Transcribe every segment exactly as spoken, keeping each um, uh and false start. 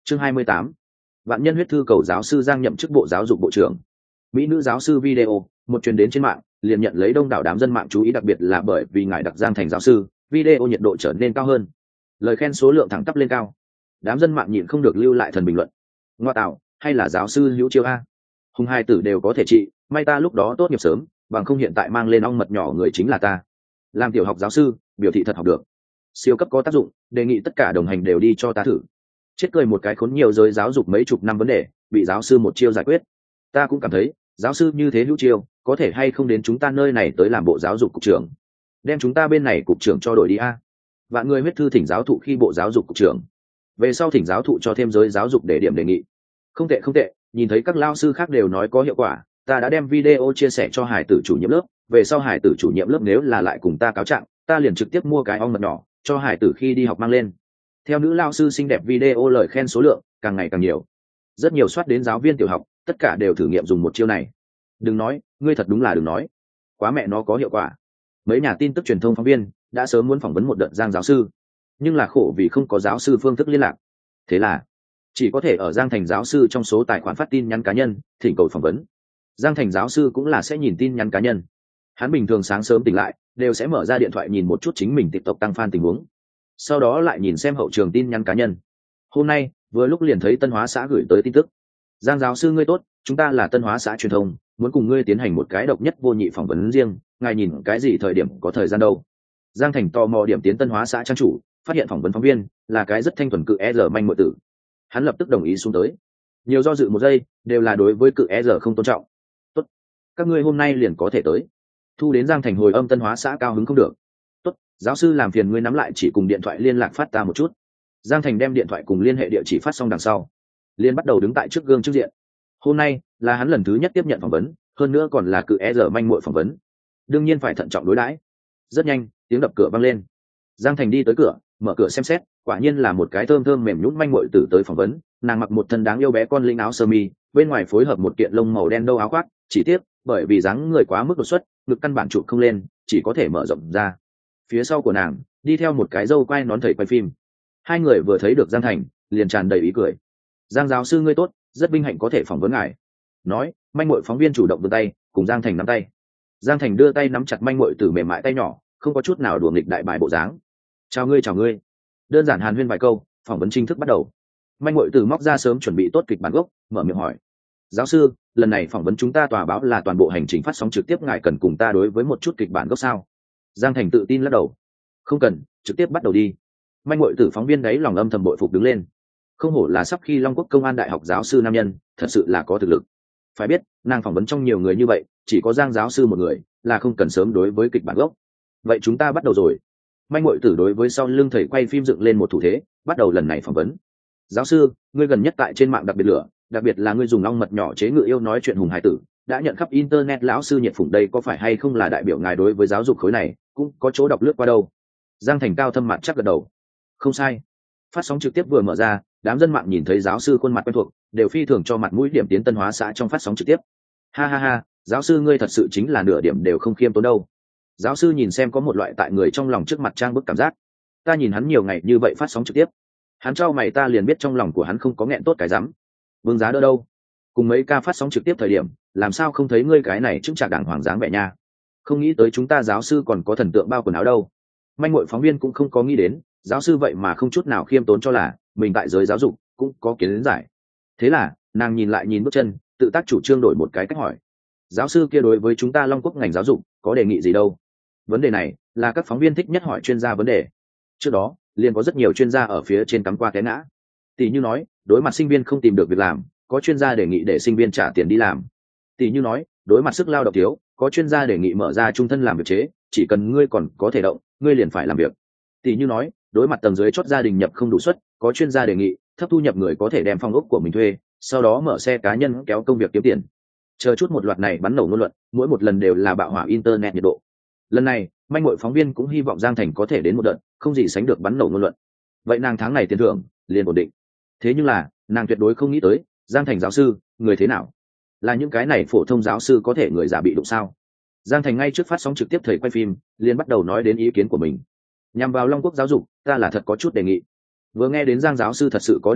chương hai mươi tám, vạn nhân huyết thư cầu giáo sư Giang nhậm chức bộ giáo dục bộ trưởng. Mỹ nữ giáo sư video một truyền đến trên mạng, liền nhận lấy đông đảo đám dân mạng chú ý, đặc biệt là bởi vì ngài đặc Giang thành giáo sư, video nhiệt độ trở nên cao hơn, lời khen số lượng thẳng tắp lên cao. Đám dân mạng nhịn không được lưu lại thần bình luận: ngoa tạo, hay là giáo sư hữu chiêu a, hùng hai tử đều có thể trị, may ta lúc đó tốt nghiệp sớm, bằng không hiện tại mang lên ong mật nhỏ người chính là ta. Làm tiểu học giáo sư, biểu thị thật học được, siêu cấp có tác dụng, đề nghị tất cả đồng hành đều đi cho ta thử. Chết cười một cái, khốn nhiều giới giáo dục mấy chục năm vấn đề bị giáo sư một chiêu giải quyết. Ta cũng cảm thấy giáo sư như thế hữu chiêu, có thể hay không đến chúng ta nơi này tới làm bộ giáo dục cục trưởng, đem chúng ta bên này cục trưởng cho đổi đi a. Vạn người huyết thư thỉnh giáo thụ khi bộ giáo dục cục trưởng, về sau thỉnh giáo thụ cho thêm giới giáo dục để điểm đề nghị. Không tệ không tệ, nhìn thấy các lao sư khác đều nói có hiệu quả, ta đã đem video chia sẻ cho hải tử chủ nhiệm lớp, về sau hải tử chủ nhiệm lớp nếu là lại cùng ta cáo trạng, ta liền trực tiếp mua cái ong mật nhỏ cho hải tử khi đi học mang lên. Theo nữ lao sư xinh đẹp, video lời khen số lượng càng ngày càng nhiều, rất nhiều soát đến giáo viên tiểu học, tất cả đều thử nghiệm dùng một chiêu này. Đừng nói, ngươi thật đúng là đừng nói, quá mẹ nó có hiệu quả. Mấy nhà tin tức truyền thông phóng viên đã sớm muốn phỏng vấn một đợt Giang giáo sư, nhưng là khổ vì không có giáo sư phương thức liên lạc, thế là chỉ có thể ở Giang thành giáo sư trong số tài khoản phát tin nhắn cá nhân thỉnh cầu phỏng vấn. Giang thành giáo sư cũng là sẽ nhìn tin nhắn cá nhân, hắn bình thường sáng sớm tỉnh lại đều sẽ mở ra điện thoại nhìn một chút chính mình TikTok tăng fan tình huống, sau đó lại nhìn xem hậu trường tin nhắn cá nhân. Hôm nay vừa lúc liền thấy Tân Hóa xã gửi tới tin tức: Giang giáo sư ngươi tốt, chúng ta là Tân Hóa xã truyền thông, muốn cùng ngươi tiến hành một cái độc nhất vô nhị phỏng vấn riêng, ngài nhìn cái gì thời điểm có thời gian đâu. Giang thành tò mò điểm tiến Tân Hóa xã trang chủ, phát hiện phỏng vấn phóng viên là cái rất thanh thuần cự e rờ manh muội tử, hắn lập tức đồng ý xuống tới. Nhiều do dự một giây, đều là đối với cự e rờ không tôn trọng. Tốt, các ngươi hôm nay liền có thể tới. Thu đến Giang thành hồi âm, Tân Hóa xã cao hứng không được. Tốt, giáo sư làm phiền ngươi nắm lại chỉ cùng điện thoại liên lạc phát ta một chút. Giang thành đem điện thoại cùng liên hệ địa chỉ phát xong đằng sau, liên bắt đầu đứng tại trước gương trước diện. Hôm nay là hắn lần thứ nhất tiếp nhận phỏng vấn, hơn nữa còn là cự e rờ manh muội phỏng vấn, đương nhiên phải thận trọng đối đãi. Rất nhanh, tiếng đập cửa vang lên. Giang thành đi tới cửa, mở cửa xem xét, quả nhiên là một cái thơm thơm mềm nhũn manh muội tử tới phỏng vấn. Nàng mặc một thân đáng yêu bé con linh áo sơ mi, bên ngoài phối hợp một kiện lông màu đen đâu áo khoác, chỉ tiếc bởi vì dáng người quá mức đột xuất, ngực căn bản chụp không lên, chỉ có thể mở rộng ra. Phía sau của nàng đi theo một cái dâu quai nón thầy quay phim. Hai người vừa thấy được Giang thành liền tràn đầy ý cười. Giang giáo sư ngươi tốt, rất vinh hạnh có thể phỏng vấn ngài. Nói, manh muội phóng viên chủ động vươn tay cùng Giang thành nắm tay. Giang thành đưa tay nắm chặt manh muội tử mềm mại tay nhỏ, không có chút nào đùa nghịch đại bài bộ dáng. Chào ngươi chào ngươi, đơn giản hàn huyên vài câu, phỏng vấn chính thức bắt đầu. Manh muội tử móc ra sớm chuẩn bị tốt kịch bản gốc, mở miệng hỏi: giáo sư, lần này phỏng vấn chúng ta tòa báo là toàn bộ hành trình phát sóng trực tiếp, ngài cần cùng ta đối với một chút kịch bản gốc sao? Giang thành tự tin lắc đầu: không cần, trực tiếp bắt đầu đi. Manh muội tử phóng viên đấy lòng âm thầm bội phục đứng lên. Không hổ là sắp khi Long Quốc Công an Đại học giáo sư nam nhân, thật sự là có thực lực. Phải biết, nàng phỏng vấn trong nhiều người như vậy, chỉ có Giang giáo sư một người là không cần sớm đối với kịch bản gốc. Vậy chúng ta bắt đầu rồi. Manh muội tử đối với sau lưng thầy quay phim dựng lên một thủ thế, bắt đầu lần này phỏng vấn. Giáo sư, ngươi gần nhất tại trên mạng đặc biệt lửa, đặc biệt là ngươi dùng ong mật nhỏ chế ngự yêu nói chuyện hùng hải tử, đã nhận khắp internet lão sư nhiệt phụng, đây có phải hay không là đại biểu ngài đối với giáo dục khối này cũng có chỗ đọc lướt qua đâu? Giang thành cao thâm mặt chắc gật đầu: không sai. Phát sóng trực tiếp vừa mở ra, đám dân mạng nhìn thấy giáo sư khuôn mặt quen thuộc, đều phi thường cho mặt mũi điểm tiến Tân Hóa xã trong phát sóng trực tiếp. Ha ha ha, giáo sư ngươi thật sự chính là nửa điểm đều không khiêm tốn đâu. Giáo sư nhìn xem có một loại tại người trong lòng trước mặt trang bức cảm giác. Ta nhìn hắn nhiều ngày như vậy phát sóng trực tiếp, hắn trao mày ta liền biết trong lòng của hắn không có nghẹn tốt cái rắm. Vương giá đỡ đâu? Cùng mấy ca phát sóng trực tiếp thời điểm, làm sao không thấy ngươi cái này chứng trả đảng hoàng dáng vẻ nha? Không nghĩ tới chúng ta giáo sư còn có thần tượng bao quần áo đâu. Manh muội phóng viên cũng không có nghĩ đến, giáo sư vậy mà không chút nào khiêm tốn cho là mình tại giới giáo dục cũng có kiến giải. Thế là nàng nhìn lại nhìn bước chân, tự tác chủ trương đổi một cái cách hỏi: giáo sư kia đối với chúng ta Long Quốc ngành giáo dục có đề nghị gì đâu? Vấn đề này là các phóng viên thích nhất hỏi chuyên gia vấn đề. Trước đó liền có rất nhiều chuyên gia ở phía trên cắm qua té ngã. Tỷ như nói, đối mặt sinh viên không tìm được việc làm, có chuyên gia đề nghị để sinh viên trả tiền đi làm. Tỷ như nói, đối mặt sức lao động thiếu, có chuyên gia đề nghị mở ra trung thân làm việc chế, chỉ cần ngươi còn có thể động, ngươi liền phải làm việc. Tỷ như nói, đối mặt tầng dưới chót gia đình nhập không đủ suất, có chuyên gia đề nghị thấp thu nhập người có thể đem phòng ốc của mình thuê, sau đó mở xe cá nhân kéo công việc kiếm tiền. Chờ chút một loạt này bắn nổ ngôn luận, mỗi một lần đều là bạo hỏa internet nhiệt độ. Lần này, manh muội phóng viên cũng hy vọng Giang thành có thể đến một đợt không gì sánh được bắn nổ ngôn luận. Vậy nàng tháng này tiền thưởng liền ổn định. Thế nhưng là, nàng tuyệt đối không nghĩ tới, Giang thành giáo sư, người thế nào? Là những cái này phổ thông giáo sư có thể người giả bị đụng sao? Giang thành ngay trước phát sóng trực tiếp thầy quay phim, liền bắt đầu nói đến ý kiến của mình. Nhằm vào Long Quốc giáo dục, ta là thật có chút đề nghị. Vừa nghe đến Giang giáo sư thật sự có đề nghị,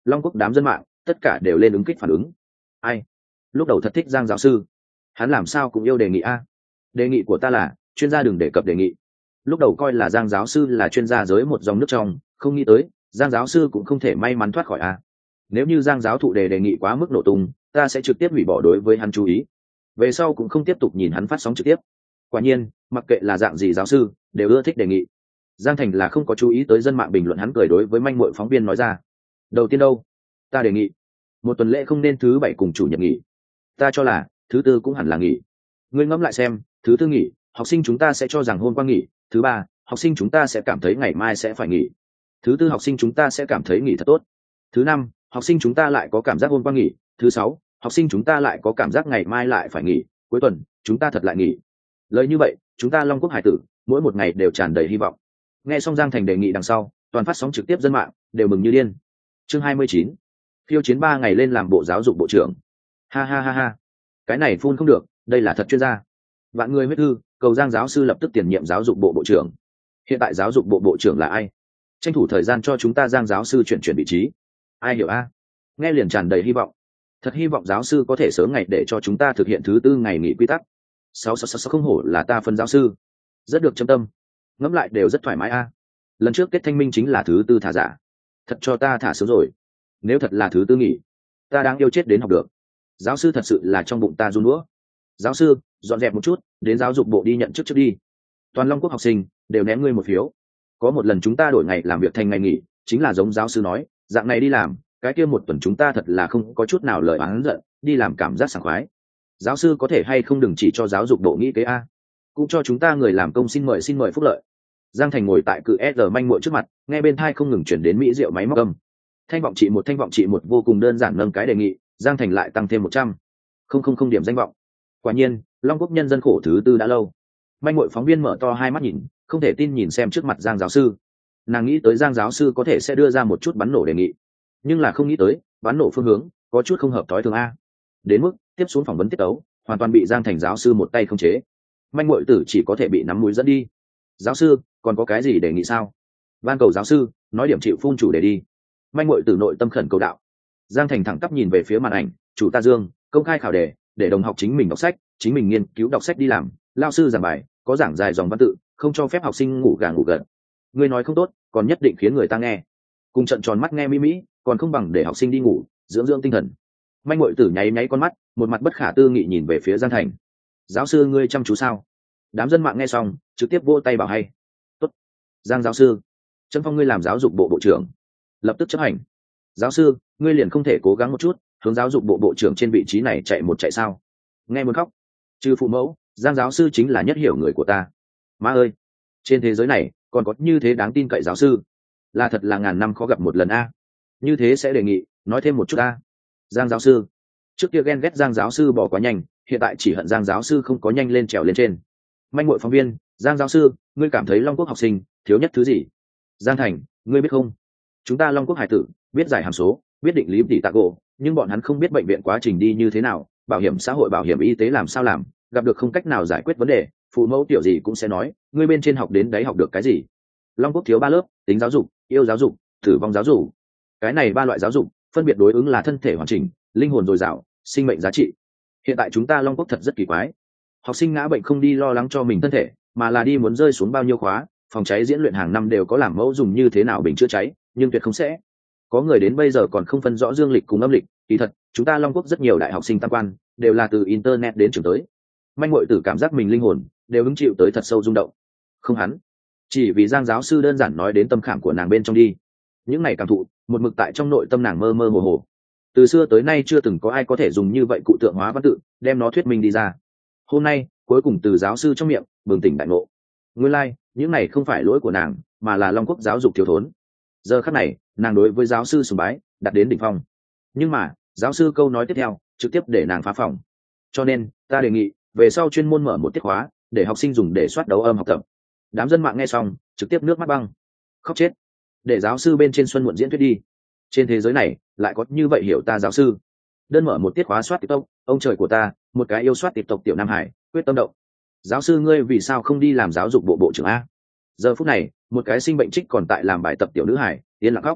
Long Quốc đám dân mạng tất cả đều lên ứng kích phản ứng. Ai lúc đầu thật thích Giang giáo sư, hắn làm sao cũng yêu đề nghị a. Đề nghị của ta là chuyên gia đừng đề cập đề nghị. Lúc đầu coi là Giang giáo sư là chuyên gia giới một dòng nước trong, không nghĩ tới Giang giáo sư cũng không thể may mắn thoát khỏi a. Nếu như Giang giáo thụ đề đề nghị quá mức nổ tung, ta sẽ trực tiếp hủy bỏ đối với hắn chú ý, về sau cũng không tiếp tục nhìn hắn phát sóng trực tiếp. Quả nhiên mặc kệ là dạng gì giáo sư đều ưa thích đề nghị. Giang Thành là không có chú ý tới dân mạng bình luận, hắn cười đối với manh muội phóng viên nói ra: đầu tiên đâu, ta đề nghị một tuần lễ không nên thứ bảy cùng chủ nhật nghỉ, ta cho là thứ tư cũng hẳn là nghỉ. Ngươi ngẫm lại xem, thứ tư nghỉ, học sinh chúng ta sẽ cho rằng hôm qua nghỉ, thứ ba học sinh chúng ta sẽ cảm thấy ngày mai sẽ phải nghỉ, thứ tư học sinh chúng ta sẽ cảm thấy nghỉ thật tốt, thứ năm học sinh chúng ta lại có cảm giác hôm qua nghỉ, thứ sáu học sinh chúng ta lại có cảm giác ngày mai lại phải nghỉ, cuối tuần chúng ta thật lại nghỉ. Lời như vậy chúng ta Long Quốc hải tử mỗi một ngày đều tràn đầy hy vọng. Nghe xong Giang Thành đề nghị đằng sau, toàn phát sóng trực tiếp dân mạng đều mừng như điên. Chương hai mươi chín, phiêu chiến ba ngày lên làm bộ giáo dục bộ trưởng. Ha ha ha ha, cái này phun không được, đây là thật chuyên gia. Vạn người huyết thư cầu Giang giáo sư lập tức tiền nhiệm giáo dục bộ bộ trưởng. Hiện tại giáo dục bộ bộ trưởng là ai? Tranh thủ thời gian cho chúng ta Giang giáo sư chuyển chuyển vị trí. Ai hiểu a? Nghe liền tràn đầy hy vọng. Thật hy vọng giáo sư có thể sớm ngày để cho chúng ta thực hiện thứ tư ngày nghỉ quy tắc. Sáu sáu sáu không hổ là ta phân giáo sư, rất được châm tâm. Ngẫm lại đều rất thoải mái a. Lần trước kết thanh minh chính là thứ tư thả giả, thật cho ta thả sớm rồi. Nếu thật là thứ tư nghỉ, ta đáng yêu chết đến học được. Giáo sư thật sự là trong bụng ta run đũa. Giáo sư dọn dẹp một chút, đến giáo dục bộ đi nhận chức trước đi. Toàn Long Quốc học sinh đều ném ngươi một phiếu. Có một lần chúng ta đổi ngày làm việc thành ngày nghỉ, chính là giống giáo sư nói, dạng này đi làm, cái kia một tuần chúng ta thật là không có chút nào lời oán giận, đi làm cảm giác sảng khoái. Giáo sư có thể hay không đừng chỉ cho giáo dục bộ nghĩ kế a, cũng cho chúng ta người làm công xin mời xin mời phúc lợi. Giang Thành ngồi tại cự S manh muội trước mặt, nghe bên thai không ngừng chuyển đến mỹ rượu máy móc âm. Thanh vọng trị một thanh vọng trị một vô cùng đơn giản nâng cái đề nghị, Giang Thành lại tăng thêm một trăm không không không điểm danh vọng. Quả nhiên Long Quốc nhân dân khổ thứ tư đã lâu. Manh muội phóng viên mở to hai mắt nhìn, không thể tin nhìn xem trước mặt Giang giáo sư. Nàng nghĩ tới Giang giáo sư có thể sẽ đưa ra một chút bắn nổ đề nghị, nhưng là không nghĩ tới bắn nổ phương hướng có chút không hợp thói thường a. Đến mức tiếp xuống phỏng vấn tiết tấu hoàn toàn bị Giang Thành giáo sư một tay khống chế. Manh muội tử chỉ có thể bị nắm mũi dẫn đi. Giáo sư còn có cái gì đề nghị sao? Van cầu giáo sư nói điểm chịu phun chủ đề đi. Manh muội tử nội tâm khẩn cầu đạo. Giang Thành thẳng tắp nhìn về phía màn ảnh, chủ ta Dương công khai khảo đề, để đồng học chính mình đọc sách, chính mình nghiên cứu đọc sách đi làm. Lao sư giảng bài có giảng dài dòng văn tự, không cho phép học sinh ngủ gà ngủ gật. Ngươi nói không tốt, còn nhất định khiến người ta nghe. Cùng trận tròn mắt nghe mỹ mỹ, còn không bằng để học sinh đi ngủ, dưỡng dưỡng tinh thần. Manh muội tử nháy nháy con mắt, một mặt bất khả tư nghị nhìn về phía Giang Thành. Giáo sư ngươi chăm chú sao? Đám dân mạng nghe xong trực tiếp vỗ tay bảo hay. Tốt, Giang giáo sư, trâm phong ngươi làm giáo dục bộ bộ trưởng, lập tức chấp hành. Giáo sư ngươi liền không thể cố gắng một chút, hướng giáo dục bộ bộ trưởng trên vị trí này chạy một chạy sao? Nghe muốn khóc. Trừ phụ mẫu, Giang giáo sư chính là nhất hiểu người của ta. Má ơi, trên thế giới này còn có như thế đáng tin cậy giáo sư, là thật là ngàn năm khó gặp một lần a. Như thế sẽ đề nghị nói thêm một chút a. Giang giáo sư, trước kia ghen ghét Giang giáo sư bỏ quá nhanh, hiện tại chỉ hận Giang giáo sư không có nhanh lên trèo lên trên. Manh muội phóng viên, Giang giáo sư ngươi cảm thấy Long Quốc học sinh thiếu nhất thứ gì? Giang Thành, ngươi biết không, chúng ta Long Quốc hải tử biết giải hàm số, biết định lý tỷ tạ gỗ, nhưng bọn hắn không biết bệnh viện quá trình đi như thế nào, bảo hiểm xã hội bảo hiểm y tế làm sao làm, gặp được không cách nào giải quyết vấn đề, phụ mẫu tiểu gì cũng sẽ nói ngươi bên trên học đến đấy học được cái gì. Long Quốc thiếu ba lớp: tính giáo dục, yêu giáo dục, tử vong giáo dục. Cái này ba loại giáo dục phân biệt đối ứng là thân thể hoàn chỉnh, linh hồn dồi dào, sinh mệnh giá trị. Hiện tại chúng ta Long Quốc thật rất kỳ quái, học sinh ngã bệnh không đi lo lắng cho mình thân thể, mà là đi muốn rơi xuống bao nhiêu khóa, phòng cháy diễn luyện hàng năm đều có làm mẫu dùng như thế nào bình chữa cháy, nhưng tuyệt không sẽ có người đến bây giờ còn không phân rõ dương lịch cùng âm lịch. Kỳ thật chúng ta Long Quốc rất nhiều đại học sinh tam quan đều là từ internet đến trường tới. Manh muội tử cảm giác mình linh hồn đều hứng chịu tới thật sâu rung động. Không hắn, chỉ vì Giang giáo sư đơn giản nói đến tâm khảm của nàng bên trong đi. Những ngày cảm thụ một mực tại trong nội tâm nàng mơ mơ hồ hồ. Từ xưa tới nay chưa từng có ai có thể dùng như vậy cụ tượng hóa văn tự đem nó thuyết minh đi ra. Hôm nay cuối cùng từ giáo sư trong miệng bừng tỉnh đại ngộ. Nguyên lai like, những này không phải lỗi của nàng, mà là Long Quốc giáo dục thiếu thốn. Giờ khắc này nàng đối với giáo sư sùng bái đặt đến đỉnh phong. Nhưng mà giáo sư câu nói tiếp theo trực tiếp để nàng phá phòng. Cho nên ta đề nghị về sau chuyên môn mở một tiết khóa để học sinh dùng để soát đấu âm học tập. Đám dân mạng nghe xong trực tiếp nước mắt băng, khóc chết. Để giáo sư bên trên xuân muộn diễn thuyết đi. Trên thế giới này lại có như vậy hiểu ta giáo sư. Đơn mở một tiết khóa soát TikTok, ông trời của ta, một cái yêu soát TikTok tiểu Nam Hải, quyết tâm động. Giáo sư ngươi vì sao không đi làm giáo dục bộ bộ trưởng a? Giờ phút này, một cái sinh bệnh trích còn tại làm bài tập tiểu nữ hải, yên lặng khóc.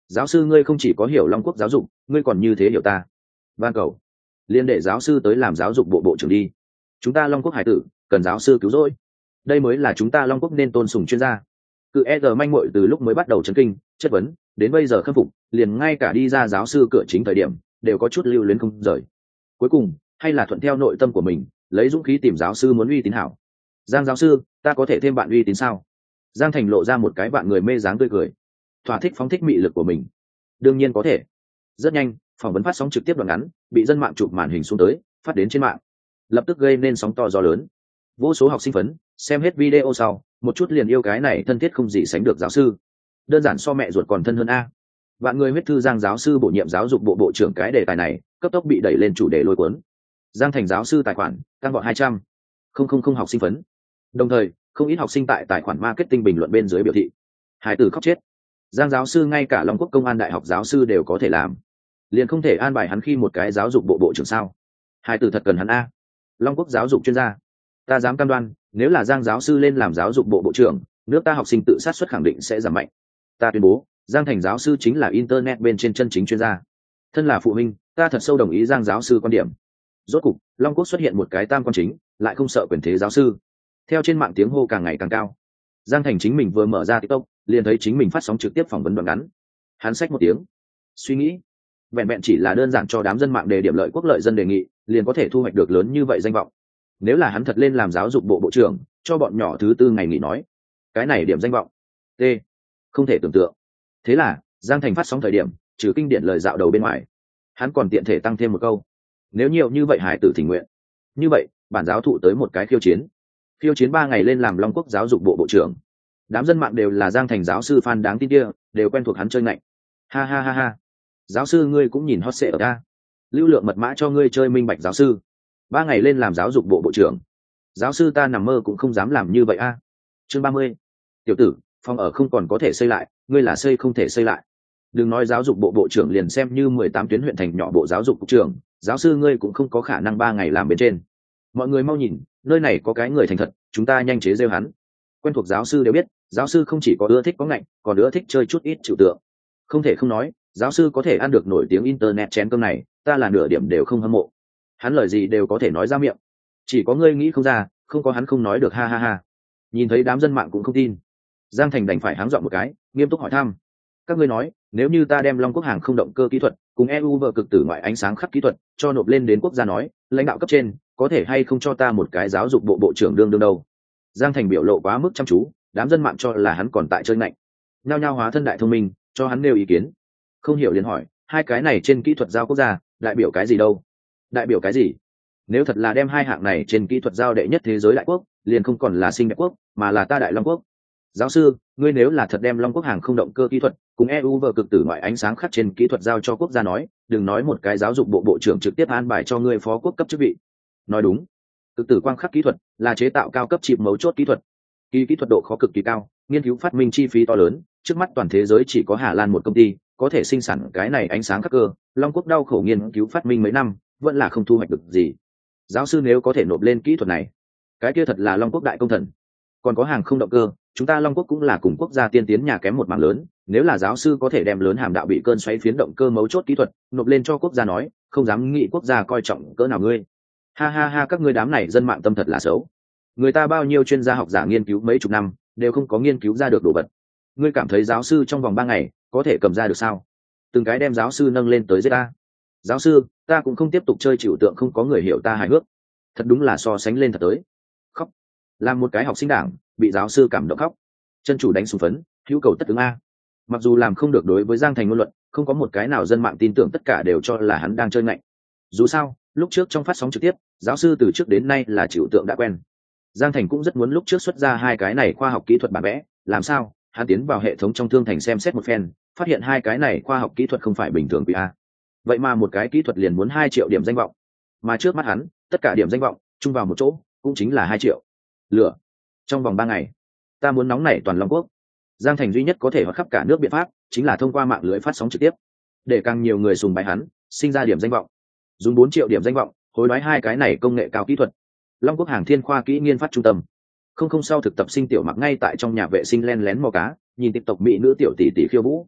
Giáo sư ngươi không chỉ có hiểu Long Quốc giáo dục, ngươi còn như thế hiểu ta. Van cầu liên để giáo sư tới làm giáo dục bộ bộ trưởng đi. Chúng ta Long Quốc hải tử cần giáo sư cứu rỗi, đây mới là chúng ta Long Quốc nên tôn sùng chuyên gia. Cự e rờ manh muội từ lúc mới bắt đầu chấn kinh chất vấn đến bây giờ khâm phục, liền ngay cả đi ra giáo sư cửa chính thời điểm đều có chút lưu luyến không rời. Cuối cùng hay là thuận theo nội tâm của mình, lấy dũng khí tìm giáo sư muốn uy tín hảo. Giang giáo sư, ta có thể thêm bạn uy tín sao? Giang Thành lộ ra một cái bạn người mê dáng tươi cười, thỏa thích phóng thích mị lực của mình. Đương nhiên có thể. Rất nhanh, phỏng vấn phát sóng trực tiếp đoạn ngắn bị dân mạng chụp màn hình xuống tới, phát đến trên mạng, lập tức gây nên sóng to gió lớn. Vô số học sinh phấn xem hết video sau, một chút liền yêu cái này thân thiết không gì sánh được giáo sư, đơn giản so mẹ ruột còn thân hơn a. Vạn người huyết thư Giang giáo sư bổ nhiệm giáo dục bộ bộ trưởng, cái đề tài này cấp tốc bị đẩy lên chủ đề lôi cuốn. Giang Thành giáo sư tài khoản tăng vọt hai trăm không không không học sinh phấn, đồng thời không ít học sinh tại tài khoản marketing bình luận bên dưới biểu thị hải tử khóc chết. Giang giáo sư ngay cả Long Quốc công an đại học giáo sư đều có thể làm, liền không thể an bài hắn khi một cái giáo dục bộ bộ trưởng sao? Hải tử thật cần hắn a. Long Quốc giáo dục chuyên gia, ta dám cam đoan nếu là Giang giáo sư lên làm giáo dục bộ bộ trưởng, nước ta học sinh tự sát suất khẳng định sẽ giảm mạnh. Ta tuyên bố Giang Thành giáo sư chính là internet bên trên chân chính chuyên gia. Thân là phụ huynh, ta thật sâu đồng ý Giang giáo sư quan điểm. Rốt cục Long Quốc xuất hiện một cái tam quan chính lại không sợ quyền thế giáo sư. Theo trên mạng tiếng hô càng ngày càng cao, Giang Thành chính mình vừa mở ra TikTok liền thấy chính mình phát sóng trực tiếp phỏng vấn đoạn ngắn. Hắn xách một tiếng suy nghĩ, vẹn vẹn chỉ là đơn giản cho đám dân mạng đề điểm lợi quốc lợi dân đề nghị liền có thể thu hoạch được lớn như vậy danh vọng. Nếu là hắn thật lên làm giáo dục bộ bộ trưởng, cho bọn nhỏ thứ tư ngày nghỉ nói, cái này điểm danh vọng t không thể tưởng tượng. Thế là Giang Thành phát sóng thời điểm trừ kinh điển lời dạo đầu bên ngoài, hắn còn tiện thể tăng thêm một câu: nếu nhiều như vậy hải tử tình nguyện, như vậy bản giáo thụ tới một cái khiêu chiến khiêu chiến ba ngày lên làm Long Quốc giáo dục bộ bộ trưởng. Đám dân mạng đều là Giang Thành giáo sư fan đáng tin kia, đều quen thuộc hắn chơi ngạnh. Ha ha ha ha, giáo sư ngươi cũng nhìn hot sệ ở ta, lưu lượng mật mã cho ngươi chơi minh bạch giáo sư, ba ngày lên làm giáo dục bộ bộ trưởng, giáo sư ta nằm mơ cũng không dám làm như vậy a. Chương ba mươi, tiểu tử, phòng ở không còn có thể xây lại, ngươi là xây không thể xây lại. Đừng nói giáo dục bộ bộ trưởng, liền xem như mười tám tuyến huyện thành nhỏ bộ giáo dục cục trưởng, giáo sư ngươi cũng không có khả năng ba ngày làm bên trên. Mọi người mau nhìn, nơi này có cái người thành thật, chúng ta nhanh chế rêu hắn. Quen thuộc giáo sư đều biết, giáo sư không chỉ có ưa thích có ngạnh, còn ưa thích chơi chút ít trừu tượng. Không thể không nói, giáo sư có thể ăn được nổi tiếng internet chén cơm này, ta là nửa điểm đều không hâm mộ. Hắn lời gì đều có thể nói ra miệng, chỉ có ngươi nghĩ không ra, không có hắn không nói được. Ha ha ha. Nhìn thấy đám dân mạng cũng không tin, Giang Thành đành phải háng dọn một cái, nghiêm túc hỏi thăm: các ngươi nói, nếu như ta đem Long Quốc hàng không động cơ kỹ thuật cùng e u vờ cực tử ngoại ánh sáng khắc kỹ thuật cho nộp lên đến quốc gia, nói lãnh đạo cấp trên có thể hay không cho ta một cái giáo dục bộ bộ trưởng đương đương đâu? Giang Thành biểu lộ quá mức chăm chú, đám dân mạng cho là hắn còn tại chơi ngạnh, nhao nhao hóa thân đại thông minh cho hắn nêu ý kiến. Không hiểu liền hỏi, hai cái này trên kỹ thuật giao quốc gia đại biểu cái gì đâu? Đại biểu cái gì? Nếu thật là đem hai hạng này trên kỹ thuật giao đệ nhất thế giới đại quốc, liền không còn là Sinh Đẹp Quốc mà là ta Đại Long Quốc. Giáo sư, ngươi nếu là thật đem Long Quốc hàng không động cơ kỹ thuật cùng e u vờ cực tử ngoại ánh sáng khắc trên kỹ thuật giao cho quốc gia, nói đừng nói một cái giáo dục bộ bộ trưởng trực tiếp an bài cho ngươi phó quốc cấp chức vị. Nói đúng, cực tử quang khắc kỹ thuật là chế tạo cao cấp chip mấu chốt kỹ thuật, kỳ kỹ thuật độ khó cực kỳ cao, nghiên cứu phát minh chi phí to lớn, trước mắt toàn thế giới chỉ có Hà Lan một công ty có thể sinh sản cái này ánh sáng khắc cơ. Long Quốc đau khổ nghiên cứu phát minh mấy năm vẫn là không thu hoạch được gì. Giáo sư nếu có thể nộp lên kỹ thuật này, cái kia thật là Long Quốc đại công thần. Còn có hàng không động cơ, chúng ta Long Quốc cũng là cùng quốc gia tiên tiến nhà kém một mảng lớn, nếu là giáo sư có thể đem lớn hàm đạo bị cơn xoáy phiến động cơ mấu chốt kỹ thuật nộp lên cho quốc gia, nói không dám nghĩ quốc gia coi trọng cỡ nào ngươi. Ha ha ha, các ngươi đám này dân mạng tâm thật là xấu, người ta bao nhiêu chuyên gia học giả nghiên cứu mấy chục năm đều không có nghiên cứu ra được đồ vật, ngươi cảm thấy giáo sư trong vòng ba ngày có thể cầm ra được sao? Từng cái đem giáo sư nâng lên tới giết ta. Giáo sư, ta cũng không tiếp tục chơi chịu tượng không có người hiểu ta hài hước, thật đúng là so sánh lên thật tới khóc. Làm một cái học sinh đảng bị giáo sư cảm động khóc, chân chủ đánh sùng phấn, hữu cầu tất ứng a. Mặc dù làm không được đối với Giang Thành ngôn luận, không có một cái nào dân mạng tin tưởng, tất cả đều cho là hắn đang chơi ngạnh. Dù sao lúc trước trong phát sóng trực tiếp, giáo sư từ trước đến nay là chịu tượng đã quen. Giang Thành cũng rất muốn lúc trước xuất ra hai cái này khoa học kỹ thuật bản vẽ, làm sao hắn tiến vào hệ thống trong Thương Thành xem xét một phen, phát hiện hai cái này khoa học kỹ thuật không phải bình thường quý a. Vậy mà một cái kỹ thuật liền muốn hai triệu điểm danh vọng, mà trước mắt hắn tất cả điểm danh vọng chung vào một chỗ cũng chính là hai triệu. Lửa trong vòng ba ngày, ta muốn nóng nảy toàn Long Quốc. Giang Thành duy nhất có thể hoạt khắp cả nước biện pháp chính là thông qua mạng lưới phát sóng trực tiếp, để càng nhiều người sùng bái hắn, sinh ra điểm danh vọng. Dùng bốn triệu điểm danh vọng hối đoái hai cái này công nghệ cao kỹ thuật. Long Quốc hàng thiên khoa kỹ nghiên phát trung tâm. Không không sau thực tập sinh tiểu mặc ngay tại trong nhà vệ sinh len lén mò cá, nhìn TikTok mỹ nữ tiểu tỷ tỷ khiêu vũ.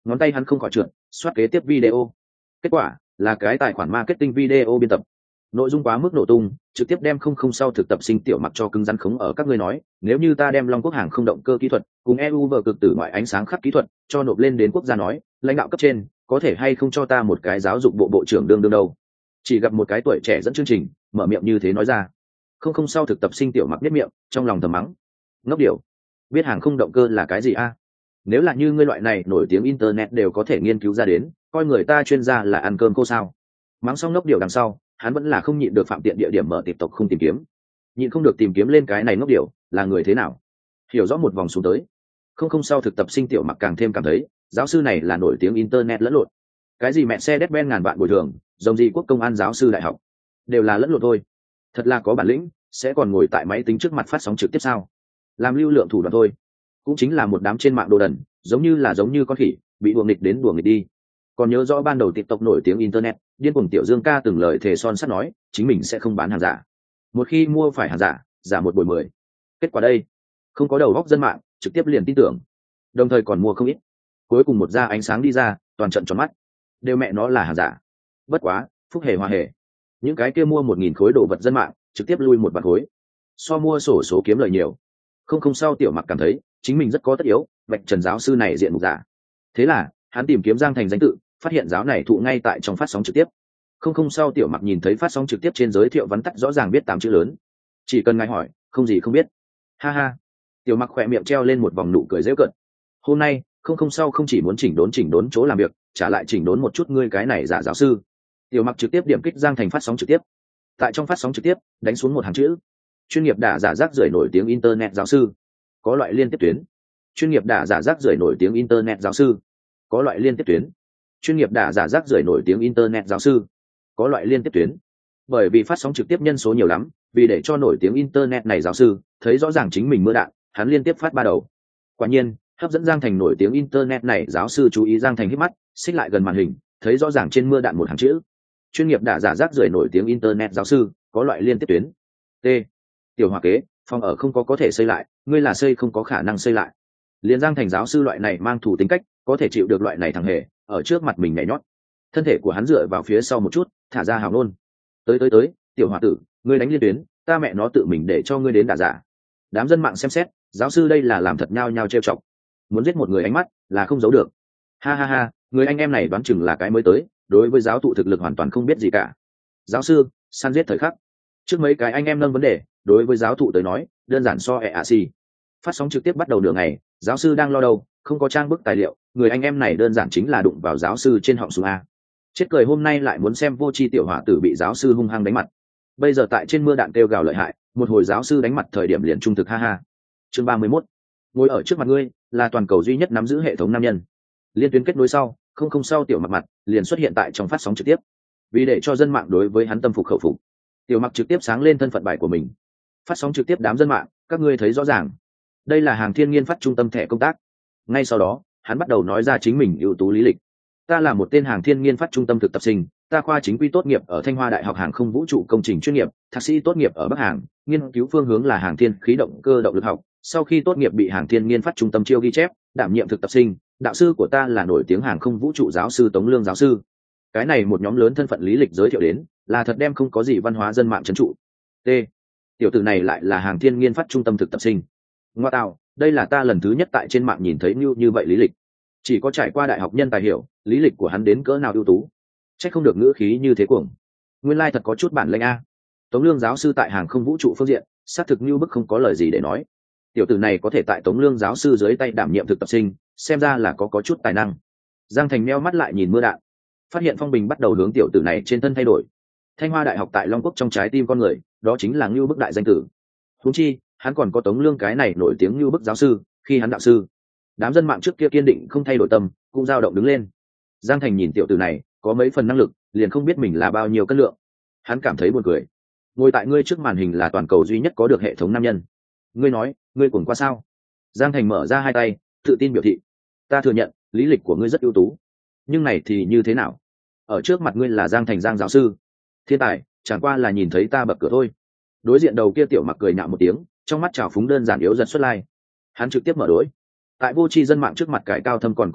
ngón tay hắn không khỏi trượt, soát kế tiếp video. Kết quả là cái tài khoản marketing video biên tập, nội dung quá mức nổ tung, trực tiếp đem không không sau thực tập sinh Tiểu Mặc cho cứng rắn khống ở các ngươi nói, nếu như ta đem Long Quốc hàng không động cơ kỹ thuật cùng e u vờ cực tử ngoại ánh sáng khắc kỹ thuật cho nộp lên đến quốc gia nói, lãnh đạo cấp trên có thể hay không cho ta một cái giáo dục bộ bộ trưởng đương đương đâu. Chỉ gặp một cái tuổi trẻ dẫn chương trình mở miệng như thế nói ra. Không không sau thực tập sinh Tiểu Mặc biết miệng, trong lòng thầm mắng, ngốc điểu, biết hàng không động cơ là cái gì a? Nếu là như ngươi loại này nổi tiếng internet đều có thể nghiên cứu ra đến, coi người ta chuyên gia là ăn cơm cô sao. Mắng xong ngốc điểu đằng sau, hắn vẫn là không nhịn được phạm tiện địa điểm mở tiếp tục không tìm kiếm, nhịn không được tìm kiếm lên cái này ngốc điểu là người thế nào, hiểu rõ một vòng xuống tới. Không không sau thực tập sinh Tiểu Mặc càng thêm cảm thấy giáo sư này là nổi tiếng internet lẫn lộn. Cái gì mẹ xe đét ben ngàn vạn bồi thường, giống gì quốc công an giáo sư đại học, đều là lẫn lộn thôi. Thật là có bản lĩnh, sẽ còn ngồi tại máy tính trước mặt phát sóng trực tiếp sao? Làm lưu lượng thủ đoạn thôi, cũng chính là một đám trên mạng đồ đần, giống như là giống như con khỉ bị đùa nghịch đến đùa nghịch đi. Còn nhớ rõ ban đầu TikTok nổi tiếng internet, điên cuồng Tiểu Dương ca từng lời thề son sắt nói chính mình sẽ không bán hàng giả, một khi mua phải hàng giả, giả một bồi mười. Kết quả đây, không có đầu góc dân mạng trực tiếp liền tin tưởng, đồng thời còn mua không ít. Cuối cùng một ra ánh sáng đi ra, toàn trận tròn mắt, đều mẹ nó là hàng giả. Bất quá phúc hề hoa hề, những cái kia mua một nghìn khối đồ vật dân mạng trực tiếp lui một vạn khối, so mua sổ số kiếm lời nhiều. Không không sau Tiểu Mặc cảm thấy chính mình rất có tất yếu vạch trần giáo sư này diện mục giả. Thế là hắn tìm kiếm Giang Thành danh tự, phát hiện giáo này thụ ngay tại trong phát sóng trực tiếp. Không không sau Tiểu Mặc nhìn thấy phát sóng trực tiếp trên giới thiệu vắn tắt rõ ràng biết tám chữ lớn, chỉ cần ngài hỏi không gì không biết. Ha ha, Tiểu Mặc khỏe miệng treo lên một vòng nụ cười giễu cợt. Hôm nay không không sau không chỉ muốn chỉnh đốn chỉnh đốn chỗ làm việc, trả lại chỉnh đốn một chút ngươi cái này giả giáo sư. Tiểu Mặc trực tiếp điểm kích Giang Thành phát sóng trực tiếp, tại trong phát sóng trực tiếp đánh xuống một hàng chữ: chuyên nghiệp đả giả rác rưởi nổi tiếng internet giáo sư, có loại liên tiếp tuyến. Chuyên nghiệp đả giả rác rưởi nổi tiếng internet giáo sư, có loại liên tiếp tuyến. Chuyên nghiệp đả giả rác rưởi nổi tiếng internet giáo sư, có loại liên tiếp tuyến. Bởi vì phát sóng trực tiếp nhân số nhiều lắm, vì để cho nổi tiếng internet này giáo sư thấy rõ ràng chính mình mưa đạn, hắn liên tiếp phát ba đầu. Quả nhiên hấp dẫn Giang Thành nổi tiếng internet này giáo sư chú ý. Giang Thành hít mắt, xích lại gần màn hình, thấy rõ ràng trên mưa đạn một hàng chữ: chuyên nghiệp đả giả rác rưởi nổi tiếng internet giáo sư, có loại liên tiếp tuyến. T. Tiểu Hòa kế, phòng ở không có có thể xây lại, ngươi là xây không có khả năng xây lại. Liên Giang Thành giáo sư loại này mang thủ tính cách, có thể chịu được loại này thằng hề ở trước mặt mình nhảy nhót. Thân thể của hắn dựa vào phía sau một chút, thả ra hào nôn. Tới tới tới, Tiểu Hòa tử, ngươi đánh liên tuyến, ta mẹ nó tự mình để cho ngươi đến đả giả. Đám dân mạng xem xét, giáo sư đây là làm thật nhao nhao trêu chọc, muốn giết một người ánh mắt là không giấu được. Ha ha ha, người anh em này đoán chừng là cái mới tới, đối với giáo thụ thực lực hoàn toàn không biết gì cả. Giáo sư săn giết thời khắc. Trước mấy cái anh em nâng vấn đề, đối với giáo thụ tới nói đơn giản so ẹ ạ xì. Phát sóng trực tiếp bắt đầu nửa ngày, giáo sư đang lo đâu, không có trang bức tài liệu, người anh em này đơn giản chính là đụng vào giáo sư trên họng súng a. Chết cười, hôm nay lại muốn xem vô tri tiểu hỏa tử bị giáo sư hung hăng đánh mặt. Bây giờ tại trên mưa đạn kêu gào lợi hại, một hồi giáo sư đánh mặt thời điểm liền trung thực, ha ha. Chương ba mươi mốt. Ngồi ở trước mặt ngươi là toàn cầu duy nhất nắm giữ hệ thống nam nhân. Liên tuyến kết nối sau, không không sau Tiểu Mặc mặt liền xuất hiện tại trong phát sóng trực tiếp. Vì để cho dân mạng đối với hắn tâm phục khẩu phục, Tiểu Mặc trực tiếp sáng lên thân phận bài của mình. Phát sóng trực tiếp đám dân mạng, các ngươi thấy rõ ràng, đây là hàng Thiên Nghiên phát trung tâm thẻ công tác. Ngay sau đó, hắn bắt đầu nói ra chính mình ưu tú lý lịch. Ta là một tên hàng Thiên Nghiên phát trung tâm thực tập sinh, ta khoa chính quy tốt nghiệp ở Thanh Hoa Đại học hàng không vũ trụ công trình chuyên nghiệp, thạc sĩ tốt nghiệp ở Bắc Hàng, nghiên cứu phương hướng là hàng thiên khí động cơ động lực học. Sau khi tốt nghiệp bị hàng Thiên Nghiên phát trung tâm chiêu ghi chép, đảm nhiệm thực tập sinh. Đạo sư của ta là nổi tiếng hàng không vũ trụ giáo sư Tống Lương giáo sư. Cái này một nhóm lớn thân phận lý lịch giới thiệu đến, là thật đem không có gì văn hóa dân mạng trấn trụ. T. Tiểu tử này lại là hàng Thiên Nghiên phát trung tâm thực tập sinh. Ngoa tạo, đây là ta lần thứ nhất tại trên mạng nhìn thấy như như vậy lý lịch. Chỉ có trải qua đại học nhân tài hiểu, lý lịch của hắn đến cỡ nào ưu tú. Chắc không được ngữ khí như thế cuồng. Nguyên lai thật có chút bản lĩnh a. Tống Lương giáo sư tại hàng không vũ trụ phương diện, xác thực như bức không có lời gì để nói. Tiểu tử này có thể tại Tống Lương giáo sư dưới tay đảm nhiệm thực tập sinh, xem ra là có có chút tài năng. Giang Thành meo mắt lại nhìn mưa đạn, phát hiện phong bình bắt đầu hướng tiểu tử này trên thân thay đổi. Thanh Hoa Đại học tại Long Quốc trong trái tim con người, đó chính là Ngưu Bức đại danh tử. Huống chi, hắn còn có Tống Lương cái này nổi tiếng Ngưu Bức giáo sư, khi hắn đạo sư. Đám dân mạng trước kia kiên định không thay đổi tâm, cũng dao động đứng lên. Giang Thành nhìn tiểu tử này, có mấy phần năng lực, liền không biết mình là bao nhiêu cân lượng. Hắn cảm thấy buồn cười. Ngồi tại ngươi trước màn hình là toàn cầu duy nhất có được hệ thống nam nhân. Ngươi nói, ngươi cuồng qua sao? Giang Thành mở ra hai tay, tự tin biểu thị. Ta thừa nhận, lý lịch của ngươi rất ưu tú. Nhưng này thì như thế nào? Ở trước mặt ngươi là Giang Thành Giang giáo sư. Thiên tài, chẳng qua là nhìn thấy ta bập cửa thôi. Đối diện đầu kia tiểu Mặc cười nhạo một tiếng, trong mắt trào phúng đơn giản yếu dần xuất lai. Hắn trực tiếp mở đối. Tại vô tri dân mạng trước mặt cải cao thâm còn có thể,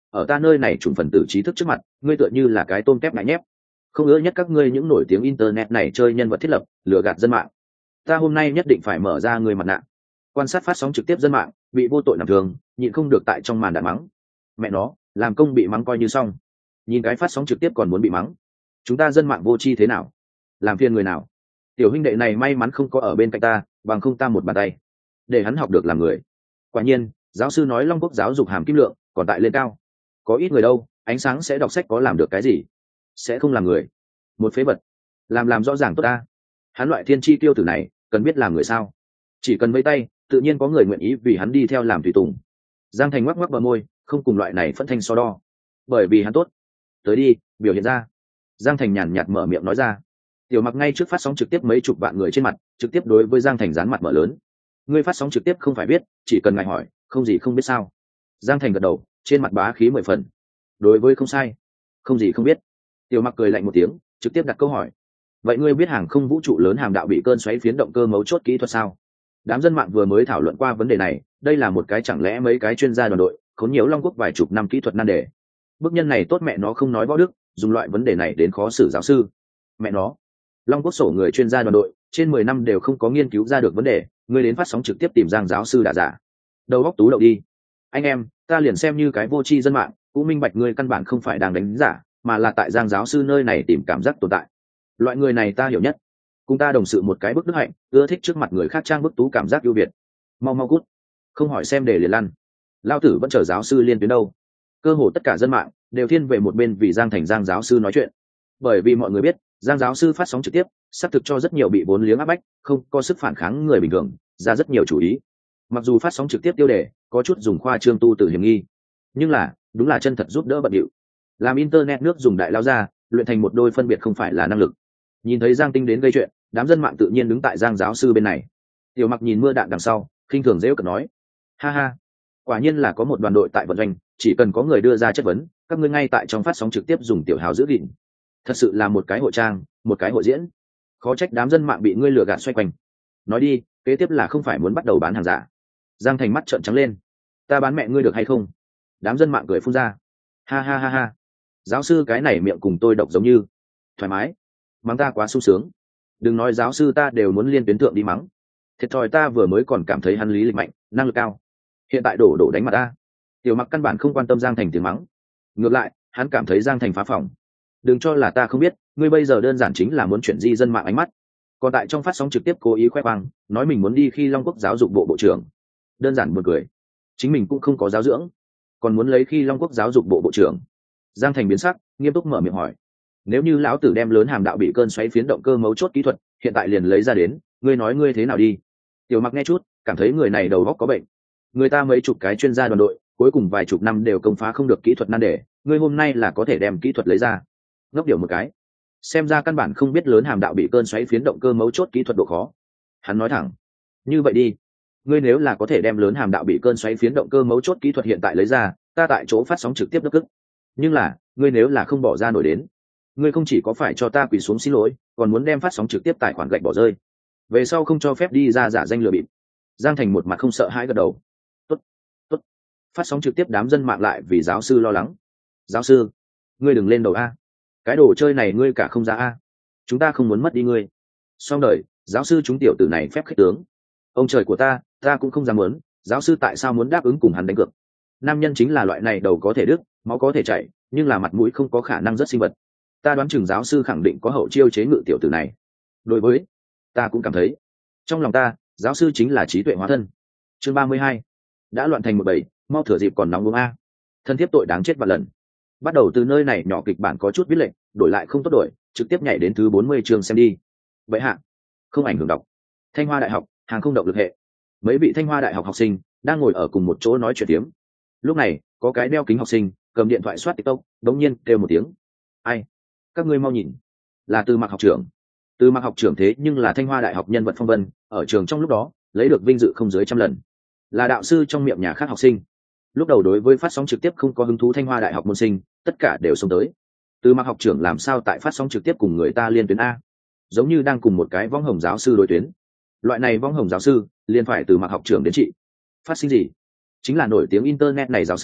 ở ta nơi này chủng phần tử trí thức trước mặt ngươi tựa như là cái tôm tép ngại nhép, không ngỡ nhất các ngươi những nổi tiếng internet này chơi nhân vật thiết lập lừa gạt dân mạng. Ta hôm nay nhất định phải mở ra người mặt nạ. Quan sát phát sóng trực tiếp dân mạng bị vô tội nằm thường nhịn không được tại trong màn đạn mắng. Mẹ nó, làm công bị mắng coi như xong, nhìn cái phát sóng trực tiếp còn muốn bị mắng. Chúng ta dân mạng vô tri thế nào, làm phiền người nào. Tiểu huynh đệ này may mắn không có ở bên cạnh ta, bằng không ta một bàn tay để hắn học được làm người. Quả nhiên giáo sư nói Long Quốc giáo dục hàm kim lượng còn tại lên cao. Có ít người đâu, ánh sáng sẽ đọc sách có làm được cái gì, sẽ không làm người. Một phế vật, làm làm rõ ràng tốt ta. Hắn loại thiên chi tiêu tử này cần biết làm người sao, chỉ cần vây tay tự nhiên có người nguyện ý vì hắn đi theo làm tùy tùng. Giang Thành ngoắc ngoắc bờ môi, không cùng loại này phẫn thanh so đo, bởi vì hắn tốt. Tới đi, biểu hiện ra. Giang Thành nhàn nhạt mở miệng nói ra. Tiểu Mặc ngay trước phát sóng trực tiếp mấy chục vạn người trên mặt trực tiếp đối với Giang Thành dán mặt mở lớn. Ngươi phát sóng trực tiếp không phải biết, chỉ cần ngài hỏi không gì không biết sao. Giang Thành gật đầu, trên mặt bá khí mười phần. Đối với không sai, không gì không biết. Tiểu Mặc cười lạnh một tiếng, trực tiếp đặt câu hỏi. Vậy ngươi biết hàng không vũ trụ lớn hàm đạo bị cơn xoáy phiến động cơ mấu chốt kỹ thuật sao? Đám dân mạng vừa mới thảo luận qua vấn đề này, đây là một cái chẳng lẽ mấy cái chuyên gia đoàn đội khốn nhiều Long Quốc vài chục năm kỹ thuật nan đề. Bức nhân này tốt mẹ nó không nói võ đức, dùng loại vấn đề này đến khó xử giáo sư. Mẹ nó, Long Quốc sổ người chuyên gia đoàn đội trên mười năm đều không có nghiên cứu ra được vấn đề, ngươi đến phát sóng trực tiếp tìm Giang giáo sư đã giả. Đầu góc tú đậu đi. Anh em, ta liền xem như cái vô tri dân mạng, cũng minh bạch ngươi căn bản không phải đang đánh giả, mà là tại Giang giáo sư nơi này tìm cảm giác tồn tại. Loại người này ta hiểu nhất, cùng ta đồng sự một cái bức đức hạnh, ưa thích trước mặt người khác trang bức tú cảm giác ưu việt. Mau mau cút, không hỏi xem để liền lăn. Lao tử vẫn chờ giáo sư liên tuyến đâu. Cơ hồ tất cả dân mạng đều thiên về một bên vì Giang Thành Giang giáo sư nói chuyện, bởi vì mọi người biết Giang giáo sư phát sóng trực tiếp xác thực cho rất nhiều bị vốn liếng áp bách không có sức phản kháng người bình thường ra rất nhiều chủ ý. Mặc dù phát sóng trực tiếp tiêu đề có chút dùng khoa trương tu từ hiểm nghi, nhưng là đúng là chân thật giúp đỡ bận điệu. Làm internet nước dùng đại lao ra luyện thành một đôi phân biệt không phải là năng lực. Nhìn thấy Giang Tinh đến gây chuyện, đám dân mạng tự nhiên đứng tại Giang giáo sư bên này. Tiểu Mặc nhìn mưa đạn đằng sau khinh thường dễ cợt nói, ha ha, quả nhiên là có một đoàn đội tại vận doanh, chỉ cần có người đưa ra chất vấn các ngươi ngay tại trong phát sóng trực tiếp dùng tiểu hào giữ gìn. Thật sự là một cái hội trang, một cái hội diễn. Khó trách đám dân mạng bị ngươi lừa gạt xoay quanh. Nói đi, kế tiếp là không phải muốn bắt đầu bán hàng giả? Giang Thành mắt trợn trắng lên. Ta bán mẹ ngươi được hay không? Đám dân mạng cười phun ra. Ha ha ha ha. Giáo sư cái này miệng cùng tôi độc giống như. Thoải mái. Mắng ta quá sung sướng. Đừng nói giáo sư ta đều muốn liên tuyến thượng đi mắng. Thiệt thòi ta vừa mới còn cảm thấy hắn lý lịch mạnh, năng lực cao. Hiện tại đổ đổ đánh mặt ta. Tiểu Mặc căn bản không quan tâm Giang Thành tiếng mắng. Ngược lại, hắn cảm thấy Giang Thành phá phòng. Đừng cho là ta không biết, ngươi bây giờ đơn giản chính là muốn chuyển di dân mạng ánh mắt. Còn tại trong phát sóng trực tiếp cố ý khoe khoang, nói mình muốn đi khi Long Quốc giáo dục bộ bộ trưởng. Đơn giản buồn cười. Chính mình cũng không có giáo dưỡng, còn muốn lấy khi Long Quốc giáo dục bộ bộ trưởng. Giang Thành biến sắc, nghiêm túc mở miệng hỏi. Nếu như lão tử đem lớn hàm đạo bị cơn xoáy phiến động cơ mấu chốt kỹ thuật, hiện tại liền lấy ra đến, ngươi nói ngươi thế nào đi? Tiểu Mặc nghe chút, cảm thấy người này đầu óc có bệnh. Người ta mấy chục cái chuyên gia đoàn đội, cuối cùng vài chục năm đều công phá không được kỹ thuật nan đề, ngươi hôm nay là có thể đem kỹ thuật lấy ra? Ngốc điều một cái, xem ra căn bản không biết lớn hàm đạo bị cơn xoáy phiến động cơ mấu chốt kỹ thuật độ khó. Hắn nói thẳng, như vậy đi, ngươi nếu là có thể đem lớn hàm đạo bị cơn xoáy phiến động cơ mấu chốt kỹ thuật hiện tại lấy ra, ta tại chỗ phát sóng trực tiếp đất cức. Nhưng là, ngươi nếu là không bỏ ra nổi đến, ngươi không chỉ có phải cho ta quỳ xuống xin lỗi, còn muốn đem phát sóng trực tiếp tài khoản gạch bỏ rơi, về sau không cho phép đi ra giả danh lừa bịp. Giang Thành một mặt không sợ hãi gật đầu. Tốt, tốt. Phát sóng trực tiếp đám dân mạng lại vì giáo sư lo lắng. Giáo sư, ngươi đừng lên đầu a, cái đồ chơi này ngươi cả không ra a, chúng ta không muốn mất đi ngươi. Xong đời, giáo sư chúng tiểu tử này phép khích tướng. Ông trời của ta, ta cũng không dám muốn, giáo sư tại sao muốn đáp ứng cùng hắn đánh cược? Nam nhân chính là loại này, đầu có thể đứt, máu có thể chảy, nhưng là mặt mũi không có khả năng rất sinh vật. Ta đoán chừng giáo sư khẳng định có hậu chiêu chế ngự tiểu tử này. Đối với ta cũng cảm thấy, trong lòng ta, giáo sư chính là trí tuệ hóa thân. Chương ba mươi hai, đã loạn thành một bầy, mau thừa dịp còn nóng uống a. Thân thiết tội đáng chết vạn lần. Bắt đầu từ nơi này nhỏ kịch bản có chút viết lệnh, đổi lại không tốt đổi, trực tiếp nhảy đến thứ bốn mươi chương xem đi. Vậy hạ, không ảnh hưởng đọc. Thanh Hoa Đại học, hàng không động lực hệ. Mấy vị Thanh Hoa Đại học học sinh đang ngồi ở cùng một chỗ nói chuyện tiếm. Lúc này, có cái đeo kính học sinh cầm điện thoại soát TikTok, đống nhiên kêu một tiếng. Ai? Các ngươi mau nhìn, là Từ Mặc học trưởng. Từ Mặc học trưởng thế nhưng là Thanh Hoa Đại học nhân vật phong vân, ở trường trong lúc đó lấy được vinh dự không dưới trăm lần, là đạo sư trong miệng nhà khác học sinh. Lúc đầu đối với phát sóng trực tiếp không có hứng thú Thanh Hoa Đại học môn sinh, tất cả đều xông tới. Từ Mặc học trưởng làm sao tại phát sóng trực tiếp cùng người ta liên tuyến a? Giống như đang cùng một cái vong hồng giáo sư đối tuyến. Loại này vong hồng giáo sư liền phải Từ Mặc học trưởng đến trị. Phát sinh gì? Chính là nổi tiếng internet này giáo sư,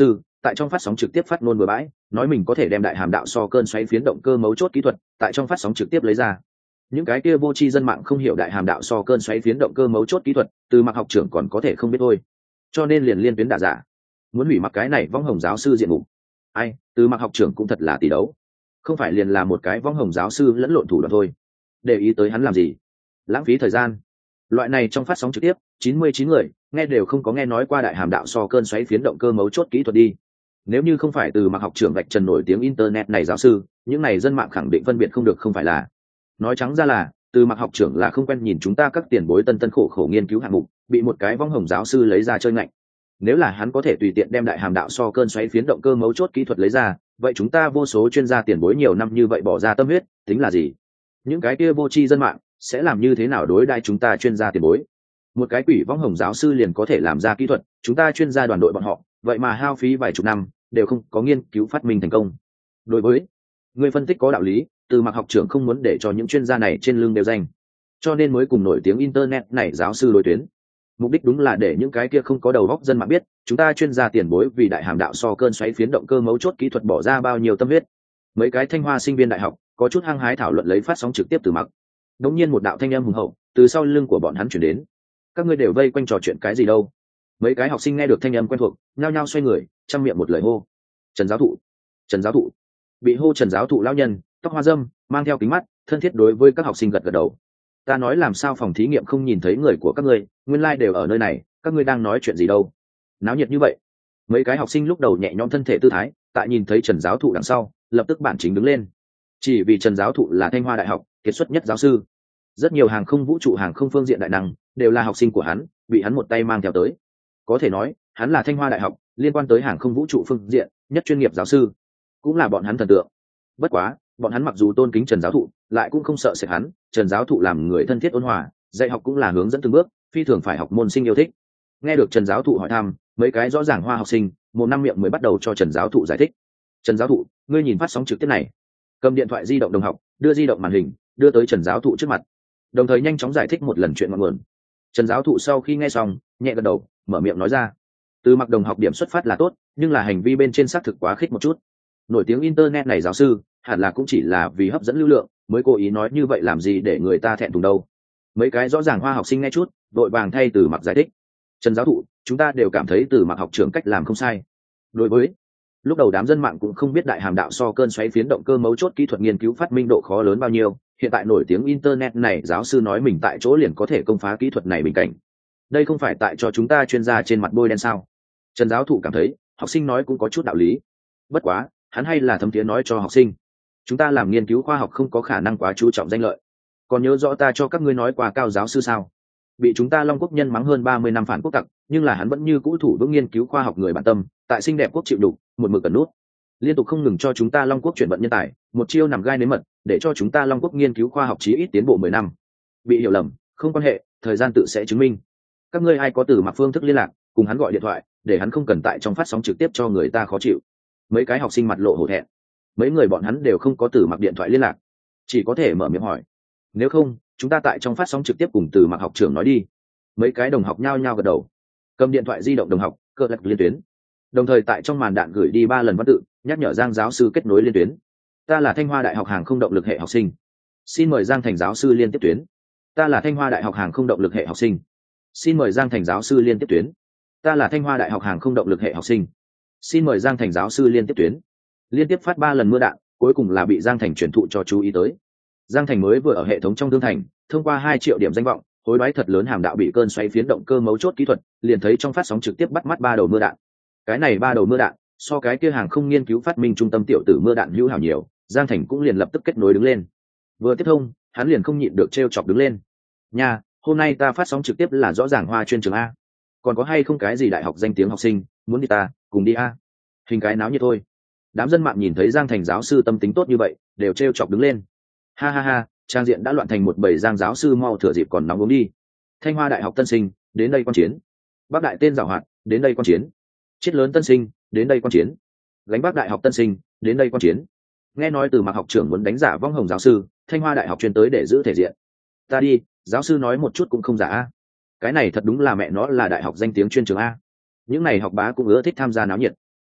tại trong phát sóng trực tiếp phát ngôn bừa bãi, nói mình có thể đem đại hàm đạo so cơn xoáy phiến động cơ mấu chốt kỹ thuật tại trong phát sóng trực tiếp lấy ra. Những cái kia vô tri dân mạng không hiểu đại hàm đạo so cơn xoáy phiến động cơ mấu chốt kỹ thuật, Từ Mặc học trưởng còn có thể không biết thôi, cho nên liền liên tuyến đả giả, muốn hủy mặc cái này vong hồng giáo sư diện mục. Ai, Từ Mặc học trưởng cũng thật là tỷ đấu, không phải liền là một cái vong hồng giáo sư lẫn lộn thủ đoạn thôi, để ý tới hắn làm gì, lãng phí thời gian. Loại này trong phát sóng trực tiếp chín mươi chín người nghe đều không có nghe nói qua đại hàm đạo so cơn xoáy phiến động cơ mấu chốt kỹ thuật đi. Nếu như không phải Từ Mặc học trưởng vạch trần nổi tiếng internet này giáo sư, những này dân mạng khẳng định phân biệt không được không phải là. Nói trắng ra là Từ Mặc học trưởng là không quen nhìn chúng ta các tiền bối tân tân khổ khổ nghiên cứu hạng mục bị một cái vong hồng giáo sư lấy ra chơi ngạnh. Nếu là hắn có thể tùy tiện đem đại hàm đạo so cơn xoáy phiến động cơ mấu chốt kỹ thuật lấy ra, vậy chúng ta vô số chuyên gia tiền bối nhiều năm như vậy bỏ ra tâm huyết tính là gì? Những cái kia vô tri dân mạng sẽ làm như thế nào đối đãi chúng ta chuyên gia tiền bối? Một cái quỷ vong hồng giáo sư liền có thể làm ra kỹ thuật, chúng ta chuyên gia đoàn đội bọn họ vậy mà hao phí vài chục năm đều không có nghiên cứu phát minh thành công. Đối với người phân tích có đạo lý, Từ Mặc học trưởng không muốn để cho những chuyên gia này trên lưng đều danh, cho nên mới cùng nổi tiếng internet này giáo sư đối tuyến. Mục đích đúng là để những cái kia không có đầu óc dân mạng biết chúng ta chuyên gia tiền bối vì đại hàm đạo so cơn xoáy phiến động cơ mấu chốt kỹ thuật bỏ ra bao nhiêu tâm huyết. Mấy cái Thanh Hoa sinh viên đại học có chút hăng hái thảo luận lấy phát sóng trực tiếp Từ Mặc. Đống nhiên một đạo thanh âm hùng hậu từ sau lưng của bọn hắn chuyển đến. Các ngươi đều vây quanh trò chuyện cái gì đâu? Mấy cái học sinh nghe được thanh âm quen thuộc nhao nhao xoay người chăm miệng một lời hô: Trần giáo thụ, Trần giáo thụ. Bị hô Trần giáo thụ lão nhân tóc hoa dâm mang theo kính mắt thân thiết đối với các học sinh gật gật đầu. Ta nói làm sao phòng thí nghiệm không nhìn thấy người của các ngươi, nguyên lai đều ở nơi này, các ngươi đang nói chuyện gì đâu? Náo nhiệt như vậy. Mấy cái học sinh lúc đầu nhẹ nhõm thân thể tư thái, tại nhìn thấy Trần giáo thụ đằng sau lập tức bản chính đứng lên. Chỉ vì Trần giáo thụ là Thanh Hoa đại học kiệt xuất nhất giáo sư, rất nhiều hàng không vũ trụ hàng không phương diện đại năng đều là học sinh của hắn, bị hắn một tay mang theo tới. Có thể nói hắn là Thanh Hoa đại học liên quan tới hàng không vũ trụ phương diện nhất chuyên nghiệp giáo sư, cũng là bọn hắn thần tượng. Bất quá bọn hắn mặc dù tôn kính Trần giáo thụ lại cũng không sợ sệt hắn. Trần giáo thụ làm người thân thiết ôn hòa, dạy học cũng là hướng dẫn từng bước, phi thường phải học môn sinh yêu thích. Nghe được Trần giáo thụ hỏi thăm, mấy cái rõ ràng hoa học sinh một năm miệng mới bắt đầu cho Trần giáo thụ giải thích. Trần giáo thụ, ngươi nhìn phát sóng trực tiếp này. Cầm điện thoại di động đồng học đưa di động màn hình đưa tới Trần giáo thụ trước mặt, đồng thời nhanh chóng giải thích một lần chuyện ngọn nguồn. Trần giáo thụ sau khi nghe xong nhẹ gật đầu mở miệng nói ra: Từ Mặc đồng học điểm xuất phát là tốt, nhưng là hành vi bên trên xác thực quá khích một chút. Nổi tiếng internet này giáo sư hẳn là cũng chỉ là vì hấp dẫn lưu lượng mới cố ý nói như vậy, làm gì để người ta thẹn thùng đâu. Mấy cái rõ ràng hoa học sinh nghe chút đội vàng thay Từ Mặc giải thích. Trần giáo thụ, chúng ta đều cảm thấy Từ Mặc học trưởng cách làm không sai. Đối với lúc đầu đám dân mạng cũng không biết đại hàm đạo so cơn xoáy phiến động cơ mấu chốt kỹ thuật nghiên cứu phát minh độ khó lớn bao nhiêu, hiện tại nổi tiếng internet này giáo sư nói mình tại chỗ liền có thể công phá kỹ thuật này bình cảnh, đây không phải tại cho chúng ta chuyên gia trên mặt bôi đen sao? Trần giáo thụ cảm thấy học sinh nói cũng có chút đạo lý, bất quá hắn hay là thâm tiếng nói cho học sinh, chúng ta làm nghiên cứu khoa học không có khả năng quá chú trọng danh lợi. Còn nhớ rõ ta cho các ngươi nói qua Cao giáo sư sao? Bị chúng ta Long Quốc nhân mắng hơn ba mươi năm phản quốc tặc, nhưng là hắn vẫn như cũ thủ vững nghiên cứu khoa học người bản tâm, tại xinh đẹp quốc chịu đủ, một mực cẩn nút, liên tục không ngừng cho chúng ta Long Quốc chuyển vận nhân tài, một chiêu nằm gai nếm mật, để cho chúng ta Long Quốc nghiên cứu khoa học chí ít tiến bộ mười năm. Bị hiểu lầm, không quan hệ, thời gian tự sẽ chứng minh. Các ngươi ai có Từ Mặc phương thức liên lạc, cùng hắn gọi điện thoại, để hắn không cần tại trong phát sóng trực tiếp cho người ta khó chịu. Mấy cái học sinh mặt lộ hổ thẹn, mấy người bọn hắn đều không có Từ Mặc điện thoại liên lạc, chỉ có thể mở miệng hỏi. Nếu không, chúng ta tại trong phát sóng trực tiếp cùng Từ Mặc học trưởng nói đi. Mấy cái đồng học nhao nhao gật đầu, cầm điện thoại di động đồng học cơ lật liên tuyến, đồng thời tại trong màn đạn gửi đi ba lần văn tự nhắc nhở Giang giáo sư kết nối liên tuyến. Ta là Thanh Hoa đại học hàng không động lực hệ học sinh, xin mời Giang Thành giáo sư liên tiếp tuyến. Ta là Thanh Hoa đại học hàng không động lực hệ học sinh, xin mời Giang Thành giáo sư liên tiếp tuyến. Ta là Thanh Hoa đại học hàng không động lực hệ học sinh, xin mời Giang Thành giáo sư liên tiếp tuyến. Liên tiếp phát ba lần mưa đạn, cuối cùng là bị Giang Thành truyền thụ cho chú ý tới. Giang Thành mới vừa ở hệ thống trong thương thành thông qua hai triệu điểm danh vọng, hối đoái thật lớn hàm đạo bị cơn xoáy phiến động cơ mấu chốt kỹ thuật, liền thấy trong phát sóng trực tiếp bắt mắt ba đầu mưa đạn. Cái này ba đầu mưa đạn so cái kia hàng không nghiên cứu phát minh trung tâm tiểu tử mưa đạn hữu hảo nhiều, Giang Thành cũng liền lập tức kết nối đứng lên. Vừa tiếp thông, hắn liền không nhịn được trêu chọc đứng lên. Nha, hôm nay ta phát sóng trực tiếp là rõ ràng Hoa chuyên trường a, còn có hay không cái gì đại học danh tiếng học sinh muốn đi ta cùng đi a? Hình cái náo như thôi. Đám dân mạng nhìn thấy Giang Thành giáo sư tâm tính tốt như vậy, đều trêu chọc đứng lên. Ha ha ha, trang diện đã loạn thành một bầy Giang giáo sư mau thừa dịp còn nóng uống đi. Thanh Hoa đại học tân sinh đến đây quan chiến, Bắc đại tên giảo hoạt đến đây quan chiến, Chiết lớn tân sinh đến đây quan chiến, Gánh Bắc đại học tân sinh đến đây quan chiến. Nghe nói Từ Mặc học trưởng muốn đánh giả vong hồng giáo sư, Thanh Hoa đại học chuyên tới để giữ thể diện. Ta đi, giáo sư nói một chút cũng không giả a. Cái này thật đúng là mẹ nó là đại học danh tiếng chuyên trường a. Những này học bá cũng ưa thích tham gia náo nhiệt.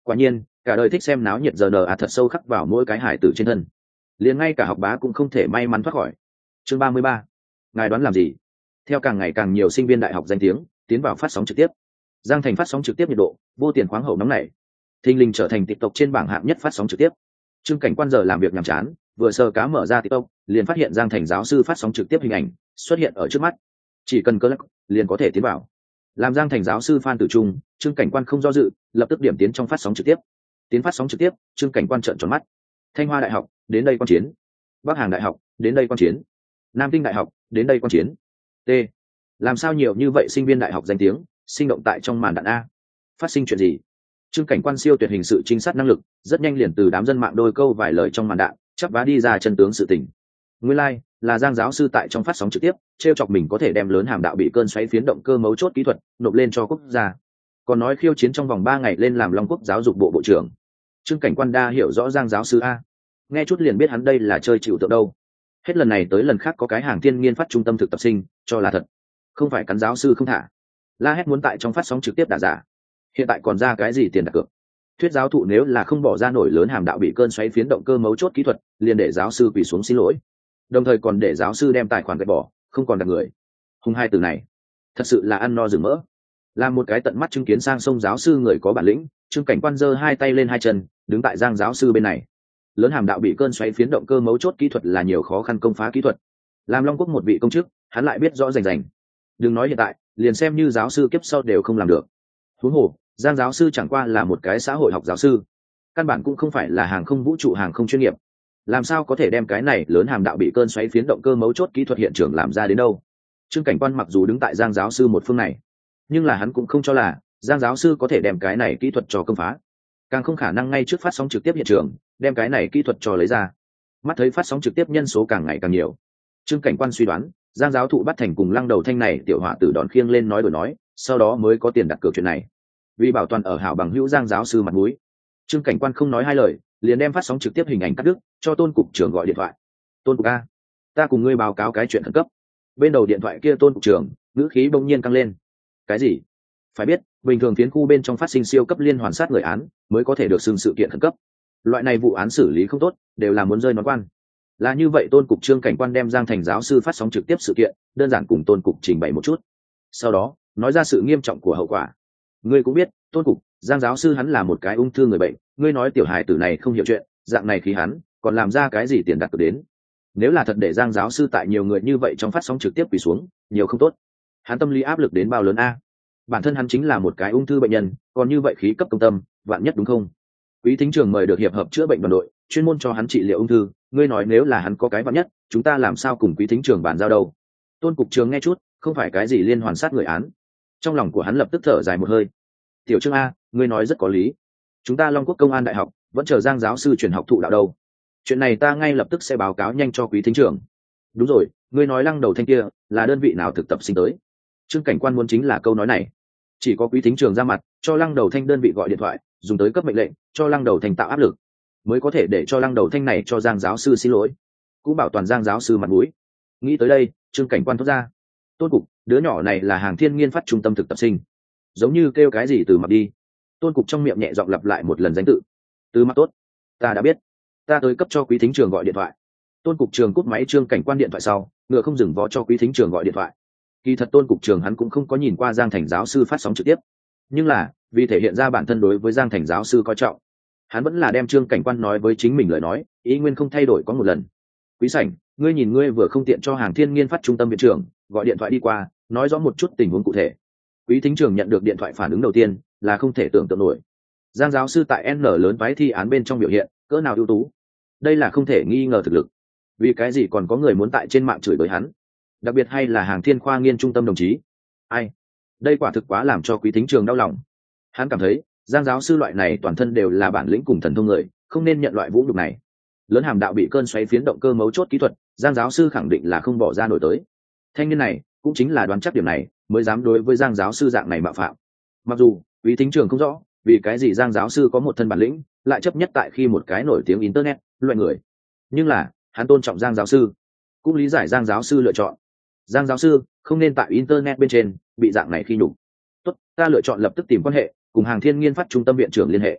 Quả nhiên cả đời thích xem náo nhiệt giờ nờ à thật sâu khắc vào mỗi cái hải tử trên thân, liền ngay cả học bá cũng không thể may mắn thoát khỏi. Chương ba mươi ba, ngài đoán làm gì? Theo càng ngày càng nhiều sinh viên đại học danh tiếng tiến vào phát sóng trực tiếp, Giang Thành phát sóng trực tiếp nhiệt độ vô tiền khoáng hậu nóng nảy, thình lình trở thành TikTok trên bảng hạng nhất phát sóng trực tiếp. Trương Cảnh Quan giờ làm việc nhàm chán, vừa sờ cá mở ra TikTok, liền phát hiện Giang Thành giáo sư phát sóng trực tiếp hình ảnh xuất hiện ở trước mắt, chỉ cần cơ lắc liền có thể tiến vào. Làm Giang Thành giáo sư fan tử trung, Trương Cảnh Quan không do dự, lập tức điểm tiến trong phát sóng trực tiếp. Tiến phát sóng trực tiếp, Trương Cảnh Quan trợn tròn mắt. Thanh Hoa Đại học, đến đây quan chiến. Bắc Hàng Đại học, đến đây quan chiến. Nam Tinh Đại học, đến đây quan chiến. T. Làm sao nhiều như vậy sinh viên đại học danh tiếng sinh động tại trong màn đạn a? Phát sinh chuyện gì? Trương Cảnh Quan siêu tuyệt hình sự trinh sát năng lực, rất nhanh liền từ đám dân mạng đôi câu vài lời trong màn đạn chắp vá đi ra chân tướng sự tình. Nguyên lai like, là Giang giáo sư tại trong phát sóng trực tiếp trêu chọc mình có thể đem lớn hàm đạo bị cơn xoáy phiến động cơ mấu chốt kỹ thuật nộp lên cho quốc gia, còn nói khiêu chiến trong vòng ba ngày lên làm Long Quốc giáo dục bộ bộ trưởng. Trương Cảnh Quan đa hiểu rõ Giang giáo sư a, nghe chút liền biết hắn đây là chơi chịu tượng đâu. Hết lần này tới lần khác có cái hàng thiên nghiên phát trung tâm thực tập sinh cho là thật, không phải cắn giáo sư không thả, la hét muốn tại trong phát sóng trực tiếp đả giả. Hiện tại còn ra cái gì tiền đặt cược? Thuyết giáo thụ nếu là không bỏ ra nổi lớn hàm đạo bị cơn xoáy phiến động cơ mấu chốt kỹ thuật, liền để giáo sư quỳ xuống xin lỗi, đồng thời còn để giáo sư đem tài khoản gạch bỏ, không còn đặt người. Hùng hai từ này thật sự là ăn no rừng mỡ. Làm một cái tận mắt chứng kiến sang sông giáo sư người có bản lĩnh, Trương Cảnh Quan giơ hai tay lên hai chân, đứng tại Giang giáo sư bên này. Lớn hàm đạo bị cơn xoáy phiến động cơ mấu chốt kỹ thuật là nhiều khó khăn công phá kỹ thuật. Làm Long Quốc một vị công chức, hắn lại biết rõ rành rành. Đừng nói hiện tại, liền xem như giáo sư kiếp sau đều không làm được. Huống hồ, Giang giáo sư chẳng qua là một cái xã hội học giáo sư, căn bản cũng không phải là hàng không vũ trụ hàng không chuyên nghiệp, làm sao có thể đem cái này lớn hàm đạo bị cơn xoáy phiến động cơ mấu chốt kỹ thuật hiện trường làm ra đến đâu. Trương Cảnh Quan mặc dù đứng tại Giang giáo sư một phương này, nhưng là hắn cũng không cho là Giang giáo sư có thể đem cái này kỹ thuật cho công phá, càng không khả năng ngay trước phát sóng trực tiếp hiện trường đem cái này kỹ thuật cho lấy ra. Mắt thấy phát sóng trực tiếp nhân số càng ngày càng nhiều, Trương Cảnh Quan suy đoán Giang giáo thụ bắt thành cùng Lăng Đầu Thanh này tiểu họa tử đòn khiêng lên nói đổi nói, sau đó mới có tiền đặt cược chuyện này. Vì bảo toàn ở hảo bằng hữu Giang giáo sư mặt mũi, Trương Cảnh Quan không nói hai lời, liền đem phát sóng trực tiếp hình ảnh cắt đứt, cho Tôn cục trưởng gọi điện thoại. Tôn cục a, ta cùng ngươi báo cáo cái chuyện khẩn cấp. Bên đầu điện thoại kia Tôn cục trưởng ngữ khí bỗng nhiên căng lên. Cái gì? Phải biết, bình thường phiến khu bên trong phát sinh siêu cấp liên hoàn sát người án mới có thể được xưng sự kiện khẩn cấp. Loại này vụ án xử lý không tốt, đều là muốn rơi nón quan. Là như vậy, Tôn cục Trương Cảnh Quan đem Giang Thành giáo sư phát sóng trực tiếp sự kiện đơn giản cùng Tôn cục trình bày một chút, sau đó nói ra sự nghiêm trọng của hậu quả. Ngươi cũng biết, Tôn cục, Giang giáo sư hắn là một cái ung thư người bệnh, ngươi nói tiểu hài tử này không hiểu chuyện, dạng này khí hắn còn làm ra cái gì tiền đặt cược đến. Nếu là thật để Giang giáo sư tại nhiều người như vậy trong phát sóng trực tiếp quỳ xuống, nhiều không tốt. Hắn tâm lý áp lực đến bao lớn a? Bản thân hắn chính là một cái ung thư bệnh nhân, còn như vậy khí cấp công tâm, vạn nhất đúng không? Quý thính trường mời được hiệp hợp chữa bệnh đoàn đội, chuyên môn cho hắn trị liệu ung thư, ngươi nói nếu là hắn có cái vạn nhất, chúng ta làm sao cùng quý thính trường bàn giao đâu? Tôn cục trường nghe chút, không phải cái gì liên hoàn sát người án, trong lòng của hắn lập tức thở dài một hơi. Tiểu Trương a, ngươi nói rất có lý. Chúng ta Long Quốc Công an Đại học vẫn chờ Giang giáo sư truyền học thụ đạo đâu. Chuyện này ta ngay lập tức sẽ báo cáo nhanh cho quý thính trưởng. Đúng rồi, ngươi nói Lăng Đầu Thanh kia là đơn vị nào thực tập sinh tới? Trương Cảnh Quan muốn chính là câu nói này. Chỉ có quý thính trưởng ra mặt, cho Lăng Đầu Thanh đơn vị gọi điện thoại, dùng tới cấp mệnh lệnh, cho Lăng Đầu Thanh tạo áp lực, mới có thể để cho Lăng Đầu Thanh này cho Giang giáo sư xin lỗi, cũng bảo toàn Giang giáo sư mặt mũi. Nghĩ tới đây, Trương Cảnh Quan thốt ra. Tôn cục, đứa nhỏ này là hàng thiên nghiên phát trung tâm thực tập sinh, giống như kêu cái gì từ mặt đi. Tôn cục trong miệng nhẹ giọng lặp lại một lần danh tự. Từ mặt tốt, ta đã biết, ta tới cấp cho quý thính trường gọi điện thoại. Tôn cục trường cúp máy Trương Cảnh Quan điện thoại sau, ngựa không dừng vó cho quý thính trường gọi điện thoại. Kỳ thật Tôn cục trường hắn cũng không có nhìn qua Giang Thành giáo sư phát sóng trực tiếp, nhưng là vì thể hiện ra bản thân đối với Giang Thành giáo sư coi trọng, hắn vẫn là đem Trương Cảnh Quan nói với chính mình lời nói ý nguyên không thay đổi có một lần. Quý sảnh, ngươi nhìn ngươi vừa không tiện cho hàng thiên nghiên phát trung tâm viện trưởng gọi điện thoại đi qua, nói rõ một chút tình huống cụ thể. Quý thính trường nhận được điện thoại phản ứng đầu tiên là không thể tưởng tượng nổi. Giang giáo sư tại N lớn phái thi án bên trong biểu hiện cỡ nào ưu tú, đây là không thể nghi ngờ thực lực. Vì cái gì còn có người muốn tại trên mạng chửi bới hắn, đặc biệt hay là hàng thiên khoa nghiên trung tâm đồng chí. Ai, đây quả thực quá làm cho quý thính trường đau lòng. Hắn cảm thấy Giang giáo sư loại này toàn thân đều là bản lĩnh cùng thần thông người, không nên nhận loại vũ nhục này. Lớn hàm đạo bị cơn xoáy phiến động cơ mấu chốt kỹ thuật, Giang giáo sư khẳng định là không bỏ ra nổi tới. Thanh niên này cũng chính là đoán chắc điểm này mới dám đối với Giang giáo sư dạng này mạo phạm. Mặc dù quý thính trường không rõ vì cái gì Giang giáo sư có một thân bản lĩnh lại chấp nhất tại khi một cái nổi tiếng internet loại người, nhưng là hắn tôn trọng Giang giáo sư, cũng lý giải Giang giáo sư lựa chọn. Giang giáo sư không nên tại internet bên trên bị dạng này khi nhục. Tốt, ta lựa chọn lập tức tìm quan hệ cùng hàng thiên nghiên phát trung tâm viện trưởng liên hệ.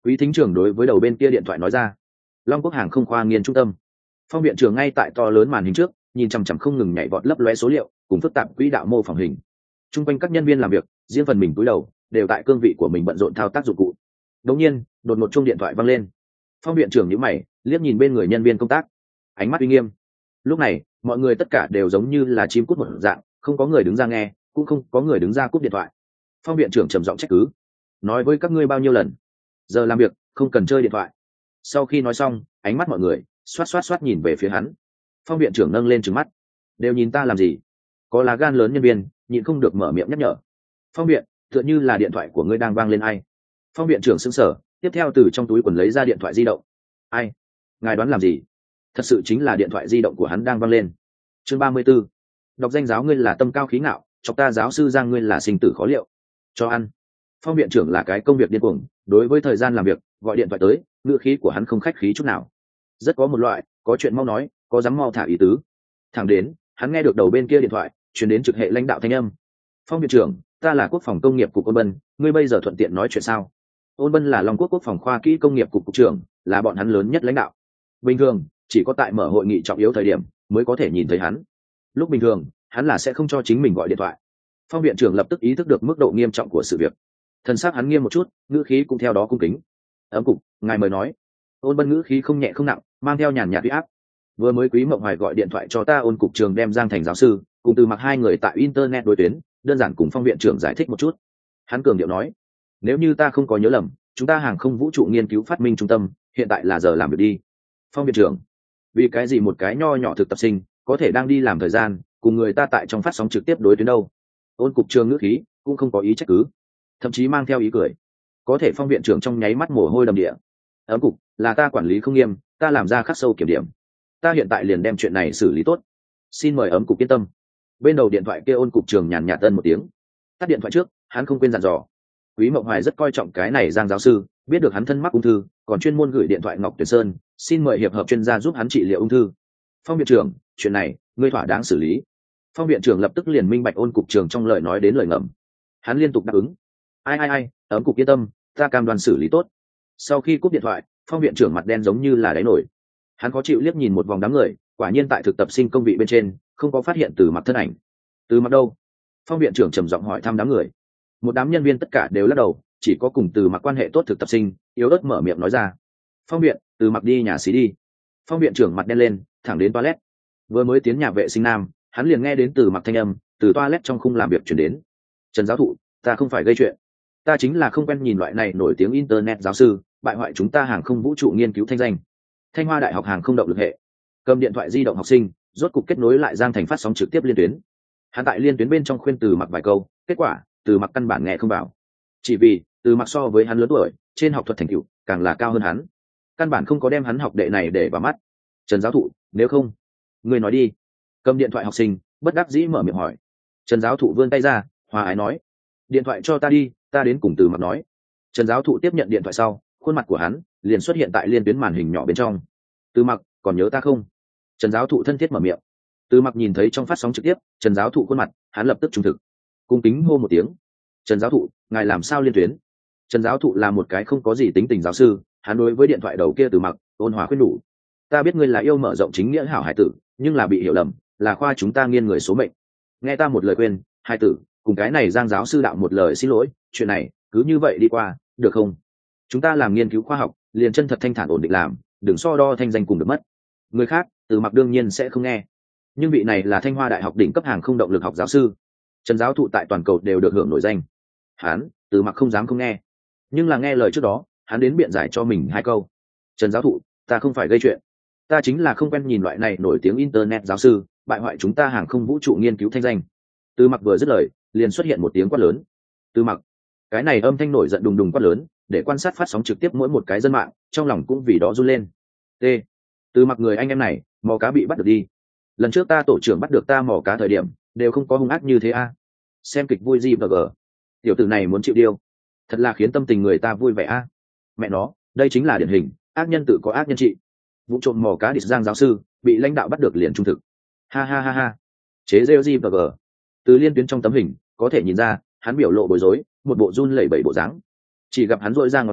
Quý thính trưởng đối với đầu bên kia điện thoại nói ra. Long Quốc hàng không khoa nghiên trung tâm. Phong viện trưởng ngay tại to lớn màn hình trước, nhìn chằm chằm không ngừng nhảy vọt lấp lóe số liệu cùng phức tạp quỹ đạo mô phỏng hình. Trung quanh các nhân viên làm việc riêng phần mình cúi đầu, đều tại cương vị của mình bận rộn thao tác dụng cụ. Đột nhiên đột ngột chuông điện thoại vang lên. Phong viện trưởng nhíu mày, liếc nhìn bên người nhân viên công tác, ánh mắt uy nghiêm. Lúc này mọi người tất cả đều giống như là chim cút một dạng, không có người đứng ra nghe, cũng không có người đứng ra cúp điện thoại. Phong viện trưởng trầm giọng trách cứ, nói với các ngươi bao nhiêu lần, giờ làm việc không cần chơi điện thoại. Sau khi nói xong, ánh mắt mọi người xoát xoát xoát nhìn về phía hắn. Phong viện trưởng nâng lên trừng mắt, đều nhìn ta làm gì? Có lá gan lớn nhân viên nhịn không được mở miệng nhắc nhở. Phong viện, tựa như là điện thoại của ngươi đang vang lên ai? Phong viện trưởng sững sờ, tiếp theo từ trong túi quần lấy ra điện thoại di động. Ai? Ngài đoán làm gì? Thật sự chính là điện thoại di động của hắn đang vang lên. Chương ba mươi 34. Đọc danh giáo ngươi là tâm cao khí ngạo, chọc ta giáo sư Giang ngươi là sinh tử khó liệu. Cho ăn. Phong viện trưởng là cái công việc điên cuồng, đối với thời gian làm việc, gọi điện thoại tới, ngữ khí của hắn không khách khí chút nào. Rất có một loại, có chuyện mau nói, có dám mau thả ý tứ. Thẳng đến, hắn nghe được đầu bên kia điện thoại, truyền đến trực hệ lãnh đạo thanh âm. Phong viện trưởng, ta là quốc phòng công nghiệp cục Ôn Bân, ngươi bây giờ thuận tiện nói chuyện sao? Ôn Bân là Long Quốc quốc phòng khoa kỹ công nghiệp cục cục trưởng, là bọn hắn lớn nhất lãnh đạo. Bình thường, chỉ có tại mở hội nghị trọng yếu thời điểm mới có thể nhìn thấy hắn. Lúc bình thường, hắn là sẽ không cho chính mình gọi điện thoại. Phong viện trưởng lập tức ý thức được mức độ nghiêm trọng của sự việc, thân xác hắn nghiêm một chút, ngữ khí cũng theo đó cung kính. Ấm cục, ngài mời nói. Ôn Bân ngữ khí không nhẹ không nặng, mang theo nhàn nhạt uy áp. Vừa mới Quý Mộng Hoài gọi điện thoại cho ta, Ôn cục trường đem Giang Thành giáo sư cùng Từ Mặc hai người tại internet đối tuyến, đơn giản cùng Phong viện trưởng giải thích một chút. Hắn cường điệu nói, nếu như ta không có nhớ lầm, chúng ta hàng không vũ trụ nghiên cứu phát minh trung tâm hiện tại là giờ làm việc đi. Phong viện trưởng, vì cái gì một cái nho nhỏ thực tập sinh có thể đang đi làm thời gian cùng người ta tại trong phát sóng trực tiếp đối tuyến đâu? Ôn cục trường ngữ khí cũng không có ý trách cứ, thậm chí mang theo ý cười. Có thể Phong viện trưởng trong nháy mắt mồ hôi đầm địa. Ấm cục, là ta quản lý không nghiêm, ta làm ra khắc sâu kiểm điểm, ta hiện tại liền đem chuyện này xử lý tốt, xin mời Ấm cục yên tâm. Bên đầu điện thoại kia Ôn cục trường nhàn nhạt tân một tiếng, tắt điện thoại trước. Hắn không quên dặn dò, Quý Mộng Hoài rất coi trọng cái này Giang giáo sư, biết được hắn thân mắc ung thư, còn chuyên môn gửi điện thoại Ngọc Tuyển Sơn, xin mời hiệp hợp chuyên gia giúp hắn trị liệu ung thư. Phong viện trưởng, chuyện này ngươi thỏa đáng xử lý. Phong viện trưởng lập tức liền minh bạch Ôn cục trường trong lời nói đến lời ngầm. Hắn liên tục đáp ứng, ai ai ai, Ấm cục yên tâm, ta cam đoan xử lý tốt. Sau khi cúp điện thoại, Phong viện trưởng mặt đen giống như là đáy nổi. Hắn có chịu liếc nhìn một vòng đám người, quả nhiên tại thực tập sinh công vị bên trên không có phát hiện Từ Mặc thân ảnh. Từ Mặc đâu? Phong viện trưởng trầm giọng hỏi thăm đám người. Một đám nhân viên tất cả đều lắc đầu, chỉ có cùng Từ Mặc quan hệ tốt thực tập sinh yếu ớt mở miệng nói ra, Phong viện, Từ Mặc đi nhà xí đi. Phong viện trưởng mặt đen lên, thẳng đến toilet. Vừa mới tiến nhà vệ sinh nam, hắn liền nghe đến Từ Mặc thanh âm từ toilet trong khung làm việc chuyển đến. Trần giáo thụ, ta không phải gây chuyện, ta chính là không quen nhìn loại này nổi tiếng internet giáo sư bại hoại chúng ta hàng không vũ trụ nghiên cứu thanh danh. Thanh Hoa Đại học hàng không động lực hệ cầm điện thoại di động học sinh, rốt cục kết nối lại Giang Thành phát sóng trực tiếp liên tuyến. Hắn tại liên tuyến bên trong khuyên Từ Mặc vài câu, kết quả Từ Mặc căn bản nghe không vào, chỉ vì Từ Mặc so với hắn lớn tuổi, trên học thuật thành tựu càng là cao hơn hắn, căn bản không có đem hắn học đệ này để vào mắt. Trần giáo thụ, nếu không người nói đi. Cầm điện thoại học sinh bất đắc dĩ mở miệng hỏi. Trần giáo thụ vươn tay ra, hòa ái nói, điện thoại cho ta đi, ta đến cùng Từ Mặc nói. Trần giáo thụ tiếp nhận điện thoại sau, khuôn mặt của hắn liền xuất hiện tại liên tuyến màn hình nhỏ bên trong. Từ Mặc, còn nhớ ta không? Trần giáo thụ thân thiết mở miệng. Từ Mặc nhìn thấy trong phát sóng trực tiếp Trần giáo thụ khuôn mặt, hắn lập tức trung thực, cung kính hô một tiếng, Trần giáo thụ, ngài làm sao liên tuyến? Trần giáo thụ là một cái không có gì tính tình giáo sư, hắn đối với điện thoại đầu kia Từ Mặc ôn hòa khuyên đủ, ta biết ngươi là yêu mở rộng chính nghĩa hảo hải tử, nhưng là bị hiểu lầm, là khoa chúng ta nghiên người số mệnh, nghe ta một lời khuyên, hải tử cùng cái này Giang giáo sư đạo một lời xin lỗi, chuyện này cứ như vậy đi qua, được không? Chúng ta làm nghiên cứu khoa học, liền chân thật thanh thản ổn định làm, đừng so đo thanh danh cùng được mất. Người khác Từ Mặc đương nhiên sẽ không nghe, nhưng vị này là Thanh Hoa Đại học đỉnh cấp hàng không động lực học giáo sư, Trần giáo thụ tại toàn cầu đều được hưởng nổi danh, hắn Từ Mặc không dám không nghe. Nhưng là nghe lời trước đó, hắn đến biện giải cho mình hai câu. Trần giáo thụ, ta không phải gây chuyện, ta chính là không quen nhìn loại này nổi tiếng internet giáo sư bại hoại chúng ta hàng không vũ trụ nghiên cứu thanh danh. Từ Mặc vừa dứt lời, liền xuất hiện một tiếng quát lớn. Từ Mặc, cái này âm thanh nổi giận đùng đùng quát lớn, để quan sát phát sóng trực tiếp mỗi một cái dân mạng trong lòng cũng vì đó run lên. T. Từ Mặc người anh em này, mò cá bị bắt được đi. Lần trước ta tổ trưởng bắt được ta mò cá thời điểm, đều không có hung ác như thế a. À. Xem kịch vui gì và gờ. Tiểu tử này muốn chịu điêu, thật là khiến tâm tình người ta vui vẻ a. À. Mẹ nó, đây chính là điển hình ác nhân tự có ác nhân trị. Vụ trộm mò cá địch Giang giáo sư bị lãnh đạo bắt được liền trung thực. Ha ha ha ha. Chế rêu gì và gờ. Từ liên tuyến trong tấm hình có thể nhìn ra, hắn biểu lộ bối rối, một bộ run lẩy bẩy bộ dáng. Chỉ gặp hắn dội ra ngón tay,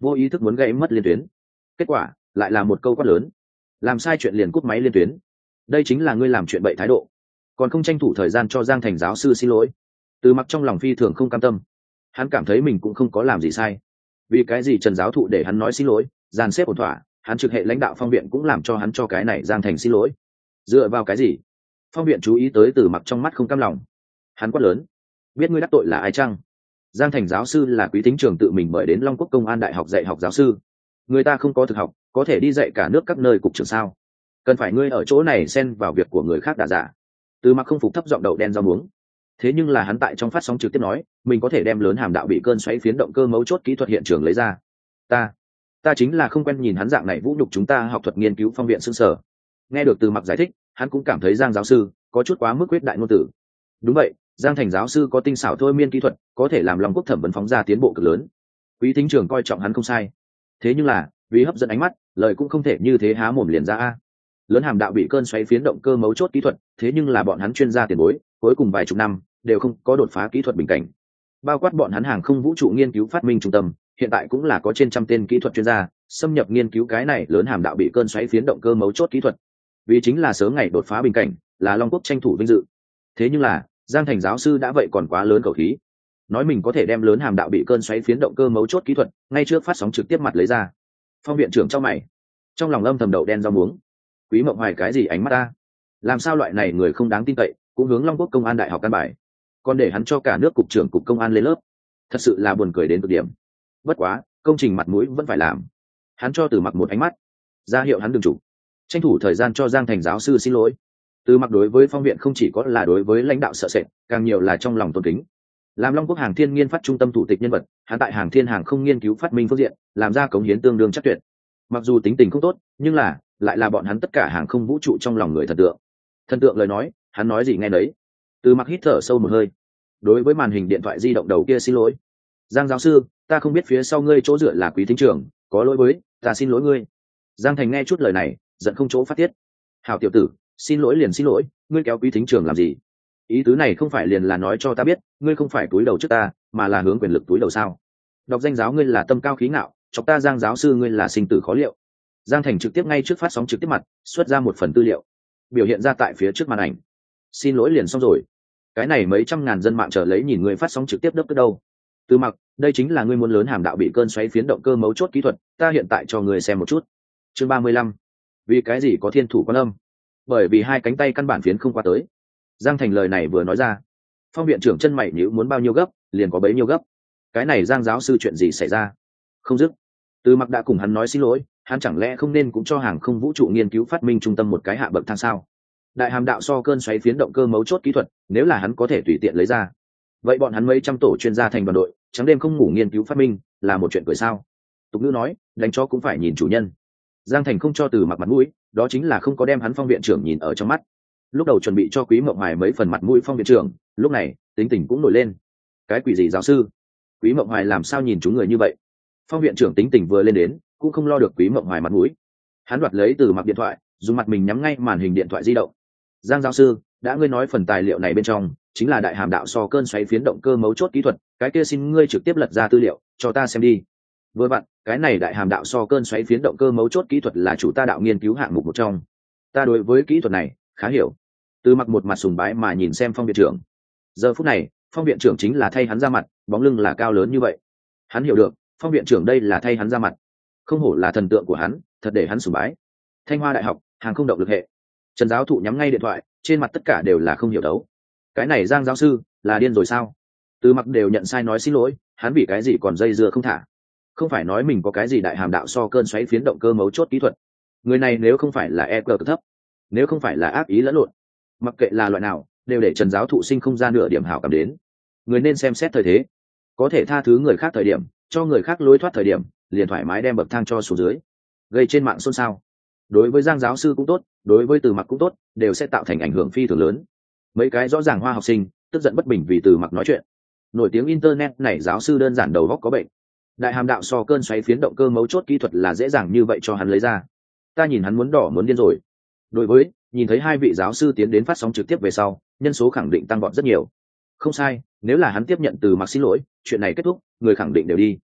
vô ý thức muốn gây mất liên tuyến. Kết quả lại là một câu quát lớn: làm sai chuyện liền cúp máy liên tuyến. Đây chính là ngươi làm chuyện bậy thái độ, còn không tranh thủ thời gian cho Giang Thành giáo sư xin lỗi. Từ Mặc trong lòng phi thường không cam tâm, hắn cảm thấy mình cũng không có làm gì sai, vì cái gì Trần giáo thụ để hắn nói xin lỗi, dàn xếp ổn thỏa, hắn trực hệ lãnh đạo Phong viện cũng làm cho hắn cho cái này Giang Thành xin lỗi. Dựa vào cái gì? Phong viện chú ý tới Từ Mặc trong mắt không cam lòng, hắn quát lớn: biết ngươi đắc tội là ai chăng? Giang Thành giáo sư là Quý Thính Trường tự mình mời đến Long Quốc Công an Đại học dạy học giáo sư, người ta không có thực học, có thể đi dạy cả nước các nơi cục trưởng sao? Cần phải ngươi ở chỗ này xen vào việc của người khác đả giả? Từ Mặc không phục thấp giọng đậu đen rau muống. Thế nhưng là hắn tại trong phát sóng trực tiếp nói, mình có thể đem lớn hàm đạo bị cơn xoáy phiến động cơ mấu chốt kỹ thuật hiện trường lấy ra. Ta, ta chính là không quen nhìn hắn dạng này vũ nhục chúng ta học thuật nghiên cứu Phong viện xương sở. Nghe được Từ Mặc giải thích, hắn cũng cảm thấy Giang giáo sư có chút quá mức quyết đại ngôn tử. Đúng vậy, Giang Thành giáo sư có tinh xảo thôi miên kỹ thuật, có thể làm Long Quốc thẩm vấn phóng ra tiến bộ cực lớn. Quý Thính Trường coi trọng hắn không sai. Thế nhưng là, vì hấp dẫn ánh mắt, lời cũng không thể như thế há mồm liền ra a. Lớn hàm đạo bị cơn xoáy phiến động cơ mấu chốt kỹ thuật, thế nhưng là bọn hắn chuyên gia tiền bối, cuối cùng vài chục năm đều không có đột phá kỹ thuật bình cảnh. Bao quát bọn hắn hàng không vũ trụ nghiên cứu phát minh trung tâm, hiện tại cũng là có trên trăm tên kỹ thuật chuyên gia xâm nhập nghiên cứu cái này lớn hàm đạo bị cơn xoáy phiến động cơ mấu chốt kỹ thuật. Vì chính là sớm ngày đột phá bình cảnh, là Long Quốc tranh thủ vinh dự. Thế nhưng là, Giang Thành giáo sư đã vậy còn quá lớn khẩu khí, nói mình có thể đem lớn hàm đạo bị cơn xoáy phiến động cơ mấu chốt kỹ thuật ngay trước phát sóng trực tiếp mặt lấy ra. Phong viện trưởng trong mày, trong lòng âm thầm đậu đen rau muống. Quý Mộng Hoài cái gì ánh mắt ta? Làm sao loại này người không đáng tin cậy cũng hướng Long Quốc Công an Đại học căn bài, còn để hắn cho cả nước cục trưởng cục công an lên lớp, thật sự là buồn cười đến cực điểm. Bất quá, công trình mặt mũi vẫn phải làm. Hắn cho Từ Mặc một ánh mắt, ra hiệu hắn đừng chủ, tranh thủ thời gian cho Giang Thành giáo sư xin lỗi. Từ Mặc đối với Phong viện không chỉ có là đối với lãnh đạo sợ sệt, càng nhiều là trong lòng tôn kính. Làm Long Quốc hàng thiên nghiên phát trung tâm thủ tịch nhân vật, hắn tại hàng thiên hàng không nghiên cứu phát minh phương diện làm ra cống hiến tương đương chắc tuyệt. Mặc dù tính tình không tốt, nhưng là lại là bọn hắn tất cả hàng không vũ trụ trong lòng người thần tượng. Thần tượng lời nói, hắn nói gì nghe nấy. Từ Mặc hít thở sâu một hơi, đối với màn hình điện thoại di động đầu kia xin lỗi: Giang giáo sư, ta không biết phía sau ngươi chỗ dựa là Quý Thính Trường, có lỗi với, ta xin lỗi ngươi. Giang Thành nghe chút lời này, giận không chỗ phát tiết. Hảo tiểu tử, xin lỗi liền xin lỗi, ngươi kéo Quý Thính Trường làm gì? Ý tứ này không phải liền là nói cho ta biết ngươi không phải túi đầu trước ta, mà là hướng quyền lực túi đầu sao? Đọc danh giáo ngươi là tâm cao khí ngạo, chọc ta Giang giáo sư ngươi là sinh tử khó liệu. Giang Thành trực tiếp ngay trước phát sóng trực tiếp mặt xuất ra một phần tư liệu, biểu hiện ra tại phía trước màn ảnh. Xin lỗi liền xong rồi, cái này mấy trăm ngàn dân mạng chờ lấy nhìn người phát sóng trực tiếp đấp tới đâu. Từ Mặc, đây chính là ngươi muốn lớn hàm đạo bị cơn xoáy phiến động cơ mấu chốt kỹ thuật, ta hiện tại cho người xem một chút. Chương ba mươi lăm, vì cái gì có thiên thủ quan âm? Bởi vì hai cánh tay căn bản phiến không qua tới. Giang Thành lời này vừa nói ra, Phong viện trưởng chân mày nhíu, muốn bao nhiêu gấp liền có bấy nhiêu gấp. Cái này Giang giáo sư chuyện gì xảy ra? Không dứt. Từ Mặc đã cùng hắn nói xin lỗi, hắn chẳng lẽ không nên cũng cho hàng không vũ trụ nghiên cứu phát minh trung tâm một cái hạ bậc thang sao? Đại hàm đạo so cơn xoáy phiến động cơ mấu chốt kỹ thuật, nếu là hắn có thể tùy tiện lấy ra, vậy bọn hắn mấy trăm tổ chuyên gia thành đoàn đội, trắng đêm không ngủ nghiên cứu phát minh, là một chuyện cười sao? Tục ngữ nói, đánh chó cũng phải nhìn chủ nhân. Giang Thành không cho Từ Mặc mặt mũi, đó chính là không có đem hắn Phong viện trưởng nhìn ở trong mắt. Lúc đầu chuẩn bị cho Quý Mộng Hoài mấy phần mặt mũi Phong viện trưởng, lúc này tính tình cũng nổi lên. Cái quỷ gì giáo sư? Quý Mộng Hoài làm sao nhìn chúng người như vậy? Phong viện trưởng tính tình vừa lên đến, cũng không lo được Quý Mộng Hoài mặt mũi. Hắn đoạt lấy Từ Mặc điện thoại, dùng mặt mình nhắm ngay màn hình điện thoại di động. Giang giáo sư, đã ngươi nói phần tài liệu này bên trong chính là đại hàm đạo so cơn xoáy phiến động cơ mấu chốt kỹ thuật, cái kia xin ngươi trực tiếp lật ra tư liệu cho ta xem đi. Vừa vặn, cái này đại hàm đạo so cơn xoáy phiến động cơ mấu chốt kỹ thuật là chủ ta đạo nghiên cứu hạng mục một trong. Ta đối với kỹ thuật này khá hiểu. Từ Mặc một mặt sùng bái mà nhìn xem Phong viện trưởng. Giờ phút này, Phong viện trưởng chính là thay hắn ra mặt, bóng lưng là cao lớn như vậy. Hắn hiểu được, Phong viện trưởng đây là thay hắn ra mặt. Không hổ là thần tượng của hắn, thật để hắn sùng bái. Thanh Hoa Đại học, hàng không động lực hệ. Trần giáo thụ nhắm ngay điện thoại, trên mặt tất cả đều là không hiểu đấu. Cái này Giang giáo sư là điên rồi sao? Từ Mặc đều nhận sai nói xin lỗi, hắn vì cái gì còn dây dưa không thả? Không phải nói mình có cái gì đại hàm đạo so cơn xoáy phiến động cơ mấu chốt kỹ thuật? Người này nếu không phải là e cờ cực thấp, nếu không phải là ác ý lẫn lộn, mặc kệ là loại nào, đều để Trần giáo thụ sinh không ra nửa điểm hảo cảm đến. Người nên xem xét thời thế, có thể tha thứ người khác thời điểm, cho người khác lối thoát thời điểm, liền thoải mái đem bậc thang cho xuống dưới, gây trên mạng xôn xao. Đối với Giang giáo sư cũng tốt, đối với Từ Mặc cũng tốt, đều sẽ tạo thành ảnh hưởng phi thường lớn. Mấy cái rõ ràng hoa học sinh tức giận bất bình vì Từ Mặc nói chuyện. Nổi tiếng internet này giáo sư đơn giản đầu óc có bệnh. Đại hàm đạo so cơn xoáy phiến động cơ mấu chốt kỹ thuật là dễ dàng như vậy cho hắn lấy ra. Ta nhìn hắn muốn đỏ muốn điên rồi. Đối với, nhìn thấy hai vị giáo sư tiến đến phát sóng trực tiếp về sau, nhân số khẳng định tăng vọt rất nhiều. Không sai, nếu là hắn tiếp nhận Từ Mặc xin lỗi, chuyện này kết thúc, người khẳng định đều đi.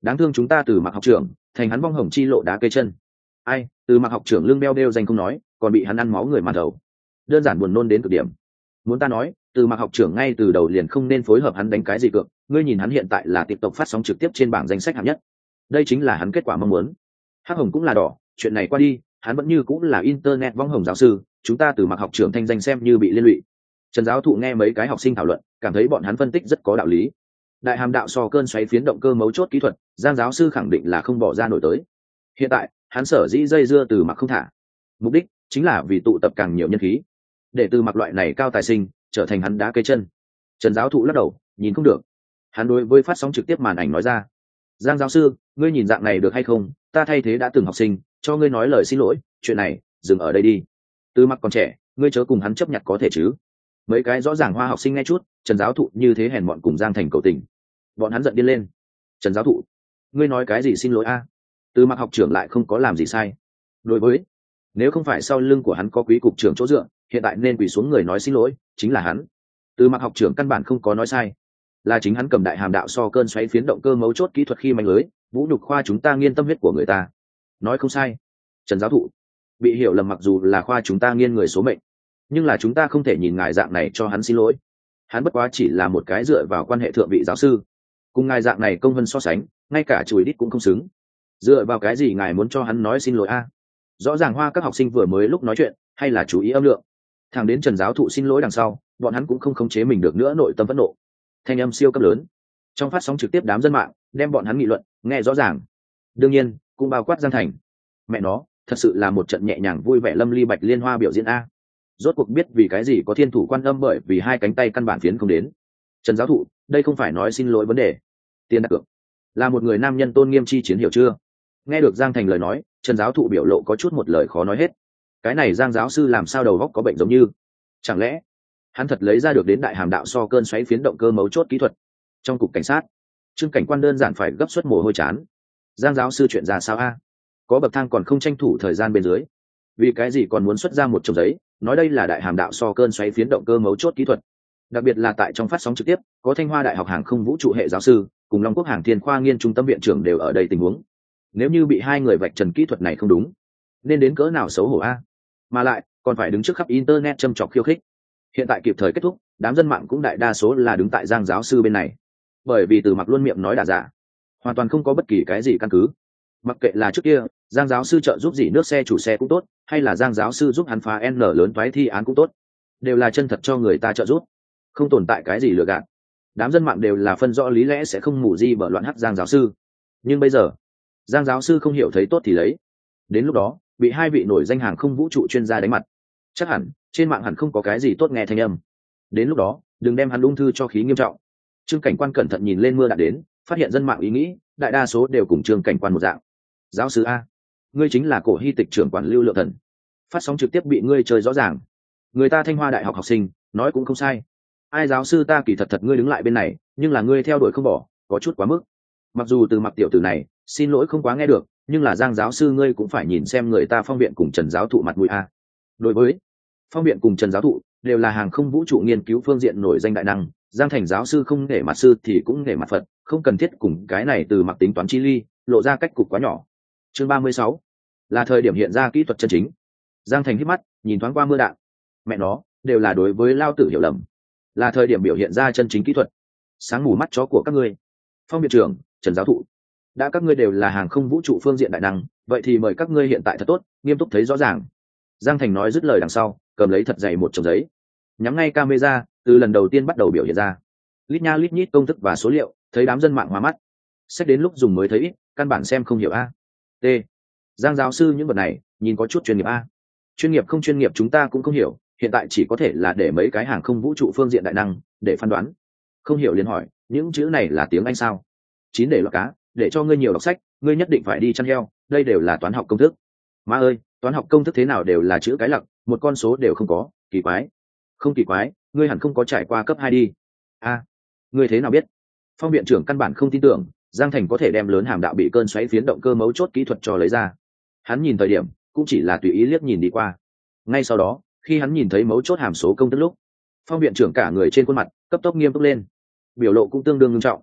đáng thương chúng ta Từ Mặc học trưởng thành hắn vong hồng chi lộ đá cây chân. Ai, Từ Mặc học trưởng lưng beo đeo danh không nói, còn bị hắn ăn máu người màn đầu, đơn giản buồn nôn đến cực điểm. Muốn ta nói, Từ Mặc học trưởng ngay từ đầu liền không nên phối hợp hắn đánh cái gì cược. Ngươi nhìn hắn hiện tại là tiếp tục phát sóng trực tiếp trên bảng danh sách hạng nhất, đây chính là hắn kết quả mong muốn. Hắc hồng cũng là đỏ, chuyện này qua đi, hắn vẫn như cũng là internet vong hồng giáo sư, chúng ta Từ Mặc học trưởng thanh danh xem như bị liên lụy. Trần giáo thụ nghe mấy cái học sinh thảo luận, cảm thấy bọn hắn phân tích rất có đạo lý. Đại hàm đạo so cơn xoáy phiến động cơ mấu chốt kỹ thuật, Giang giáo sư khẳng định là không bỏ ra nổi tới. Hiện tại, hắn sở dĩ dây dưa Từ Mặc không thả, mục đích chính là vì tụ tập càng nhiều nhân khí, để Từ Mặc loại này cao tài sinh trở thành hắn đá cây chân. Trần giáo thụ lắc đầu, nhìn không được. Hắn đối với phát sóng trực tiếp màn ảnh nói ra: Giang giáo sư, ngươi nhìn dạng này được hay không? Ta thay thế đã từng học sinh, cho ngươi nói lời xin lỗi, chuyện này dừng ở đây đi. Từ Mặc còn trẻ, ngươi chớ cùng hắn chấp nhận có thể chứ? Mấy cái rõ ràng hoa học sinh nghe chút, Trần giáo thụ như thế hèn mọn cùng Giang thành cầu tình, bọn hắn giận điên lên. Trần giáo thụ, ngươi nói cái gì xin lỗi a? Từ Mặc học trưởng lại không có làm gì sai. Đối với, nếu không phải sau lưng của hắn có quý cục trưởng chỗ dựa, hiện tại nên quỳ xuống người nói xin lỗi chính là hắn. Từ Mặc học trưởng căn bản không có nói sai, là chính hắn cầm đại hàm đạo so cơn xoáy phiến động cơ mấu chốt kỹ thuật khi manh lưới, vũ nhục khoa chúng ta nghiên tâm huyết của người ta. Nói không sai. Trần giáo thụ, bị hiểu lầm mặc dù là khoa chúng ta nghiên người số mệnh, nhưng là chúng ta không thể nhìn ngài dạng này cho hắn xin lỗi. Hắn bất quá chỉ là một cái dựa vào quan hệ thượng vị giáo sư, cùng ngài dạng này công vân so sánh, ngay cả chùi đít cũng không xứng. Dựa vào cái gì ngài muốn cho hắn nói xin lỗi a? Rõ ràng hoa các học sinh vừa mới lúc nói chuyện hay là chú ý âm lượng, thẳng đến Trần giáo thụ xin lỗi đằng sau, bọn hắn cũng không khống chế mình được nữa nội tâm phẫn nộ, thanh âm siêu cấp lớn trong phát sóng trực tiếp, đám dân mạng đem bọn hắn nghị luận nghe rõ ràng, đương nhiên cũng bao quát Giang thành. Mẹ nó, thật sự là một trận nhẹ nhàng vui vẻ lâm ly bạch liên hoa biểu diễn a. Rốt cuộc biết vì cái gì có thiên thủ quan âm, bởi vì hai cánh tay căn bản phiến không đến. Trần giáo thụ, đây không phải nói xin lỗi vấn đề, tiền đặt cược là một người nam nhân tôn nghiêm chi chiến, hiểu chưa? Nghe được Giang thành lời nói, Trần giáo thụ biểu lộ có chút một lời khó nói hết. Cái này Giang giáo sư làm sao đầu góc có bệnh giống như, chẳng lẽ hắn thật lấy ra được đến đại hàm đạo so cơn xoáy phiến động cơ mấu chốt kỹ thuật? Trong cục cảnh sát, Trương cảnh quan đơn giản phải gấp suất mồ hôi chán. Giang giáo sư chuyện ra sao a? Có bậc thang còn không tranh thủ thời gian bên dưới, vì cái gì còn muốn xuất ra một chồng giấy nói đây là đại hàm đạo so cơn xoáy phiến động cơ mấu chốt kỹ thuật? Đặc biệt là tại trong phát sóng trực tiếp có Thanh Hoa đại học hàng không vũ trụ hệ giáo sư cùng Long Quốc hàng thiên khoa nghiên trung tâm viện trưởng đều ở đây, tình huống nếu như bị hai người vạch trần kỹ thuật này không đúng, nên đến cỡ nào xấu hổ a? Mà lại còn phải đứng trước khắp internet châm chọc khiêu khích. Hiện tại kịp thời kết thúc, đám dân mạng cũng đại đa số là đứng tại Giang giáo sư bên này, bởi vì Từ Mặc luôn miệng nói đả giả, hoàn toàn không có bất kỳ cái gì căn cứ. Mặc kệ là trước kia Giang giáo sư trợ giúp dỉ nước xe chủ xe cũng tốt, hay là Giang giáo sư giúp hắn phá n lớn toái thi án cũng tốt, đều là chân thật cho người ta trợ giúp, không tồn tại cái gì lừa gạt. Đám dân mạng đều là phân rõ lý lẽ, sẽ không mù di bở loạn hắc Giang giáo sư. Nhưng bây giờ Giang giáo sư không hiểu thấy tốt thì lấy, đến lúc đó bị hai vị nổi danh hàng không vũ trụ chuyên gia đánh mặt, chắc hẳn trên mạng hẳn không có cái gì tốt nghe thanh âm. Đến lúc đó đừng đem hắn ung thư cho khí nghiêm trọng. Trương cảnh quan cẩn thận nhìn lên mưa đạn đến, phát hiện dân mạng ý nghĩ đại đa số đều cùng Trương cảnh quan một dạng. Giáo sư a, ngươi chính là cổ hy tịch trưởng quản lưu lượng thần, phát sóng trực tiếp bị ngươi chơi rõ ràng. Người ta Thanh Hoa đại học học sinh nói cũng không sai. Ai giáo sư ta kỳ thật thật ngươi đứng lại bên này, nhưng là ngươi theo đuổi không bỏ, có chút quá mức. Mặc dù Từ Mặc tiểu tử này xin lỗi không quá nghe được, nhưng là Giang giáo sư ngươi cũng phải nhìn xem người ta Phong viện cùng Trần giáo thụ mặt mũi a. Đối với Phong viện cùng Trần giáo thụ đều là hàng không vũ trụ nghiên cứu phương diện nổi danh đại năng, Giang thành giáo sư không nể mặt sư thì cũng nể mặt Phật, không cần thiết cùng cái này Từ Mặc tính toán chi ly, lộ ra cách cục quá nhỏ. Chương ba mươi sáu là thời điểm hiện ra kỹ thuật chân chính. Giang thành hít mắt nhìn thoáng qua mưa đạn, mẹ nó, đều là đối với lao tử hiểu lầm, là thời điểm biểu hiện ra chân chính kỹ thuật. Sáng mù mắt chó của các ngươi. Phong viện trưởng, Trần giáo thụ, đã các ngươi đều là hàng không vũ trụ phương diện đại năng, vậy thì mời các ngươi hiện tại thật tốt nghiêm túc thấy rõ ràng. Giang thành nói dứt lời đằng sau, cầm lấy thật dày một chồng giấy, nhắm ngay camera, từ lần đầu tiên bắt đầu biểu hiện ra lít nha lít nhít công thức và số liệu, thấy đám dân mạng hoa mắt. Xét đến lúc dùng mới thấy ít, căn bản xem không hiểu a. T. Giang giáo sư những vật này nhìn có chút chuyên nghiệp a. Chuyên nghiệp không chuyên nghiệp chúng ta cũng không hiểu, hiện tại chỉ có thể là để mấy cái hàng không vũ trụ phương diện đại năng để phán đoán. Không hiểu liền hỏi, những chữ này là tiếng Anh sao? Chín để lọt cá, để cho ngươi nhiều đọc sách, ngươi nhất định phải đi chăn heo, đây đều là toán học công thức. Má ơi, toán học công thức thế nào đều là chữ cái lặc, một con số đều không có, kỳ quái. Không kỳ quái, ngươi hẳn không có trải qua cấp hai đi. A, ngươi thế nào biết? Phong viện trưởng căn bản không tin tưởng Giang thành có thể đem lớn hàm đạo bị cơn xoáy phiến động cơ mấu chốt kỹ thuật cho lấy ra. Hắn nhìn thời điểm cũng chỉ là tùy ý liếc nhìn đi qua. Ngay sau đó, khi hắn nhìn thấy mấu chốt hàm số công thức lúc, Phong viện trưởng cả người trên khuôn mặt cấp tốc nghiêm túc lên, biểu lộ cũng tương đương nghiêm trọng.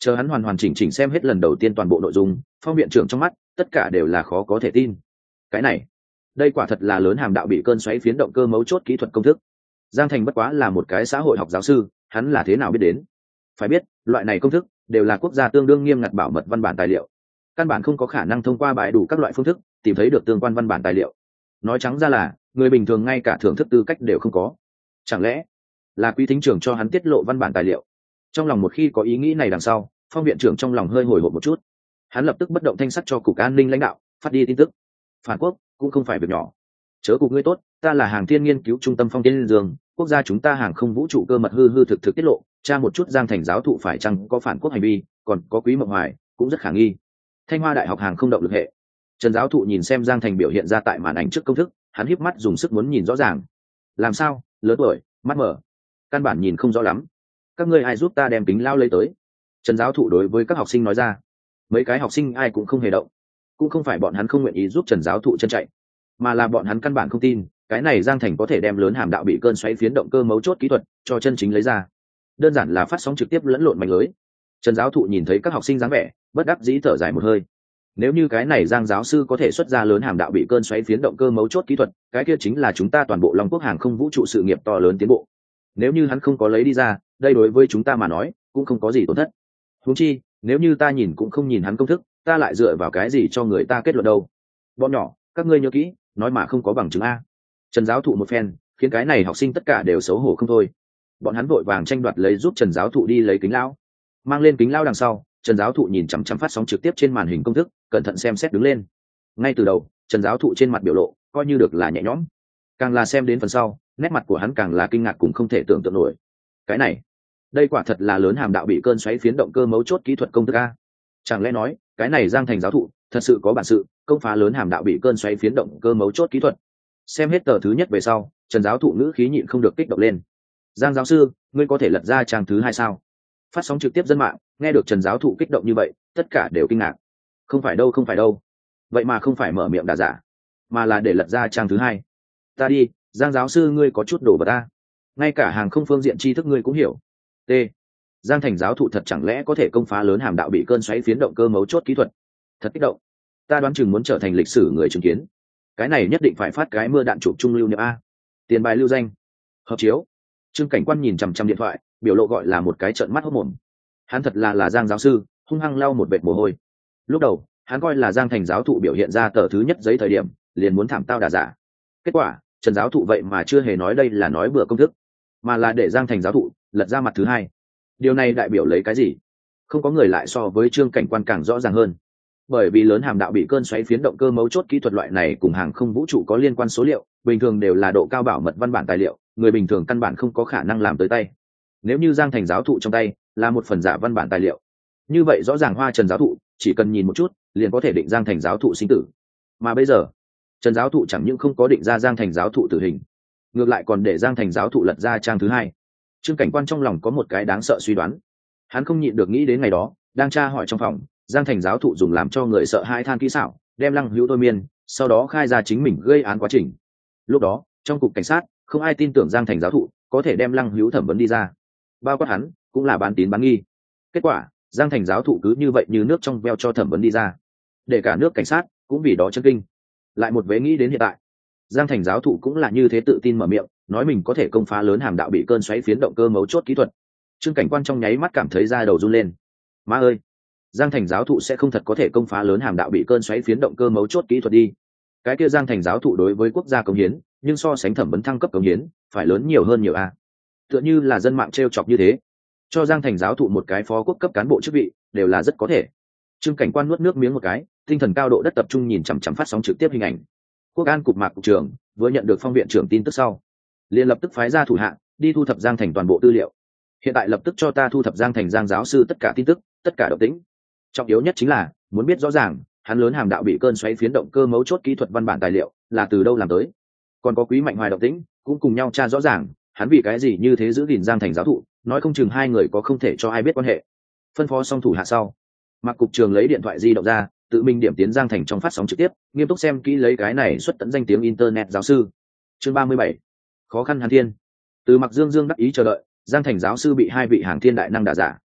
Chờ hắn hoàn hoàn chỉnh chỉnh xem hết lần đầu tiên toàn bộ nội dung, Phong viện trưởng trong mắt tất cả đều là khó có thể tin. Cái này, đây quả thật là lớn hàm đạo bị cơn xoáy phiến động cơ mấu chốt kỹ thuật công thức. Giang Thành bất quá là một cái xã hội học giáo sư, hắn là thế nào biết đến? Phải biết, loại này công thức đều là quốc gia tương đương nghiêm ngặt bảo mật văn bản tài liệu, căn bản không có khả năng thông qua bài đủ các loại phương thức tìm thấy được tương quan văn bản tài liệu. Nói trắng ra là người bình thường ngay cả thưởng thức tư cách đều không có. Chẳng lẽ là quý thính trưởng cho hắn tiết lộ văn bản tài liệu? Trong lòng một khi có ý nghĩ này đằng sau, Phong viện trưởng trong lòng hơi hồi hộp một chút. Hắn lập tức bất động thanh sắc cho cục an ninh lãnh đạo phát đi tin tức. Phản quốc cũng không phải việc nhỏ. Chớ cục ngươi tốt, ta là hàng thiên nghiên cứu trung tâm Phong Tiên Dương, quốc gia chúng ta hàng không vũ trụ cơ mật hư hư thực thực tiết lộ, tra một chút Giang Thành giáo thụ phải chăng có phản quốc hành vi, còn có Quý Mộng Hoài cũng rất khả nghi. Thanh Hoa Đại học hàng không động lực hệ. Trần giáo thụ nhìn xem Giang Thành biểu hiện ra tại màn ảnh trước công thức, hắn híp mắt dùng sức muốn nhìn rõ ràng. Làm sao? Lớn tuổi, mắt mở, căn bản nhìn không rõ lắm. Các ngươi ai giúp ta đem kính lao lấy tới? Trần giáo thụ đối với các học sinh nói ra. Mấy cái học sinh ai cũng không hề động. Cũng không phải bọn hắn không nguyện ý giúp Trần giáo thụ chân chạy, mà là bọn hắn căn bản không tin cái này Giang Thành có thể đem lớn hàm đạo bị cơn xoáy phiến động cơ mấu chốt kỹ thuật cho chân chính lấy ra. Đơn giản là phát sóng trực tiếp lẫn lộn mạnh lưới. Trần giáo thụ nhìn thấy các học sinh dáng vẻ, bất đắc dĩ thở dài một hơi. Nếu như cái này Giang giáo sư có thể xuất ra lớn hàm đạo bị cơn xoáy phiến động cơ mấu chốt kỹ thuật, cái kia chính là chúng ta toàn bộ Long Quốc hàng không vũ trụ sự nghiệp to lớn tiến bộ. Nếu như hắn không có lấy đi ra, đây đối với chúng ta mà nói cũng không có gì tổn thất. Huống chi, nếu như ta nhìn cũng không nhìn hắn công thức, ta lại dựa vào cái gì cho người ta kết luận đâu? Bọn nhỏ, các ngươi nhớ kỹ, nói mà không có bằng chứng a. Trần giáo thụ một phen khiến cái này học sinh tất cả đều xấu hổ không thôi. Bọn hắn vội vàng tranh đoạt lấy giúp Trần giáo thụ đi lấy kính lão. Mang lên kính lão đằng sau, Trần giáo thụ nhìn chằm chằm phát sóng trực tiếp trên màn hình công thức, cẩn thận xem xét đứng lên. Ngay từ đầu, Trần giáo thụ trên mặt biểu lộ coi như được là nhẹ nhõm, càng là xem đến phần sau, nét mặt của hắn càng là kinh ngạc cũng không thể tưởng tượng nổi. Cái này, đây quả thật là lớn hàm đạo bị cơn xoáy phiến động cơ mấu chốt kỹ thuật công thức a. Chẳng lẽ nói cái này Giang Thành giáo thụ thật sự có bản sự công phá lớn hàm đạo bị cơn xoáy phiến động cơ mấu chốt kỹ thuật? Xem hết tờ thứ nhất về sau, Trần giáo thụ ngữ khí nhịn không được kích động lên. Giang giáo sư, ngươi có thể lật ra trang thứ hai sao? Phát sóng trực tiếp dân mạng nghe được Trần giáo thụ kích động như vậy, tất cả đều kinh ngạc. Không phải đâu, không phải đâu. Vậy mà không phải mở miệng đả giả, mà là để lật ra trang thứ hai. Ta đi, Giang giáo sư ngươi có chút đổ vào ta. Ngay cả hàng không phương diện tri thức ngươi cũng hiểu. T. Giang Thành giáo thụ thật chẳng lẽ có thể công phá lớn hàm đạo bị cơn xoáy phiến động cơ mấu chốt kỹ thuật? Thật kích động. Ta đoán chừng muốn trở thành lịch sử người chứng kiến. Cái này nhất định phải phát cái mưa đạn chụp trung lưu niệm a. Tiền bài lưu danh. Hợp chiếu. Trương Cảnh Quan nhìn chằm chằm điện thoại, biểu lộ gọi là một cái trợn mắt hốt mồm. Hắn thật là là Giang giáo sư, hung hăng lau một vệt mồ hôi. Lúc đầu, hắn coi là Giang Thành giáo thụ biểu hiện ra tờ thứ nhất giấy thời điểm, liền muốn thảm tao đả giả. Kết quả, Trần giáo thụ vậy mà chưa hề nói đây là nói bừa công thức, mà là để Giang Thành giáo thụ lật ra mặt thứ hai. Điều này đại biểu lấy cái gì? Không có người lại so với Trương Cảnh Quan càng rõ ràng hơn. Bởi vì lớn hàm đạo bị cơn xoáy phiến động cơ mấu chốt kỹ thuật loại này cùng hàng không vũ trụ có liên quan số liệu, bình thường đều là độ cao bảo mật văn bản tài liệu, người bình thường căn bản không có khả năng làm tới tay. Nếu như Giang Thành giáo thụ trong tay là một phần giả văn bản tài liệu, như vậy rõ ràng Hoa Trần giáo thụ chỉ cần nhìn một chút liền có thể định Giang Thành giáo thụ sinh tử. Mà bây giờ, Trần giáo thụ chẳng những không có định ra Giang Thành giáo thụ tử hình, ngược lại còn để Giang Thành giáo thụ lật ra trang thứ hai. Trương Cảnh Quan trong lòng có một cái đáng sợ suy đoán. Hắn không nhịn được nghĩ đến ngày đó, đang tra hỏi trong phòng, Giang Thành giáo thụ dùng làm cho người sợ hãi than kỹ xảo, đem Lăng Hữu thôi miên, sau đó khai ra chính mình gây án quá trình. Lúc đó, trong cục cảnh sát, không ai tin tưởng Giang Thành giáo thụ có thể đem Lăng Hữu thẩm vấn đi ra. Bao quát hắn, cũng là bán tín bán nghi. Kết quả, Giang Thành giáo thụ cứ như vậy như nước trong veo cho thẩm vấn đi ra. Để cả nước cảnh sát cũng vì đó chấn kinh. Lại một vế nghĩ đến hiện tại, Giang Thành giáo thụ cũng là như thế tự tin mở miệng, nói mình có thể công phá lớn hàm đạo bị cơn xoáy phiến động cơ mấu chốt kỹ thuật. Trương Cảnh Quan trong nháy mắt cảm thấy da đầu run lên. Má ơi, Giang Thành giáo thụ sẽ không thật có thể công phá lớn hàm đạo bị cơn xoáy phiến động cơ mấu chốt kỹ thuật đi. Cái kia Giang Thành giáo thụ đối với quốc gia cống hiến, nhưng so sánh thẩm vấn thăng cấp cống hiến, phải lớn nhiều hơn nhiều a. Tựa như là dân mạng trêu chọc như thế, cho Giang Thành giáo thụ một cái phó quốc cấp cán bộ chức vị, đều là rất có thể. Trương Cảnh Quan nuốt nước miếng một cái, tinh thần cao độ đất tập trung nhìn chằm chằm phát sóng trực tiếp hình ảnh. Quốc an cục Mạc cục trưởng vừa nhận được Phong viện trưởng tin tức sau, liền lập tức phái ra thủ hạ đi thu thập Giang Thành toàn bộ tư liệu. Hiện tại lập tức cho ta thu thập Giang Thành Giang giáo sư tất cả tin tức, tất cả động tĩnh. Trọng yếu nhất chính là muốn biết rõ ràng hắn lớn hàm đạo bị cơn xoáy phiến động cơ mấu chốt kỹ thuật văn bản tài liệu là từ đâu làm tới, còn có Quý Mạnh Hoài động tĩnh cũng cùng nhau tra rõ ràng hắn vì cái gì như thế giữ gìn Giang Thành giáo thụ, nói không chừng hai người có không thể cho ai biết quan hệ. Phân phó xong thủ hạ sau, Mạc cục trưởng lấy điện thoại di động ra, tự mình điểm tiến Giang Thành trong phát sóng trực tiếp, nghiêm túc xem kỹ lấy cái này xuất tận danh tiếng internet giáo sư. Chương ba mươi bảy, khó khăn Hàn Thiên. Từ Mạc Dương Dương đắc ý chờ đợi, Giang Thành giáo sư bị hai vị Hàng Thiên đại năng đả giả.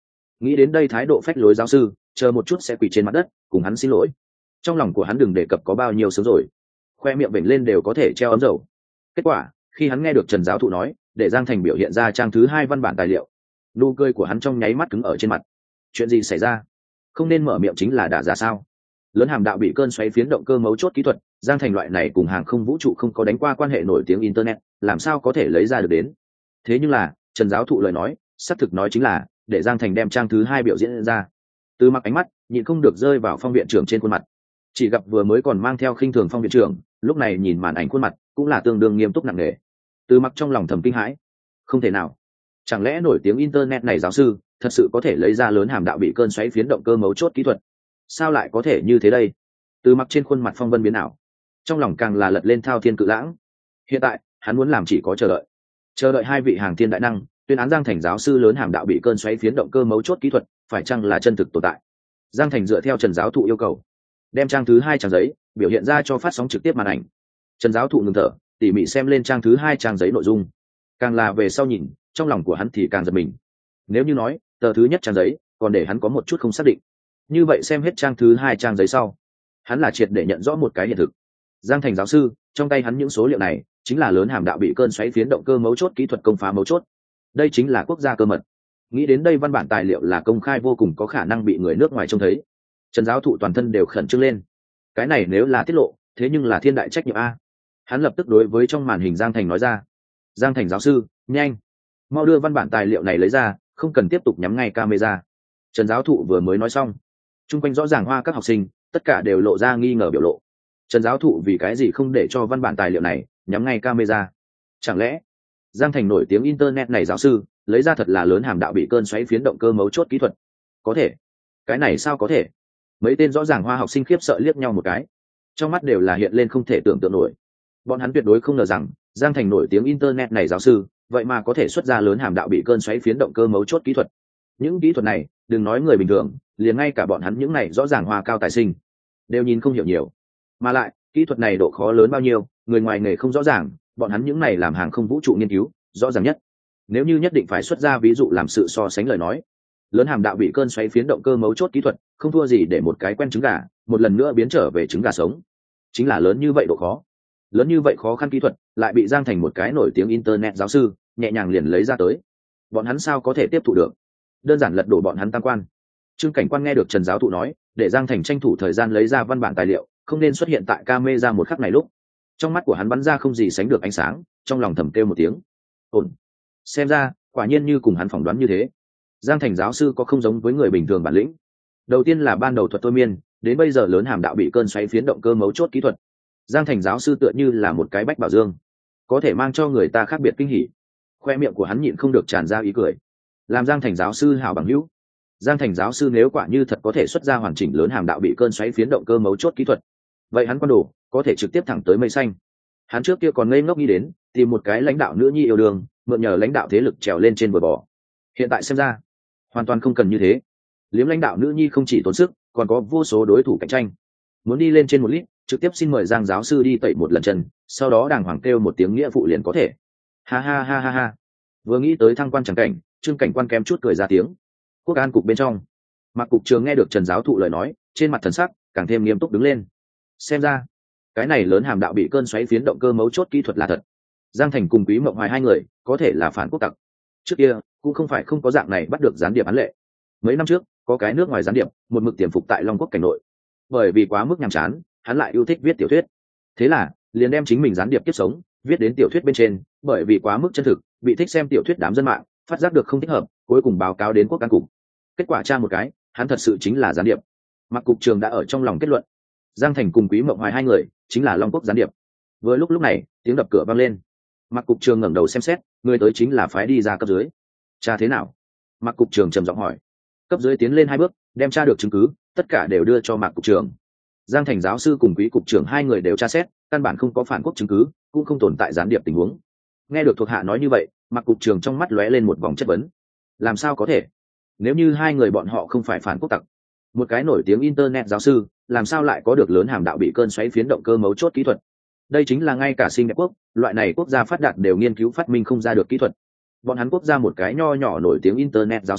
Nghĩ đến đây thái độ phách lối giáo sư chờ một chút sẽ quỳ trên mặt đất cùng hắn xin lỗi. Trong lòng của hắn đừng đề cập có bao nhiêu sướng rồi, khoe miệng vểnh lên đều có thể treo ấm dầu. Kết quả khi hắn nghe được Trần giáo thụ nói để Giang Thành biểu hiện ra trang thứ hai văn bản tài liệu, nụ cười của hắn trong nháy mắt cứng ở trên mặt. Chuyện gì xảy ra? Không nên mở miệng chính là đả giả sao? Lớn hàm đạo bị cơn xoáy phiến động cơ mấu chốt kỹ thuật, Giang Thành loại này cùng hàng không vũ trụ không có đánh qua quan hệ nổi tiếng internet, làm sao có thể lấy ra được đến? Thế nhưng là Trần giáo thụ lời nói xác thực nói chính là để Giang Thành đem trang thứ hai biểu diễn ra. Từ mặc ánh mắt nhịn không được rơi vào Phong viện trưởng trên khuôn mặt. Chỉ gặp vừa mới còn mang theo khinh thường Phong viện trưởng, lúc này nhìn màn ảnh khuôn mặt cũng là tương đương nghiêm túc nặng nề. Từ mặc trong lòng thầm kinh hãi, không thể nào, chẳng lẽ nổi tiếng internet này giáo sư thật sự có thể lấy ra lớn hàm đạo bị cơn xoáy phiến động cơ mấu chốt kỹ thuật? Sao lại có thể như thế đây? Từ mặc trên khuôn mặt phong vân biến ảo, trong lòng càng là lật lên thao thiên cự lãng. Hiện tại hắn muốn làm chỉ có chờ đợi, chờ đợi hai vị hàng thiên đại năng tuyên án Giang Thành giáo sư lớn hàm đạo bị cơn xoáy phiến động cơ mấu chốt kỹ thuật phải chăng là chân thực tồn tại. Giang Thành dựa theo Trần giáo thụ yêu cầu đem trang thứ hai trang giấy biểu hiện ra cho phát sóng trực tiếp màn ảnh. Trần giáo thụ ngừng thở tỉ mỉ xem lên trang thứ hai trang giấy nội dung, càng là về sau nhìn trong lòng của hắn thì càng giật mình. Nếu như nói tờ thứ nhất trang giấy còn để hắn có một chút không xác định, như vậy xem hết trang thứ hai trang giấy sau, hắn là triệt để nhận rõ một cái hiện thực. Giang Thành giáo sư trong tay hắn những số liệu này chính là lớn hàm đạo bị cơn xoáy phiến động cơ mấu chốt kỹ thuật công phá mấu chốt. Đây chính là quốc gia cơ mật. Nghĩ đến đây văn bản tài liệu là công khai vô cùng có khả năng bị người nước ngoài trông thấy, Trần giáo thụ toàn thân đều khẩn trương lên. Cái này nếu là tiết lộ thế nhưng là thiên đại trách nhiệm a. Hắn lập tức đối với trong màn hình Giang Thành nói ra: Giang Thành giáo sư, nhanh mau đưa văn bản tài liệu này lấy ra, không cần tiếp tục nhắm ngay camera. Trần giáo thụ vừa mới nói xong, chung quanh rõ ràng hoa các học sinh tất cả đều lộ ra nghi ngờ biểu lộ. Trần giáo thụ vì cái gì không để cho văn bản tài liệu này nhắm ngay camera? Chẳng lẽ Giang Thành nổi tiếng internet này giáo sư lấy ra thật là lớn hàm đạo bị cơn xoáy phiến động cơ mấu chốt kỹ thuật? Có thể. Cái này sao có thể? Mấy tên rõ ràng hoa học sinh khiếp sợ liếc nhau một cái, trong mắt đều là hiện lên không thể tưởng tượng nổi. Bọn hắn tuyệt đối không ngờ rằng Giang Thành nổi tiếng internet này giáo sư vậy mà có thể xuất ra lớn hàm đạo bị cơn xoáy phiến động cơ mấu chốt kỹ thuật. Những kỹ thuật này đừng nói người bình thường, liền ngay cả bọn hắn những này rõ ràng hoa cao tài sinh đều nhìn không hiểu nhiều. Mà lại kỹ thuật này độ khó lớn bao nhiêu người ngoài nghề không rõ ràng, bọn hắn những này làm hàng không vũ trụ nghiên cứu rõ ràng nhất. Nếu như nhất định phải xuất ra ví dụ làm sự so sánh lời nói, lớn hàm đạo bị cơn xoáy phiến động cơ mấu chốt kỹ thuật không thua gì để một cái quen trứng gà một lần nữa biến trở về trứng gà sống. Chính là lớn như vậy độ khó, lớn như vậy khó khăn kỹ thuật lại bị Giang Thành một cái nổi tiếng internet giáo sư nhẹ nhàng liền lấy ra tới. Bọn hắn sao có thể tiếp thụ được? Đơn giản lật đổ bọn hắn tam quan. Trương Cảnh Quan nghe được Trần giáo thụ nói để Giang Thành tranh thủ thời gian lấy ra văn bản tài liệu không nên xuất hiện tại camera một khắc này lúc, trong mắt của hắn bắn ra không gì sánh được ánh sáng, trong lòng thầm kêu một tiếng ổn. Xem ra quả nhiên như cùng hắn phỏng đoán như thế, Giang Thành giáo sư có không giống với người bình thường bản lĩnh. Đầu tiên là ban đầu thuật thôi miên, đến bây giờ lớn hàm đạo bị cơn xoáy phiến động cơ mấu chốt kỹ thuật. Giang Thành giáo sư tựa như là một cái bách bảo dương, có thể mang cho người ta khác biệt kinh hỉ. Khoe miệng của hắn nhịn không được tràn ra ý cười. Làm Giang Thành giáo sư hảo bằng hữu, Giang Thành giáo sư nếu quả như thật có thể xuất ra hoàn chỉnh lớn hàm đạo bị cơn xoáy phiến động cơ mấu chốt kỹ thuật, vậy hắn quan đồ có thể trực tiếp thẳng tới mây xanh. Hắn trước kia còn ngây ngốc nghĩ đến tìm một cái lãnh đạo nữ nhi yêu đương, mượn nhờ lãnh đạo thế lực trèo lên trên bờ bò. Hiện tại xem ra hoàn toàn không cần như thế. Liếm lãnh đạo nữ nhi không chỉ tốn sức, còn có vô số đối thủ cạnh tranh. Muốn đi lên trên một lít, trực tiếp xin mời Giang giáo sư đi tẩy một lần chân, sau đó đàng hoàng kêu một tiếng nghĩa phụ liền có thể. Ha ha ha ha ha. Vừa nghĩ tới thăng quan chẳng cảnh, Trương Cảnh Quan kém chút cười ra tiếng. Quốc an cục bên trong, Mạc cục trưởng nghe được Trần giáo thụ lời nói, trên mặt thần sắc càng thêm nghiêm túc đứng lên. Xem ra cái này lớn hàm đạo bị cơn xoáy phiến động cơ mấu chốt kỹ thuật là thật. Giang Thành cùng Quý Mộng Hoài hai người có thể là phản quốc tặc. Trước kia cũng không phải không có dạng này bắt được gián điệp án lệ. Mấy năm trước có cái nước ngoài gián điệp một mực tiềm phục tại Long Quốc cảnh nội, bởi vì quá mức nhàm chán hắn lại yêu thích viết tiểu thuyết, thế là liền đem chính mình gián điệp kiếp sống viết đến tiểu thuyết bên trên. Bởi vì quá mức chân thực, bị thích xem tiểu thuyết đám dân mạng phát giác được không thích hợp, cuối cùng báo cáo đến quốc an cục. Kết quả tra một cái, hắn thật sự chính là gián điệp. Mạc cục trường đã ở trong lòng kết luận, Giang Thành cùng Quý Mộng Hoài hai người chính là Long Quốc gián điệp. Vừa lúc lúc này tiếng đập cửa vang lên. Mạc cục trường ngẩng đầu xem xét, người tới chính là phái đi ra cấp dưới. Tra thế nào? Mạc cục trường trầm giọng hỏi. Cấp dưới tiến lên hai bước, đem tra được chứng cứ tất cả đều đưa cho Mạc cục trưởng. Giang Thành giáo sư cùng Quý cục trưởng hai người đều tra xét, căn bản không có phản quốc chứng cứ, cũng không tồn tại gián điệp tình huống. Nghe được thuộc hạ nói như vậy, Mạc cục trưởng trong mắt lóe lên một vòng chất vấn. Làm sao có thể? Nếu như hai người bọn họ không phải phản quốc tặc, một cái nổi tiếng internet giáo sư làm sao lại có được lớn hàm đạo bị cơn xoáy phiến động cơ mấu chốt kỹ thuật? Đây chính là ngay cả Sinh đẹp quốc loại này quốc gia phát đạt đều nghiên cứu phát minh không ra được kỹ thuật. Bọn hắn quốc gia một cái nho nhỏ nổi tiếng internet giáo sư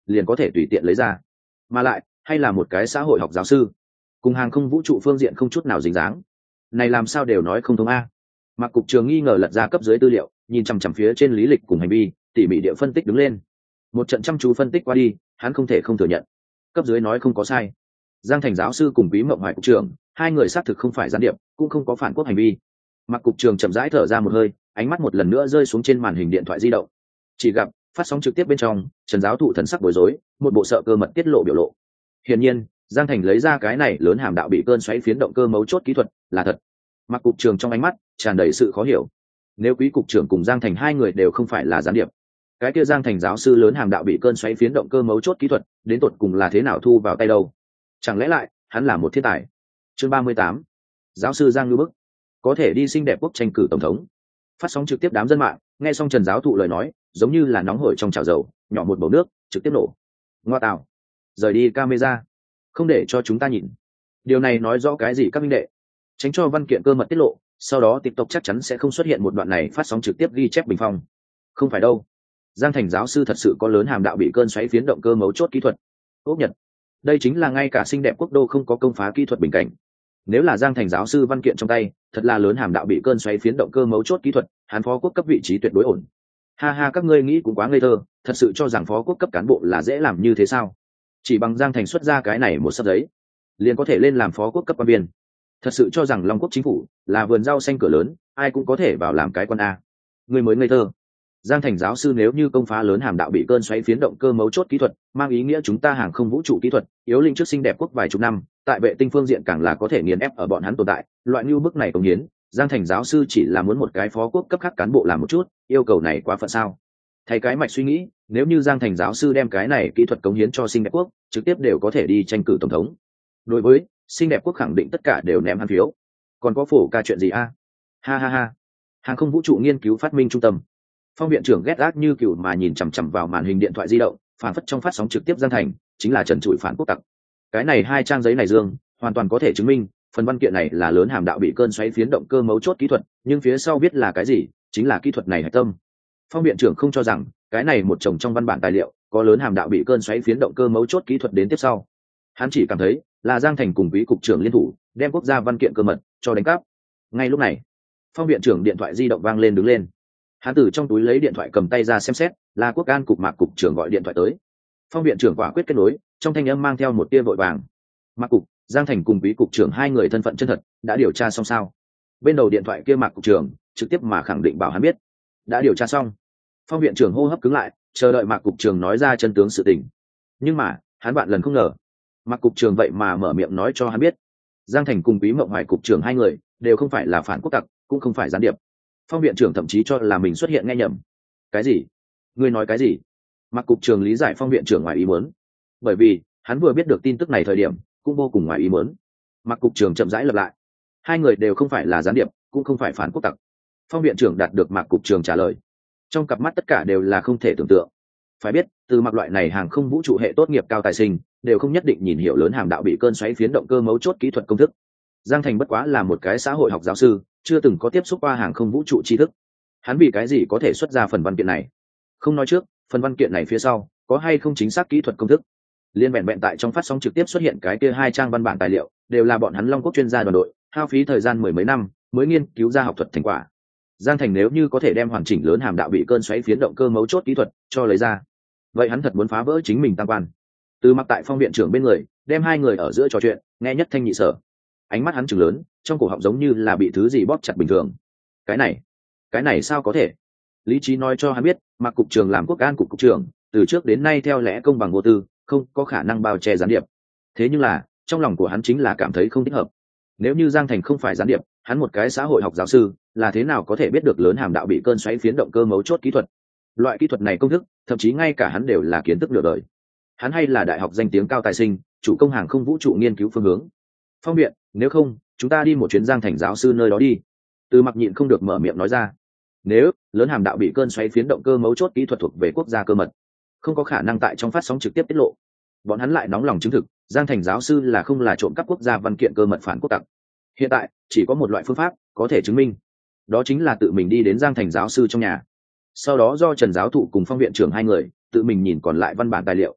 liền có thể tùy tiện lấy ra, mà lại hay là một cái xã hội học giáo sư, cùng hàng không vũ trụ phương diện không chút nào dính dáng, này làm sao đều nói không thông a. Mạc cục trưởng nghi ngờ lật ra cấp dưới tư liệu, nhìn chằm chằm phía trên lý lịch cùng hành vi, tỉ mỉ địa phân tích đứng lên. Một trận chăm chú phân tích qua đi, hắn không thể không thừa nhận, cấp dưới nói không có sai. Giang Thành giáo sư cùng Quý Mộng Hoài cục trưởng, hai người xác thực không phải gián điệp, cũng không có phản quốc hành vi. Mạc cục trưởng chậm rãi thở ra một hơi, ánh mắt một lần nữa rơi xuống trên màn hình điện thoại di động. Chỉ gặp phát sóng trực tiếp bên trong, Trần giáo thụ thần sắc bối rối, một bộ sợ cơ mật tiết lộ biểu lộ. Hiển nhiên, Giang Thành lấy ra cái này lớn hàm đạo bị cơn xoáy phiến động cơ mấu chốt kỹ thuật, là thật. Mạc cục trưởng trong ánh mắt tràn đầy sự khó hiểu. Nếu Quý cục trưởng cùng Giang Thành hai người đều không phải là gián điệp, cái kia Giang Thành giáo sư lớn hàm đạo bị cơn xoáy phiến động cơ mấu chốt kỹ thuật, đến tột cùng là thế nào thu vào tay đâu? Chẳng lẽ lại hắn là một thiên tài? Chương ba mươi tám, giáo sư Giang Ngư Bức có thể đi xinh đẹp quốc tranh cử tổng thống. Phát sóng trực tiếp đám dân mạng nghe xong Trần giáo thụ lời nói, giống như là nóng hổi trong chảo dầu, nhỏ một bầu nước trực tiếp nổ. Ngoa tạo, rời đi camera, không để cho chúng ta nhìn. Điều này nói rõ cái gì các minh đệ? Tránh cho văn kiện cơ mật tiết lộ, sau đó TikTok chắc chắn sẽ không xuất hiện một đoạn này phát sóng trực tiếp ghi chép bình phong. Không phải đâu, Giang Thành giáo sư thật sự có lớn hàm đạo bị cơn xoáy phiến động cơ mấu chốt kỹ thuật. Ốc Nhật, đây chính là ngay cả xinh đẹp quốc đô không có công phá kỹ thuật bình cảnh. Nếu là Giang Thành giáo sư văn kiện trong tay, thật là lớn hàm đạo bị cơn xoáy phiến động cơ mấu chốt kỹ thuật, hắn phó quốc cấp vị trí tuyệt đối ổn. Ha ha, các ngươi nghĩ cũng quá ngây thơ, thật sự cho rằng phó quốc cấp cán bộ là dễ làm như thế sao? Chỉ bằng Giang Thành xuất ra cái này một sấp giấy, liền có thể lên làm phó quốc cấp quan viên. Thật sự cho rằng Long Quốc chính phủ là vườn rau xanh cửa lớn, ai cũng có thể vào làm cái quan a. Người mới ngây thơ. Giang Thành giáo sư nếu như công phá lớn hàm đạo bị cơn xoáy phiến động cơ mấu chốt kỹ thuật, mang ý nghĩa chúng ta hàng không vũ trụ kỹ thuật yếu linh trước xinh đẹp quốc vài chục năm, tại vệ tinh phương diện càng là có thể nghiền ép ở bọn hắn tồn tại. Loại như bức này công hiến, Giang Thành giáo sư chỉ là muốn một cái phó quốc cấp khác cán bộ làm một chút, yêu cầu này quá phận sao? Thay cái mạch suy nghĩ, nếu như Giang Thành giáo sư đem cái này kỹ thuật cống hiến cho xinh đẹp quốc, trực tiếp đều có thể đi tranh cử tổng thống. Đối với xinh đẹp quốc khẳng định tất cả đều ném hắn phiếu. Còn có phổ ca chuyện gì a? Ha ha ha. Hàng không vũ trụ nghiên cứu phát minh trung tâm. Phong viện trưởng ghét ác như cừu mà nhìn chằm chằm vào màn hình điện thoại di động, phản phất trong phát sóng trực tiếp Giang Thành chính là trần trụi phản quốc tặc. Cái này hai trang giấy này dương, hoàn toàn có thể chứng minh phần văn kiện này là lớn hàm đạo bị cơn xoáy phiến động cơ mấu chốt kỹ thuật, nhưng phía sau viết là cái gì, chính là kỹ thuật này hạch tâm. Phong viện trưởng không cho rằng cái này một chồng trong văn bản tài liệu có lớn hàm đạo bị cơn xoáy phiến động cơ mấu chốt kỹ thuật đến tiếp sau. Hắn chỉ cảm thấy là Giang Thành cùng Quý cục trưởng liên thủ đem quốc gia văn kiện cơ mật cho đánh cắp. Ngay lúc này, Phong viện trưởng điện thoại di động vang lên đứng lên. Hắn từ trong túi lấy điện thoại cầm tay ra xem xét, là Quốc an cục Mạc cục trưởng gọi điện thoại tới. Phong viện trưởng quả quyết kết nối, trong thanh âm mang theo một tia vội vàng. Mạc cục, Giang Thành cùng Quý cục trưởng hai người thân phận chân thật đã điều tra xong sao? Bên đầu điện thoại kia Mạc cục trưởng trực tiếp mà khẳng định bảo hắn biết đã điều tra xong. Phong viện trưởng hô hấp cứng lại, chờ đợi Mạc cục trưởng nói ra chân tướng sự tình. Nhưng mà hắn vạn lần không ngờ, Mạc cục trưởng vậy mà mở miệng nói cho hắn biết, Giang Thành cùng Quý Mộng Hoài cục trưởng hai người đều không phải là phản quốc tặc, cũng không phải gián điệp. Phong viện trưởng thậm chí cho là mình xuất hiện nghe nhầm. Cái gì? Ngươi nói cái gì? Mạc cục trưởng lý giải Phong viện trưởng ngoài ý muốn, bởi vì hắn vừa biết được tin tức này thời điểm cũng vô cùng ngoài ý muốn. Mạc cục trưởng chậm rãi lặp lại, hai người đều không phải là gián điệp, cũng không phải phản quốc tặc. Phong viện trưởng đạt được Mạc cục trưởng trả lời, trong cặp mắt tất cả đều là không thể tưởng tượng. Phải biết, từ mặc loại này hàng không vũ trụ hệ tốt nghiệp cao tài sinh đều không nhất định nhìn hiểu lớn hàm đạo bị cơn xoáy phiến động cơ mấu chốt kỹ thuật công thức. Giang Thành bất quá là một cái xã hội học giáo sư, chưa từng có tiếp xúc qua hàng không vũ trụ tri thức. Hắn vì cái gì có thể xuất ra phần văn kiện này? Không nói trước phần văn kiện này phía sau có hay không chính xác kỹ thuật công thức, liên vẹn vẹn tại trong phát sóng trực tiếp xuất hiện cái kia hai trang văn bản tài liệu đều là bọn hắn Long Quốc chuyên gia đoàn đội hao phí thời gian mười mấy năm mới nghiên cứu ra học thuật thành quả. Giang Thành nếu như có thể đem hoàn chỉnh lớn hàm đạo bị cơn xoáy phiến động cơ mấu chốt kỹ thuật cho lấy ra, vậy hắn thật muốn phá vỡ chính mình tam quan. Từ mặc tại Phong viện trưởng bên người đem hai người ở giữa trò chuyện nghe nhất thanh nhị sở, ánh mắt hắn trừng lớn, trong cổ họng giống như là bị thứ gì bóp chặt bình thường. Cái này cái này sao có thể? Lý trí nói cho hắn biết, Mạc cục trưởng làm Quốc an cục cục trưởng từ trước đến nay theo lẽ công bằng vô tư, không có khả năng bao che gián điệp. Thế nhưng là trong lòng của hắn chính là cảm thấy không thích hợp. Nếu như Giang Thành không phải gián điệp, hắn một cái xã hội học giáo sư là thế nào có thể biết được lớn hàm đạo bị cơn xoáy phiến động cơ mấu chốt kỹ thuật? Loại kỹ thuật này công thức thậm chí ngay cả hắn đều là kiến thức nửa đời. Hắn hay là đại học danh tiếng cao tài sinh, chủ công hàng không vũ trụ nghiên cứu phương hướng. Phong viện, nếu không chúng ta đi một chuyến Giang Thành giáo sư nơi đó đi. Từ mặc nhịn không được mở miệng nói ra. Nếu lớn hàm đạo bị cơn xoáy phiến động cơ mấu chốt kỹ thuật thuộc về quốc gia cơ mật, không có khả năng tại trong phát sóng trực tiếp tiết lộ. Bọn hắn lại nóng lòng chứng thực Giang Thành giáo sư là không là trộm cắp quốc gia văn kiện cơ mật phản quốc tặc. Hiện tại chỉ có một loại phương pháp có thể chứng minh, đó chính là tự mình đi đến Giang Thành giáo sư trong nhà, sau đó do Trần giáo thụ cùng Phong viện trưởng hai người tự mình nhìn còn lại văn bản tài liệu,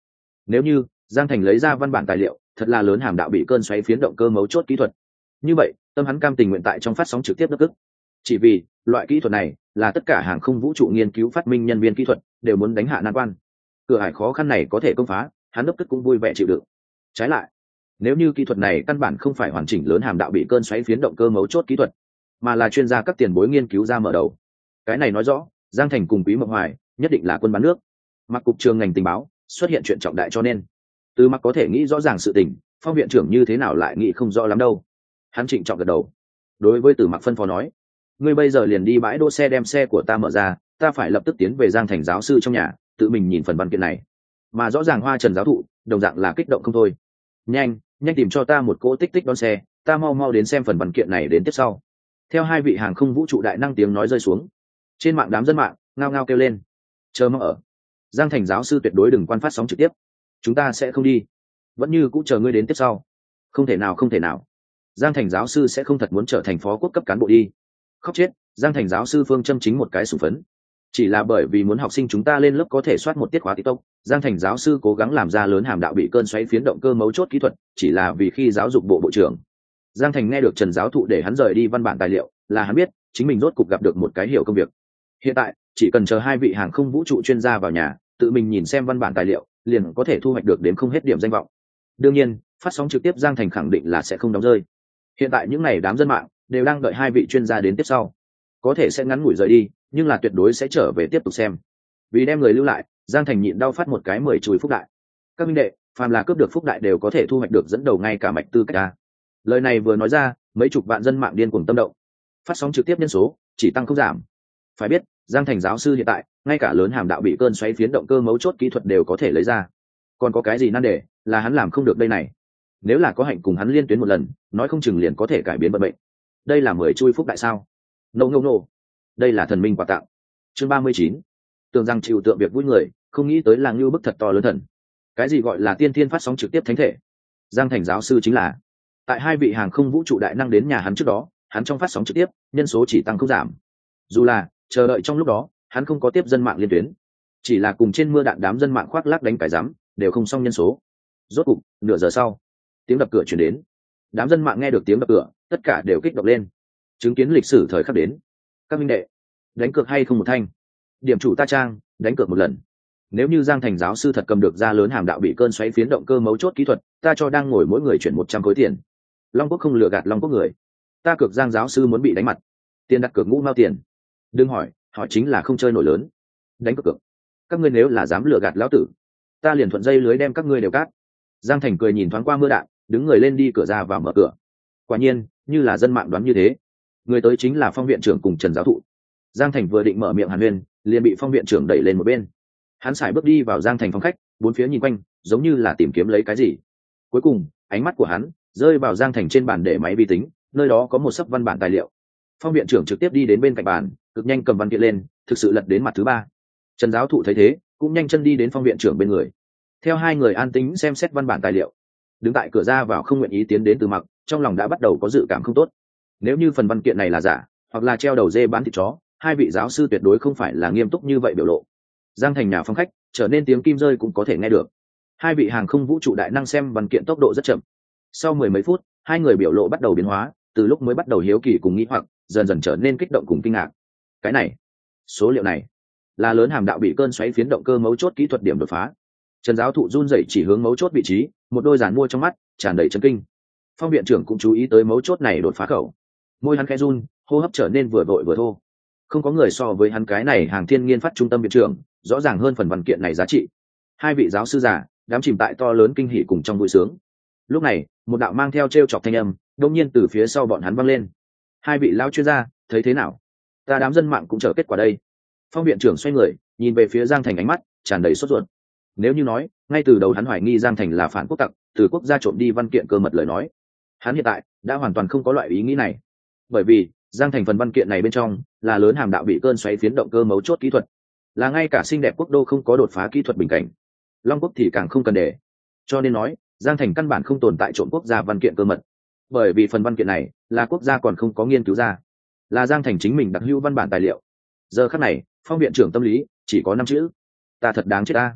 Nếu như Giang Thành lấy ra văn bản tài liệu thật là lớn hàm đạo bị cơn xoáy phiến động cơ mấu chốt kỹ thuật, như vậy tâm hắn cam tình nguyện tại trong phát sóng trực tiếp đất ức, chỉ vì loại kỹ thuật này là tất cả hàng không vũ trụ nghiên cứu phát minh nhân viên kỹ thuật đều muốn đánh hạ nan quan. Cửa ải khó khăn này có thể công phá, hắn lập tức cũng vui vẻ chịu đựng. Trái lại, nếu như kỹ thuật này căn bản không phải hoàn chỉnh lớn hàm đạo bị cơn xoáy phiến động cơ mấu chốt kỹ thuật, mà là chuyên gia các tiền bối nghiên cứu ra mở đầu, cái này nói rõ Giang Thành cùng Quý Mộng Hoài nhất định là quân bán nước. Mặc cục trường ngành tình báo xuất hiện chuyện trọng đại, cho nên từ Mặc có thể nghĩ rõ ràng sự tình, Phong viện trưởng như thế nào lại nghĩ không rõ lắm đâu. Hắn trịnh trọng gật đầu, đối với Từ Mặc phân phó nói: ngươi bây giờ liền đi bãi đỗ xe đem xe của ta mở ra, ta phải lập tức tiến về Giang Thành giáo sư trong nhà tự mình nhìn phần văn kiện này. Mà rõ ràng Hoa Trần giáo thụ đồng dạng là kích động không thôi. Nhanh, nhanh tìm cho ta một cỗ tích tích đón xe, ta mau mau đến xem phần văn kiện này đến tiếp sau. Theo hai vị hàng không vũ trụ đại năng tiếng nói rơi xuống, trên mạng đám dân mạng ngao ngao kêu lên: chờ mong ở Giang Thành giáo sư tuyệt đối đừng quan phát sóng trực tiếp, chúng ta sẽ không đi, vẫn như cũng chờ ngươi đến tiếp sau. Không thể nào, không thể nào, Giang Thành giáo sư sẽ không thật muốn trở thành phó quốc cấp cán bộ đi. Khóc chết, Giang Thành giáo sư phương châm chính một cái sủng phấn, chỉ là bởi vì muốn học sinh chúng ta lên lớp có thể soát một tiết khóa TikTok, Giang Thành giáo sư cố gắng làm ra lớn hàm đạo bị cơn xoáy phiến động cơ mấu chốt kỹ thuật, chỉ là vì khi giáo dục bộ bộ trưởng Giang Thành nghe được Trần giáo thụ để hắn rời đi văn bản tài liệu, là hắn biết chính mình rốt cục gặp được một cái hiểu công việc. Hiện tại chỉ cần chờ hai vị hàng không vũ trụ chuyên gia vào nhà tự mình nhìn xem văn bản tài liệu, liền có thể thu hoạch được đến không hết điểm danh vọng. Đương nhiên phát sóng trực tiếp Giang Thành khẳng định là sẽ không đóng rơi. Hiện tại những ngày đám dân mạng đều đang đợi hai vị chuyên gia đến tiếp sau, có thể sẽ ngắn ngủi rời đi, nhưng là tuyệt đối sẽ trở về tiếp tục xem. Vì đem người lưu lại, Giang Thành nhịn đau phát một cái mười chùi phúc đại. Các minh đệ, phàm là cướp được phúc đại đều có thể thu hoạch được dẫn đầu ngay cả mạch tư cách ta. Lời này vừa nói ra, mấy chục vạn dân mạng điên cuồng tâm động. Phát sóng trực tiếp nhân số chỉ tăng không giảm. Phải biết, Giang Thành giáo sư hiện tại ngay cả lớn hàm đạo bị cơn xoáy phiến động cơ mấu chốt kỹ thuật đều có thể lấy ra, còn có cái gì nan đề là hắn làm không được đây này. Nếu là có hạnh cùng hắn liên tuyến một lần, nói không chừng liền có thể cải biến vận mệnh. Đây là mười chui phúc đại sao? Nô nô nô, đây là thần minh quà tặng. Chương ba mươi chín, tưởng rằng chịu tượng việc vui người, không nghĩ tới là ngưu bức thật to lớn thần. Cái gì gọi là tiên thiên phát sóng trực tiếp thánh thể? Giang Thành giáo sư chính là tại hai vị hàng không vũ trụ đại năng đến nhà hắn trước đó, hắn trong phát sóng trực tiếp nhân số chỉ tăng không giảm. Dù là chờ đợi trong lúc đó hắn không có tiếp dân mạng liên tuyến, chỉ là cùng trên mưa đạn đám dân mạng khoác lác đánh cái rắm đều không xong nhân số. Rốt cục nửa giờ sau, tiếng đập cửa chuyển đến. Đám dân mạng nghe được tiếng đập cửa tất cả đều kích động lên, chứng kiến lịch sử thời khắc đến. Các minh đệ, đánh cược hay không một thanh? Điểm chủ ta trang, đánh cược một lần. Nếu như Giang Thành giáo sư thật cầm được ra lớn hàm đạo bị cơn xoáy phiến động cơ mấu chốt kỹ thuật, ta cho đang ngồi mỗi người chuyển một trăm khối tiền. Long Quốc không lừa gạt Long Quốc người, ta cược Giang giáo sư muốn bị đánh mặt. Tiền đặt cược ngũ mao tiền. Đừng hỏi, hỏi chính là không chơi nổi lớn. Đánh cược cược. Các ngươi nếu là dám lừa gạt lão tử, ta liền thuận dây lưới đem các ngươi đều cát. Giang Thành cười nhìn thoáng qua mưa đạn, đứng người lên đi cửa ra vào mở cửa. Quả nhiên, như là dân mạng đoán như thế, người tới chính là Phong viện trưởng cùng Trần giáo thụ. Giang Thành vừa định mở miệng hàn huyên, liền bị Phong viện trưởng đẩy lên một bên. Hắn sải bước đi vào Giang Thành phòng khách, bốn phía nhìn quanh, giống như là tìm kiếm lấy cái gì. Cuối cùng, ánh mắt của hắn rơi vào Giang Thành trên bàn để máy vi tính, nơi đó có một sấp văn bản tài liệu. Phong viện trưởng trực tiếp đi đến bên cạnh bàn, cực nhanh cầm văn kiện lên, thực sự lật đến mặt thứ ba. Trần giáo thụ thấy thế, cũng nhanh chân đi đến Phong viện trưởng bên người. Theo hai người an tĩnh xem xét văn bản tài liệu, đứng tại cửa ra vào không nguyện ý tiến đến Từ Mặc, trong lòng đã bắt đầu có dự cảm không tốt. Nếu như phần văn kiện này là giả, hoặc là treo đầu dê bán thịt chó, hai vị giáo sư tuyệt đối không phải là nghiêm túc như vậy biểu lộ. Giang Thành nhà phòng khách trở nên tiếng kim rơi cũng có thể nghe được. Hai vị hàng không vũ trụ đại năng xem văn kiện tốc độ rất chậm. Sau mười mấy phút, hai người biểu lộ bắt đầu biến hóa, từ lúc mới bắt đầu hiếu kỳ cùng nghĩ hoặc, dần dần trở nên kích động cùng kinh ngạc. Cái này, số liệu này, là lớn hàm đạo bị cơn xoáy phiến động cơ mấu chốt kỹ thuật điểm đột phá. Trần giáo thụ run rẩy chỉ hướng mấu chốt vị trí, một đôi giàn mua trong mắt tràn đầy chấn kinh. Phong viện trưởng cũng chú ý tới mấu chốt này đột phá khẩu, môi hắn khẽ run, hô hấp trở nên vừa vội vừa thô. Không có người so với hắn cái này hàng thiên nghiên phát trung tâm viện trưởng rõ ràng hơn phần văn kiện này giá trị. Hai vị giáo sư già đám chìm tại to lớn kinh hỉ cùng trong vui sướng. Lúc này, một đạo mang theo trêu chọc thanh âm đột nhiên từ phía sau bọn hắn vang lên. Hai vị lão chuyên gia, thấy thế nào? Ta đám dân mạng cũng chờ kết quả đây. Phong viện trưởng xoay người, nhìn về phía Giang Thành, ánh mắt tràn đầy sốt ruột. Nếu như nói, ngay từ đầu hắn hoài nghi Giang Thành là phản quốc tặc, từ quốc gia trộm đi văn kiện cơ mật lời nói, hắn hiện tại đã hoàn toàn không có loại ý nghĩ này. Bởi vì Giang Thành phần văn kiện này bên trong là lớn hàm đạo bị cơn xoáy phiến động cơ mấu chốt kỹ thuật, là ngay cả xinh đẹp quốc đô không có đột phá kỹ thuật bình cảnh, Long Quốc thì càng không cần để. Cho nên nói, Giang Thành căn bản không tồn tại trộm quốc gia văn kiện cơ mật, bởi vì phần văn kiện này là quốc gia còn không có nghiên cứu ra, là Giang Thành chính mình đặc hữu văn bản tài liệu. Giờ khắc này, Phong viện trưởng tâm lý chỉ có năm chữ: ta thật đáng chết ta.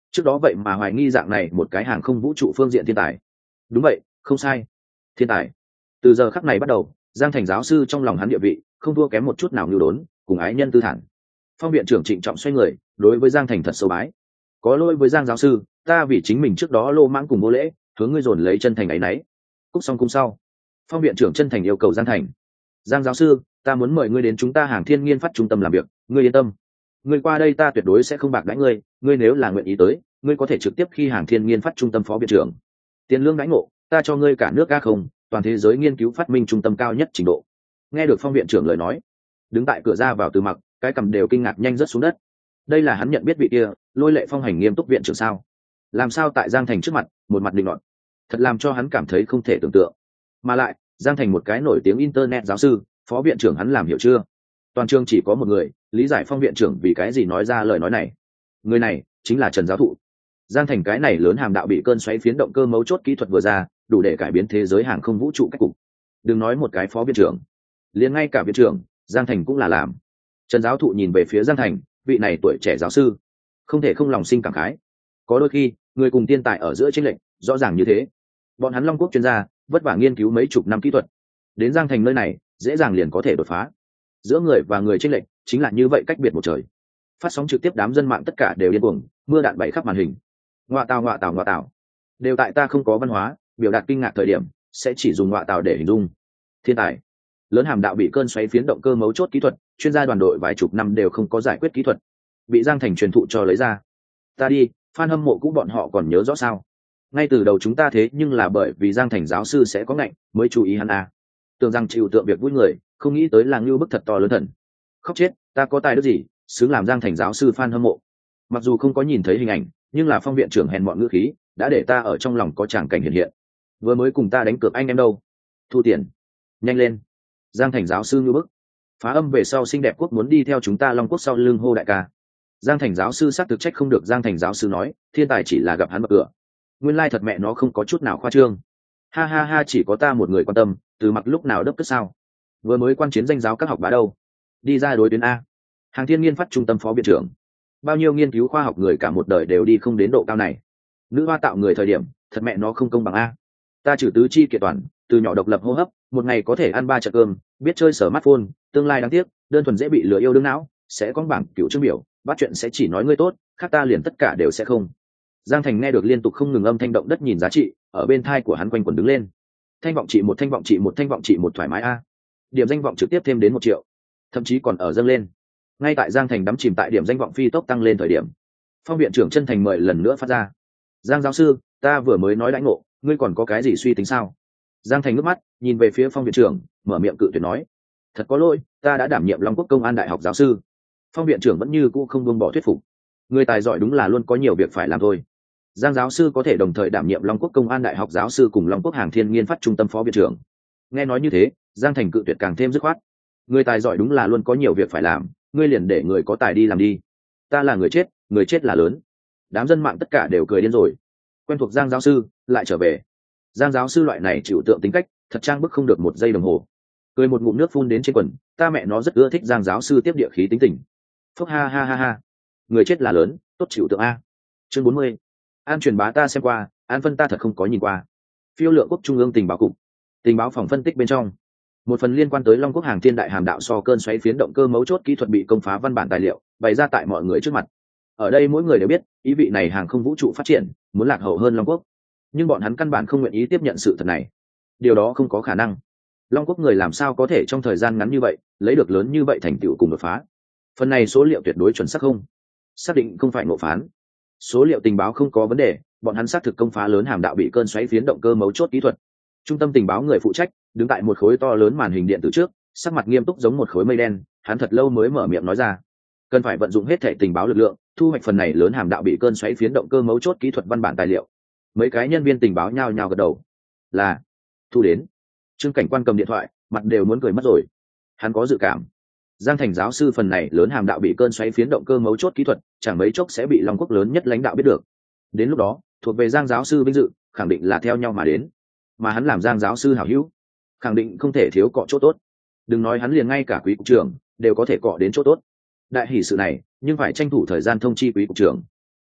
trước đó vậy mà hoài nghi dạng này một cái hàng không vũ trụ phương diện thiên tài. Đúng vậy, không sai, thiên tài. Từ giờ khắc này bắt đầu, Giang Thành giáo sư trong lòng hắn địa vị không thua kém một chút nào nhu đốn, cùng ái nhân tư thản. Phong viện trưởng trịnh trọng xoay người, đối với Giang Thành thật sâu bái. Có lỗi với Giang giáo sư, ta vì chính mình trước đó lô mãng cùng vô lễ, hướng ngươi dồn lấy chân thành ấy nấy. Cúc xong cung sau, Phong viện trưởng chân thành yêu cầu Giang Thành. Giang giáo sư, ta muốn mời ngươi đến chúng ta hàng thiên nghiên phát trung tâm làm việc, ngươi yên tâm. Ngươi qua đây ta tuyệt đối sẽ không bạc đãi ngươi, ngươi nếu là nguyện ý tới, ngươi có thể trực tiếp khi hàng thiên nghiên phát trung tâm phó viện trưởng. Tiền lương đãi ngộ, ta cho ngươi cả nước ga không, toàn thế giới nghiên cứu phát minh trung tâm cao nhất trình độ. Nghe được Phong viện trưởng lời nói, đứng tại cửa ra vào Từ Mặc, cái cầm đều kinh ngạc nhanh rớt xuống đất. Đây là hắn nhận biết vị kia lôi lệ phong hành nghiêm túc viện trưởng sao? Làm sao tại Giang Thành trước mặt, một mặt định luận, thật làm cho hắn cảm thấy không thể tưởng tượng. Mà lại, Giang Thành một cái nổi tiếng internet giáo sư, phó viện trưởng hắn làm hiểu chưa? Toàn trường chỉ có một người lý giải Phong viện trưởng vì cái gì nói ra lời nói này. Người này chính là Trần giáo thụ. Giang Thành cái này lớn hàm đạo bị cơn xoáy phiến động cơ mấu chốt kỹ thuật vừa ra, đủ để cải biến thế giới hàng không vũ trụ cách cục. Đừng nói một cái phó viện trưởng, liền ngay cả viện trưởng Giang Thành cũng là làm. Trần giáo thụ nhìn về phía Giang Thành, vị này tuổi trẻ giáo sư, không thể không lòng sinh cảm khái. Có đôi khi người cùng tiên tài ở giữa chênh lệch rõ ràng như thế. Bọn hắn Long Quốc chuyên gia vất vả nghiên cứu mấy chục năm kỹ thuật, đến Giang Thành nơi này dễ dàng liền có thể đột phá. Giữa người và người chênh lệch chính là như vậy, cách biệt một trời. Phát sóng trực tiếp đám dân mạng tất cả đều điên cuồng, mưa đạn bay khắp màn hình. Ngoạ tào ngoạ tào ngoạ tào, đều tại ta không có văn hóa biểu đạt kinh ngạc thời điểm sẽ chỉ dùng ngoạ tào để hình dung. Thiên tài, lớn hàm đạo bị cơn xoáy phiến động cơ mấu chốt kỹ thuật, chuyên gia đoàn đội vài chục năm đều không có giải quyết kỹ thuật, bị Giang Thành truyền thụ cho lấy ra. Ta đi, fan hâm mộ cũ bọn họ còn nhớ rõ sao? Ngay từ đầu chúng ta thế nhưng là bởi vì Giang Thành giáo sư sẽ có ngạnh mới chú ý hắn à. Tưởng rằng chịu tượng việc vui người, không nghĩ tới là ngưu bức thật to lớn thần. Khóc chết, ta có tài đức gì xứng làm Giang Thành giáo sư fan hâm mộ. Mặc dù không có nhìn thấy hình ảnh, nhưng là Phong viện trưởng hèn mọn ngữ khí đã để ta ở trong lòng có tràng cảnh hiện hiện. Vừa mới cùng ta đánh cược anh em đâu, thu tiền nhanh lên. Giang Thành giáo sư ngưu bức, phá âm về sau xinh đẹp quốc muốn đi theo chúng ta Long Quốc sau lưng hô đại ca. Giang Thành giáo sư xác thực trách không được. Giang Thành giáo sư nói, thiên tài chỉ là gặp hắn bậc cửa, nguyên lai thật mẹ nó không có chút nào khoa trương. Ha ha ha, chỉ có ta một người quan tâm, Từ Mặc lúc nào đớp cất sao? Vừa mới quan chiến danh giáo các học bá đâu, đi ra đối tuyến a. Hàng thiên nghiên phát trung tâm phó viện trưởng, bao nhiêu nghiên cứu khoa học người cả một đời đều đi không đến độ cao này. Nữ hoa tạo người thời điểm thật mẹ nó không công bằng a. Ta trừ tứ chi kiện toàn, từ nhỏ độc lập hô hấp, một ngày có thể ăn ba trận cơm, biết chơi smartphone, tương lai đáng tiếc, đơn thuần dễ bị lừa yêu đương não, sẽ có bảng cựu chương biểu, bắt chuyện sẽ chỉ nói ngươi tốt, khác ta liền tất cả đều sẽ không. Giang Thành nghe được liên tục không ngừng âm thanh động đất nhìn giá trị, ở bên thai của hắn quanh quẩn đứng lên. Thanh vọng trị một, thanh vọng trị một, thanh vọng trị một, thoải mái a. Điểm danh vọng trực tiếp thêm đến một triệu, thậm chí còn ở dâng lên. Ngay tại Giang Thành đắm chìm tại điểm danh vọng phi tốc tăng lên thời điểm, Phong viện trưởng chân thành mời lần nữa phát ra. Giang giáo sư, ta vừa mới nói đãi ngộ, ngươi còn có cái gì suy tính sao? Giang Thành ngước mắt nhìn về phía Phong viện trưởng, mở miệng cự tuyệt nói, thật có lỗi, ta đã đảm nhiệm Long Quốc Công an đại học giáo sư. Phong viện trưởng vẫn như cũ không buông bỏ thuyết phục, người tài giỏi đúng là luôn có nhiều việc phải làm thôi. Giang giáo sư có thể đồng thời đảm nhiệm Long Quốc Công an đại học giáo sư cùng Long Quốc hàng thiên nghiên phát trung tâm phó viện trưởng. Nghe nói như thế, Giang Thành cự tuyệt càng thêm dứt khoát. Người tài giỏi đúng là luôn có nhiều việc phải làm, ngươi liền để người có tài đi làm đi. Ta là người chết, người chết là lớn. Đám dân mạng tất cả đều cười điên rồi. Quen thuộc Giang giáo sư lại trở về. Giang giáo sư loại này chịu tượng tính cách, thật trang bức không được một giây đồng hồ. Cười một ngụm nước phun đến trên quần, ta mẹ nó rất ưa thích Giang giáo sư tiếp địa khí tính tình. Phúc ha ha ha ha. Người chết là lớn, tốt chịu tượng a. Chương bốn mươi. An truyền bá ta xem qua, an phân ta thật không có nhìn qua. Phiêu lượng quốc trung ương tình báo cục, tình báo phòng phân tích bên trong, một phần liên quan tới Long Quốc hàng thiên đại hàm đạo so cơn xoáy phiến động cơ mấu chốt kỹ thuật bị công phá văn bản tài liệu bày ra tại mọi người trước mặt. Ở đây mỗi người đều biết, ý vị này hàng không vũ trụ phát triển muốn lạc hậu hơn Long Quốc, nhưng bọn hắn căn bản không nguyện ý tiếp nhận sự thật này. Điều đó không có khả năng. Long Quốc người làm sao có thể trong thời gian ngắn như vậy lấy được lớn như vậy thành tựu cùng đột phá? Phần này số liệu tuyệt đối chuẩn xác không? Xác định không phải ngộ phán. Số liệu tình báo không có vấn đề, bọn hắn xác thực công phá lớn hàm đạo bị cơn xoáy phiến động cơ mấu chốt kỹ thuật. Trung tâm tình báo người phụ trách đứng tại một khối to lớn màn hình điện tử trước, sắc mặt nghiêm túc giống một khối mây đen, hắn thật lâu mới mở miệng nói ra, cần phải vận dụng hết thể tình báo lực lượng thu hoạch phần này lớn hàm đạo bị cơn xoáy phiến động cơ mấu chốt kỹ thuật văn bản tài liệu. Mấy cái nhân viên tình báo nhao nhao gật đầu, là thu đến. Trương Cảnh Quan cầm điện thoại, mặt đều muốn cười mất rồi. Hắn có dự cảm, Giang Thành giáo sư phần này lớn hàm đạo bị cơn xoáy phiến động cơ mấu chốt kỹ thuật chẳng mấy chốc sẽ bị Long Quốc lớn nhất lãnh đạo biết được. Đến lúc đó, thuộc về Giang giáo sư vinh dự khẳng định là theo nhau mà đến, mà hắn làm Giang giáo sư hảo hữu, khẳng định không thể thiếu cọ chỗ tốt. Đừng nói hắn, liền ngay cả quý cục trưởng đều có thể cọ đến chỗ tốt. Đại hỷ sự này, nhưng phải tranh thủ thời gian thông chi quý cục trưởng.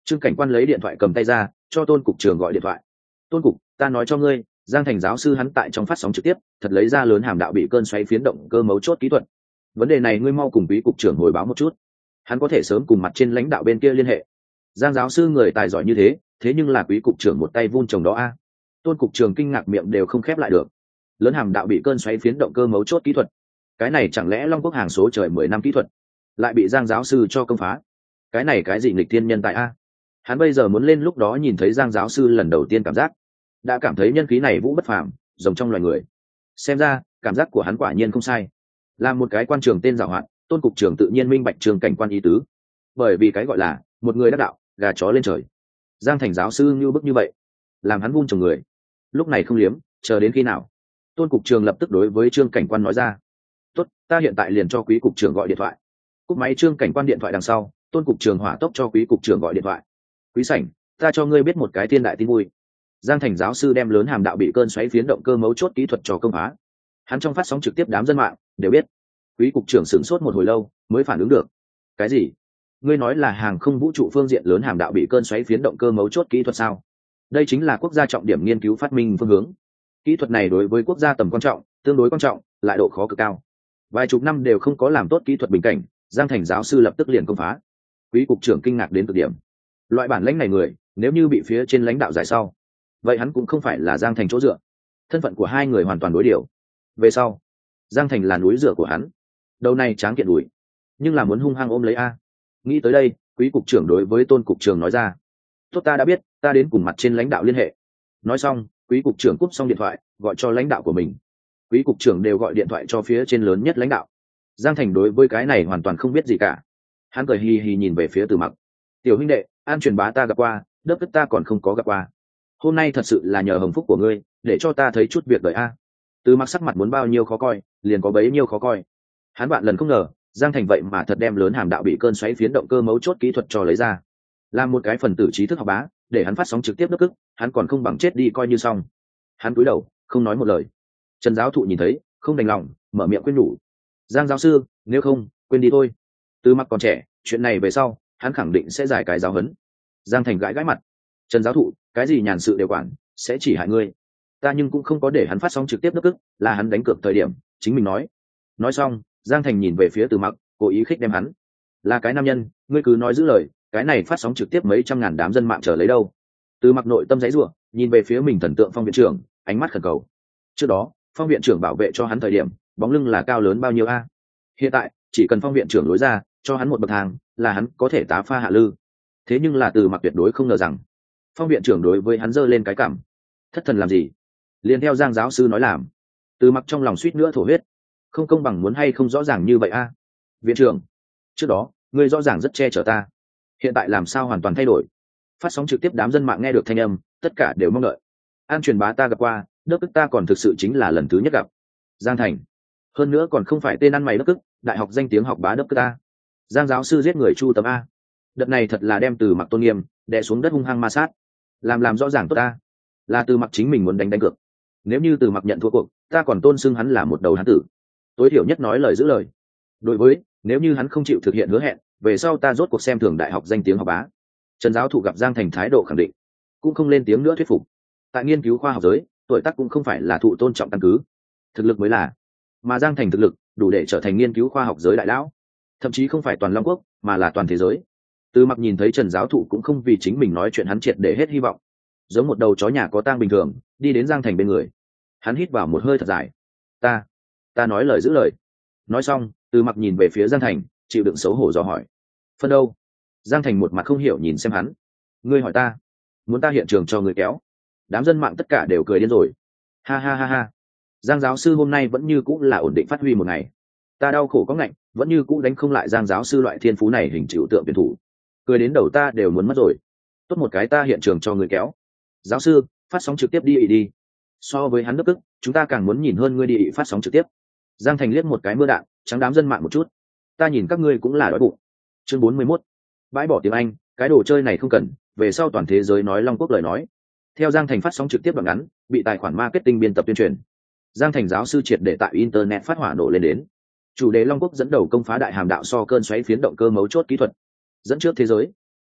Trương Cảnh Quan lấy điện thoại cầm tay ra cho Tôn cục trưởng gọi điện thoại. Tôn cục, ta nói cho ngươi, Giang Thành giáo sư hắn tại trong phát sóng trực tiếp thật lấy ra lớn hàm đạo bị cơn xoáy phiến động cơ mấu chốt kỹ thuật. Vấn đề này ngươi mau cùng quý cục trưởng hồi báo một chút, hắn có thể sớm cùng mặt trên lãnh đạo bên kia liên hệ. Giang giáo sư người tài giỏi như thế, thế nhưng là quý cục trưởng một tay vun trồng đó a. Tôn cục trưởng kinh ngạc miệng đều không khép lại được. Lớn hàm đạo bị cơn xoáy phiến động cơ mấu chốt kỹ thuật, cái này chẳng lẽ Long Quốc hàng số trời mười năm kỹ thuật lại bị Giang giáo sư cho công phá? Cái này cái gì nghịch thiên nhân tài a? Hắn bây giờ muốn lên lúc đó nhìn thấy Giang giáo sư lần đầu tiên cảm giác đã cảm thấy nhân khí này vũ bất phàm, rồng trong loài người. Xem ra cảm giác của hắn quả nhiên không sai. Là một cái quan trường tên giàu hạn, Tôn cục trưởng tự nhiên minh bạch Trương Cảnh Quan ý tứ, bởi vì cái gọi là một người đắc đạo, gà chó lên trời. Giang Thành giáo sư như bức như vậy, làm hắn vun trồng người, lúc này không liếm, chờ đến khi nào? Tôn cục trưởng lập tức đối với Trương Cảnh Quan nói ra. Tốt, ta hiện tại liền cho quý cục trưởng gọi điện thoại. Cúp máy Trương Cảnh Quan điện thoại đằng sau, Tôn cục trưởng hỏa tốc cho quý cục trưởng gọi điện thoại. Quý sảnh, ta cho ngươi biết một cái thiên đại tin vui. Giang Thành giáo sư đem lớn hàm đạo bị cơn xoáy phiến động cơ mấu chốt kỹ thuật cho công phá. Hắn trong phát sóng trực tiếp đám dân mạng đều biết. Quý cục trưởng sửng sốt một hồi lâu mới phản ứng được. Cái gì? Ngươi nói là hàng không vũ trụ phương diện lớn hàm đạo bị cơn xoáy phiến động cơ mấu chốt kỹ thuật sao? Đây chính là quốc gia trọng điểm nghiên cứu phát minh phương hướng. Kỹ thuật này đối với quốc gia tầm quan trọng, tương đối quan trọng, lại độ khó cực cao. Vài chục năm đều không có làm tốt kỹ thuật bình cảnh, Giang Thành giáo sư lập tức liền công phá. Quý cục trưởng kinh ngạc đến cực điểm. Loại bản lãnh này người, nếu như bị phía trên lãnh đạo giải sau, vậy hắn cũng không phải là Giang Thành chỗ dựa. Thân phận của hai người hoàn toàn đối điều. Về sau, Giang Thành là núi dựa của hắn. Đầu này tráng kiện đuổi, nhưng là muốn hung hăng ôm lấy a. Nghĩ tới đây, quý cục trưởng đối với Tôn cục trưởng nói ra. Tốt, ta đã biết, ta đến cùng mặt trên lãnh đạo liên hệ. Nói xong, quý cục trưởng cúp xong điện thoại, gọi cho lãnh đạo của mình. Quý cục trưởng đều gọi điện thoại cho phía trên lớn nhất lãnh đạo. Giang Thành đối với cái này hoàn toàn không biết gì cả. Hắn cười hì hì nhìn về phía Từ Mặc. Tiểu huynh đệ, An truyền bá ta gặp qua, đất tức ta còn không có gặp qua. Hôm nay thật sự là nhờ hồng phúc của ngươi, để cho ta thấy chút việc đời a. Từ Mặc sắc mặt muốn bao nhiêu khó coi, liền có bấy nhiêu khó coi. Hắn bạn lần không ngờ, Giang Thành vậy mà thật đem lớn hàm đạo bị cơn xoáy phiến động cơ mấu chốt kỹ thuật cho lấy ra. Làm một cái phần tử trí thức học bá, để hắn phát sóng trực tiếp nước ức, hắn còn không bằng chết đi coi như xong. Hắn cúi đầu, không nói một lời. Trần giáo thụ nhìn thấy, không đành lòng, mở miệng khuyên nhủ. Giang giáo sư, nếu không, quên đi thôi. Từ Mặc còn trẻ, chuyện này về sau, hắn khẳng định sẽ giải cái giáo huấn. Giang Thành gãi gãi mặt. Trần giáo thụ, cái gì nhàn sự đều quản, sẽ chỉ hại ngươi. Ta nhưng cũng không có để hắn phát sóng trực tiếp nước ức, là hắn đánh cược thời điểm, chính mình nói. Nói xong, Giang Thành nhìn về phía Từ Mặc, cố ý khích đem hắn. Là cái nam nhân, ngươi cứ nói giữ lời, cái này phát sóng trực tiếp mấy trăm ngàn đám dân mạng chờ lấy đâu. Từ Mặc nội tâm giấy rủa, nhìn về phía mình thần tượng Phong viện trưởng, ánh mắt khẩn cầu. Trước đó, Phong viện trưởng bảo vệ cho hắn thời điểm, bóng lưng là cao lớn bao nhiêu a? Hiện tại, chỉ cần Phong viện trưởng lối ra, cho hắn một bậc thang, là hắn có thể tá pha hạ lư. Thế nhưng là Từ Mặc tuyệt đối không ngờ rằng, Phong viện trưởng đối với hắn giơ lên cái cảm. Thất thần làm gì? Liền theo Giang giáo sư nói làm. Từ Mặc trong lòng suýt nữa thổ huyết. Không công bằng muốn hay không rõ ràng như vậy a? Viện trưởng, trước đó, ngươi rõ ràng rất che chở ta. Hiện tại làm sao hoàn toàn thay đổi? Phát sóng trực tiếp đám dân mạng nghe được thanh âm, tất cả đều mong đợi. An truyền bá ta gặp qua, đất ức ta còn thực sự chính là lần thứ nhất gặp. Giang Thành, hơn nữa còn không phải tên ăn mày đất ức, đại học danh tiếng học bá đất ức ta. Giang giáo sư giết người chu tấm a. Đợt này thật là đem Từ Mặc tôn nghiêm đè xuống đất hung hăng ma sát. Làm làm rõ ràng tốt ta. Là Từ Mặc chính mình muốn đánh đánh cược. Nếu như Từ Mặc nhận thua cuộc, ta còn tôn xưng hắn là một đầu hán tử. Tối thiểu nhất nói lời giữ lời. Đối với, nếu như hắn không chịu thực hiện hứa hẹn, về sau ta rốt cuộc xem thường đại học danh tiếng học bá. Trần giáo thụ gặp Giang Thành thái độ khẳng định, cũng không lên tiếng nữa thuyết phục. Tại nghiên cứu khoa học giới, tuổi tác cũng không phải là thụ tôn trọng căn cứ, thực lực mới là. Mà Giang Thành thực lực đủ để trở thành nghiên cứu khoa học giới đại lão, thậm chí không phải toàn Long Quốc, mà là toàn thế giới. Từ Mặc nhìn thấy Trần giáo thụ cũng không vì chính mình nói chuyện hắn triệt để hết hy vọng, giống một đầu chó nhà có tang bình thường, đi đến Giang Thành bên người. Hắn hít vào một hơi thật dài. Ta, ta nói lời giữ lời. Nói xong, Từ Mặc nhìn về phía Giang Thành, chịu đựng xấu hổ dò hỏi. Phân đâu? Giang Thành một mặt không hiểu nhìn xem hắn. Ngươi hỏi ta, muốn ta hiện trường cho người kéo? Đám dân mạng tất cả đều cười điên rồi. Ha ha ha ha. Giang giáo sư hôm nay vẫn như cũng là ổn định phát huy một ngày. Ta đau khổ có ngạnh, vẫn như cũ đánh không lại Giang giáo sư loại thiên phú này hình chịu tượng tuyển thủ. Cười đến đầu ta đều muốn mất rồi. Tốt một cái ta hiện trường cho người kéo. Giáo sư, phát sóng trực tiếp đi ị đi. So với hắn đất ức, chúng ta càng muốn nhìn hơn ngươi đi ị phát sóng trực tiếp. Giang Thành liếc một cái mưa đạn, trắng đám dân mạng một chút. Ta nhìn các ngươi cũng là đói bụng. Chương bốn mươi mốt. Bãi bỏ tiếng Anh, cái đồ chơi này không cần, về sau toàn thế giới nói Long Quốc lời nói. Theo Giang Thành phát sóng trực tiếp đoạn ngắn, bị tài khoản marketing biên tập tuyên truyền. Giang Thành giáo sư triệt để tại internet phát hỏa nổ lên đến. Chủ đề Long Quốc dẫn đầu công phá đại hàm đạo so cơn xoáy phiến động cơ mấu chốt kỹ thuật, dẫn trước thế giới.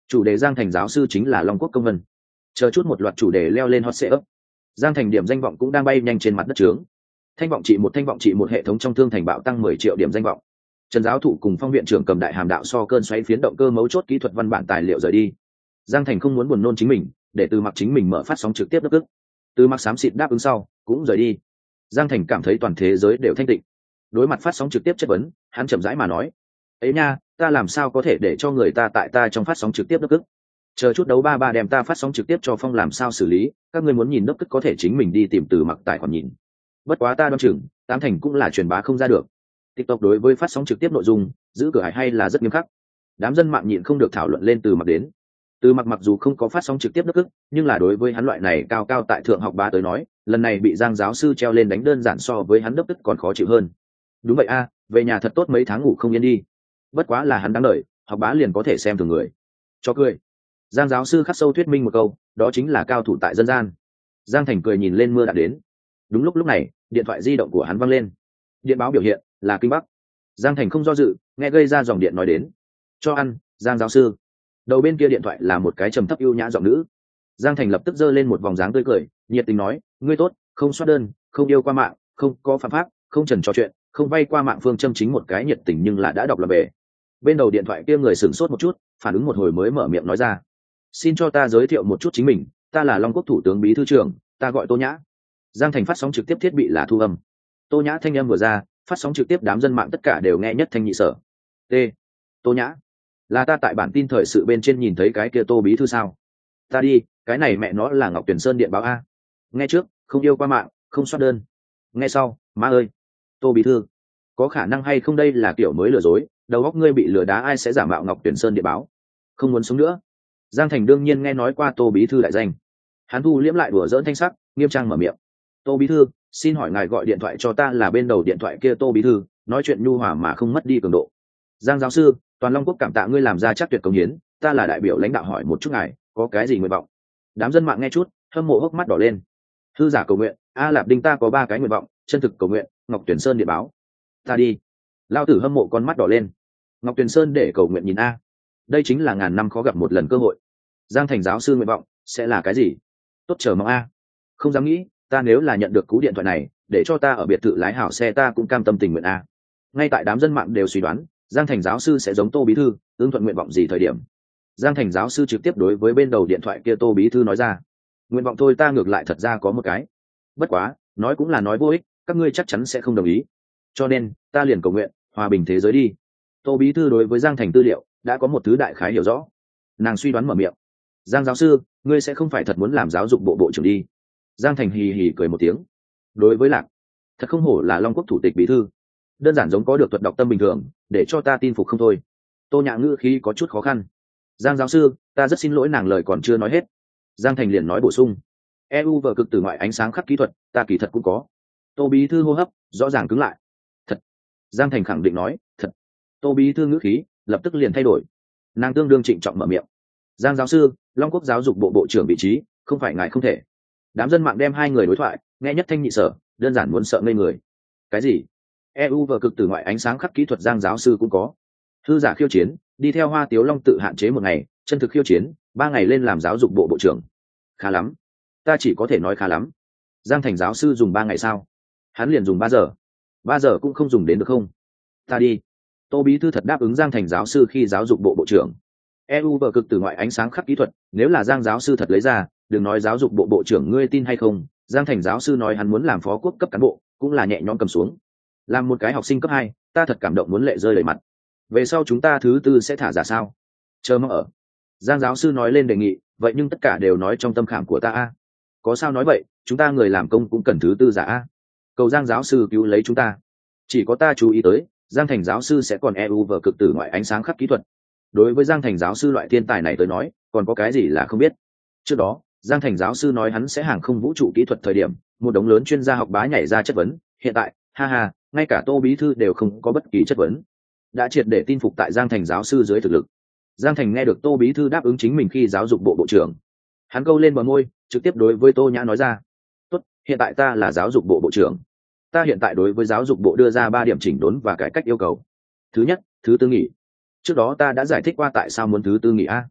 Chủ đề Giang Thành giáo sư chính là Long Quốc Công Vân. Chờ chút một loạt chủ đề leo lên hot search. Giang Thành điểm danh vọng cũng đang bay nhanh trên mặt đất trướng. Thanh vọng trị một thanh vọng trị một hệ thống trong thương thành bạo tăng mười triệu điểm danh vọng. Trần giáo thụ cùng Phong viện trưởng cầm đại hàm đạo so cơn xoáy phiến động cơ mấu chốt kỹ thuật văn bản tài liệu rời đi. Giang Thành không muốn buồn nôn chính mình, để Từ Mặc chính mình mở phát sóng trực tiếp đất ức. Từ Mặc xám xịt đáp ứng sau, cũng rời đi. Giang Thành cảm thấy toàn thế giới đều thanh tịnh. Đối mặt phát sóng trực tiếp chất vấn, hắn chậm rãi mà nói: "Ấy nha, ta làm sao có thể để cho người ta tại ta trong phát sóng trực tiếp đất ức? Chờ chút đấu ba ba đem ta phát sóng trực tiếp cho Phong làm sao xử lý, các ngươi muốn nhìn đất ức có thể chính mình đi tìm Từ Mặc tài khoản nhìn. Bất quá ta đoán chừng, tám thành cũng là truyền bá không ra được." TikTok đối với phát sóng trực tiếp nội dung, giữ cửa ải hay là rất nghiêm khắc. Đám dân mạng nhịn không được thảo luận lên Từ Mặc đến. Từ Mặc mặc dù không có phát sóng trực tiếp đất ức, nhưng là đối với hắn loại này cao cao tại thượng học bá tới nói, lần này bị Giang giáo sư treo lên đánh đơn giản so với hắn đất ức còn khó chịu hơn. Đúng vậy a, về nhà thật tốt mấy tháng ngủ không yên đi. Bất quá là hắn đáng đợi, học bá liền có thể xem thường người. Cho cười. Giang giáo sư khắc sâu thuyết minh một câu, đó chính là cao thủ tại dân gian. Giang Thành cười nhìn lên mưa đã đến. Đúng lúc lúc này, điện thoại di động của hắn vang lên. Điện báo biểu hiện là Kinh Bắc. Giang Thành không do dự, nghe gây ra dòng điện nói đến. Cho ăn, Giang giáo sư. Đầu bên kia điện thoại là một cái trầm thấp ưu nhã giọng nữ. Giang Thành lập tức giơ lên một vòng dáng tươi cười, nhiệt tình nói: "Ngươi tốt, không soát đơn, không yêu qua mạng, không có phạm pháp, không trần trò chuyện, không vay qua mạng phương châm chính một cái nhiệt tình nhưng là đã đọc là về." Bên đầu điện thoại kia người sửng sốt một chút, phản ứng một hồi mới mở miệng nói ra: "Xin cho ta giới thiệu một chút chính mình, ta là Long Quốc thủ tướng bí thư trưởng, ta gọi Tô Nhã." Giang Thành phát sóng trực tiếp thiết bị là thu âm. Tô Nhã thanh âm vừa ra, phát sóng trực tiếp đám dân mạng tất cả đều nghe nhất thanh nhị sở. T. Tô Nhã, là ta tại bản tin thời sự bên trên nhìn thấy cái kia Tô bí thư sao? Ta đi, cái này mẹ nó là Ngọc Tuyển Sơn điện báo a. Nghe trước, không yêu qua mạng, không soát đơn. Nghe sau, má ơi, Tô bí thư, có khả năng hay không đây là kiểu mới lừa dối, đầu óc ngươi bị lừa đá, ai sẽ giả mạo Ngọc Tuyển Sơn điện báo? Không muốn sống nữa. Giang Thành đương nhiên nghe nói qua Tô bí thư đại danh. Hắn thu liễm lại đùa dỡn thanh sắc, nghiêm trang mở miệng: "Tô bí thư, xin hỏi ngài gọi điện thoại cho ta là bên đầu điện thoại kia Tô bí thư, nói chuyện nhu hòa mà không mất đi cường độ." Giang giáo sư, toàn Long Quốc cảm tạ ngươi làm ra chắc tuyệt công hiến, ta là đại biểu lãnh đạo hỏi một chút ngài, có cái gì nguyện vọng? Đám dân mạng nghe chút, hâm mộ hốc mắt đỏ lên. Thư giả cầu nguyện, a lạp đinh ta có ba cái nguyện vọng, chân thực cầu nguyện, Ngọc Tuyển Sơn điện báo. Ta đi. Lao tử hâm mộ con mắt đỏ lên. Ngọc Tuyển Sơn để cầu nguyện nhìn a. Đây chính là ngàn năm khó gặp một lần cơ hội. Giang Thành giáo sư nguyện vọng sẽ là cái gì? Tốt chờ mong a. Không dám nghĩ, ta nếu là nhận được cú điện thoại này, để cho ta ở biệt thự lái hảo xe ta cũng cam tâm tình nguyện a. Ngay tại đám dân mạng đều suy đoán, Giang Thành giáo sư sẽ giống Tô bí thư, ưng thuận nguyện vọng gì thời điểm. Giang Thành giáo sư trực tiếp đối với bên đầu điện thoại kia Tô bí thư nói ra: "Nguyện vọng thôi ta ngược lại thật ra có một cái. Bất quá, nói cũng là nói vô ích, các ngươi chắc chắn sẽ không đồng ý. Cho nên, ta liền cầu nguyện, hòa bình thế giới đi." Tô bí thư đối với Giang Thành tư liệu đã có một thứ đại khái hiểu rõ. Nàng suy đoán mở miệng: "Giang giáo sư, ngươi sẽ không phải thật muốn làm giáo dục bộ bộ trưởng đi?" Giang Thành hì hì cười một tiếng. Đối với Lạc, thật không hổ là Long Quốc thủ tịch bí thư, đơn giản giống có được thuật đọc tâm bình thường, để cho ta tin phục không thôi. Tô Nhã ngữ khí có chút khó khăn. Giang giáo sư, ta rất xin lỗi, nàng lời còn chưa nói hết. Giang Thành liền nói bổ sung: e u vở cực từ ngoại ánh sáng khắc kỹ thuật, ta kỳ thật cũng có. Tô bí thư hô hấp rõ ràng cứng lại. Thật. Giang Thành khẳng định nói: Thật. Tô bí thư ngữ khí lập tức liền thay đổi. Nàng tương đương trịnh trọng mở miệng: Giang giáo sư, Long Quốc giáo dục bộ bộ trưởng vị trí, không phải ngài không thể. Đám dân mạng đem hai người đối thoại nghe nhất thanh nhị sở, đơn giản muốn sợ ngây người. Cái gì? e u vở cực từ ngoại ánh sáng khắc kỹ thuật Giang giáo sư cũng có. Thư giả khiêu chiến, đi theo Hoa Tiếu Long tự hạn chế một ngày, chân thực khiêu chiến, ba ngày lên làm giáo dục bộ bộ trưởng. Khá lắm. Ta chỉ có thể nói khá lắm. Giang Thành giáo sư dùng ba ngày sao? Hắn liền dùng ba giờ. Ba giờ cũng không dùng đến được không? Ta đi. Tô bí thư thật đáp ứng Giang Thành giáo sư khi giáo dục bộ bộ trưởng. e u vở cực từ ngoại ánh sáng khắc kỹ thuật, nếu là Giang giáo sư thật lấy ra, đừng nói giáo dục bộ bộ trưởng ngươi tin hay không, Giang Thành giáo sư nói hắn muốn làm phó quốc cấp cán bộ, cũng là nhẹ nhõm cầm xuống. Làm một cái học sinh cấp hai, ta thật cảm động muốn lệ rơi đầy mặt. Về sau chúng ta thứ tư sẽ thả giả sao? Chờ mong ở. Giang giáo sư nói lên đề nghị, vậy nhưng tất cả đều nói trong tâm khảm của ta a. Có sao nói vậy, chúng ta người làm công cũng cần thứ tư giả a. Cầu Giang giáo sư cứu lấy chúng ta. Chỉ có ta chú ý tới, Giang Thành giáo sư sẽ còn e u vở cực từ ngoại ánh sáng khắc kỹ thuật. Đối với Giang Thành giáo sư loại thiên tài này tới nói, còn có cái gì là không biết. Trước đó, Giang Thành giáo sư nói hắn sẽ hàng không vũ trụ kỹ thuật thời điểm, một đống lớn chuyên gia học bá nhảy ra chất vấn, hiện tại, ha ha, ngay cả Tô bí thư đều không có bất kỳ chất vấn. Đã triệt để tin phục tại Giang Thành giáo sư dưới thực lực. Giang Thành nghe được Tô bí thư đáp ứng chính mình khi giáo dục bộ bộ trưởng, hắn câu lên bờ môi, trực tiếp đối với Tô Nhã nói ra: tốt, hiện tại ta là giáo dục bộ bộ trưởng, ta hiện tại đối với giáo dục bộ đưa ra ba điểm chỉnh đốn và cải cách yêu cầu. Thứ nhất, thứ tư nghỉ. Trước đó ta đã giải thích qua tại sao muốn thứ tư nghỉ a.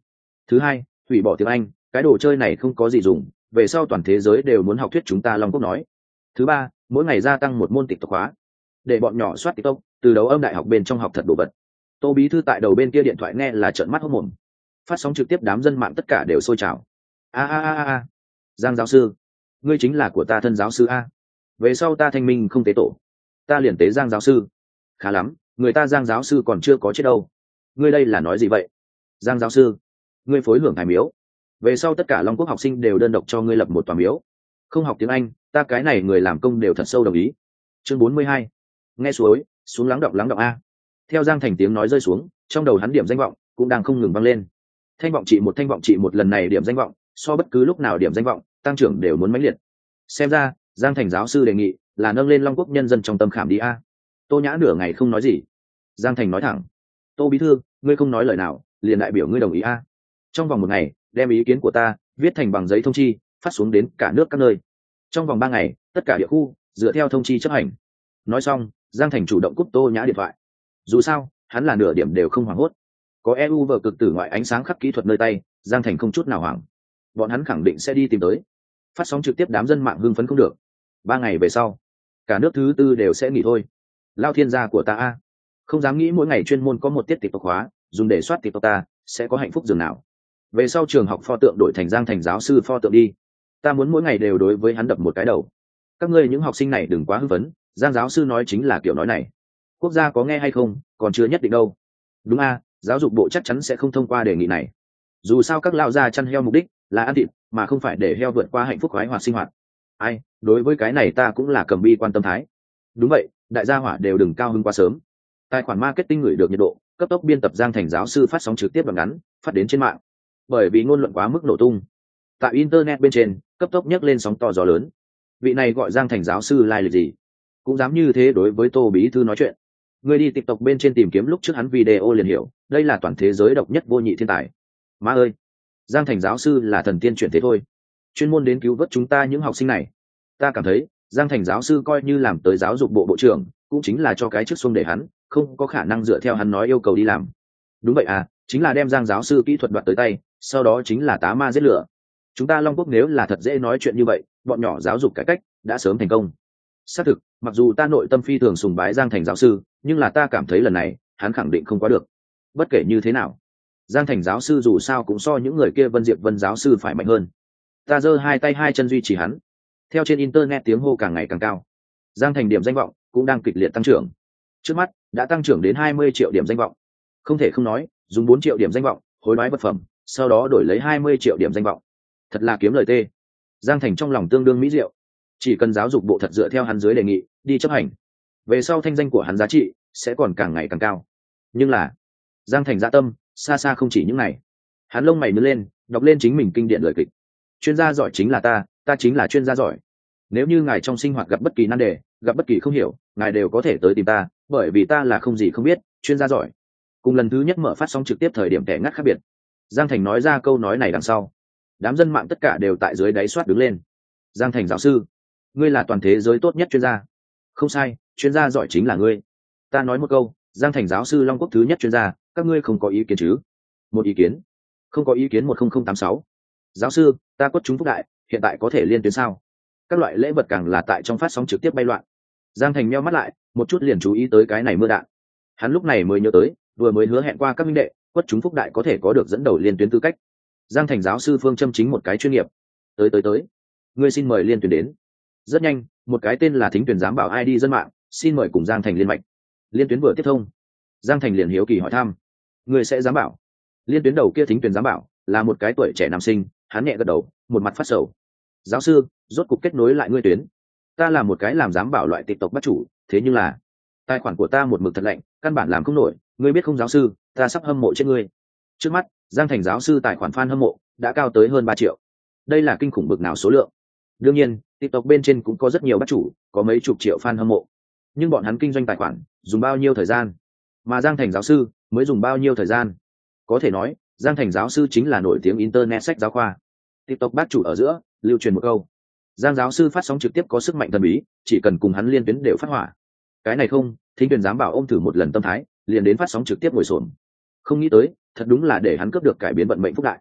Thứ hai, hủy bỏ tiếng Anh, cái đồ chơi này không có gì dùng, về sau toàn thế giới đều muốn học thuyết chúng ta Long Quốc nói. Thứ ba, mỗi ngày gia tăng một môn TikTok khóa, để bọn nhỏ soát TikTok, từ đấu âm đại học bên trong học thật đồ vật. Tô Bí Thư tại đầu bên kia điện thoại nghe là trợn mắt hốt mồm. Phát sóng trực tiếp đám dân mạng tất cả đều sôi trào. A a a a, Giang giáo sư, ngươi chính là của ta thân giáo sư a. Về sau ta thanh minh không tế tổ, ta liền tế Giang giáo sư. Khá lắm, người ta Giang giáo sư còn chưa có chết đâu. Ngươi đây là nói gì vậy? Giang giáo sư, ngươi phối hưởng thái miếu. Về sau tất cả Long Quốc học sinh đều đơn độc cho ngươi lập một tòa miếu. Không học tiếng Anh, ta cái này người làm công đều thật sâu đồng ý. Chương bốn mươi hai, nghe suối, xuống lắng động lắng động a. Theo Giang Thành tiếng nói rơi xuống, trong đầu hắn điểm danh vọng cũng đang không ngừng vang lên. Thanh vọng trị một thanh vọng trị một, lần này điểm danh vọng so bất cứ lúc nào điểm danh vọng tăng trưởng đều muốn mãnh liệt. Xem ra Giang Thành giáo sư đề nghị là nâng lên Long Quốc nhân dân trong tâm khảm đi a. Tô Nhã nửa ngày không nói gì. Giang Thành nói thẳng: Tô Bí Thư, ngươi không nói lời nào liền đại biểu ngươi đồng ý a. Trong vòng một ngày đem ý kiến của ta viết thành bằng giấy thông chi phát xuống đến cả nước các nơi. Trong vòng ba ngày tất cả địa khu dựa theo thông chi chấp hành. Nói xong, Giang Thành chủ động cúp Tô Nhã điện thoại. Dù sao hắn là nửa điểm đều không hoảng hốt, có e u vở cực tử ngoại ánh sáng khắc kỹ thuật nơi tay, Giang Thành không chút nào hoảng. Bọn hắn khẳng định sẽ đi tìm tới. Phát sóng trực tiếp đám dân mạng hưng phấn không được. Ba ngày về sau cả nước thứ tư đều sẽ nghỉ thôi. Lao thiên gia của ta a, không dám nghĩ mỗi ngày chuyên môn có một tiết TikTok khóa dùng để soát TikTok ta sẽ có hạnh phúc dường nào. Về sau trường học pho tượng đổi thành Giang Thành giáo sư pho tượng đi, ta muốn mỗi ngày đều đối với hắn đập một cái đầu. Các ngươi những học sinh này đừng quá hưng phấn, Giang giáo sư nói chính là kiểu nói này. Quốc gia có nghe hay không còn chưa nhất định đâu. Đúng a, giáo dục bộ chắc chắn sẽ không thông qua đề nghị này. Dù sao các lao gia chăn heo mục đích là ăn thịt mà không phải để heo vượt qua hạnh phúc khoái hoạt sinh hoạt. Ai, đối với cái này ta cũng là cầm bi quan tâm thái. Đúng vậy, đại gia hỏa đều đừng cao hứng quá sớm. Tài khoản marketing gửi được nhiệt độ, cấp tốc biên tập Giang Thành giáo sư phát sóng trực tiếp đoạn ngắn phát đến trên mạng. Bởi vì ngôn luận quá mức nổ tung, tại internet bên trên cấp tốc nhấc lên sóng to gió lớn. Vị này gọi Giang Thành giáo sư lai lịch gì cũng dám như thế đối với Tô Bí Thư nói chuyện. Người đi TikTok bên trên tìm kiếm lúc trước hắn video liền hiểu, đây là toàn thế giới độc nhất vô nhị thiên tài. Má ơi, Giang Thành giáo sư là thần tiên chuyển thế thôi, chuyên môn đến cứu vớt chúng ta những học sinh này. Ta cảm thấy Giang Thành giáo sư coi như làm tới giáo dục bộ bộ trưởng cũng chính là cho cái chức xuông để hắn không có khả năng dựa theo hắn nói yêu cầu đi làm. Đúng vậy à, chính là đem Giang giáo sư kỹ thuật đoạt tới tay, sau đó chính là tá ma giết lửa. Chúng ta Long Quốc nếu là thật dễ nói chuyện như vậy, bọn nhỏ giáo dục cải cách đã sớm thành công. Xác thực, mặc dù ta nội tâm phi thường sùng bái Giang Thành giáo sư, nhưng là ta cảm thấy lần này hắn khẳng định không quá được. Bất kể như thế nào, Giang Thành giáo sư dù sao cũng so những người kia Vân Diệp Vân giáo sư phải mạnh hơn. Ta giơ hai tay hai chân duy trì hắn. Theo trên internet tiếng hô càng ngày càng cao, Giang Thành điểm danh vọng cũng đang kịch liệt tăng trưởng. Trước mắt đã tăng trưởng đến hai mươi triệu điểm danh vọng. Không thể không nói, dùng bốn triệu điểm danh vọng hối đoái vật phẩm, sau đó đổi lấy hai mươi triệu điểm danh vọng, thật là kiếm lời tê. Giang Thành trong lòng tương đương mỹ diệu, chỉ cần giáo dục bộ thật dựa theo hắn dưới đề nghị đi chấp hành, về sau thanh danh của hắn giá trị sẽ còn càng ngày càng cao. Nhưng là Giang Thành dạ tâm xa xa không chỉ những này. Hắn lông mày nhướng lên, đọc lên chính mình kinh điển lời kịch. Chuyên gia giỏi chính là ta, ta chính là chuyên gia giỏi. Nếu như ngài trong sinh hoạt gặp bất kỳ nan đề, gặp bất kỳ không hiểu, ngài đều có thể tới tìm ta, bởi vì ta là không gì không biết, chuyên gia giỏi. Cùng lần thứ nhất mở phát sóng trực tiếp thời điểm kẻ ngắt khác biệt, Giang Thành nói ra câu nói này đằng sau, đám dân mạng tất cả đều tại dưới đáy soát đứng lên. Giang Thành giáo sư, ngươi là toàn thế giới tốt nhất chuyên gia. Không sai, chuyên gia giỏi chính là ngươi. Ta nói một câu, Giang Thành giáo sư Long Quốc thứ nhất chuyên gia, các ngươi không có ý kiến chứ? Một ý kiến. Không có ý kiến. Một không không tám sáu. Giáo sư, ta quất chúng phúc đại, hiện tại có thể liên tuyến sao? Các loại lễ vật càng là tại trong phát sóng trực tiếp bay loạn. Giang Thành meo mắt lại, một chút liền chú ý tới cái này mưa đạn. Hắn lúc này mới nhớ tới, vừa mới hứa hẹn qua các minh đệ, quất chúng phúc đại có thể có được dẫn đầu liên tuyến tư cách. Giang Thành giáo sư phương châm chính một cái chuyên nghiệp. Tới tới tới, ngươi xin mời liên tuyến đến. Rất nhanh, một cái tên là Thính Tuyển giám bảo i đê dân mạng, xin mời cùng Giang Thành liên mạch. Liên tuyến vừa tiếp thông, Giang Thành liền hiếu kỳ hỏi thăm, ngươi sẽ giám bảo? Liên tuyến đầu kia Thính Tuyển giám bảo là một cái tuổi trẻ nam sinh, hắn nhẹ gật đầu, một mặt phát sầu. Giáo sư, rốt cục kết nối lại ngươi tuyến. Ta là một cái làm giám bảo loại TikTok bắt chủ, thế nhưng là tài khoản của ta một mực thật lạnh, căn bản làm không nổi, ngươi biết không giáo sư, ta sắp hâm mộ trên ngươi. Trước mắt, Giang Thành giáo sư tài khoản fan hâm mộ đã cao tới hơn ba triệu. Đây là kinh khủng bực nào số lượng. Đương nhiên, TikTok bên trên cũng có rất nhiều bắt chủ, có mấy chục triệu fan hâm mộ. Nhưng bọn hắn kinh doanh tài khoản, dùng bao nhiêu thời gian? Mà Giang Thành giáo sư mới dùng bao nhiêu thời gian? Có thể nói, Giang Thành giáo sư chính là nổi tiếng internet sách giáo khoa. TikTok bác chủ ở giữa, lưu truyền một câu. Giang giáo sư phát sóng trực tiếp có sức mạnh thần bí, chỉ cần cùng hắn liên tuyến đều phát hỏa. Cái này không, Thính Tuyển giám bảo ôm thử một lần tâm thái, liền đến phát sóng trực tiếp ngồi xổm. Không nghĩ tới, thật đúng là để hắn cướp được cải biến vận mệnh phúc đại.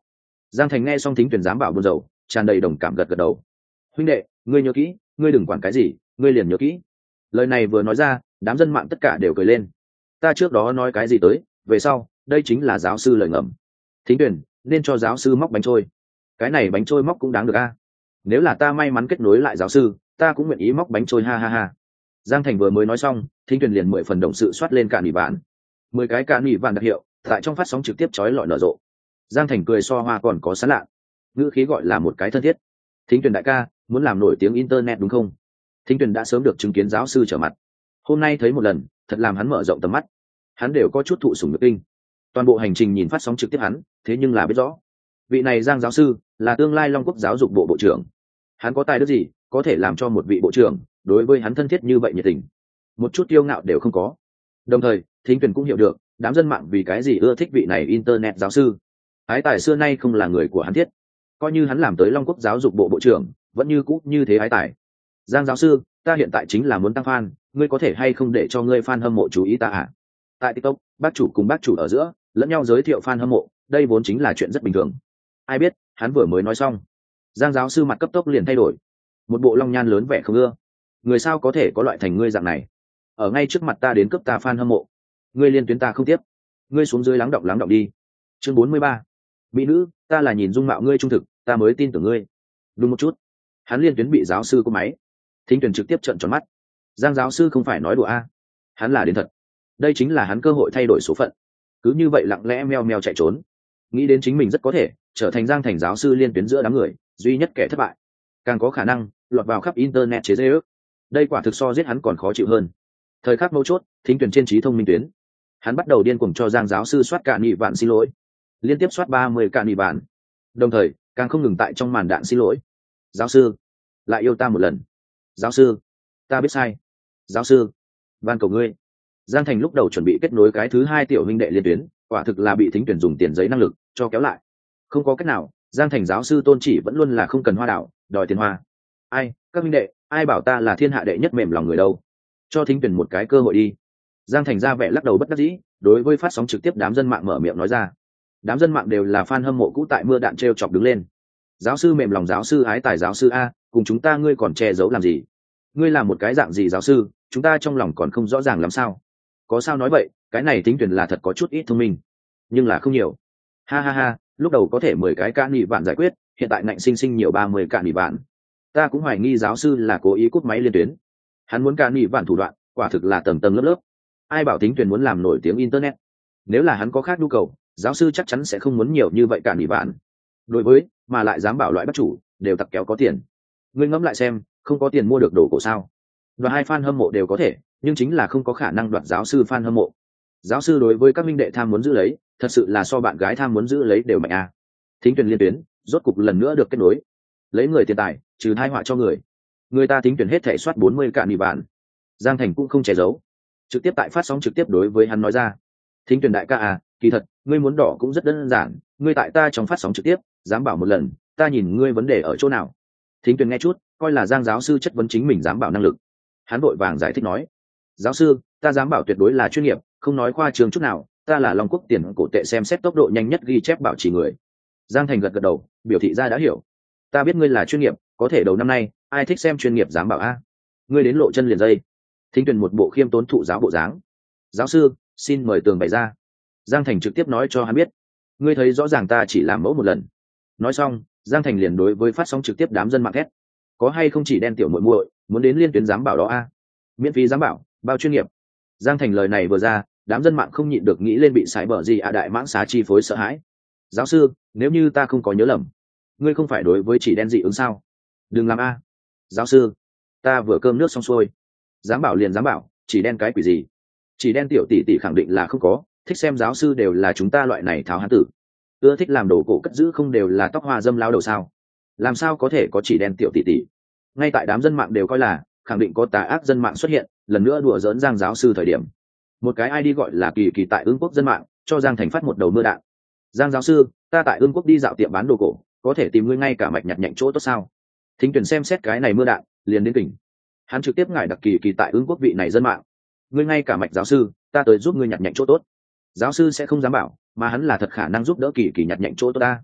Giang Thành nghe xong thính tuyển giám bảo buồn rầu, tràn đầy đồng cảm gật gật đầu. Huynh đệ, ngươi nhớ kỹ, ngươi đừng quản cái gì, ngươi liền nhớ kỹ. Lời này vừa nói ra, đám dân mạng tất cả đều cười lên. Ta trước đó nói cái gì tới, về sau, đây chính là giáo sư lời ngầm. Thính tuyển, nên cho giáo sư móc bánh trôi. Cái này bánh trôi móc cũng đáng được a. Nếu là ta may mắn kết nối lại giáo sư, ta cũng nguyện ý móc bánh trôi ha ha ha. Giang Thành vừa mới nói xong, thính tuyển liền mười phần đồng sự soát lên cạn nỉ vạn. Mười cái cạn nỉ vạn đặc hiệu, tại trong phát sóng trực tiếp chói lọi nở rộ. Giang Thành cười so hoa còn có sán lạ, ngữ khí gọi là một cái thân thiết. Thính tuyển đại ca, muốn làm nổi tiếng internet đúng không? Thính tuyển đã sớm được chứng kiến giáo sư trở mặt, hôm nay thấy một lần, thật làm hắn mở rộng tầm mắt. Hắn đều có chút thụ sủng nhược kinh. Toàn bộ hành trình nhìn phát sóng trực tiếp hắn, thế nhưng là biết rõ, vị này Giang giáo sư là tương lai Long Quốc giáo dục bộ bộ trưởng. Hắn có tài đức gì, có thể làm cho một vị bộ trưởng đối với hắn thân thiết như vậy nhiệt tình, một chút kiêu ngạo đều không có. Đồng thời, thính tuyển cũng hiểu được, đám dân mạng vì cái gì ưa thích vị này internet giáo sư. Ái tài xưa nay không là người của hắn thiết, coi như hắn làm tới Long Quốc giáo dục bộ bộ trưởng, vẫn như cũ như thế ái tài. Giang giáo sư, ta hiện tại chính là muốn tăng fan, ngươi có thể hay không để cho ngươi fan hâm mộ chú ý ta à? Tại TikTok, bác chủ cùng bác chủ ở giữa lẫn nhau giới thiệu fan hâm mộ, đây vốn chính là chuyện rất bình thường. Ai biết, hắn vừa mới nói xong, Giang giáo sư mặt cấp tốc liền thay đổi, một bộ long nhan lớn vẻ không ưa. Người sao có thể có loại thành ngươi dạng này, ở ngay trước mặt ta đến cướp ta fan hâm mộ, ngươi liên tuyến ta không tiếp, ngươi xuống dưới lắng động lắng động đi. Chương bốn mươi ba, mỹ nữ, ta là nhìn dung mạo ngươi trung thực, ta mới tin tưởng ngươi. Đúng một chút, hắn liên tuyến bị giáo sư có máy. Thính tuyển trực tiếp trợn tròn mắt. Giang giáo sư không phải nói đùa a, hắn là đến thật. Đây chính là hắn cơ hội thay đổi số phận. Cứ như vậy lặng lẽ meo meo chạy trốn, nghĩ đến chính mình rất có thể trở thành Giang Thành giáo sư liên tuyến giữa đám người duy nhất kẻ thất bại, càng có khả năng lọt vào khắp internet chế giễu. Đây quả thực so giết hắn còn khó chịu hơn. Thời khắc mấu chốt, thính tuyển trên trí thông minh tuyến, hắn bắt đầu điên cuồng cho Giang giáo sư soát cạn nị vạn xin lỗi, liên tiếp soát ba mươi cạn nị vạn, đồng thời càng không ngừng tại trong màn đạn xin lỗi. Giáo sư, lại yêu ta một lần. Giáo sư, ta biết sai. Giáo sư, van cầu ngươi. Giang Thành lúc đầu chuẩn bị kết nối cái thứ hai tiểu huynh đệ liên tuyến, quả thực là bị thính tuyển dùng tiền giấy năng lực cho kéo lại. Không có cách nào, Giang Thành giáo sư tôn chỉ vẫn luôn là không cần hoa đảo, đòi tiền hoa. Ai, các huynh đệ, ai bảo ta là thiên hạ đệ nhất mềm lòng người đâu? Cho thính tuyển một cái cơ hội đi. Giang Thành ra vẻ lắc đầu bất đắc dĩ, đối với phát sóng trực tiếp đám dân mạng mở miệng nói ra. Đám dân mạng đều là fan hâm mộ cũ tại mưa đạn trêu chọc đứng lên. Giáo sư mềm lòng, giáo sư ái tài, giáo sư a, cùng chúng ta ngươi còn che giấu làm gì? Ngươi là một cái dạng gì giáo sư, chúng ta trong lòng còn không rõ ràng làm sao? Có sao nói vậy, cái này tính tuyển là thật có chút ít thông minh, nhưng là không nhiều. Ha ha ha, lúc đầu có thể mười cái cạn nị vạn giải quyết, hiện tại ngạnh sinh sinh nhiều ba mươi cạn nị vạn. Ta cũng hoài nghi giáo sư là cố ý cút máy liên tuyến. Hắn muốn cạn nị vạn thủ đoạn, quả thực là tầng tầng lớp lớp. Ai bảo tính tuyển muốn làm nổi tiếng internet? Nếu là hắn có khác nhu cầu, giáo sư chắc chắn sẽ không muốn nhiều như vậy cạn nị vạn. Đối với, mà lại dám bảo loại bắt chủ, đều tặc kéo có tiền. Ngươi ngẫm lại xem, không có tiền mua được đồ cổ sao? Và hai fan hâm mộ đều có thể, nhưng chính là không có khả năng đoạt giáo sư fan hâm mộ. Giáo sư đối với các minh đệ tham muốn giữ lấy, thật sự là so bạn gái tham muốn giữ lấy đều mạnh à. Thính tuyển liên tuyến, rốt cục lần nữa được kết nối. Lấy người tiền tài, trừ thai họa cho người. Người ta thính tuyển hết thể soát bốn mươi cạn nị vạn. Giang Thành cũng không che giấu, trực tiếp tại phát sóng trực tiếp đối với hắn nói ra. Thính tuyển đại ca à, kỳ thật, ngươi muốn đỏ cũng rất đơn giản, ngươi tại ta trong phát sóng trực tiếp, dám bảo một lần, ta nhìn ngươi vấn đề ở chỗ nào. Thính tuyển nghe chút, coi là Giang giáo sư chất vấn chính mình dám bảo năng lực. Hắn vội vàng giải thích nói, giáo sư, ta dám bảo tuyệt đối là chuyên nghiệp, không nói khoa trương chút nào, ta là Long Quốc tiền cổ tệ xem xét tốc độ nhanh nhất ghi chép bảo trì người. Giang Thành gật gật đầu, biểu thị ra đã hiểu. Ta biết ngươi là chuyên nghiệp, có thể đầu năm nay ai thích xem chuyên nghiệp dám bảo a? Ngươi đến lộ chân liền dây. Thính tuyển một bộ khiêm tốn thụ giáo bộ dáng. Giáo sư, xin mời tường bày ra. Giang Thành trực tiếp nói cho hắn biết, ngươi thấy rõ ràng ta chỉ làm mẫu một lần. Nói xong, Giang Thành liền đối với phát sóng trực tiếp đám dân mạng thét, có hay không chỉ đen tiểu muội muội muốn đến liên tuyến giám bảo đó a? Miễn phí giám bảo, bao chuyên nghiệp. Giang Thành lời này vừa ra, đám dân mạng không nhịn được nghĩ lên bị sải bở gì ạ đại mãng xá chi phối sợ hãi. Giáo sư, nếu như ta không có nhớ lầm, ngươi không phải đối với chỉ đen dị ứng sao? Đừng làm a. Giáo sư, ta vừa cơm nước xong xuôi. Giám bảo liền giám bảo, chỉ đen cái quỷ gì? Chỉ đen tiểu tỷ tỷ khẳng định là không có, thích xem giáo sư đều là chúng ta loại này tháo hán tử. Ưa thích làm đồ cổ cất giữ không đều là tóc hoa dâm lao đầu sao? Làm sao có thể có chỉ đen tiểu tỷ tỷ? Ngay tại đám dân mạng đều coi là khẳng định có tà ác dân mạng xuất hiện, lần nữa đùa giỡn Giang giáo sư thời điểm, một cái i đê gọi là kỳ kỳ tại Ương Quốc dân mạng cho Giang Thành phát một đầu mưa đạn. Giang giáo sư, ta tại Ương Quốc đi dạo tiệm bán đồ cổ, có thể tìm ngươi ngay cả mạch nhặt nhạnh chỗ tốt sao? Thính tuyển xem xét cái này mưa đạn, liền đến tỉnh. Hắn trực tiếp ngải đặc kỳ kỳ tại Ương Quốc vị này dân mạng, ngươi ngay cả mạch giáo sư, ta tới giúp ngươi nhặt nhạnh chỗ tốt. Giáo sư sẽ không dám bảo, mà hắn là thật khả năng giúp đỡ kỳ kỳ nhặt nhạnh chỗ tốt ta.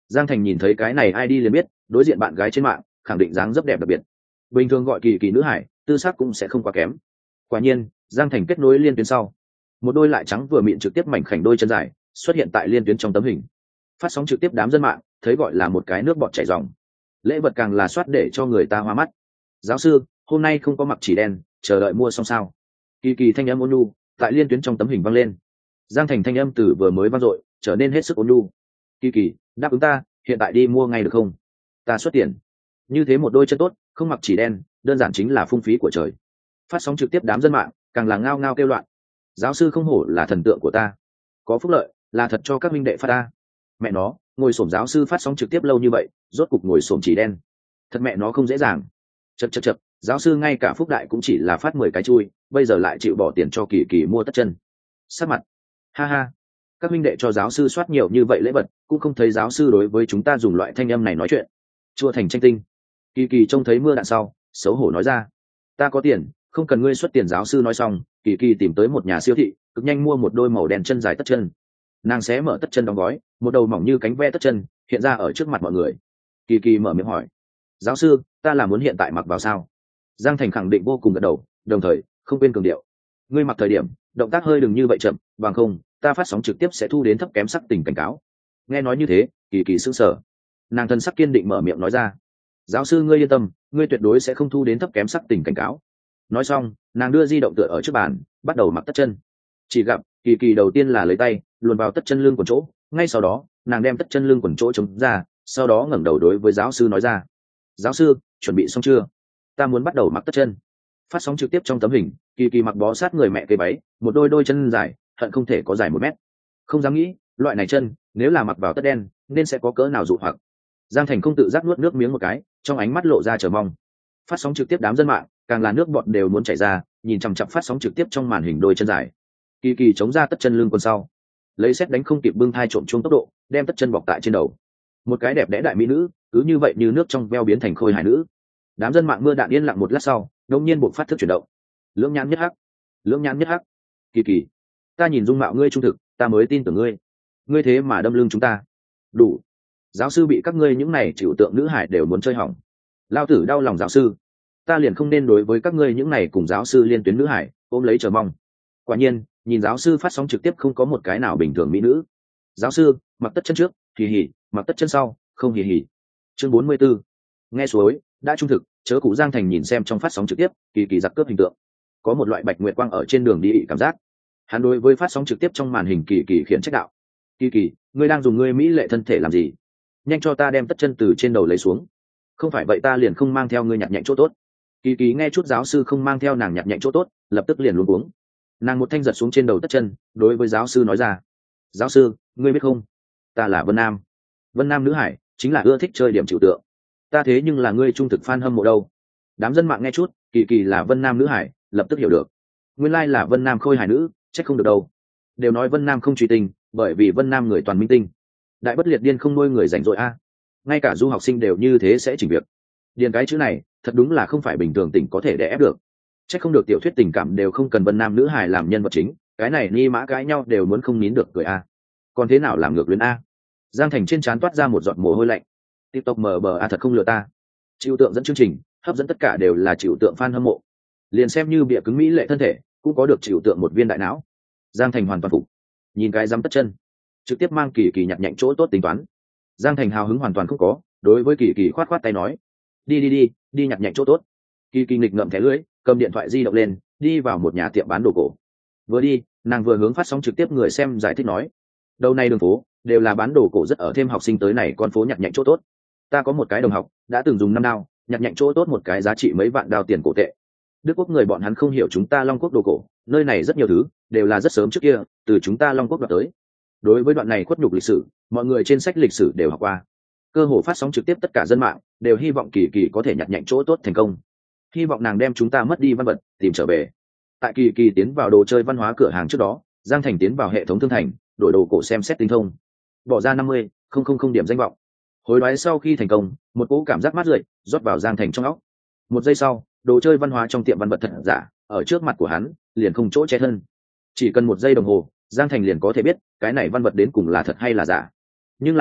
Giang Thành nhìn thấy cái này ai đi liền biết đối diện bạn gái trên mạng khẳng định dáng dấp đẹp đặc biệt, bình thường gọi kỳ kỳ nữ hải tư sắc cũng sẽ không quá kém. Quả nhiên Giang Thành kết nối liên tuyến sau, một đôi lại trắng vừa mịn trực tiếp mảnh khảnh đôi chân dài xuất hiện tại liên tuyến trong tấm hình, phát sóng trực tiếp. Đám dân mạng thấy gọi là một cái nước bọt chảy ròng, lễ vật càng là soát để cho người ta hoa mắt. Giáo sư hôm nay không có mặc chỉ đen, chờ đợi mua xong sao? Kỳ kỳ thanh âm ôn nhu tại liên tuyến trong tấm hình vang lên. Giang Thành thanh âm từ vừa mới vang dội trở nên hết sức ôn nhu. Kỳ kỳ đáp ứng ta, hiện tại đi mua ngay được không? Ta xuất tiền. Như thế một đôi chân tốt, không mặc chỉ đen, đơn giản chính là phung phí của trời. Phát sóng trực tiếp đám dân mạng càng là ngao ngao kêu loạn. Giáo sư không hổ là thần tượng của ta, có phúc lợi là thật cho các minh đệ phát ta. Mẹ nó, ngồi xổm giáo sư phát sóng trực tiếp lâu như vậy, rốt cục ngồi xổm chỉ đen, thật mẹ nó không dễ dàng. Chật chật chật, giáo sư ngay cả phúc đại cũng chỉ là phát mười cái chui, bây giờ lại chịu bỏ tiền cho kỳ kỳ mua tất chân. Sắc mặt, ha ha, các minh đệ cho giáo sư soát nhiều như vậy lễ vật, cũng không thấy giáo sư đối với chúng ta dùng loại thanh âm này nói chuyện. Chua thành tranh tinh. Kỳ kỳ trông thấy mưa đạn sau, xấu hổ nói ra, ta có tiền, không cần ngươi xuất tiền. Giáo sư nói xong, kỳ kỳ tìm tới một nhà siêu thị, cực nhanh mua một đôi màu đen chân dài tất chân. Nàng xé mở tất chân đóng gói, một đầu mỏng như cánh ve tất chân hiện ra ở trước mặt mọi người. Kỳ kỳ mở miệng hỏi, giáo sư ta là muốn hiện tại mặc vào sao? Giang Thành khẳng định vô cùng gật đầu, đồng thời không quên cường điệu, ngươi mặc thời điểm động tác hơi đừng như vậy chậm, bằng không ta phát sóng trực tiếp sẽ thu đến thấp kém sắc tình cảnh cáo. Nghe nói như thế, kỳ kỳ sững sờ, nàng thân sắc kiên định mở miệng nói ra, giáo sư ngươi yên tâm, ngươi tuyệt đối sẽ không thu đến thấp kém sắc tình cảnh cáo. Nói xong, nàng đưa di động tựa ở trước bàn, bắt đầu mặc tất chân. Chỉ gặp kỳ kỳ đầu tiên là lấy tay luồn vào tất chân lưng quần chỗ, ngay sau đó nàng đem tất chân lưng quần chỗ chống ra, sau đó ngẩng đầu đối với giáo sư nói ra, giáo sư chuẩn bị xong chưa? Ta muốn bắt đầu mặc tất chân. Phát sóng trực tiếp trong tấm hình, kỳ kỳ mặc bó sát người mẹ cây váy, một đôi đôi chân dài hận không thể có dài một mét. Không dám nghĩ loại này chân nếu là mặc vào tất đen nên sẽ có cỡ nào dụ hoặc. Giang Thành không tự giác nuốt nước miếng một cái, trong ánh mắt lộ ra chờ mong. Phát sóng trực tiếp đám dân mạng càng là nước bọt đều muốn chảy ra, nhìn chằm chằm phát sóng trực tiếp trong màn hình đôi chân dài. Kỳ kỳ chống ra tất chân lưng quần sau, lấy xét đánh không kịp bưng thai trộm chuông tốc độ đem tất chân bọc tại trên đầu. Một cái đẹp đẽ đại mỹ nữ cứ như vậy như nước trong veo biến thành khôi hài nữ. Đám dân mạng mưa đạn yên lặng một lát sau, đột nhiên buộc phát thức chuyển động. Lưỡng nhãn nhất hắc, lưỡng nhãn nhất hắc. Kỳ kỳ, ta nhìn dung mạo ngươi trung thực, ta mới tin tưởng ngươi. Ngươi thế mà đâm lưng chúng ta. Đủ. Giáo sư bị các ngươi những này chịu tượng nữ hải đều muốn chơi hỏng. Lao tử đau lòng giáo sư. Ta liền không nên đối với các ngươi những này cùng giáo sư liên tuyến nữ hải ôm lấy chờ mong. Quả nhiên, nhìn giáo sư phát sóng trực tiếp không có một cái nào bình thường mỹ nữ. Giáo sư mặc tất chân trước, hì hì, mặc tất chân sau, không hì hì. Chương bốn mươi 44. Nghe suối đã trung thực, chớ cụ. Giang Thành nhìn xem trong phát sóng trực tiếp, kỳ kỳ giặc cướp hình tượng, có một loại bạch nguyệt quang ở trên đường đi ị cảm giác. Hắn đối với phát sóng trực tiếp trong màn hình kỳ kỳ khiển trách đạo, kỳ kỳ, ngươi đang dùng ngươi mỹ lệ thân thể làm gì? Nhanh cho ta đem tất chân từ trên đầu lấy xuống, không phải vậy ta liền không mang theo ngươi nhặt nhạnh chỗ tốt. Kỳ kỳ nghe chút giáo sư không mang theo nàng nhặt nhạnh chỗ tốt, lập tức liền luống cuống. Nàng một thanh giật xuống trên đầu tất chân, đối với giáo sư nói ra, giáo sư ngươi biết không, ta là Vân Nam. Vân Nam nữ hải chính là ưa thích chơi điểm trừu tượng, ta thế nhưng là ngươi trung thực fan hâm mộ đâu. Đám dân mạng nghe chút kỳ kỳ là Vân Nam nữ hải, lập tức hiểu được, nguyên lai là Vân Nam khôi hài nữ, trách không được đâu. Đều nói Vân Nam không truy tình, bởi vì Vân Nam người toàn minh tinh. Đại bất liệt điên không nuôi người rảnh rỗi a, ngay cả du học sinh đều như thế sẽ chỉnh việc. Điền cái chữ này thật đúng là không phải bình thường tỉnh có thể đè ép được. Trách không được tiểu thuyết tình cảm đều không cần Vân Nam nữ hài làm nhân vật chính, cái này ni mã cãi nhau đều muốn không nín được cười a. Còn thế nào làm ngược luyến a? Giang Thành trên trán toát ra một giọt mồ hôi lạnh. TikTok mờ bờ a thật không lừa ta. Chịu tượng dẫn chương trình, hấp dẫn tất cả đều là chịu tượng fan hâm mộ. Liền xem như bịa cứng mỹ lệ thân thể, cũng có được chịu tượng một viên đại não. Giang Thành hoàn toàn phục. Nhìn cái dám tất chân, trực tiếp mang kỳ kỳ nhặt nhạnh chỗ tốt tính toán. Giang Thành hào hứng hoàn toàn không có, đối với kỳ kỳ khoát khoát tay nói, đi đi đi, đi nhặt nhạnh chỗ tốt. Kỳ kỳ nghịch ngậm thẻ lưỡi, cầm điện thoại di động lên, đi vào một nhà tiệm bán đồ cổ. Vừa đi, nàng vừa hướng phát sóng trực tiếp người xem giải thích nói, đầu này đường phố đều là bán đồ cổ, rất ở thêm học sinh tới này con phố nhặt nhạnh chỗ tốt. Ta có một cái đồng học đã từng dùng năm đao nhặt nhạnh chỗ tốt một cái giá trị mấy vạn đao tiền cổ tệ. Đức Quốc người bọn hắn không hiểu chúng ta Long Quốc đồ cổ, nơi này rất nhiều thứ đều là rất sớm trước kia từ chúng ta Long Quốc đoạt tới. Đối với đoạn này khuất nhục lịch sử, mọi người trên sách lịch sử đều học qua. Cơ hội phát sóng trực tiếp tất cả dân mạng đều hy vọng kỳ kỳ có thể nhặt nhạnh chỗ tốt thành công, hy vọng nàng đem chúng ta mất đi văn vật tìm trở về. Tại kỳ kỳ tiến vào đồ chơi văn hóa cửa hàng trước đó, Giang Thành tiến vào hệ thống thương thành đổi đồ cổ xem xét tinh thông, bỏ ra năm mươi không không không điểm danh vọng. Hối đoái sau khi thành công, một cỗ cảm giác mát rượi rót vào Giang Thành trong óc. Một giây sau, đồ chơi văn hóa trong tiệm văn vật thật giả ở trước mặt của hắn liền không chỗ che thân. Chỉ cần một giây đồng hồ, Giang Thành liền có thể biết cái này văn vật đến cùng là thật hay là giả. Nhưng là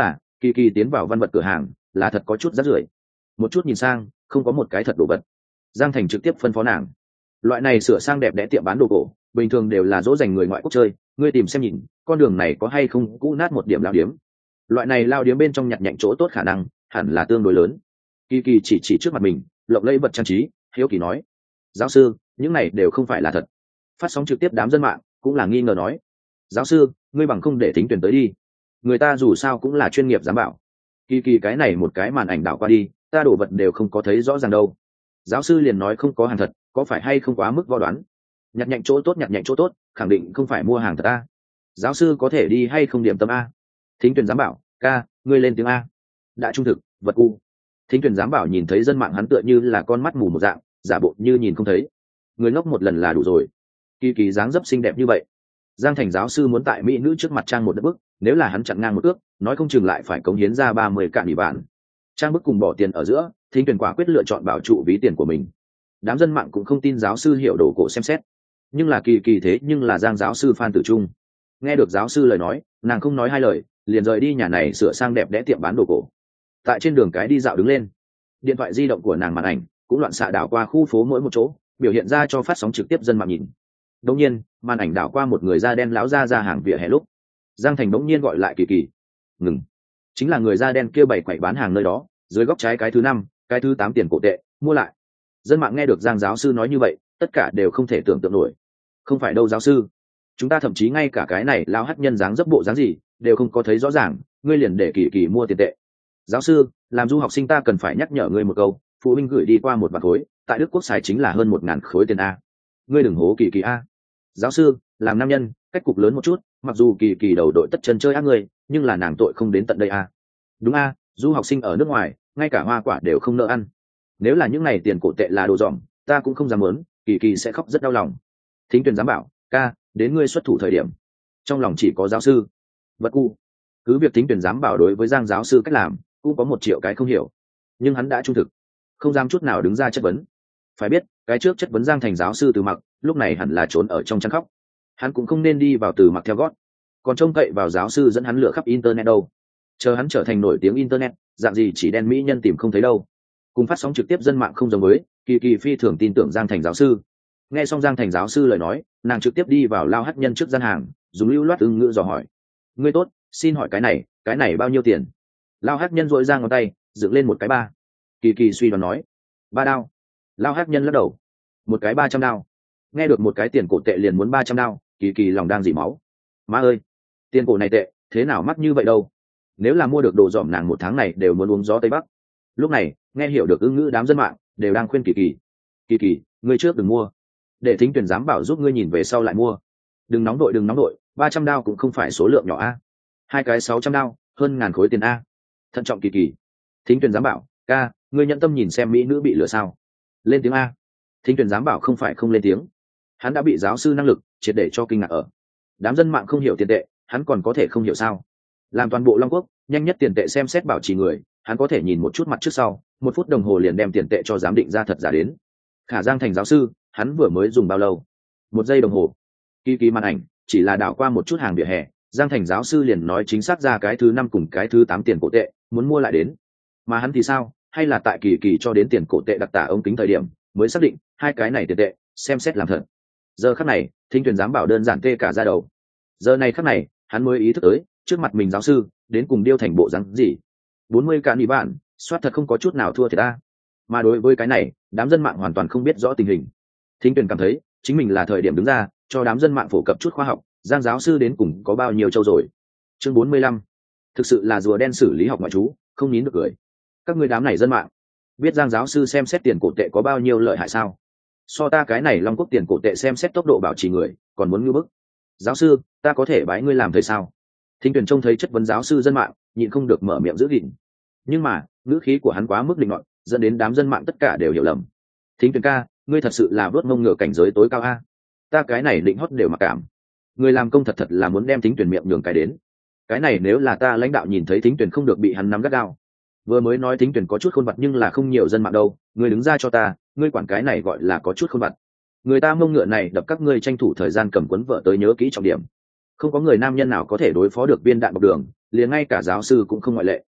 Kỳ kỳ tiến vào văn vật cửa hàng là thật có chút rát rưởi, một chút nhìn sang không có một cái thật đồ vật. Giang Thành trực tiếp phân phó nàng, loại này sửa sang đẹp đẽ tiệm bán đồ cổ bình thường đều là dỗ dành người ngoại quốc chơi, ngươi tìm xem nhìn con đường này có hay không cũ nát một điểm lao điếm. Loại này lao điếm bên trong nhặt nhạnh chỗ tốt khả năng hẳn là tương đối lớn. Kỳ kỳ chỉ chỉ trước mặt mình lộng lẫy vật trang trí, hiếu kỳ nói, giáo sư những này đều không phải là thật. Phát sóng trực tiếp đám dân mạng cũng là nghi ngờ nói, giáo sư ngươi bằng không để Thính Tuyển tới đi, người ta dù sao cũng là chuyên nghiệp giám bảo. Kỳ kỳ cái này một cái màn ảnh đảo qua đi, ta đổ vật đều không có thấy rõ ràng đâu. Giáo sư liền nói không có hàng thật, có phải hay không quá mức vo đoán? Nhặt nhạnh chỗ tốt nhặt nhạnh chỗ tốt khẳng định không phải mua hàng thật a. Giáo sư có thể đi hay không điểm tâm a? Thính Tuyển giám bảo, ca ngươi lên tiếng a. Đã trung thực vật u. Thính Tuyển giám bảo nhìn thấy dân mạng hắn tựa như là con mắt mù một dạng, giả bộ như nhìn không thấy. Người ngốc một lần là đủ rồi. Kỳ kỳ dáng dấp xinh đẹp như vậy, Giang Thành giáo sư muốn tại mỹ nữ trước mặt trang một đất bức, nếu là hắn chặn ngang một ước nói không chừng lại phải cống hiến ra ba mươi cạn ủy bản. Trang bức cùng bỏ tiền ở giữa, Thính Tuyển quả quyết lựa chọn bảo trụ ví tiền của mình. Đám dân mạng cũng không tin giáo sư hiểu đồ cổ xem xét, nhưng là kỳ kỳ thế nhưng là Giang giáo sư Phan Tử Trung. Nghe được giáo sư lời nói, nàng không nói hai lời liền rời đi nhà này sửa sang đẹp đẽ tiệm bán đồ cổ. Tại trên đường cái đi dạo đứng lên, điện thoại di động của nàng màn ảnh cũng loạn xạ đảo qua khu phố mỗi một chỗ, biểu hiện ra cho phát sóng trực tiếp dân mạng nhìn. Đống nhiên màn ảnh đảo qua một người da đen lão ra ra hàng vỉa hè lúc, Giang Thành đống nhiên gọi lại kỳ kỳ, ngừng. Chính là người da đen kia bày quậy bán hàng nơi đó, dưới góc trái cái thứ năm cái thứ tám tiền cổ tệ, mua lại. Dân mạng nghe được Giang giáo sư nói như vậy tất cả đều không thể tưởng tượng nổi. Không phải đâu giáo sư, chúng ta thậm chí ngay cả cái này lao hắt nhân dáng dấp bộ dáng gì đều không có thấy rõ ràng, ngươi liền để kỳ kỳ mua tiền tệ. Giáo sư, làm du học sinh ta cần phải nhắc nhở ngươi một câu, phụ huynh gửi đi qua một vạn khối, tại Đức Quốc xài chính là hơn một ngàn khối tiền a. Ngươi đừng hố kỳ kỳ a. Giáo sư, làm nam nhân cách cục lớn một chút, mặc dù kỳ kỳ đầu đội tất chân chơi ác ngươi, nhưng là nàng tội không đến tận đây a. Đúng a, du học sinh ở nước ngoài ngay cả hoa quả đều không nỡ ăn, nếu là những ngày tiền cổ tệ là đồ dỏm ta cũng không dám muốn, kỳ kỳ sẽ khóc rất đau lòng. Thính Tuyển giám bảo, ca đến ngươi xuất thủ thời điểm trong lòng chỉ có giáo sư vật cu. Cứ việc Thính Tuyển giám bảo đối với Giang giáo sư cách làm cũng có một triệu cái không hiểu, nhưng hắn đã trung thực, không dám chút nào đứng ra chất vấn. Phải biết cái trước chất vấn Giang Thành giáo sư Từ Mặc lúc này hẳn là trốn ở trong chăn khóc, hắn cũng không nên đi vào Từ Mặc theo gót, còn trông cậy vào giáo sư dẫn hắn lựa khắp internet đâu. Chờ hắn trở thành nổi tiếng internet, dạng gì chỉ đen mỹ nhân tìm không thấy đâu. Cùng phát sóng trực tiếp dân mạng không giống với, kỳ kỳ phi thường tin tưởng Giang Thành giáo sư. Nghe xong Giang Thành giáo sư lời nói, nàng trực tiếp đi vào lao hắt nhân trước gian hàng, dùng lưu loát ưng ngữ dò hỏi, ngươi tốt, xin hỏi cái này cái này bao nhiêu tiền? Lao hắt nhân dội ra ngón tay dựng lên một cái ba. Kỳ kỳ suy đoán nói, ba đao. Lao hắt nhân lắc đầu, một cái ba trăm đao. Nghe được một cái tiền cổ tệ liền muốn ba trăm đao, kỳ kỳ lòng đang dỉ máu. Má ơi, tiền cổ này tệ thế nào mắc như vậy đâu, nếu là mua được đồ dỏm nàng một tháng này đều muốn uống gió tây bắc. Lúc này nghe hiểu được ưng ngữ đám dân mạng đều đang khuyên kỳ kỳ, kỳ kỳ ngươi trước đừng mua, để Thính Tuyển giám bảo giúp ngươi nhìn về sau lại mua. Đừng nóng đội đừng nóng đội, ba trăm đao cũng không phải số lượng nhỏ a. Hai cái sáu trăm đao hơn ngàn khối tiền a. Thận trọng kỳ kỳ. Thính Tuyển giám bảo, ca ngươi nhận tâm nhìn xem mỹ nữ bị lừa sao. Lên tiếng a. Thính Tuyển giám bảo không phải không lên tiếng, hắn đã bị giáo sư năng lực triệt để cho kinh ngạc ở. Đám dân mạng không hiểu tiền tệ hắn còn có thể không hiểu sao? Làm toàn bộ Long Quốc nhanh nhất tiền tệ xem xét bảo trì người, hắn có thể nhìn một chút mặt trước sau, một phút đồng hồ liền đem tiền tệ cho giám định ra thật giả đến. Khả Giang Thành giáo sư hắn vừa mới dùng bao lâu? Một giây đồng hồ. Kỳ kỳ màn ảnh chỉ là đảo qua một chút hàng vỉa hè, Giang Thành giáo sư liền nói chính xác ra cái thứ năm cùng cái thứ tám tiền cổ tệ muốn mua lại đến. Mà hắn thì sao, hay là tại kỳ kỳ cho đến tiền cổ tệ đặc tả ống kính thời điểm mới xác định hai cái này tiền tệ xem xét làm thật. Giờ khắc này Thính Tuyển giám bảo đơn giản tê cả ra đầu. Giờ này khắc này hắn mới ý thức tới trước mặt mình giáo sư đến cùng điêu thành bộ dáng gì. Bốn mươi cạn ủy bạn soát thật không có chút nào thua thiệt ta. Mà đối với cái này đám dân mạng hoàn toàn không biết rõ tình hình. Thính Tuyển cảm thấy chính mình là thời điểm đứng ra cho đám dân mạng phổ cập chút khoa học, Giang giáo sư đến cùng có bao nhiêu châu rồi. Chương bốn mươi lăm, thực sự là rùa đen xử lý học ngoại trú, không nín được cười. Các người đám này dân mạng biết Giang giáo sư xem xét tiền cổ tệ có bao nhiêu lợi hại sao? So ta cái này Long Quốc tiền cổ tệ xem xét tốc độ bảo trì người còn muốn ngưỡng bức. Giáo sư ta có thể bái ngươi làm thầy sao? Thính Tuyển trông thấy chất vấn giáo sư dân mạng nhịn không được mở miệng giữ gìn, nhưng mà ngữ khí của hắn quá mức định luận dẫn đến đám dân mạng tất cả đều hiểu lầm. Thính Tuyển ca ngươi thật sự là vớt mông ngựa cảnh giới tối cao a. Ta cái này định hót đều mặc cảm, người làm công thật thật là muốn đem Thính Tuyển miệng nhường cái đến. Cái này nếu là ta lãnh đạo nhìn thấy Thính Tuyển không được bị hắn nắm gắt gao. Vừa mới nói Thính Tuyển có chút khôn vặt nhưng là không nhiều dân mạng đâu, ngươi đứng ra cho ta, ngươi quản cái này gọi là có chút khôn vặt. Người ta mông ngựa này đập các ngươi tranh thủ thời gian cầm cuốn vợ tới nhớ kỹ trọng điểm. Không có người nam nhân nào có thể đối phó được viên đạn bọc đường, liền ngay cả giáo sư cũng không ngoại lệ.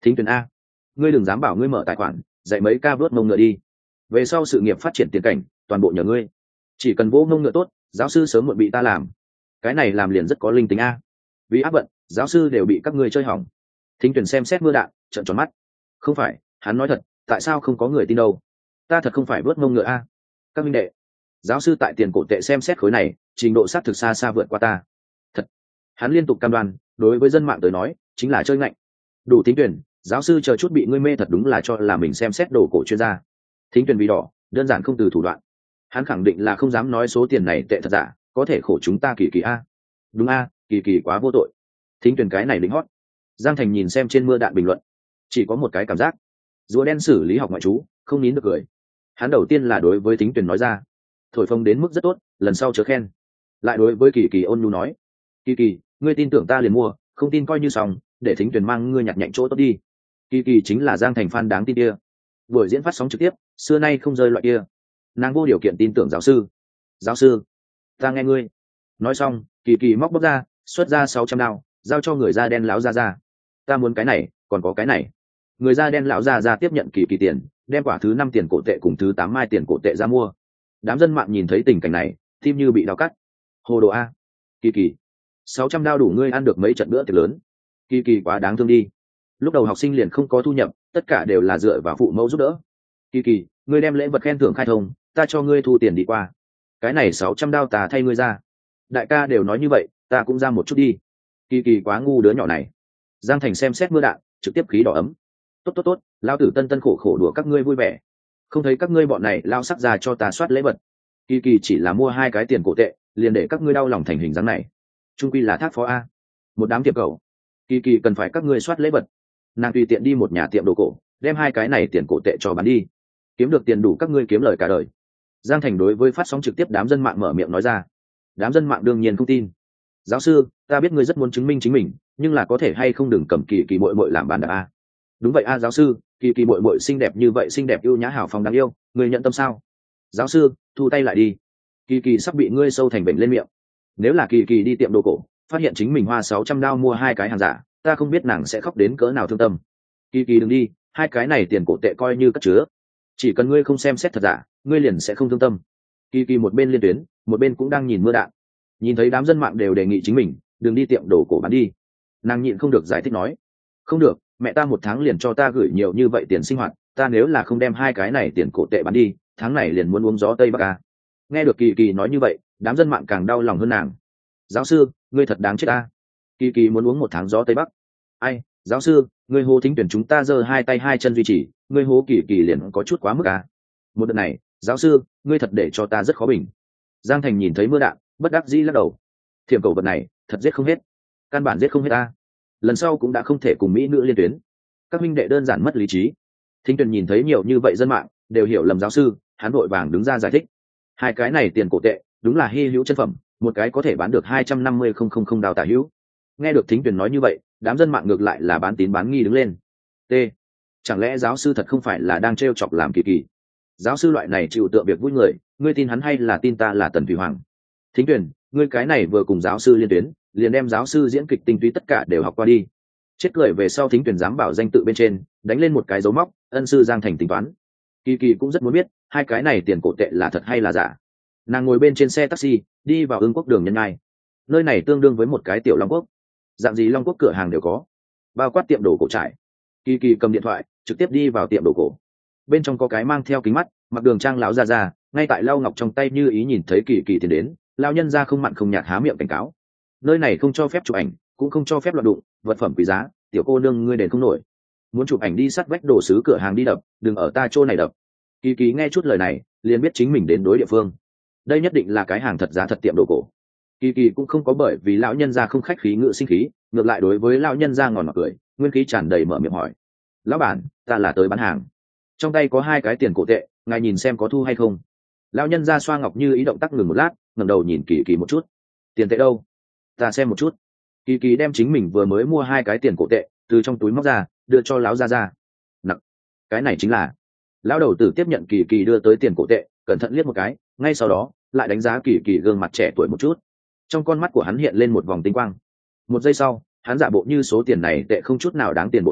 Thính Tuyền a, ngươi đừng dám bảo ngươi mở tài khoản dạy mấy ca vớt mông ngựa đi, về sau sự nghiệp phát triển tiền cảnh toàn bộ nhờ ngươi, chỉ cần vỗ mông ngựa tốt giáo sư sớm muộn bị ta làm, cái này làm liền rất có linh tính a. Vì áp bận giáo sư đều bị các ngươi chơi hỏng. Thính Tuyền xem xét mưa đạn trợn tròn mắt. Không phải, hắn nói thật, tại sao không có người tin đâu? Ta thật không phải vớt mông ngựa a. Các minh đệ, giáo sư tại tiền cổ tệ xem xét khối này trình độ xác thực xa xa vượt qua ta. Thật. Hắn liên tục cam đoan, đối với dân mạng tới nói chính là chơi ngạnh. Đủ. Thính Tuyền, giáo sư chờ chút bị ngươi mê thật đúng là cho là mình xem xét đồ cổ chuyên gia. Thính Tuyền vì đỏ đơn giản không từ thủ đoạn, hắn khẳng định là không dám nói số tiền này tệ thật giả, có thể khổ chúng ta Kỳ Kỳ a. Đúng a, Kỳ Kỳ quá vô tội. Thính Tuyền cái này lính hót. Giang Thành nhìn xem trên mưa đạn bình luận, chỉ có một cái cảm giác, rùa đen xử lý học ngoại trú, không nín được cười. Hắn đầu tiên là đối với Thính Tuyền nói ra, thổi phồng đến mức rất tốt, lần sau chớ khen. Lại đối với Kỳ Kỳ ôn nhu nói, Kỳ Kỳ, ngươi tin tưởng ta liền mua, không tin coi như xong, để Thính Tuyền mang ngươi nhặt nhạnh chỗ tốt đi. Kỳ Kỳ chính là Giang Thành fan đáng tin kia, buổi diễn phát sóng trực tiếp xưa nay không rơi loại kia, nàng vô điều kiện tin tưởng giáo sư. Giáo sư, ta nghe ngươi. Nói xong, Kỳ Kỳ móc bóc ra, xuất ra sáu trăm đao, giao cho người da đen lão ra ra. Ta muốn cái này, còn có cái này. Người da đen lão ra ra tiếp nhận Kỳ Kỳ tiền, đem quả thứ năm tiền cổ tệ cùng thứ tám mai tiền cổ tệ ra mua. Đám dân mạng nhìn thấy tình cảnh này, tim như bị đau cắt. Hồ đồ a. Kỳ Kỳ, sáu trăm đao đủ ngươi ăn được mấy trận bữa tiệc lớn. Kỳ Kỳ quá đáng thương đi. Lúc đầu học sinh liền không có thu nhập, tất cả đều là dựa vào phụ mẫu giúp đỡ. Kỳ Kỳ, ngươi đem lễ vật khen thưởng khai thông, ta cho ngươi thu tiền đi qua. Cái này sáu trăm đao ta thay ngươi ra. Đại ca đều nói như vậy, ta cũng ra một chút đi. Kỳ Kỳ quá ngu đứa nhỏ này. Giang Thành xem xét mưa đạn, trực tiếp khí đỏ ấm. Tốt tốt tốt, lao tử tân tân khổ khổ đùa các ngươi vui vẻ, không thấy các ngươi bọn này lao sắc ra cho ta soát lễ vật. Kỳ Kỳ chỉ là mua hai cái tiền cổ tệ, liền để các ngươi đau lòng thành hình dáng này. Trung quy là thác phó a, một đám tiệm cầu. Kỳ Kỳ cần phải các ngươi soát lễ vật. Nàng tùy tiện đi một nhà tiệm đồ cổ, đem hai cái này tiền cổ tệ cho bán đi, kiếm được tiền đủ các ngươi kiếm lời cả đời. Giang Thành đối với phát sóng trực tiếp đám dân mạng mở miệng nói ra. Đám dân mạng đương nhiên không tin. Giáo sư, ta biết ngươi rất muốn chứng minh chính mình, nhưng là có thể hay không đừng cầm Kỳ Kỳ muội muội làm bàn đạp a. Đúng vậy a giáo sư, Kỳ Kỳ muội muội xinh đẹp như vậy, xinh đẹp ưu nhã hào phóng đáng yêu, ngươi nhận tâm sao? Giáo sư, thu tay lại đi. Kỳ Kỳ sắp bị ngươi sâu thành bệnh lên miệng. Nếu là Kỳ Kỳ đi tiệm đồ cổ, phát hiện chính mình hoa sáu trăm đao mua hai cái hàng giả, ta không biết nàng sẽ khóc đến cỡ nào thương tâm. Kỳ Kỳ đừng đi, hai cái này tiền cổ tệ coi như cất chứa, chỉ cần ngươi không xem xét thật giả, ngươi liền sẽ không thương tâm. Kỳ Kỳ một bên liên tuyến, một bên cũng đang nhìn mưa đạn. Nhìn thấy đám dân mạng đều đề nghị chính mình đừng đi tiệm đồ cổ bán đi, nàng nhịn không được giải thích nói, không được, mẹ ta một tháng liền cho ta gửi nhiều như vậy tiền sinh hoạt, ta nếu là không đem hai cái này tiền cổ tệ bán đi, tháng này liền muốn uống gió tây bắc à. Nghe được Kỳ Kỳ nói như vậy, đám dân mạng càng đau lòng hơn nàng. Giáo sư, ngươi thật đáng chết ta. Kỳ Kỳ muốn uống một tháng gió tây bắc. Ai, giáo sư, ngươi hô Thính Tuyển chúng ta giơ hai tay hai chân duy trì, ngươi hô Kỳ Kỳ liền có chút quá mức à. Một đợt này, giáo sư, ngươi thật để cho ta rất khó bình. Giang Thành nhìn thấy mưa đạn, bất đắc dĩ lắc đầu. Thiểm cầu vật này thật giết không hết, căn bản giết không hết ta, lần sau cũng đã không thể cùng mỹ nữ liên tuyến. Các minh đệ đơn giản mất lý trí. Thính Tuyển nhìn thấy nhiều như vậy dân mạng đều hiểu lầm giáo sư, hắn vội vàng đứng ra giải thích, hai cái này tiền cổ tệ đúng là hy hữu chân phẩm, một cái có thể bán được hai trăm năm mươi không không không đào tả hữu. Nghe được Thính Tuyển nói như vậy, đám dân mạng ngược lại là bán tín bán nghi đứng lên. T, chẳng lẽ giáo sư thật không phải là đang trêu chọc làm Kỳ Kỳ? Giáo sư loại này chịu tượng việc vui người, ngươi tin hắn hay là tin ta là Tần Thủy Hoàng? Thính Tuyển, ngươi cái này vừa cùng giáo sư liên tuyến, liền đem giáo sư diễn kịch tinh túy tất cả đều học qua đi. Chết cười về sau. Thính Tuyển dám bảo danh tự bên trên đánh lên một cái dấu móc, ân sư Giang Thành tính toán. Kỳ Kỳ cũng rất muốn biết hai cái này tiền cổ tệ là thật hay là giả. Nàng ngồi bên trên xe taxi đi vào Ưng Quốc đường Nhân Ngai, nơi này tương đương với một cái tiểu Long Quốc, dạng gì Long Quốc cửa hàng đều có, bao quát tiệm đồ cổ trải. Kỳ Kỳ cầm điện thoại trực tiếp đi vào tiệm đồ cổ, bên trong có cái mang theo kính mắt mặc đường trang lão ra ra ngay tại lau ngọc trong tay như ý nhìn thấy Kỳ Kỳ tiến đến, lao nhân ra không mặn không nhạt há miệng cảnh cáo, nơi này không cho phép chụp ảnh, cũng không cho phép loạn đụng vật phẩm quý giá, tiểu cô nương ngươi đền không nổi, muốn chụp ảnh đi sát vách đồ sứ cửa hàng đi đập, đừng ở ta chỗ này đập. Kỳ Kỳ nghe chút lời này liền biết chính mình đến đối địa phương, đây nhất định là cái hàng thật giá thật tiệm đồ cổ. Kỳ Kỳ cũng không có bởi vì lão nhân gia không khách khí ngự sinh khí, ngược lại đối với lão nhân gia ngòn ngọt cười, nguyên khí tràn đầy mở miệng hỏi, lão bản, ta là tới bán hàng, trong tay có hai cái tiền cổ tệ, ngài nhìn xem có thu hay không. Lão nhân gia xoa ngọc như ý động tác ngừng một lát, ngẩng đầu nhìn Kỳ Kỳ một chút, tiền tệ đâu, ta xem một chút. Kỳ Kỳ đem chính mình vừa mới mua hai cái tiền cổ tệ từ trong túi móc ra đưa cho lão gia gia. Nặng, cái này chính là. Lão đầu tử tiếp nhận Kỳ Kỳ đưa tới tiền cổ tệ, cẩn thận liếc một cái, ngay sau đó lại đánh giá Kỳ Kỳ gương mặt trẻ tuổi một chút, trong con mắt của hắn hiện lên một vòng tinh quang. Một giây sau, hắn giả bộ như số tiền này tệ không chút nào đáng tiền bộ dáng,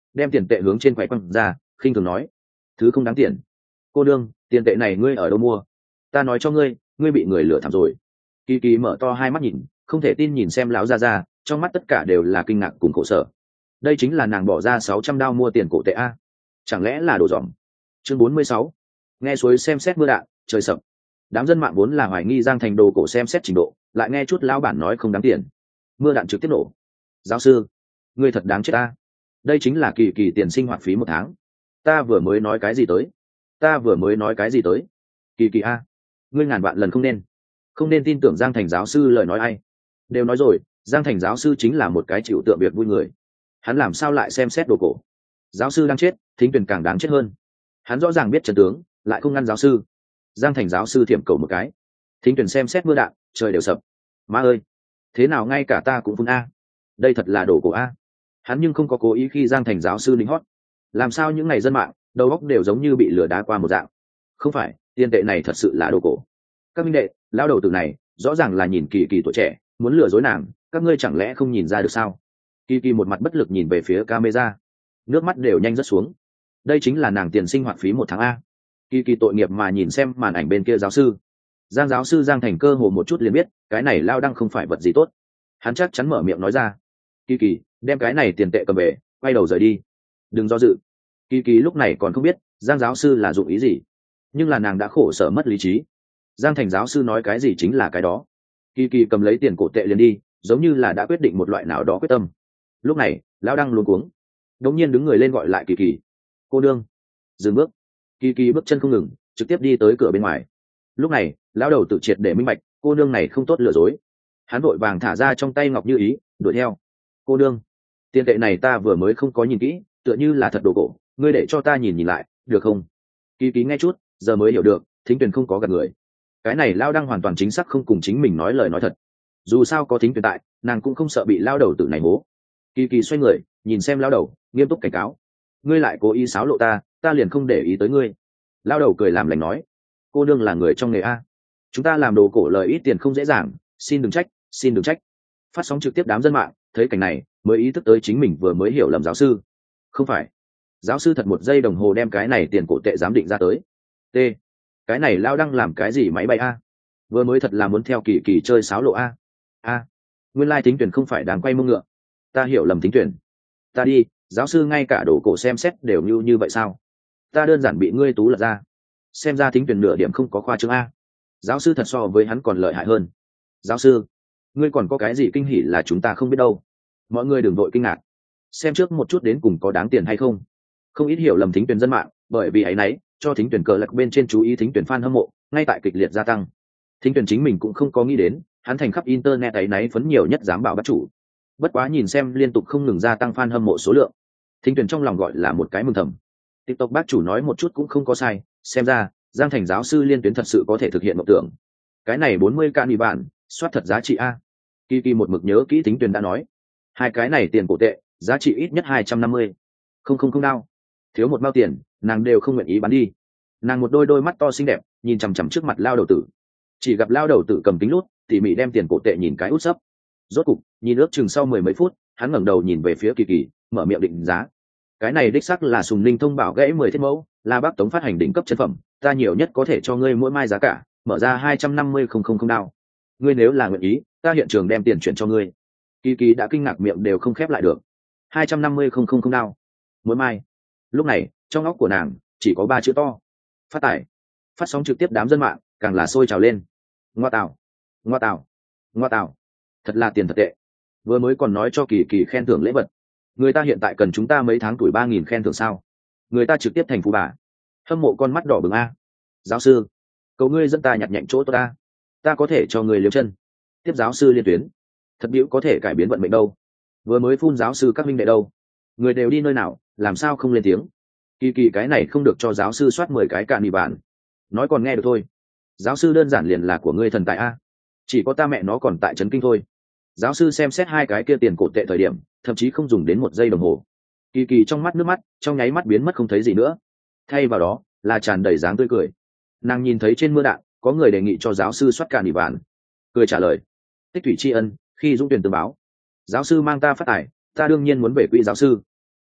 đem tiền tệ hướng trên quầy quăng ra, khinh thường nói: thứ không đáng tiền. Cô đương, tiền tệ này ngươi ở đâu mua? Ta nói cho ngươi, ngươi bị người lừa thảm rồi. Kỳ Kỳ mở to hai mắt nhìn, không thể tin nhìn xem lão gia gia, trong mắt tất cả đều là kinh ngạc cùng khổ sở. Đây chính là nàng bỏ ra sáu trăm đao mua tiền cổ tệ a, chẳng lẽ là đồ dỏng? Chương bốn mươi sáu, nghe suối xem xét mưa đạn, trời sập. Đám dân mạng vốn là hoài nghi Giang Thành đồ cổ xem xét trình độ, lại nghe chút lão bản nói không đáng tiền, mưa đạn trực tiếp nổ. Giáo sư, ngươi thật đáng chết ta. Đây chính là Kỳ Kỳ tiền sinh hoạt phí một tháng. Ta vừa mới nói cái gì tới? Ta vừa mới nói cái gì tới? Kỳ Kỳ a, ngươi ngàn vạn lần không nên, không nên tin tưởng Giang Thành giáo sư lời nói ai. Đều nói rồi, Giang Thành giáo sư chính là một cái chịu tượng việc vui người. Hắn làm sao lại xem xét đồ cổ? Giáo sư đang chết, Thính Tuyền càng đáng chết hơn. Hắn rõ ràng biết trận tướng, lại không ngăn giáo sư. Giang Thành giáo sư thiểm cầu một cái, Thính Tuyền xem xét mưa đạn, trời đều sập. Má ơi, thế nào ngay cả ta cũng phun a? Đây thật là đồ cổ a. Hắn nhưng không có cố ý khi Giang Thành giáo sư lính hót. Làm sao những ngày dân mạng đầu óc đều giống như bị lừa đá qua một dạng? Không phải, tiền tệ này thật sự là đồ cổ. Các minh đệ, lao đầu tử này rõ ràng là nhìn Kỳ Kỳ tuổi trẻ, muốn lừa dối nàng, các ngươi chẳng lẽ không nhìn ra được sao? Kỳ Kỳ một mặt bất lực nhìn về phía camera, nước mắt đều nhanh rớt xuống. Đây chính là nàng tiền sinh hoạt phí một tháng a. Kỳ Kỳ tội nghiệp mà nhìn xem màn ảnh bên kia giáo sư. Giang giáo sư Giang Thành cơ hồ một chút liền biết, cái này lao đăng không phải vật gì tốt. Hắn chắc chắn mở miệng nói ra: Kỳ Kỳ, đem cái này tiền tệ cầm về, quay đầu rời đi, đừng do dự. Kỳ Kỳ lúc này còn không biết Giang giáo sư là dụng ý gì, nhưng là nàng đã khổ sở mất lý trí. Giang Thành giáo sư nói cái gì chính là cái đó. Kỳ Kỳ cầm lấy tiền cổ tệ liền đi, giống như là đã quyết định một loại nào đó quyết tâm. Lúc này lão đăng luống cuống, đột nhiên đứng người lên gọi lại Kỳ Kỳ: cô đương, dừng bước. Kỳ Kỳ bước chân không ngừng, trực tiếp đi tới cửa bên ngoài. Lúc này lão đầu tự triệt để minh bạch, cô nương này không tốt lừa dối. Hắn vội vàng thả ra trong tay ngọc như ý, đuổi theo: cô nương, tiền tệ này ta vừa mới không có nhìn kỹ, tựa như là thật đồ cổ, ngươi để cho ta nhìn nhìn lại được không? Kỳ Kỳ nghe chút giờ mới hiểu được, Thính Tuyền không có gạt người. Cái này lao đăng hoàn toàn chính xác không cùng chính mình nói lời nói thật. Dù sao có Thính Tuyền tại, nàng cũng không sợ bị lao đầu tử này hố. Kỳ Kỳ xoay người nhìn xem lao đầu, nghiêm túc cảnh cáo: ngươi lại cố ý xáo lộ ta, ta liền không để ý tới ngươi. Lao đầu cười làm lành nói: cô nương là người trong nghề a, chúng ta làm đồ cổ lời ít tiền không dễ dàng, xin đừng trách, xin đừng trách. Phát sóng trực tiếp đám dân mạng thấy cảnh này mới ý thức tới chính mình vừa mới hiểu lầm giáo sư. Không phải, giáo sư thật một giây đồng hồ đem cái này tiền cổ tệ giám định ra tới. T, cái này lao đăng làm cái gì máy bay a? Vừa mới thật là muốn theo Kỳ Kỳ chơi sáo lộ a. A, nguyên lai Thính Tuyền không phải đang quay mông ngựa, ta hiểu lầm Thính Tuyền. Ta đi, giáo sư ngay cả đồ cổ xem xét đều như như vậy sao? Ta đơn giản bị ngươi tú lật ra. Xem ra Thính Tuyền nửa điểm không có khoa trương a. Giáo sư thật so với hắn còn lợi hại hơn. Giáo sư, ngươi còn có cái gì kinh hỉ là chúng ta không biết đâu? Mọi người đừng vội kinh ngạc, xem trước một chút đến cùng có đáng tiền hay không. Không ít hiểu lầm Thính Tuyền dân mạng, bởi vì ấy nấy cho Thính Tuyền cờ lạc bên trên chú ý Thính Tuyền fan hâm mộ ngay tại kịch liệt gia tăng. Thính Tuyền chính mình cũng không có nghĩ đến, hắn thành khắp internet ấy nấy phấn nhiều nhất dám bảo bắt chủ. Bất quá nhìn xem liên tục không ngừng gia tăng fan hâm mộ số lượng, Thính Tuyền trong lòng gọi là một cái mừng thầm. TikTok bác chủ nói một chút cũng không có sai, xem ra Giang Thành giáo sư liên tuyến thật sự có thể thực hiện mộng tưởng. Cái này bốn mươi ca mì bản, soát thật giá trị a. Kỳ Kỳ một mực nhớ kỹ Thính Tuyền đã nói, hai cái này tiền cổ tệ giá trị ít nhất hai trăm năm mươi. Không không không đau, thiếu một bao tiền nàng đều không nguyện ý bán đi. Nàng một đôi đôi mắt to xinh đẹp nhìn chằm chằm trước mặt lao đầu tử, chỉ gặp lao đầu tử cầm kính lút tỉ mỉ đem tiền cổ tệ nhìn cái út sấp. Rốt cục nhìn ước chừng sau mười mấy phút, hắn ngẩng đầu nhìn về phía Kỳ Kỳ, mở miệng định giá. Cái này đích xác là Sùng Ninh thông bảo gãy mười thiết mẫu, là bác tống phát hành đỉnh cấp chân phẩm, ta nhiều nhất có thể cho ngươi mỗi mai giá cả mở ra hai trăm năm mươi không không không đao. Ngươi nếu là nguyện ý, ta hiện trường đem tiền chuyển cho ngươi. Kỳ Kỳ đã kinh ngạc miệng đều không khép lại được. hai trăm năm mươi không không không đao mỗi mai. Lúc này trong óc của nàng chỉ có ba chữ to: phát tải. Phát sóng trực tiếp đám dân mạng càng là sôi trào lên: ngoa tào, ngoa tào, ngoa tào, thật là tiền thật tệ. Vừa mới còn nói cho Kỳ Kỳ khen thưởng lễ vật, người ta hiện tại cần chúng ta mấy tháng tuổi ba nghìn khen thưởng sao? Người ta trực tiếp thành phú bà. Hâm mộ con mắt đỏ bừng a. Giáo sư, cầu ngươi dẫn ta nhặt nhạnh chỗ tôi ta, ta có thể cho người liều chân. Tiếp giáo sư liên tuyến, thật biểu có thể cải biến vận mệnh đâu. Vừa mới phun giáo sư các minh đệ đâu, người đều đi nơi nào, làm sao không lên tiếng? Kỳ Kỳ cái này không được cho giáo sư soát mười cái cạn mì bản, nói còn nghe được thôi. Giáo sư đơn giản liền là của ngươi thần tài a, chỉ có ta mẹ nó còn tại trấn kinh thôi. Giáo sư xem xét hai cái kia tiền cổ tệ thời điểm thậm chí không dùng đến một giây đồng hồ. Kỳ Kỳ trong mắt nước mắt trong nháy mắt biến mất không thấy gì nữa, thay vào đó là tràn đầy dáng tươi cười. Nàng nhìn thấy trên mưa đạn có người đề nghị cho giáo sư soát cạn mì bản, cười trả lời: tích thủy tri ân, khi dũng tuyển tương báo. Giáo sư mang ta phát tài, ta đương nhiên muốn về quỹ giáo sư.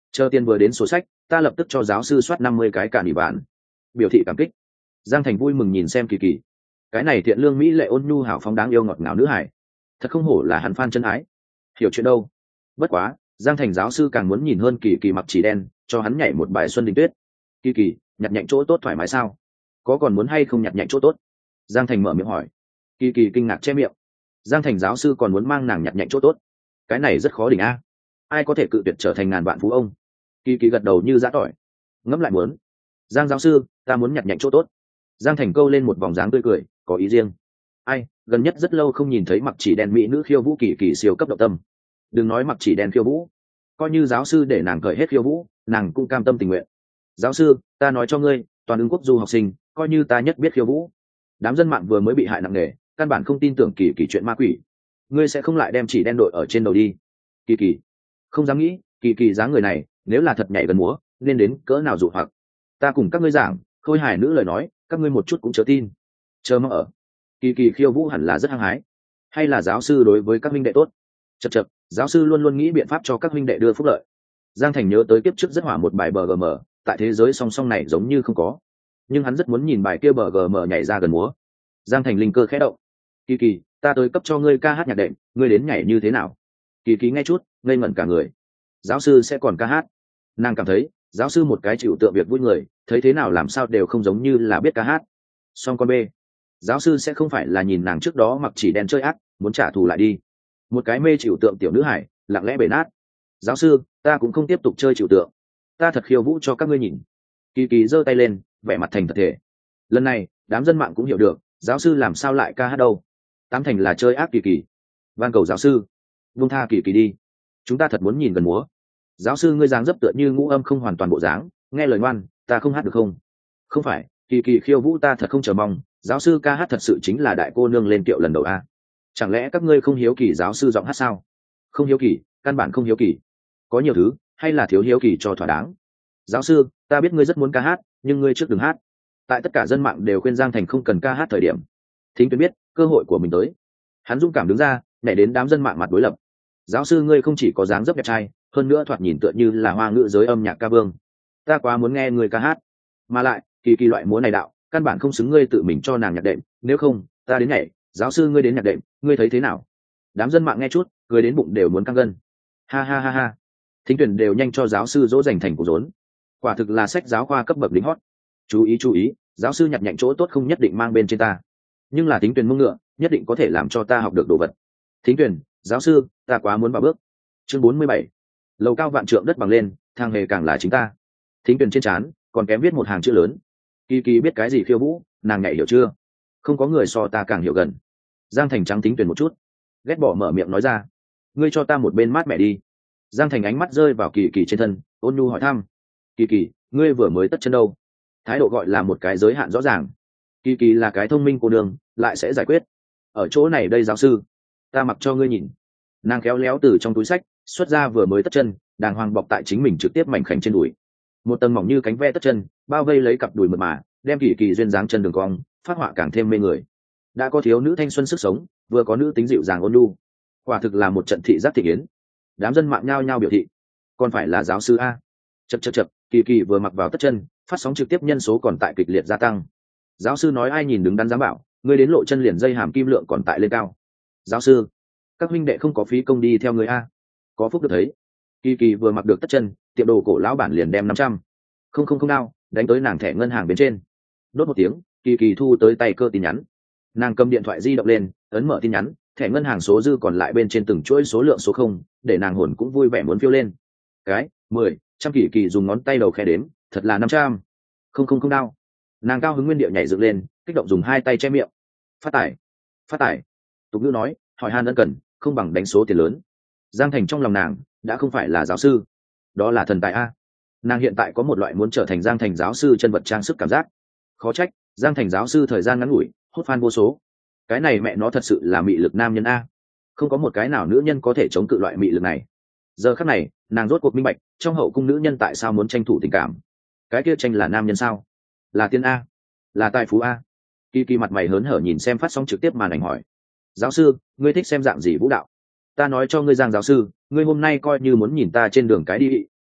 chờ tiền vừa đến sổ sách ta lập tức cho giáo sư soát năm mươi cái cạn ủy bản biểu thị cảm kích. Giang Thành vui mừng nhìn xem Kỳ Kỳ, cái này thiện lương mỹ lệ ôn nhu hảo phóng đáng yêu ngọt ngào nữ hải, thật không hổ là hắn fan chân ái, hiểu chuyện đâu. Bất quá Giang Thành giáo sư càng muốn nhìn hơn Kỳ Kỳ mặc chỉ đen cho hắn nhảy một bài Xuân Đình Tuyết. Kỳ Kỳ nhặt nhạnh chỗ tốt thoải mái sao, có còn muốn hay không nhặt nhạnh chỗ tốt? Giang Thành mở miệng hỏi. Kỳ Kỳ kinh ngạc che miệng. Giang Thành giáo sư còn muốn mang nàng nhặt nhạnh chỗ tốt, cái này rất khó đỉnh a, ai có thể cự tuyệt trở thành ngàn vạn phú ông? Kỳ Kỳ gật đầu như giã tỏi, ngẫm lại muốn. Giang giáo sư ta muốn nhặt nhạnh chỗ tốt. Giang Thành câu lên một vòng dáng tươi cười, có ý riêng. Ai, gần nhất rất lâu không nhìn thấy mặc chỉ đen mỹ nữ khiêu vũ Kỳ Kỳ siêu cấp động tâm. Đừng nói mặc chỉ đen khiêu vũ, coi như giáo sư để nàng cởi hết khiêu vũ nàng cũng cam tâm tình nguyện. Giáo sư ta nói cho ngươi, toàn ứng quốc du học sinh coi như ta nhất biết khiêu vũ. Đám dân mạng vừa mới bị hại nặng nề, căn bản không tin tưởng Kỳ Kỳ chuyện ma quỷ. Ngươi sẽ không lại đem chỉ đen đội ở trên đầu đi? Kỳ Kỳ không dám nghĩ, Kỳ Kỳ dáng người này nếu là thật nhảy gần múa nên đến cỡ nào dụ hoặc. Ta cùng các ngươi giảng khôi hài nữ lời nói, các ngươi một chút cũng chớ tin. Chờ mong ở Kỳ Kỳ khiêu vũ hẳn là rất hăng hái, hay là giáo sư đối với các minh đệ tốt? Chật chật, giáo sư luôn luôn nghĩ biện pháp cho các minh đệ đưa phúc lợi. Giang Thành nhớ tới kiếp trước rất hỏa một bài bờ gờ mờ, tại thế giới song song này giống như không có, nhưng hắn rất muốn nhìn bài kia bờ gờ mờ nhảy ra gần múa. Giang Thành linh cơ khẽ động. Kỳ Kỳ ta tới cấp cho ngươi ca hát nhạc đệm, ngươi đến nhảy như thế nào? Kỳ Kỳ nghe chút ngây ngẩn cả người. Giáo sư sẽ còn ca hát? Nàng cảm thấy giáo sư một cái chịu tượng việc vui người, thấy thế nào làm sao đều không giống như là biết ca hát. Song con b, giáo sư sẽ không phải là nhìn nàng trước đó mặc chỉ đen chơi ác muốn trả thù lại đi? Một cái mê chịu tượng tiểu nữ hải lặng lẽ bể nát. Giáo sư ta cũng không tiếp tục chơi chịu tượng, ta thật khiêu vũ cho các ngươi nhìn. Kỳ Kỳ giơ tay lên vẻ mặt thành thật thể. Lần này đám dân mạng cũng hiểu được giáo sư làm sao lại ca hát đâu, tám thành là chơi ác Kỳ Kỳ. Van cầu giáo sư buông tha Kỳ Kỳ đi, chúng ta thật muốn nhìn gần múa. Giáo sư ngươi dáng dấp tựa như ngũ âm không hoàn toàn bộ dáng, nghe lời ngoan, ta không hát được không? Không phải, Kỳ Kỳ khiêu vũ ta thật không chờ mong, giáo sư ca hát thật sự chính là đại cô nương lên kiệu lần đầu a. Chẳng lẽ các ngươi không hiếu kỳ giáo sư giọng hát sao? Không hiếu kỳ, căn bản không hiếu kỳ. Có nhiều thứ hay là thiếu hiếu kỳ cho thỏa đáng. Giáo sư ta biết ngươi rất muốn ca hát, nhưng ngươi trước đừng hát. Tại tất cả dân mạng đều khuyên Giang Thành không cần ca hát thời điểm, Thính Tuyến biết cơ hội của mình tới, hắn dũng cảm đứng ra nhảy đến đám dân mạng mặt đối lập. Giáo sư ngươi không chỉ có dáng dấp đẹp trai, hơn nữa thoạt nhìn tựa như là hoa ngữ giới âm nhạc ca vương, ta quá muốn nghe người ca hát. Mà lại Kỳ Kỳ loại múa này đạo căn bản không xứng ngươi tự mình cho nàng nhạc đệm, nếu không ta đến nhảy, giáo sư ngươi đến nhạc đệm, ngươi thấy thế nào? Đám dân mạng nghe chút cười đến bụng đều muốn căng gân. Ha ha ha ha, Thính Tuyển đều nhanh cho giáo sư dỗ dành thành củ rốn, quả thực là sách giáo khoa cấp bậc đỉnh hót. Chú ý chú ý, giáo sư nhặt nhạnh chỗ tốt không nhất định mang bên trên ta, nhưng là Thính Tuyển mông ngựa nhất định có thể làm cho ta học được đồ vật. Thính Tuyển giáo sư ta quá muốn vào bước. Chương bốn mươi bảy, lầu cao vạn trượng đất bằng lên, thang hề càng là chính ta. Thính Tuyển trên trán còn kém viết một hàng chữ lớn. Kỳ Kỳ biết cái gì khiêu vũ, nàng nhảy hiểu chưa? Không có người so ta càng hiểu gần. Giang Thành trắng Thính Tuyển một chút, ghét bỏ mở miệng nói ra, ngươi cho ta một bên mát mẹ đi. Giang Thành ánh mắt rơi vào Kỳ Kỳ trên thân, ôn nhu hỏi thăm. Kỳ Kỳ ngươi vừa mới tất chân đâu? Thái độ gọi là một cái giới hạn rõ ràng. Kỳ Kỳ là cái thông minh cô đường, lại sẽ giải quyết. Ở chỗ này đây giáo sư, ta mặc cho ngươi nhìn. Nàng kéo léo từ trong túi sách xuất ra vừa mới tất chân, đàng hoàng bọc tại chính mình trực tiếp mảnh khảnh trên đùi. Một tầng mỏng như cánh ve tất chân bao vây lấy cặp đùi mượt mà, đem Kỳ Kỳ duyên dáng chân đường cong phát họa càng thêm mê người. Đã có thiếu nữ thanh xuân sức sống, vừa có nữ tính dịu dàng ôn nhu, quả thực là một trận thị giác thị kiến. Đám dân mạng nhao nhao biểu thị, còn phải là giáo sư a. Chậc chậc chậc, Kỳ Kỳ vừa mặc vào tất chân, phát sóng trực tiếp nhân số còn tại kịch liệt gia tăng. Giáo sư nói ai nhìn đứng đắn dám bảo, ngươi đến lộ chân liền dây hàm kim lượng còn tại lên cao. Giáo sư các huynh đệ không có phí công đi theo người a, có phúc được thấy. Kỳ Kỳ vừa mặc được tất chân, tiệm đồ cổ lão bản liền đem năm trăm không không không đao đánh tới nàng thẻ ngân hàng bên trên. Đốt một tiếng, Kỳ Kỳ thu tới tay cơ tin nhắn, nàng cầm điện thoại di động lên ấn mở tin nhắn, thẻ ngân hàng số dư còn lại bên trên từng chuỗi số lượng số không, để nàng hồn cũng vui vẻ muốn phiêu lên. Cái mười trăm Kỳ Kỳ dùng ngón tay đầu khe đếm, thật là năm trăm không không không đao. Nàng cao hứng nguyên điệu nhảy dựng lên, kích động dùng hai tay che miệng. Phát tải phát tải, tục ngữ nói hỏi han ân cần không bằng đánh số tiền lớn. Giang Thành trong lòng nàng đã không phải là giáo sư, đó là thần tài a. Nàng hiện tại có một loại muốn trở thành Giang Thành giáo sư chân vật trang sức cảm giác. Khó trách Giang Thành giáo sư thời gian ngắn ngủi hốt fan vô số, cái này mẹ nó thật sự là mị lực nam nhân a. Không có một cái nào nữ nhân có thể chống cự loại mị lực này. Giờ khắc này nàng rốt cuộc minh bạch trong hậu cung nữ nhân tại sao muốn tranh thủ tình cảm. Cái kia tranh là nam nhân sao? Là tiên a, là tài phú a. Kỳ Kỳ mặt mày hớn hở nhìn xem phát sóng trực tiếp màn ảnh hỏi, giáo sư ngươi thích xem dạng gì vũ đạo? Ta nói cho ngươi Giang giáo sư, ngươi hôm nay coi như muốn nhìn ta trên đường cái đi,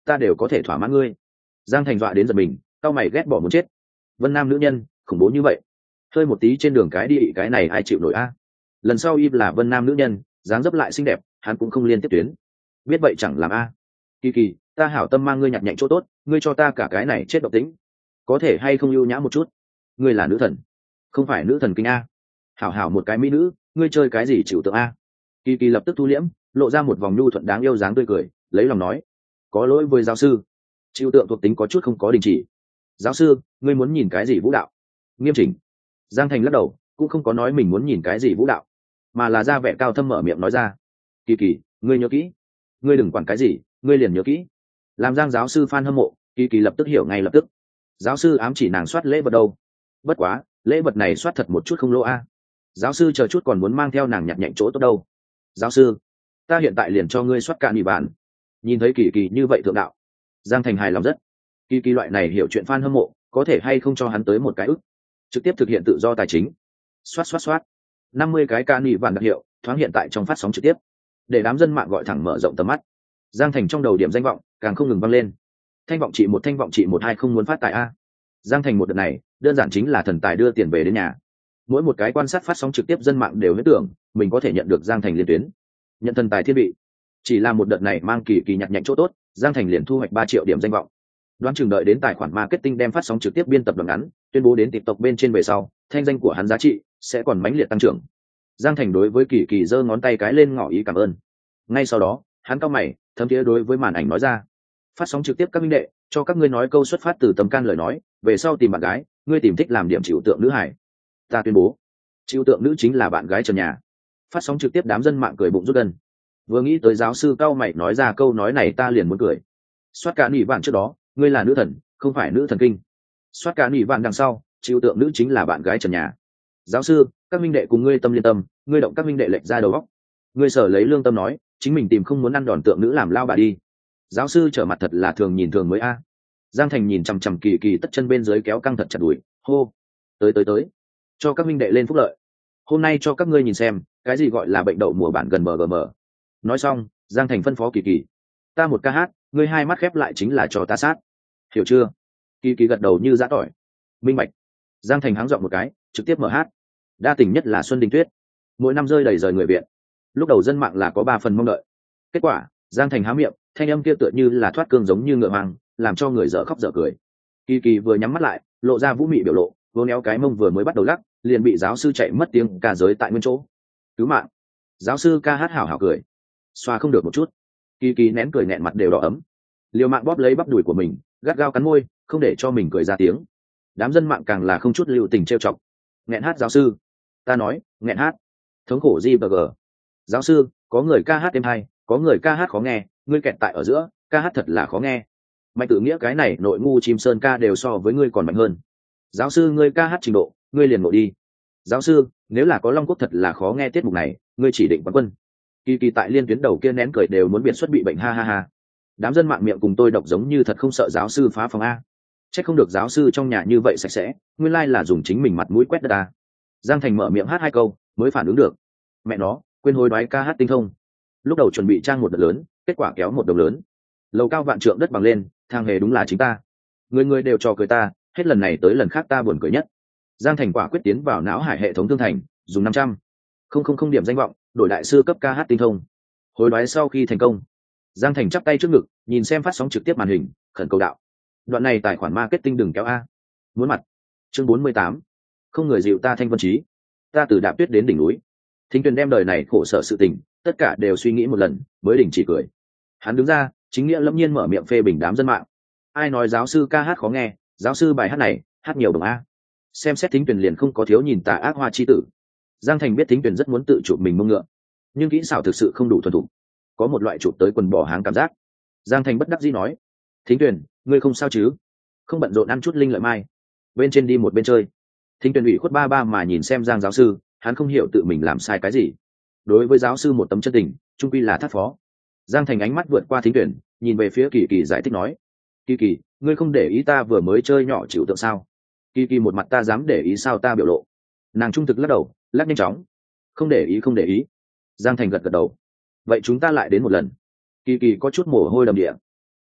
ta đều có thể thỏa mãn ngươi. Giang Thành dọa đến giật mình, cao mày ghét bỏ muốn chết. Vân Nam nữ nhân khủng bố như vậy, hơi một tí trên đường cái đi cái này ai chịu nổi a. Lần sau y là Vân Nam nữ nhân, dáng dấp lại xinh đẹp, hắn cũng không liên tiếp tuyến. Biết vậy chẳng làm a. Kỳ Kỳ, ta hảo tâm mang ngươi nhặt nhạnh chỗ tốt, ngươi cho ta cả cái này chết độc tính, có thể hay không ưu nhã một chút? Ngươi là nữ thần, không phải nữ thần kinh a. Hảo hảo một cái mỹ nữ, ngươi chơi cái gì chịu tượng a? Kỳ Kỳ lập tức thu liễm, lộ ra một vòng nhu thuận đáng yêu dáng tươi cười, lấy lòng nói: có lỗi với giáo sư, chịu tượng thuộc tính có chút không có đình chỉ. Giáo sư, ngươi muốn nhìn cái gì vũ đạo? Nghiêm chỉnh. Giang Thành lắc đầu, cũng không có nói mình muốn nhìn cái gì vũ đạo, mà là ra vẻ cao thâm mở miệng nói ra: Kỳ Kỳ, ngươi nhớ kỹ, ngươi đừng quản cái gì, ngươi liền nhớ kỹ. Làm Giang giáo sư fan hâm mộ, Kỳ Kỳ lập tức hiểu ngay lập tức. Giáo sư ám chỉ nàng soát lễ vật đâu? Bất quá, lễ vật này soát thật một chút không lỗ a. Giáo sư chờ chút còn muốn mang theo nàng nhặt nhạnh chỗ tốt đâu. Giáo sư, ta hiện tại liền cho ngươi soát cạn nhị bản. Nhìn thấy Kỳ Kỳ như vậy thượng đạo, Giang Thành hài lòng rất. Kỳ Kỳ loại này hiểu chuyện fan hâm mộ, có thể hay không cho hắn tới một cái ức, trực tiếp thực hiện tự do tài chính. Soát soát soát, năm mươi cái cạn nhị bản đặc hiệu thoáng hiện tại trong phát sóng trực tiếp, để đám dân mạng gọi thẳng mở rộng tầm mắt. Giang Thành trong đầu điểm danh vọng càng không ngừng vang lên. Thanh vọng chị một, thanh vọng chị một, hai không muốn phát tài a. Giang Thành một đợt này đơn giản chính là thần tài đưa tiền về đến nhà. Mỗi một cái quan sát phát sóng trực tiếp dân mạng đều huyết tưởng mình có thể nhận được Giang Thành liên tuyến, nhận thần tài thiên vị. Chỉ là một đợt này mang Kỳ Kỳ nhặt nhạnh chỗ tốt, Giang Thành liền thu hoạch ba triệu điểm danh vọng. Đoán chừng đợi đến tài khoản marketing đem phát sóng trực tiếp biên tập đoạn ngắn tuyên bố đến TikTok bên trên về sau, thanh danh của hắn giá trị sẽ còn mãnh liệt tăng trưởng. Giang Thành đối với Kỳ Kỳ giơ ngón tay cái lên ngỏ ý cảm ơn. Ngay sau đó, hắn cau mày, thấm thiế đối với màn ảnh nói ra: phát sóng trực tiếp các minh đệ, cho các ngươi nói câu xuất phát từ tâm can lời nói, về sau tìm bạn gái, ngươi tìm thích làm điểm chịu tượng nữ hải. Ta tuyên bố, chịu tượng nữ chính là bạn gái trần nhà. Phát sóng trực tiếp đám dân mạng cười bụng rút gân. Vừa nghĩ tới giáo sư cao mày nói ra câu nói này ta liền muốn cười. Soát cả nỉ vạn trước đó, ngươi là nữ thần, không phải nữ thần kinh. Soát cả nỉ vạn đằng sau, chịu tượng nữ chính là bạn gái trần nhà. Giáo sư, các minh đệ cùng ngươi tâm liên tâm, ngươi động các minh đệ lệch ra đầu óc. Ngươi sở lấy lương tâm nói, chính mình tìm không muốn ăn đòn tượng nữ làm lao bà đi. Giáo sư trở mặt thật là thường nhìn thường mới a. Giang Thành nhìn chằm chằm Kỳ Kỳ tất chân bên dưới kéo căng thật chặt đùi, hô: tới tới tới, cho các minh đệ lên phúc lợi. Hôm nay cho các ngươi nhìn xem cái gì gọi là bệnh đậu mùa bản gần mờ gm. Nói xong, Giang Thành phân phó Kỳ Kỳ: ta một ca hát, ngươi hai mắt khép lại chính là cho ta sát, hiểu chưa? Kỳ Kỳ gật đầu như giã tỏi. Minh bạch. Giang Thành háng giọng một cái, trực tiếp mở hát. Đa tình nhất là Xuân Đình Tuyết, mỗi năm rơi đầy rời người viện. Lúc đầu dân mạng là có ba phần mong đợi, kết quả Giang Thành há miệng, thanh âm kia tựa như là thoát cương giống như ngựa hoang, làm cho người dở khóc dở cười. Kỳ Kỳ vừa nhắm mắt lại, lộ ra vũ mị biểu lộ, vô néo cái mông vừa mới bắt đầu lắc, liền bị giáo sư chạy mất tiếng ca giới tại nguyên chỗ. Cứu mạng! Giáo sư ca hát hảo hảo cười, xoa không được một chút. Kỳ Kỳ nén cười nghẹn mặt đều đỏ ấm, liều mạng bóp lấy bắp đùi của mình, gắt gao cắn môi, không để cho mình cười ra tiếng. Đám dân mạng càng là không chút lưu tình trêu chọc. Nghẹn hát giáo sư, ta nói, nghẹn hát, thống khổ gì bờ gờ. Giáo sư, có người ca hát êm hay, có người ca hát khó nghe, ngươi kẹt tại ở giữa, ca hát thật là khó nghe. Mạnh Tự Nghĩa cái này nội ngu chim sơn ca đều so với ngươi còn mạnh hơn. Giáo sư, ngươi ca hát trình độ, ngươi liền ngộ đi. Giáo sư, nếu là có Long Quốc thật là khó nghe tiết mục này, ngươi chỉ định quán quân. Kỳ Kỳ tại liên tuyến đầu kia nén cười đều muốn biệt xuất bị bệnh ha ha ha. Đám dân mạng miệng cùng tôi độc giống như thật không sợ giáo sư phá phòng a. Chắc không được giáo sư trong nhà như vậy sạch sẽ, nguyên lai là dùng chính mình mặt mũi quét đất a. Giang Thành mở miệng hát hai câu mới phản ứng được. Mẹ nó, quên hối đoái ca hát tinh thông. Lúc đầu chuẩn bị trang một đợt lớn, kết quả kéo một đồng lớn. Lầu cao vạn trượng đất bằng lên, thang hề đúng là chính ta. Người người đều trò cười ta, hết lần này tới lần khác ta buồn cười nhất. Giang Thành quả quyết tiến vào não hải hệ thống thương thành, dùng năm trăm không không không điểm danh vọng, đổi đại sư cấp ca hát tinh thông. Hối đoái sau khi thành công, Giang Thành chắp tay trước ngực, nhìn xem phát sóng trực tiếp màn hình, khẩn cầu đạo: đoạn này tài khoản marketing đừng kéo a. Muốn mặt. Chương bốn mươi tám, không người dịu ta thanh vân trí. Ta từ đạp tuyết đến đỉnh núi. Thính Tuyền đem đời này khổ sở sự tình, tất cả đều suy nghĩ một lần, mới đình chỉ cười. Hắn đứng ra, chính nghĩa lâm nhiên mở miệng phê bình đám dân mạng. Ai nói giáo sư ca hát khó nghe, giáo sư bài hát này, hát nhiều đồng a. Xem xét Thính Tuyền liền không có thiếu nhìn tà ác hoa chi tử. Giang Thành biết Thính Tuyền rất muốn tự chụp mình mông ngựa, nhưng kỹ xảo thực sự không đủ thuần thục, có một loại chụp tới quần bỏ háng cảm giác. Giang Thành bất đắc dĩ nói: Thính Tuyền, ngươi không sao chứ? Không bận rộn ăn chút linh lợi mai, bên trên đi một bên chơi. Thính Tuyền ủy khuất ba ba mà nhìn xem Giang giáo sư, hắn không hiểu tự mình làm sai cái gì. Đối với giáo sư một tấm chân tình, trung quy là thất phó. Giang Thành ánh mắt vượt qua Thính Tuyền, nhìn về phía Kỳ Kỳ giải thích nói: Kỳ Kỳ, ngươi không để ý ta vừa mới chơi nhỏ chịu tượng sao? Kỳ Kỳ một mặt ta dám để ý sao ta biểu lộ. Nàng trung thực lắc đầu, lắc nhanh chóng: không để ý không để ý. Giang Thành gật gật đầu: vậy chúng ta lại đến một lần. Kỳ Kỳ có chút mồ hôi đầm địa.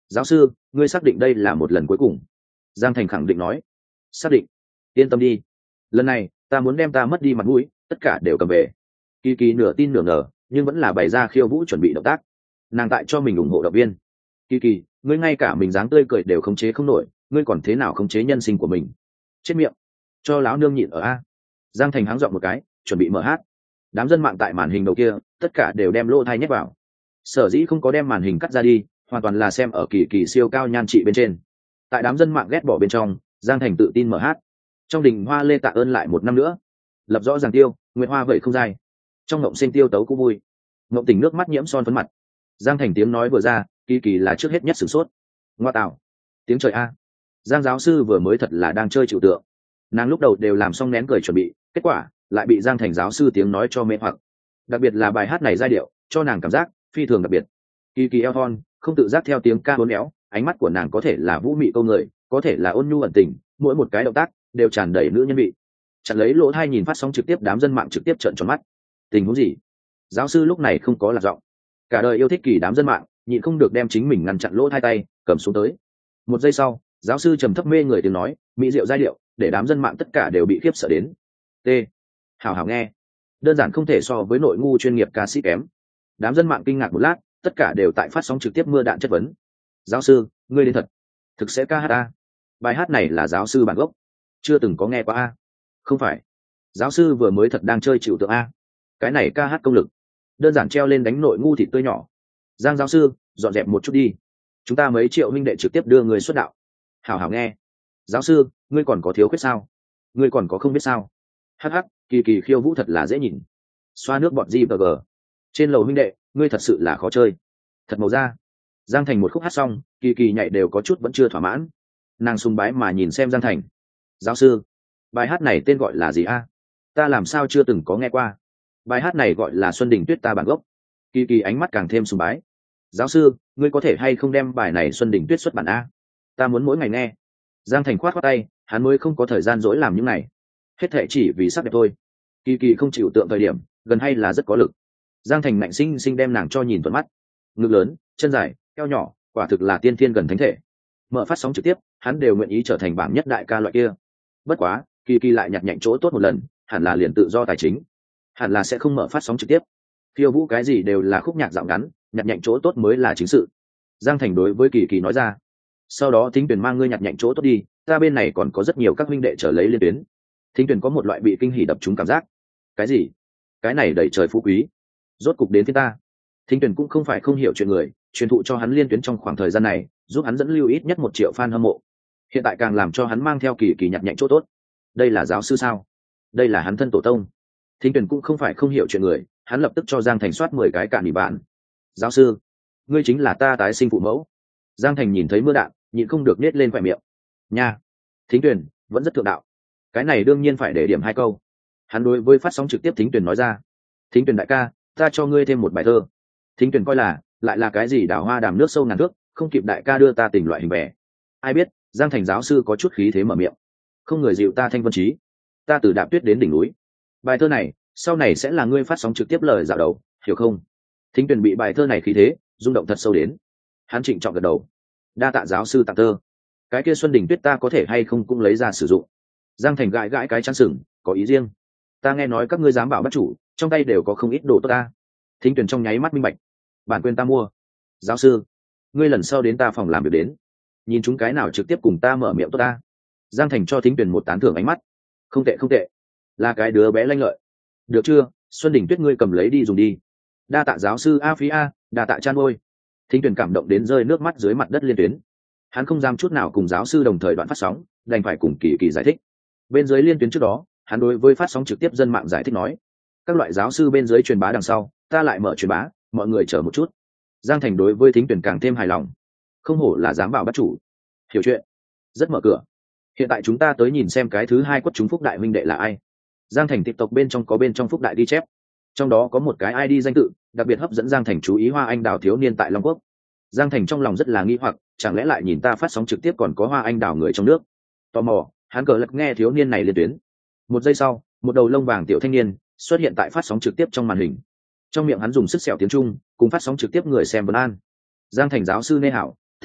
Giáo sư, ngươi xác định đây là một lần cuối cùng? Giang Thành khẳng định nói. Xác định. Yên tâm đi, lần này ta muốn đem ta mất đi mặt mũi tất cả đều cầm về. Kỳ Kỳ nửa tin nửa ngờ nhưng vẫn là bày ra khiêu vũ chuẩn bị động tác. Nàng tại cho mình ủng hộ động viên. Kỳ Kỳ, ngươi ngay cả mình dáng tươi cười đều khống chế không nổi, ngươi còn thế nào khống chế nhân sinh của mình? Chết miệng, cho lão nương nhịn ở a. Giang Thành háng giọng một cái, chuẩn bị mở hát. Đám dân mạng tại màn hình đầu kia tất cả đều đem lỗ thai nhét vào. Sở dĩ không có đem màn hình cắt ra đi, hoàn toàn là xem ở Kỳ Kỳ siêu cao nhan trị bên trên. Tại đám dân mạng ghét bỏ bên trong, Giang Thành tự tin mở hát. Trong đình hoa lê tạ ơn lại một năm nữa, lập rõ ràng tiêu, nguyệt hoa vậy không dài. Trong ngộng sinh tiêu tấu cũng vui, ngộng tình nước mắt nhiễm son phấn mặt. Giang Thành tiếng nói vừa ra, Kỳ Kỳ là trước hết nhất sửng sốt. Ngoa tạo, tiếng trời a. Giang giáo sư vừa mới thật là đang chơi chịu tượng. Nàng lúc đầu đều làm xong nén cười chuẩn bị, kết quả lại bị Giang Thành giáo sư tiếng nói cho mê hoặc. Đặc biệt là bài hát này giai điệu cho nàng cảm giác phi thường đặc biệt. Kỳ Kỳ eo thon không tự giác theo tiếng ca uốn éo, ánh mắt của nàng có thể là vũ mị câu người, có thể là ôn nhu ẩn tình, mỗi một cái động tác đều tràn đầy nữ nhân vị. Chặn lấy lỗ thai nhìn phát sóng trực tiếp đám dân mạng trực tiếp trợn tròn mắt. Tình huống gì? Giáo sư lúc này không có lạc giọng. Cả đời yêu thích Kỳ đám dân mạng nhịn không được đem chính mình ngăn chặn lỗ hai tay cầm xuống tới. Một giây sau, giáo sư trầm thấp mê người tiếng nói mỹ diệu giai điệu để đám dân mạng tất cả đều bị khiếp sợ đến. T. Hảo hảo nghe, đơn giản không thể so với nội ngu chuyên nghiệp ca sĩ kém. Đám dân mạng kinh ngạc một lát, tất cả đều tại phát sóng trực tiếp mưa đạn chất vấn. Giáo sư, ngươi đến thật, thực sẽ ca hát a? Bài hát này là giáo sư bản gốc, chưa từng có nghe qua a? Không phải, giáo sư vừa mới thật đang chơi chịu tượng a? Cái này ca hát công lực, đơn giản treo lên đánh nội ngu thịt tươi nhỏ. Giang giáo sư, dọn dẹp một chút đi, chúng ta mấy triệu huynh đệ trực tiếp đưa người xuất đạo. Hảo hảo nghe. Giáo sư, ngươi còn có thiếu khuyết sao? Ngươi còn có không biết sao? Hắc hắc, Kỳ Kỳ khiêu vũ thật là dễ nhìn. Xoa nước bọt gì bờ gờ. Trên lầu huynh đệ, ngươi thật sự là khó chơi. Thật màu da. Giang Thành một khúc hát xong, Kỳ Kỳ nhảy đều có chút vẫn chưa thỏa mãn. Nàng sùng bái mà nhìn xem Giang Thành. Giáo sư, bài hát này tên gọi là gì a? Ta làm sao chưa từng có nghe qua. Bài hát này gọi là Xuân Đình Tuyết ta bản gốc. Kỳ Kỳ ánh mắt càng thêm sùng bái. Giáo sư, ngươi có thể hay không đem bài này Xuân Đình Tuyết xuất bản a? Ta muốn mỗi ngày nghe. Giang Thành khoát khoát tay, hắn mới không có thời gian dỗi làm những này. Hết thệ chỉ vì sắc đẹp thôi. Kỳ Kỳ không chịu tượng thời điểm, gần hay là rất có lực. Giang Thành mạnh sinh sinh đem nàng cho nhìn thuận mắt. Ngực lớn, chân dài, eo nhỏ, quả thực là tiên thiên gần thánh thể. Mở phát sóng trực tiếp, hắn đều nguyện ý trở thành bảng nhất đại ca loại kia. Bất quá, Kỳ Kỳ lại nhặt nhạnh chỗ tốt một lần, hẳn là liền tự do tài chính, hẳn là sẽ không mở phát sóng trực tiếp. Khiêu vũ cái gì đều là khúc nhạc dạo ngắn, nhặt nhạnh chỗ tốt mới là chính sự. Giang Thành đối với Kỳ Kỳ nói ra. Sau đó Thính Tuyển mang ngươi nhặt nhạnh chỗ tốt đi, ta bên này còn có rất nhiều các huynh đệ trở lấy liên tuyến. Thính Tuyển có một loại bị kinh hỉ đập trúng cảm giác. Cái gì? Cái này đẩy trời phú quý, rốt cục đến phía ta. Thính Tuyển cũng không phải không hiểu chuyện người, truyền thụ cho hắn liên tuyến trong khoảng thời gian này, giúp hắn dẫn lưu ít nhất một triệu fan hâm mộ. Hiện tại càng làm cho hắn mang theo Kỳ Kỳ nhặt nhạnh chỗ tốt. Đây là giáo sư sao? Đây là hắn thân tổ tông. Thính Tuyển cũng không phải không hiểu chuyện người, hắn lập tức cho Giang Thành soát mười cái cạn bị bạn. Giáo sư, ngươi chính là ta tái sinh phụ mẫu. Giang Thành nhìn thấy mưa đạn, nhịn không được nết lên khỏe miệng. Nha, Thính Tuyển vẫn rất thượng đạo. Cái này đương nhiên phải để điểm hai câu. Hắn đối với phát sóng trực tiếp Thính Tuyển nói ra. Thính Tuyển đại ca, ta cho ngươi thêm một bài thơ. Thính Tuyển coi là lại là cái gì đào hoa đàm nước sâu ngàn thước, không kịp đại ca đưa ta tình loại hình bè. Ai biết, Giang Thành giáo sư có chút khí thế mở miệng. Không người dịu ta thanh vân trí, ta từ đạp tuyết đến đỉnh núi. Bài thơ này sau này sẽ là ngươi phát sóng trực tiếp lời dạo đầu, hiểu không? Thính Tuyển bị bài thơ này khí thế rung động thật sâu đến. Hắn trịnh trọng gật đầu. Đa tạ giáo sư tặng thơ. Cái kia Xuân Đình Tuyết ta có thể hay không cũng lấy ra sử dụng. Giang Thành gãi gãi cái chán sừng, có ý riêng. Ta nghe nói các ngươi dám bảo bắt chủ, trong tay đều có không ít đồ tốt ta. Thính Tuyển trong nháy mắt minh bạch. Bản quyền ta mua. Giáo sư, ngươi lần sau đến ta phòng làm việc đến, nhìn chúng cái nào trực tiếp cùng ta mở miệng tốt ta. Giang Thành cho Thính Tuyển một tán thưởng ánh mắt. Không tệ không tệ, là cái đứa bé lanh lợi. Được chưa, Xuân Đình Tuyết ngươi cầm lấy đi dùng đi. Đa tạ giáo sư a phí a, đa tạ chan ôi. Thính Tuyển cảm động đến rơi nước mắt dưới mặt đất liên tuyến. Hắn không dám chút nào cùng giáo sư đồng thời đoạn phát sóng, đành phải cùng Kỳ Kỳ giải thích. Bên dưới liên tuyến trước đó, hắn đối với phát sóng trực tiếp dân mạng giải thích nói: các loại giáo sư bên dưới truyền bá đằng sau, ta lại mở truyền bá, mọi người chờ một chút. Giang Thành đối với Thính Tuyển càng thêm hài lòng. Không hổ là dám bảo bắt chủ, hiểu chuyện, rất mở cửa. Hiện tại chúng ta tới nhìn xem cái thứ hai quất chúng Phúc Đại huynh đệ là ai. Giang Thành TikTok bên trong có bên trong Phúc Đại ghi chép, trong đó có một cái i đê danh tự đặc biệt hấp dẫn Giang Thành chú ý, Hoa Anh Đào thiếu niên tại Long Quốc. Giang Thành trong lòng rất là nghi hoặc, chẳng lẽ lại nhìn ta phát sóng trực tiếp còn có Hoa Anh Đào người trong nước. Tò mò, hắn cờ lật nghe thiếu niên này liên tuyến. Một giây sau, một đầu lông vàng tiểu thanh niên xuất hiện tại phát sóng trực tiếp trong màn hình. Trong miệng hắn dùng sức sẹo tiếng Trung, cùng phát sóng trực tiếp người xem vấn an. Giang Thành giáo sư nê hảo, th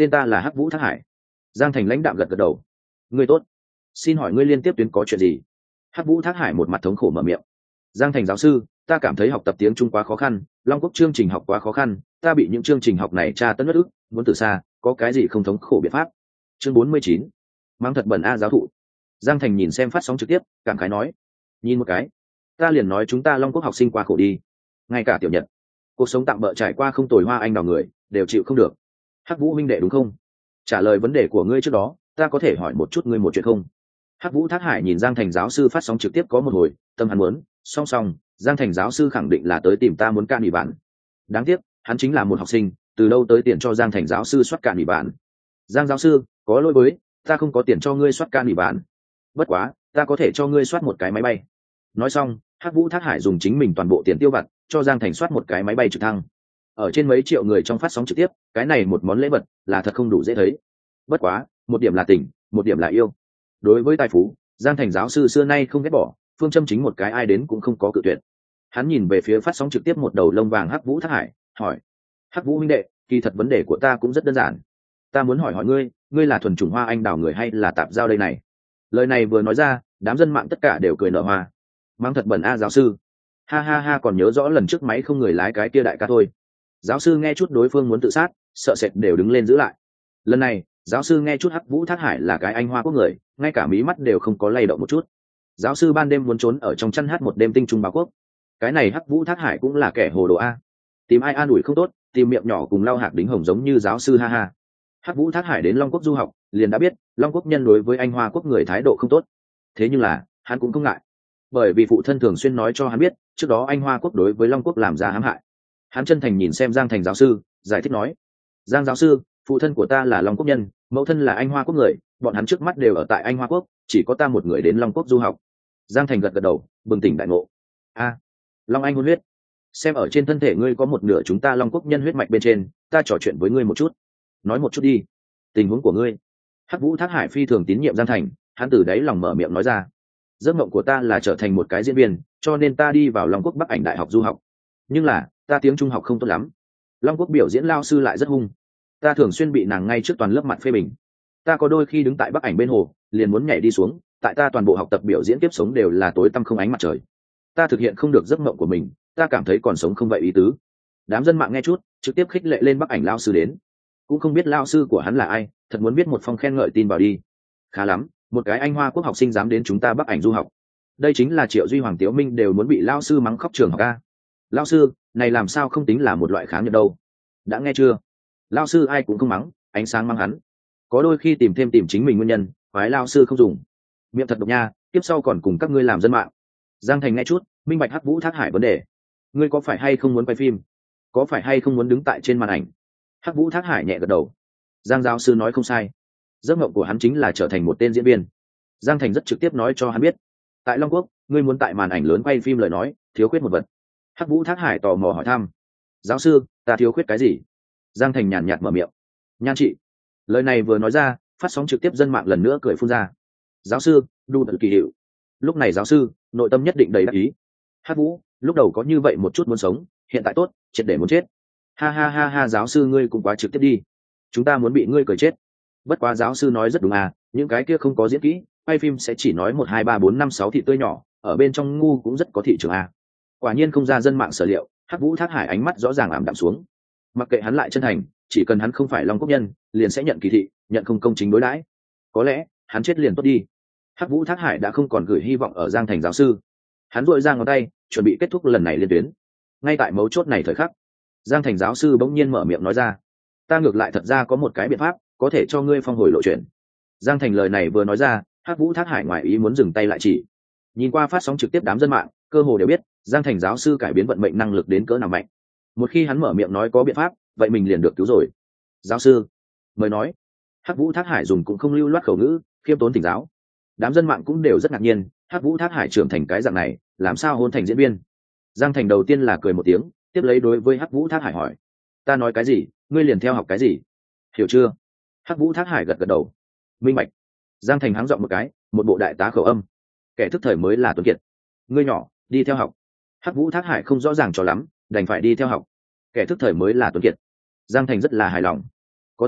tên ta là hắc vũ thác hải. Giang Thành lãnh đạm gật gật đầu. Ngươi tốt, xin hỏi ngươi liên tiếp tuyến có chuyện gì? Hắc vũ thác hải một mặt thống khổ mở miệng. Giang Thành giáo sư, ta cảm thấy học tập tiếng Trung quá khó khăn, Long Quốc chương trình học quá khó khăn, ta bị những chương trình học này tra tấn bất ức, muốn từ xa, có cái gì không thống khổ biện pháp? Chương bốn mươi chín, mang thật bẩn a giáo thụ. Giang Thành nhìn xem phát sóng trực tiếp, cảm khái nói, nhìn một cái, ta liền nói chúng ta Long Quốc học sinh qua khổ đi, ngay cả tiểu Nhật, cuộc sống tạm bợ trải qua không tồi hoa anh đào người, đều chịu không được. Hắc Vũ huynh đệ đúng không? Trả lời vấn đề của ngươi trước đó, ta có thể hỏi một chút ngươi một chuyện không? Hắc Vũ Thác Hải nhìn Giang Thành giáo sư phát sóng trực tiếp có một hồi, tâm hắn muốn, song song, Giang Thành giáo sư khẳng định là tới tìm ta muốn cạn ủy bản. Đáng tiếc, hắn chính là một học sinh, từ đâu tới tiền cho Giang Thành giáo sư soát cạn ủy bản. Giang giáo sư, có lỗi với, ta không có tiền cho ngươi soát cạn ủy bản. Bất quá, ta có thể cho ngươi soát một cái máy bay. Nói xong, Hắc Vũ Thác Hải dùng chính mình toàn bộ tiền tiêu vặt, cho Giang Thành soát một cái máy bay trực thăng. Ở trên mấy triệu người trong phát sóng trực tiếp, cái này một món lễ vật là thật không đủ dễ thấy. Bất quá, một điểm là tình, một điểm là yêu. Đối với tài phú, Giang Thành giáo sư xưa nay không ghét bỏ, phương châm chính một cái ai đến cũng không có cự tuyệt. Hắn nhìn về phía phát sóng trực tiếp một đầu lông vàng Hắc Vũ Thác Hải, hỏi: Hắc Vũ huynh đệ, kỳ thật vấn đề của ta cũng rất đơn giản. Ta muốn hỏi hỏi ngươi, ngươi là thuần chủng hoa anh đào người hay là tạp giao đây này? Lời này vừa nói ra, đám dân mạng tất cả đều cười nở hoa. Mang thật bẩn a giáo sư. Ha ha ha, còn nhớ rõ lần trước máy không người lái cái kia đại ca thôi. Giáo sư nghe chút đối phương muốn tự sát, sợ sệt đều đứng lên giữ lại. Lần này, giáo sư nghe chút Hắc Vũ Thác Hải là cái anh hoa quốc người, ngay cả mí mắt đều không có lay động một chút. Giáo sư ban đêm muốn trốn ở trong chăn hát một đêm tinh trung báo quốc. Cái này Hắc Vũ Thác Hải cũng là kẻ hồ đồ a. Tìm ai an ủi không tốt, tìm miệng nhỏ cùng lau hạc đính hồng giống như giáo sư ha ha. Hắc Vũ Thác Hải đến Long Quốc du học, liền đã biết Long Quốc nhân đối với anh hoa quốc người thái độ không tốt. Thế nhưng là, hắn cũng không ngại, bởi vì phụ thân thường xuyên nói cho hắn biết, trước đó anh hoa quốc đối với Long Quốc làm ra hãm hại. Hắn chân thành nhìn xem Giang Thành giáo sư, giải thích nói: Giang giáo sư, phụ thân của ta là Long Quốc nhân, mẫu thân là anh hoa quốc người, bọn hắn trước mắt đều ở tại anh hoa quốc, chỉ có ta một người đến Long Quốc du học. Giang Thành gật gật đầu, bừng tỉnh đại ngộ. A, Long Anh hôn huyết, xem ở trên thân thể ngươi có một nửa chúng ta Long Quốc nhân huyết mạch bên trên, ta trò chuyện với ngươi một chút. Nói một chút đi, tình huống của ngươi. Hắc Vũ Thác Hải phi thường tín nhiệm Giang Thành, hắn từ đáy lòng mở miệng nói ra: giấc mộng của ta là trở thành một cái diễn viên, cho nên ta đi vào Long Quốc Bắc Ảnh Đại học du học. Nhưng là, ta tiếng Trung học không tốt lắm. Long Quốc biểu diễn lao sư lại rất hung, ta thường xuyên bị nàng ngay trước toàn lớp mặt phê bình. Ta có đôi khi đứng tại Bắc Ảnh bên hồ, liền muốn nhảy đi xuống, tại ta toàn bộ học tập biểu diễn tiếp sống đều là tối tăm không ánh mặt trời. Ta thực hiện không được giấc mộng của mình, ta cảm thấy còn sống không vậy ý tứ. Đám dân mạng nghe chút, trực tiếp khích lệ lên Bắc Ảnh lao sư đến. Cũng không biết lao sư của hắn là ai, thật muốn biết một phong khen ngợi tin vào đi. Khá lắm, một cái anh hoa quốc học sinh dám đến chúng ta Bắc Ảnh du học. Đây chính là Triệu Duy Hoàng Tiếu Minh đều muốn bị lao sư mắng khóc trường học a. Lao sư, này làm sao không tính là một loại kháng nhật đâu? Đã nghe chưa? Lao sư ai cũng không mắng, ánh sáng mắng hắn. Có đôi khi tìm thêm tìm chính mình nguyên nhân, phái lao sư không dùng. Miệng thật độc nha, tiếp sau còn cùng các ngươi làm dân mạng. Giang Thành nghe chút, minh bạch Hắc Vũ Thác Hải vấn đề. Ngươi có phải hay không muốn quay phim? Có phải hay không muốn đứng tại trên màn ảnh? Hắc Vũ Thác Hải nhẹ gật đầu. Giang giáo sư nói không sai, giấc mộng của hắn chính là trở thành một tên diễn viên. Giang Thành rất trực tiếp nói cho hắn biết, tại Long Quốc, ngươi muốn tại màn ảnh lớn quay phim lời nói, thiếu khuyết một vật. Hắc Vũ Thác Hải tò mò hỏi thăm: giáo sư, ta thiếu khuyết cái gì? Giang Thành nhàn nhạt mở miệng: nhan trị. Lời này vừa nói ra, phát sóng trực tiếp dân mạng lần nữa cười phun ra. Giáo sư, đu tận kỳ hiệu. Lúc này giáo sư nội tâm nhất định đầy đắc ý. Hắc Vũ, lúc đầu có như vậy một chút muốn sống, hiện tại tốt, triệt để muốn chết. Ha ha ha ha, giáo sư ngươi cũng quá trực tiếp đi, chúng ta muốn bị ngươi cười chết. Bất quá giáo sư nói rất đúng à, những cái kia không có diễn kỹ, quay phim sẽ chỉ nói một hai ba bốn năm sáu thị tươi nhỏ, ở bên trong ngu cũng rất có thị trường à. Quả nhiên không ra dân mạng sở liệu, Hắc Vũ Thác Hải ánh mắt rõ ràng ảm đạm xuống. Mặc kệ hắn lại chân thành, chỉ cần hắn không phải Long Quốc nhân, liền sẽ nhận kỳ thị, nhận không công chính đối đãi. Có lẽ hắn chết liền tốt đi. Hắc Vũ Thác Hải đã không còn gửi hy vọng ở Giang Thành giáo sư. Hắn duỗi ra ngón tay, chuẩn bị kết thúc lần này liên tuyến. Ngay tại mấu chốt này thời khắc, Giang Thành giáo sư bỗng nhiên mở miệng nói ra: ta ngược lại thật ra có một cái biện pháp, có thể cho ngươi phong hồi lộ chuyện. Giang Thành lời này vừa nói ra, Hắc Vũ Thác Hải ngoài ý muốn dừng tay lại chỉ. Nhìn qua phát sóng trực tiếp đám dân mạng, cơ hồ đều biết Giang Thành giáo sư cải biến vận mệnh năng lực đến cỡ nào mạnh. Một khi hắn mở miệng nói có biện pháp, vậy mình liền được cứu rồi. Giáo sư, mời nói. Hắc Vũ Thác Hải dùng cũng không lưu loát khẩu ngữ, khiêm tốn thỉnh giáo. Đám dân mạng cũng đều rất ngạc nhiên, Hắc Vũ Thác Hải trưởng thành cái dạng này, làm sao hôn thành diễn viên? Giang Thành đầu tiên là cười một tiếng, tiếp lấy đối với Hắc Vũ Thác Hải hỏi: ta nói cái gì, ngươi liền theo học cái gì, hiểu chưa? Hắc Vũ Thác Hải gật gật đầu, minh bạch. Giang Thành hắng giọng một cái, một bộ đại tá khẩu âm: kẻ thức thời mới là tuấn kiệt. Ngươi nhỏ, đi theo học. Hắc Vũ Thác Hải không rõ ràng cho lắm, đành phải đi theo học. Kẻ thức thời mới là tuấn kiệt. Giang Thành rất là hài lòng. Có thể,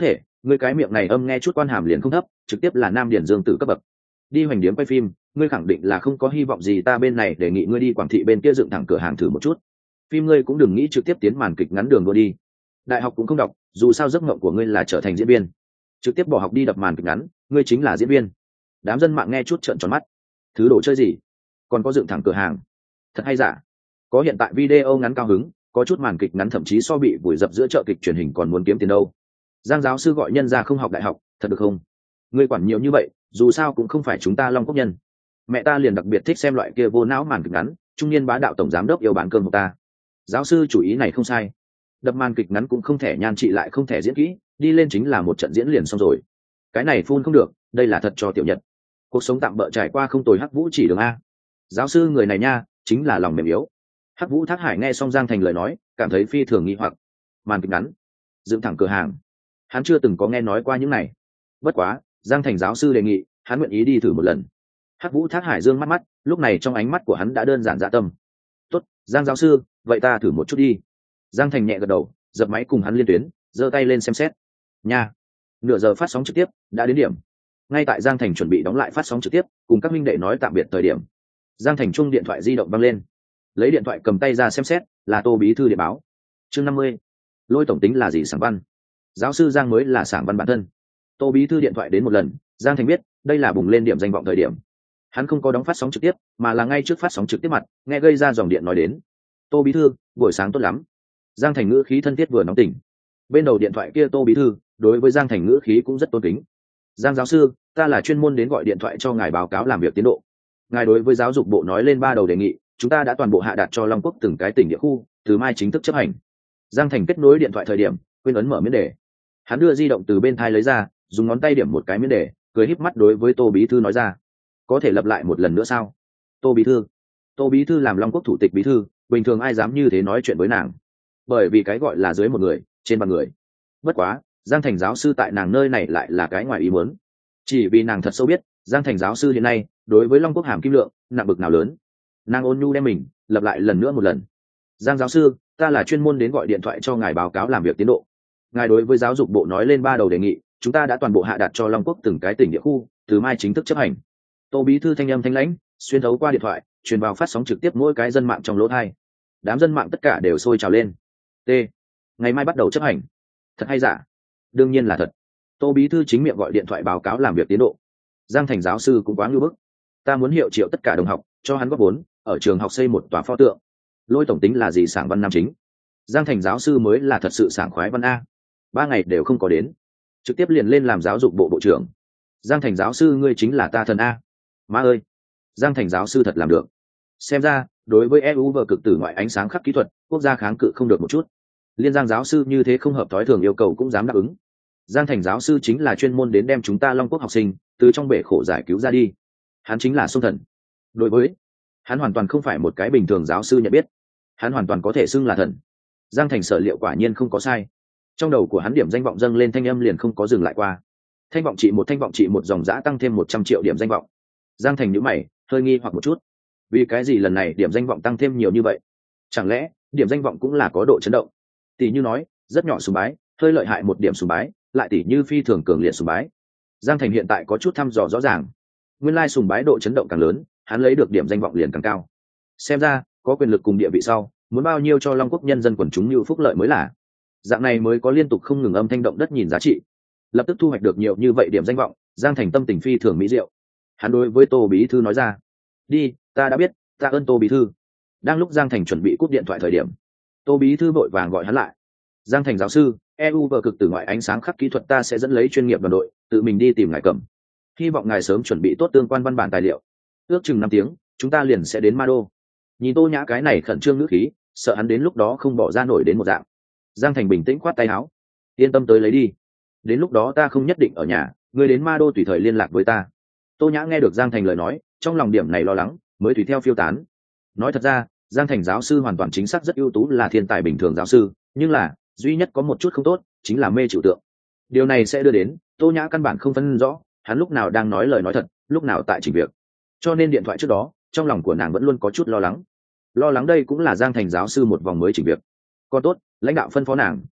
ngươi cái miệng này âm nghe chút quan hàm liền không thấp, trực tiếp là nam điển dương tử cấp bậc. Đi hoành điếm quay phim, ngươi khẳng định là không có hy vọng gì, ta bên này đề nghị ngươi đi Quảng Thị bên kia dựng thẳng cửa hàng thử một chút. Phim ngươi cũng đừng nghĩ trực tiếp tiến màn kịch ngắn đường đua đi. Đại học cũng không đọc, dù sao giấc mộng của ngươi là trở thành diễn viên. Trực tiếp bỏ học đi đập màn kịch ngắn, ngươi chính là diễn viên. Đám dân mạng nghe chút trợn tròn mắt. Thứ đồ chơi gì? Còn có dựng thẳng cửa hàng? Thật hay giả? Có hiện tại video ngắn cao hứng, có chút màn kịch ngắn thậm chí so bị vùi dập giữa chợ kịch truyền hình còn muốn kiếm tiền đâu. Giang giáo sư gọi nhân ra không học đại học, thật được không? Ngươi quản nhiều như vậy, dù sao cũng không phải chúng ta Long Quốc nhân. Mẹ ta liền đặc biệt thích xem loại kia vô não màn kịch ngắn, trung niên bá đạo tổng giám đốc yêu bán cơm của ta. Giáo sư chủ ý này không sai. Đập màn kịch ngắn cũng không thể nhan trị lại không thể diễn kỹ, đi lên chính là một trận diễn liền xong rồi. Cái này phun không được, đây là thật cho tiểu Nhật. Cuộc sống tạm bỡ trải qua không tồi, Hắc Vũ chỉ đường a. Giáo sư người này nha, chính là lòng mềm yếu. Hắc Vũ Thác Hải nghe xong Giang Thành lời nói, cảm thấy phi thường nghi hoặc. Màn kịch ngắn, dựng thẳng cửa hàng, hắn chưa từng có nghe nói qua những này. Bất quá, Giang Thành giáo sư đề nghị, hắn nguyện ý đi thử một lần. Hắc Vũ Thác Hải dương mắt mắt, lúc này trong ánh mắt của hắn đã đơn giản dạ tâm. Tốt, Giang giáo sư, vậy ta thử một chút đi. Giang Thành nhẹ gật đầu, dập máy cùng hắn liên tuyến, giơ tay lên xem xét. Nha, nửa giờ phát sóng trực tiếp đã đến điểm. Ngay tại Giang Thành chuẩn bị đóng lại phát sóng trực tiếp, cùng các minh đệ nói tạm biệt thời điểm, Giang Thành chung điện thoại di động văng lên. Lấy điện thoại cầm tay ra xem xét, là Tô bí thư điện báo. Chương năm mươi. Lôi tổng tính là gì sảng văn? Giáo sư Giang mới là sảng văn bản thân. Tô bí thư điện thoại đến một lần, Giang Thành biết, đây là bùng lên điểm danh vọng thời điểm. Hắn không có đóng phát sóng trực tiếp, mà là ngay trước phát sóng trực tiếp mặt, nghe gây ra dòng điện nói đến. Tô bí thư, buổi sáng tốt lắm. Giang Thành ngữ khí thân thiết vừa nóng tỉnh. Bên đầu điện thoại kia Tô bí thư, đối với Giang Thành ngữ khí cũng rất tôn kính. Giang giáo sư, ta là chuyên môn đến gọi điện thoại cho ngài báo cáo làm việc tiến độ. Ngài đối với giáo dục bộ nói lên ba đầu đề nghị, chúng ta đã toàn bộ hạ đạt cho Long Quốc từng cái tỉnh địa khu, từ mai chính thức chấp hành. Giang Thành kết nối điện thoại thời điểm, quên ấn mở miếng đề. Hắn đưa di động từ bên thai lấy ra, dùng ngón tay điểm một cái miếng đề, cười híp mắt đối với Tô bí thư nói ra. Có thể lặp lại một lần nữa sao? Tô bí thư. Tô bí thư làm Long Quốc thủ tịch bí thư, bình thường ai dám như thế nói chuyện với nàng? Bởi vì cái gọi là dưới một người, trên ba người. Bất quá, Giang Thành giáo sư tại nàng nơi này lại là cái ngoài ý muốn. Chỉ vì nàng thật sâu biết, Giang Thành giáo sư hiện nay, đối với Long Quốc hàm kim lượng, nặng bực nào lớn. Nàng ôn nhu đem mình, lặp lại lần nữa một lần. Giang giáo sư, ta là chuyên môn đến gọi điện thoại cho ngài báo cáo làm việc tiến độ. Ngài đối với giáo dục bộ nói lên ba đầu đề nghị, chúng ta đã toàn bộ hạ đạt cho Long Quốc từng cái tỉnh địa khu, từ mai chính thức chấp hành. Tô bí thư thanh âm thanh lãnh, xuyên thấu qua điện thoại, truyền vào phát sóng trực tiếp mỗi cái dân mạng trong lỗ tai. Đám dân mạng tất cả đều sôi trào lên. T. Ngày mai bắt đầu chấp hành. Thật hay giả? Đương nhiên là thật. Tô bí thư chính miệng gọi điện thoại báo cáo làm việc tiến độ. Giang Thành giáo sư cũng quá ngưu bức. Ta muốn hiệu triệu tất cả đồng học, cho hắn góp vốn, ở trường học xây một tòa pho tượng. Lôi tổng tính là gì sảng văn nam chính? Giang Thành giáo sư mới là thật sự sảng khoái văn a. Ba ngày đều không có đến, trực tiếp liền lên làm giáo dục bộ bộ trưởng. Giang Thành giáo sư ngươi chính là ta thần a. Má ơi, Giang Thành giáo sư thật làm được. Xem ra, đối với e u vở cực tử ngoại ánh sáng khắc kỹ thuật, quốc gia kháng cự không được một chút. Liên Giang giáo sư như thế không hợp thói thường yêu cầu cũng dám đáp ứng. Giang Thành giáo sư chính là chuyên môn đến đem chúng ta Long Quốc học sinh từ trong bể khổ giải cứu ra đi. Hắn chính là sông thần. Đối với hắn hoàn toàn không phải một cái bình thường giáo sư nhận biết, hắn hoàn toàn có thể xưng là thần. Giang Thành sở liệu quả nhiên không có sai. Trong đầu của hắn điểm danh vọng dâng lên thanh âm liền không có dừng lại qua. Thanh vọng trị một thanh vọng trị một dòng giã tăng thêm một trăm triệu điểm danh vọng. Giang Thành nhíu mày, hơi nghi hoặc một chút. Vì cái gì lần này điểm danh vọng tăng thêm nhiều như vậy? Chẳng lẽ điểm danh vọng cũng là có độ chấn động? Tỷ như nói, rất nhỏ sùng bái, hơi lợi hại một điểm sùng bái, lại tỷ như phi thường cường liệt sùng bái. Giang Thành hiện tại có chút thăm dò rõ ràng. Nguyên lai sùng bái độ chấn động càng lớn, hắn lấy được điểm danh vọng liền càng cao. Xem ra, có quyền lực cùng địa vị sau, muốn bao nhiêu cho Long Quốc nhân dân quần chúng như phúc lợi mới là. Dạng này mới có liên tục không ngừng âm thanh động đất nhìn giá trị. Lập tức thu hoạch được nhiều như vậy điểm danh vọng, Giang Thành tâm tình phi thường mỹ diệu. Hắn đối với Tô bí thư nói ra. Đi, ta đã biết, ta ơn Tô bí thư. Đang lúc Giang Thành chuẩn bị cúp điện thoại thời điểm, Tô bí thư vội vàng gọi hắn lại. Giang Thành giáo sư, e u vở cực tử ngoại ánh sáng khắc kỹ thuật ta sẽ dẫn lấy chuyên nghiệp đoàn đội, tự mình đi tìm ngài cầm. Hy vọng ngài sớm chuẩn bị tốt tương quan văn bản tài liệu. Ước chừng năm tiếng, chúng ta liền sẽ đến Ma Đô. Nhìn Tô Nhã cái này khẩn trương ngữ khí, sợ hắn đến lúc đó không bỏ ra nổi đến một dạng. Giang Thành bình tĩnh khoát tay áo. Yên tâm tới lấy đi. Đến lúc đó ta không nhất định ở nhà, ngươi đến Ma Đô tùy thời liên lạc với ta. Tô Nhã nghe được Giang Thành lời nói, trong lòng điểm này lo lắng, mới tùy theo phiêu tán. Nói thật ra, Giang Thành giáo sư hoàn toàn chính xác rất ưu tú, là thiên tài bình thường giáo sư, nhưng là duy nhất có một chút không tốt, chính là mê trừu tượng. Điều này sẽ đưa đến Tô Nhã căn bản không phân rõ, hắn lúc nào đang nói lời nói thật, lúc nào tại chỉnh việc. Cho nên điện thoại trước đó, trong lòng của nàng vẫn luôn có chút lo lắng. Lo lắng đây cũng là Giang Thành giáo sư một vòng mới chỉnh việc. Còn tốt, lãnh đạo phân phó nàng,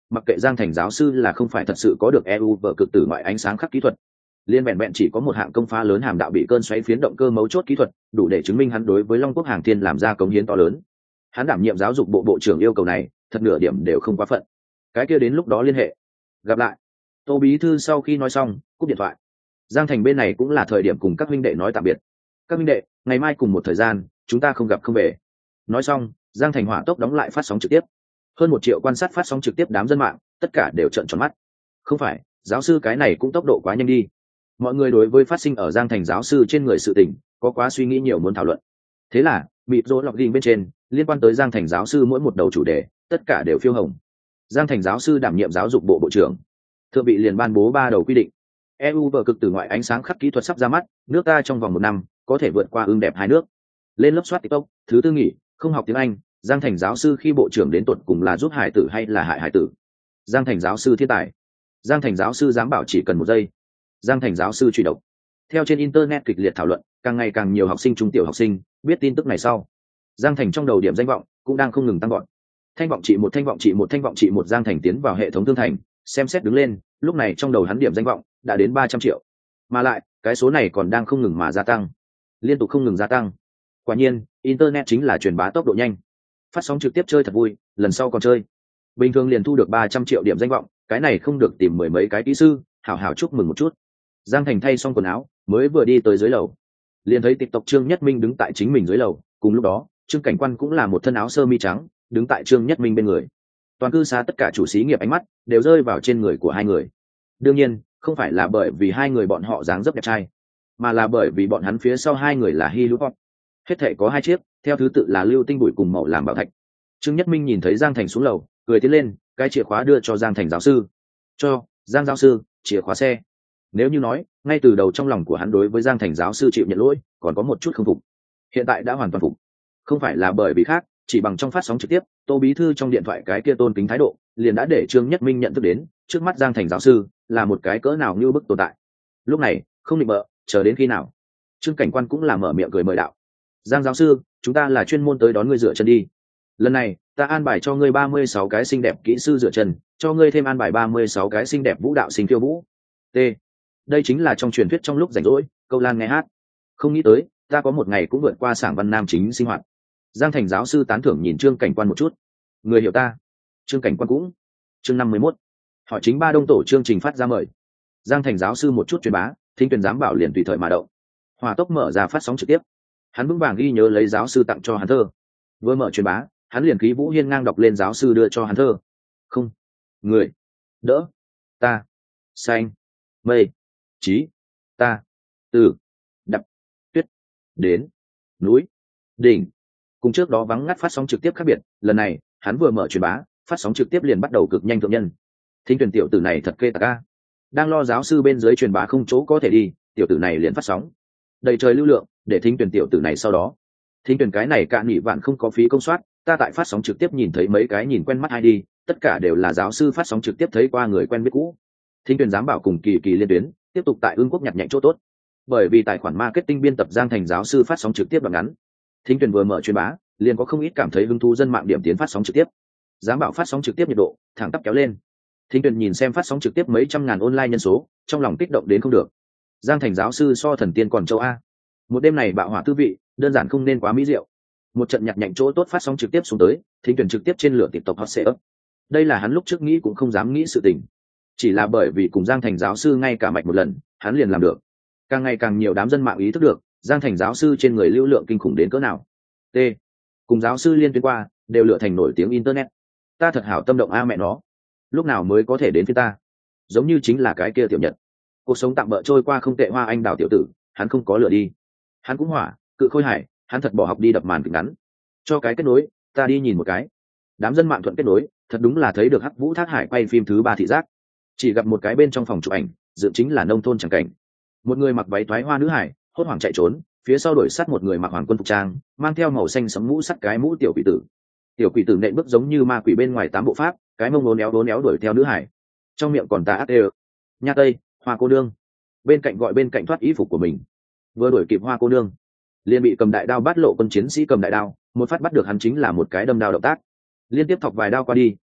mặc kệ Giang Thành giáo sư là không phải thật sự có được e u vở cực tử ngoại ánh sáng khắc kỹ thuật, liên vẹn vẹn chỉ có một hạng công phá lớn hàm đạo bị cơn xoáy phiến động cơ mấu chốt kỹ thuật, đủ để chứng minh hắn đối với Long Quốc Hàng Thiên làm ra cống hiến to lớn. Hắn đảm nhiệm giáo dục bộ bộ trưởng yêu cầu này, thật nửa điểm đều không quá phận. Cái kia đến lúc đó liên hệ. Gặp lại. Tô bí thư sau khi nói xong, cúp điện thoại. Giang Thành bên này cũng là thời điểm cùng các huynh đệ nói tạm biệt. Các huynh đệ, ngày mai cùng một thời gian, chúng ta không gặp không về. Nói xong, Giang Thành hỏa tốc đóng lại phát sóng trực tiếp. Hơn một triệu quan sát phát sóng trực tiếp đám dân mạng, tất cả đều trợn tròn mắt. Không phải, giáo sư cái này cũng tốc độ quá nhanh đi. Mọi người đối với phát sinh ở Giang Thành giáo sư trên người sự tình, có quá suy nghĩ nhiều muốn thảo luận. Thế là, mịp rỗ lọc đinh bên trên, liên quan tới Giang Thành giáo sư mỗi một đầu chủ đề, tất cả đều phiêu hồng. Giang Thành giáo sư đảm nhiệm giáo dục bộ bộ trưởng. Thượng vị liền ban bố ba đầu quy định. e u vở cực tử ngoại ánh sáng khắc kỹ thuật sắp ra mắt, nước ta trong vòng một năm có thể vượt qua ưng đẹp hai nước. Lên lớp soát TikTok, thứ tư nghỉ, không học tiếng Anh, Giang Thành giáo sư khi bộ trưởng đến tuột cùng là giúp hải tử hay là hại hải tử. Giang Thành giáo sư thiên tài. Giang Thành giáo sư dám bảo chỉ cần một giây. Giang Thành giáo sư truy độc. Theo trên internet kịch liệt thảo luận, càng ngày càng nhiều học sinh trung tiểu học sinh biết tin tức này sau. Giang Thành trong đầu điểm danh vọng cũng đang không ngừng tăng gọn. Thanh vọng trị một thanh vọng trị một thanh vọng trị một Giang Thành tiến vào hệ thống thương thành, xem xét đứng lên, lúc này trong đầu hắn điểm danh vọng đã đến ba trăm triệu. Mà lại, cái số này còn đang không ngừng mà gia tăng, liên tục không ngừng gia tăng. Quả nhiên, internet chính là truyền bá tốc độ nhanh. Phát sóng trực tiếp chơi thật vui, lần sau còn chơi. Bình thường liền thu được ba trăm triệu điểm danh vọng, cái này không được tìm mười mấy cái kỹ sư, hảo hảo chúc mừng một chút. Giang Thành thay xong quần áo, mới vừa đi tới dưới lầu, liền thấy TikTok Trương Nhất Minh đứng tại chính mình dưới lầu, cùng lúc đó, Trương Cảnh Quan cũng là một thân áo sơ mi trắng, đứng tại Trương Nhất Minh bên người. Toàn cư xá tất cả chủ xí nghiệp ánh mắt đều rơi vào trên người của hai người. Đương nhiên, không phải là bởi vì hai người bọn họ dáng dấp đẹp trai, mà là bởi vì bọn hắn phía sau hai người là Hi Lu Pop. Hết thể có hai chiếc, theo thứ tự là lưu tinh bụi cùng màu làm bảo thạch. Trương Nhất Minh nhìn thấy Giang Thành xuống lầu, cười tiến lên, cái chìa khóa đưa cho Giang Thành giáo sư. Cho, Giang giáo sư, chìa khóa xe. Nếu như nói, ngay từ đầu trong lòng của hắn đối với Giang Thành giáo sư chịu nhận lỗi, còn có một chút không phục. Hiện tại đã hoàn toàn phục. Không phải là bởi vì khác, chỉ bằng trong phát sóng trực tiếp, Tô bí thư trong điện thoại cái kia tôn kính thái độ, liền đã để Trương Nhất Minh nhận thức đến, trước mắt Giang Thành giáo sư là một cái cỡ nào như bức tồn tại. Lúc này, không định bợ, chờ đến khi nào? Trương Cảnh Quan cũng là mở miệng cười mời đạo. Giang giáo sư, chúng ta là chuyên môn tới đón ngươi dựa chân đi. Lần này, ta an bài cho ngươi ba mươi sáu cái xinh đẹp kỹ sư dựa chân, cho ngươi thêm an bài ba mươi sáu cái xinh đẹp vũ đạo sinh khiêu vũ. T. Đây chính là trong truyền thuyết trong lúc rảnh rỗi, câu lan nghe hát. Không nghĩ tới, ta có một ngày cũng vượt qua sảng văn nam chính sinh hoạt. Giang Thành giáo sư tán thưởng nhìn Trương Cảnh Quan một chút. Người hiểu ta. Trương Cảnh Quan cũng. Chương năm mươi mốt. Họ chính ba đông tổ chương trình phát ra mời. Giang Thành giáo sư một chút truyền bá, Thính Tuyển giám bảo liền tùy thời mà động. Hòa tốc mở ra phát sóng trực tiếp. Hắn vững vàng ghi nhớ lấy giáo sư tặng cho hắn thơ. Vừa mở truyền bá, hắn liền khí vũ hiên ngang đọc lên giáo sư đưa cho hắn thơ. Không. Người. Đỡ. Ta. Xanh. Mây. Chí. Ta. Từ. Đập. Tuyết. Đến. Núi. Đỉnh. Cùng trước đó vắng ngắt phát sóng trực tiếp khác biệt, lần này hắn vừa mở truyền bá, phát sóng trực tiếp liền bắt đầu cực nhanh thượng nhân. Thính Tuyển tiểu tử này thật kê tạc a. Đang lo giáo sư bên dưới truyền bá không chỗ có thể đi, tiểu tử này liền phát sóng đầy trời lưu lượng, để Thính Tuyển tiểu tử này sau đó. Thính Tuyển cái này cạn nhị vạn không có phí công soát, ta tại phát sóng trực tiếp nhìn thấy mấy cái nhìn quen mắt i đê, tất cả đều là giáo sư phát sóng trực tiếp thấy qua người quen biết cũ. Thính Tuyển giám bảo cùng kỳ kỳ liên tuyến, tiếp tục tại Ương Quốc nhặt nhạnh chỗ tốt. Bởi vì tài khoản marketing biên tập Giang Thành giáo sư phát sóng trực tiếp đoạn ngắn. Thính Tuyển vừa mở truyền bá, liền có không ít cảm thấy hứng thú dân mạng điểm tiến phát sóng trực tiếp. Giám bảo phát sóng trực tiếp nhiệt độ thẳng tắp kéo lên. Thính Tuyển nhìn xem phát sóng trực tiếp mấy trăm ngàn online nhân số, trong lòng kích động đến không được. Giang Thành giáo sư so thần tiên còn châu a. Một đêm này bạo hỏa tư vị, đơn giản không nên quá mỹ diệu. Một trận nhặt nhạnh chỗ tốt phát sóng trực tiếp xuống tới, Thính Tuyển trực tiếp trên lửa TikTok hot setup. Đây là hắn lúc trước nghĩ cũng không dám nghĩ sự tình. Chỉ là bởi vì cùng Giang Thành giáo sư ngay cả mạch một lần, hắn liền làm được. Càng ngày càng nhiều đám dân mạng ý thức được, Giang Thành giáo sư trên người lưu lượng kinh khủng đến cỡ nào. T. Cùng giáo sư liên tuyến qua, đều lựa thành nổi tiếng internet. Ta thật hảo tâm động a mẹ nó. Lúc nào mới có thể đến phía ta? Giống như chính là cái kia tiểu Nhật. Cuộc sống tạm bỡ trôi qua không tệ hoa anh đào tiểu tử, hắn không có lựa đi. Hắn cũng hỏa, cự khôi hải, hắn thật bỏ học đi đập màn kịch ngắn. Cho cái kết nối, ta đi nhìn một cái. Đám dân mạng thuận kết nối, thật đúng là thấy được Hắc Vũ Thác Hải quay phim thứ ba thị giác. Chỉ gặp một cái bên trong phòng chụp ảnh, dựng chính là nông thôn chẳng cảnh. Một người mặc váy thoái hoa nữ hải, hốt hoảng chạy trốn, phía sau đuổi sát một người mặc hoàng quân phục trang, mang theo màu xanh sẫm mũ sắt cái mũ tiểu quỷ tử. Tiểu quỷ tử nện bước giống như ma quỷ bên ngoài tám bộ pháp, cái mông lố néo lố néo đuổi theo nữ hải. Trong miệng còn tà ác đều. Nha tây, hoa cô nương. Bên cạnh gọi bên cạnh thoát y phục của mình. Vừa đuổi kịp hoa cô nương, liền bị cầm đại đao bắt lộ quân chiến sĩ cầm đại đao, một phát bắt được hắn chính là một cái đâm đao động tác. Liên tiếp thọc vài đao qua đi,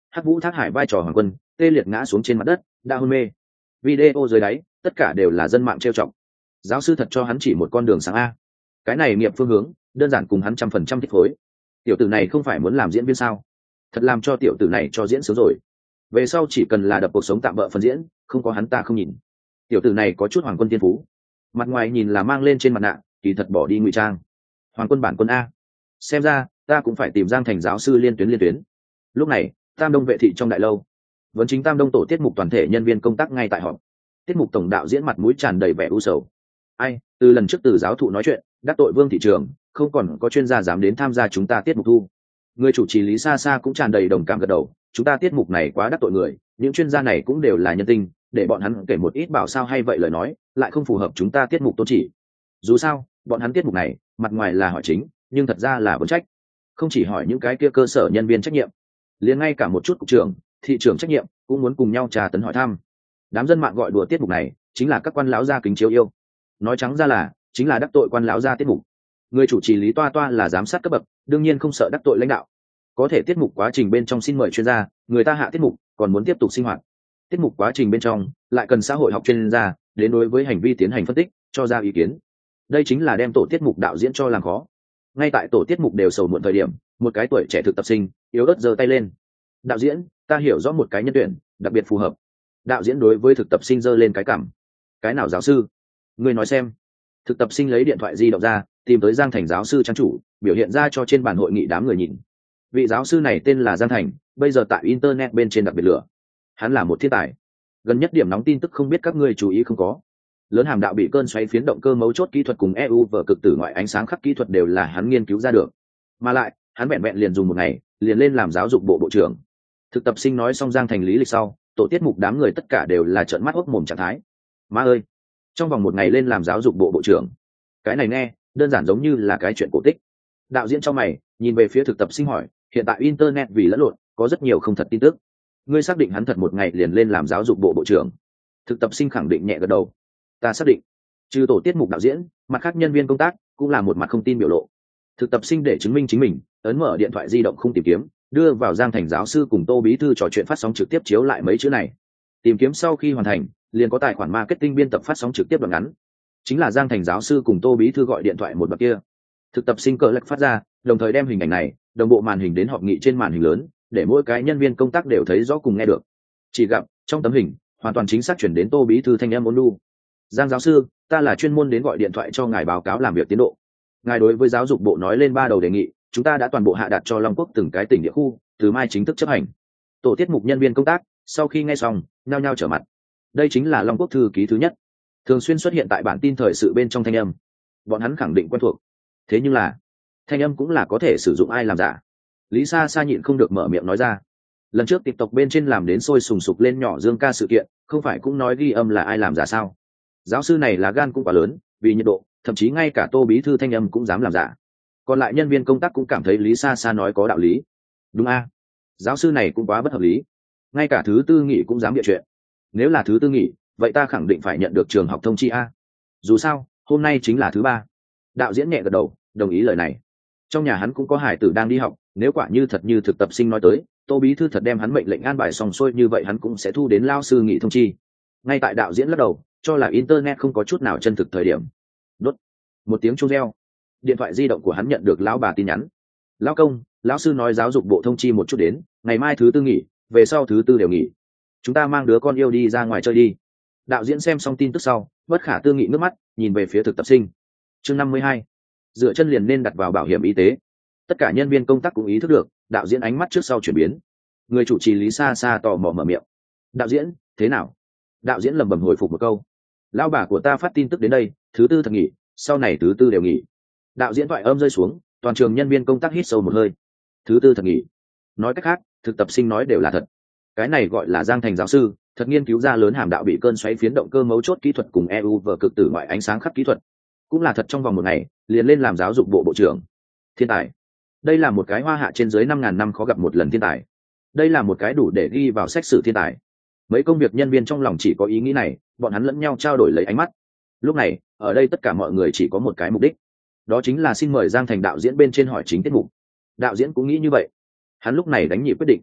Hắc Vũ Thác Hải vai trò Hoàng Quân tê liệt ngã xuống trên mặt đất đã hôn mê. Video dưới đáy tất cả đều là dân mạng trêu chọc. Giáo sư thật cho hắn chỉ một con đường sáng a. Cái này nghiệm phương hướng đơn giản cùng hắn trăm phần trăm thích phối. Tiểu tử này không phải muốn làm diễn viên sao? Thật làm cho tiểu tử này cho diễn sướng rồi. Về sau chỉ cần là đập cuộc sống tạm bỡ phần diễn, không có hắn ta không nhìn. Tiểu tử này có chút Hoàng Quân tiên phú. Mặt ngoài nhìn là mang lên trên mặt nạ, kỳ thật bỏ đi ngụy trang. Hoàng Quân bản quân a. Xem ra ta cũng phải tìm Giang Thành giáo sư liên tuyến liên tuyến. Lúc này Tam Đông vệ thị trong đại lâu, vẫn chính Tam Đông tổ tiết mục toàn thể nhân viên công tác ngay tại họp. Tiết mục tổng đạo diễn mặt mũi tràn đầy vẻ u sầu. Ai, từ lần trước từ giáo thụ nói chuyện đắc tội Vương thị trường, không còn có chuyên gia dám đến tham gia chúng ta tiết mục thu. Người chủ trì Lý Sa Sa cũng tràn đầy đồng cảm gật đầu, chúng ta tiết mục này quá đắc tội người, những chuyên gia này cũng đều là nhân tinh, để bọn hắn kể một ít bảo sao hay vậy lời nói lại không phù hợp chúng ta tiết mục tôn chỉ. Dù sao bọn hắn tiết mục này mặt ngoài là hỏi chính, nhưng thật ra là vấn trách, không chỉ hỏi những cái kia cơ sở nhân viên trách nhiệm, liền ngay cả một chút cục trưởng thị trưởng trách nhiệm cũng muốn cùng nhau trà tấn hỏi thăm. Đám dân mạng gọi đùa tiết mục này chính là các quan lão gia kính chiếu yêu, nói trắng ra là chính là đắc tội quan lão gia tiết mục. Người chủ trì Lý Toa Toa là giám sát cấp bậc, đương nhiên không sợ đắc tội lãnh đạo. Có thể tiết mục quá trình bên trong xin mời chuyên gia, người ta hạ tiết mục còn muốn tiếp tục sinh hoạt. Tiết mục quá trình bên trong lại cần xã hội học chuyên gia đến đối với hành vi tiến hành phân tích, cho ra ý kiến. Đây chính là đem tổ tiết mục đạo diễn cho làm khó. Ngay tại tổ tiết mục đều sầu muộn thời điểm, một cái tuổi trẻ thực tập sinh yếu ớt giơ tay lên. Đạo diễn, ta hiểu rõ một cái nhân tuyển đặc biệt phù hợp. Đạo diễn đối với thực tập sinh giơ lên cái cảm. Cái nào giáo sư? Người nói xem. Thực tập sinh lấy điện thoại di động ra, tìm tới Giang Thành giáo sư trang chủ, biểu hiện ra cho trên bàn hội nghị đám người nhìn. Vị giáo sư này tên là Giang Thành, bây giờ tại internet bên trên đặc biệt lửa. Hắn là một thiên tài. Gần nhất điểm nóng tin tức không biết các ngươi chú ý không có. Lớn hàm đạo bị cơn xoáy phiến động cơ mấu chốt kỹ thuật cùng e u vở cực tử ngoại ánh sáng khắc kỹ thuật đều là hắn nghiên cứu ra được. Mà lại, hắn vẹn vẹn liền dùng một ngày, liền lên làm giáo dục bộ bộ trưởng. Thực tập sinh nói xong Giang Thành lý lịch sau, tổ tiết mục đám người tất cả đều là trợn mắt hốc mồm trạng thái. Má ơi, trong vòng một ngày lên làm giáo dục bộ bộ trưởng, cái này nghe đơn giản giống như là cái chuyện cổ tích. Đạo diễn trong mày nhìn về phía thực tập sinh hỏi, hiện tại internet vì lẫn lộn, có rất nhiều không thật tin tức, ngươi xác định hắn thật một ngày liền lên làm giáo dục bộ bộ trưởng? Thực tập sinh khẳng định nhẹ gật đầu, ta xác định. Trừ tổ tiết mục đạo diễn, mặt khác nhân viên công tác cũng là một mặt không tin biểu lộ. Thực tập sinh để chứng minh chính mình, ấn mở điện thoại di động không tìm kiếm, đưa vào Giang Thành giáo sư cùng Tô bí thư trò chuyện phát sóng trực tiếp chiếu lại mấy chữ này. Tìm kiếm sau khi hoàn thành, liền có tài khoản marketing biên tập phát sóng trực tiếp đoạn ngắn, chính là Giang Thành giáo sư cùng Tô bí thư gọi điện thoại một bậc kia. Thực tập sinh cờ lạch phát ra, đồng thời đem hình ảnh này đồng bộ màn hình đến họp nghị trên màn hình lớn, để mỗi cái nhân viên công tác đều thấy rõ cùng nghe được. Chỉ gặp trong tấm hình hoàn toàn chính xác chuyển đến Tô bí thư thanh âm ôn nhu. Giang giáo sư, ta là chuyên môn đến gọi điện thoại cho ngài báo cáo làm việc tiến độ. Ngài đối với giáo dục bộ nói lên ba đầu đề nghị, chúng ta đã toàn bộ hạ đạt cho Long Quốc từng cái tỉnh địa khu, từ mai chính thức chấp hành. Tổ tiết mục nhân viên công tác sau khi nghe xong nhao nhao trở mặt. Đây chính là Long Quốc thư ký thứ nhất, thường xuyên xuất hiện tại bản tin thời sự bên trong thanh âm, bọn hắn khẳng định quen thuộc. Thế nhưng là thanh âm cũng là có thể sử dụng ai làm giả. Lý Sa Sa nhịn không được mở miệng nói ra. Lần trước TikTok bên trên làm đến sôi sùng sục lên nhỏ Dương ca sự kiện, không phải cũng nói ghi âm là ai làm giả sao? Giáo sư này là gan cũng quá lớn, vì nhiệt độ, thậm chí ngay cả Tô bí thư thanh âm cũng dám làm giả. Còn lại nhân viên công tác cũng cảm thấy Lý Sa Sa nói có đạo lý. Đúng a, giáo sư này cũng quá bất hợp lý, ngay cả thứ tư nghị cũng dám bịa chuyện. Nếu là thứ tư nghị, vậy ta khẳng định phải nhận được trường học thông chi a. Dù sao hôm nay chính là thứ ba. Đạo diễn nhẹ gật đầu đồng ý lời này. Trong nhà hắn cũng có hải tử đang đi học, nếu quả như thật như thực tập sinh nói tới, Tô bí thư thật đem hắn mệnh lệnh an bài xong xuôi như vậy, hắn cũng sẽ thu đến lao sư nghị thông chi. Ngay tại đạo diễn lắc đầu cho là internet không có chút nào chân thực thời điểm, đốt một tiếng chuông reo, điện thoại di động của hắn nhận được lão bà tin nhắn. Lão công, lão sư nói giáo dục bộ thông chi một chút đến, ngày mai thứ tư nghỉ, về sau thứ tư đều nghỉ, chúng ta mang đứa con yêu đi ra ngoài chơi đi. Đạo diễn xem xong tin tức sau bất khả tư nghị nước mắt nhìn về phía thực tập sinh. Chương năm mươi hai, dựa chân liền nên đặt vào bảo hiểm y tế. Tất cả nhân viên công tác cũng ý thức được đạo diễn ánh mắt trước sau chuyển biến. Người chủ trì Lý Sa Sa tò mò mở miệng, đạo diễn thế nào? Đạo diễn lẩm bẩm hồi phục một câu, lão bà của ta phát tin tức đến đây, thứ tư thật nghỉ, sau này thứ tư đều nghỉ. Đạo diễn thoại âm rơi xuống, toàn trường nhân viên công tác hít sâu một hơi. Thứ tư thật nghỉ, nói cách khác thực tập sinh nói đều là thật. Cái này gọi là Giang Thành giáo sư thật nghiên cứu ra lớn hàm đạo bị cơn xoáy phiến động cơ mấu chốt kỹ thuật cùng e u vở cực tử ngoại ánh sáng khắc kỹ thuật, cũng là thật trong vòng một ngày liền lên làm giáo dục bộ bộ trưởng. Thiên tài, đây là một cái hoa hạ trên dưới năm ngàn năm khó gặp một lần thiên tài, đây là một cái đủ để ghi vào sách sử thiên tài. Mấy công việc nhân viên trong lòng chỉ có ý nghĩ này, bọn hắn lẫn nhau trao đổi lấy ánh mắt. Lúc này ở đây tất cả mọi người chỉ có một cái mục đích, đó chính là xin mời Giang Thành đạo diễn bên trên hỏi chính tiết mục. Đạo diễn cũng nghĩ như vậy, hắn lúc này đánh nhịp quyết định.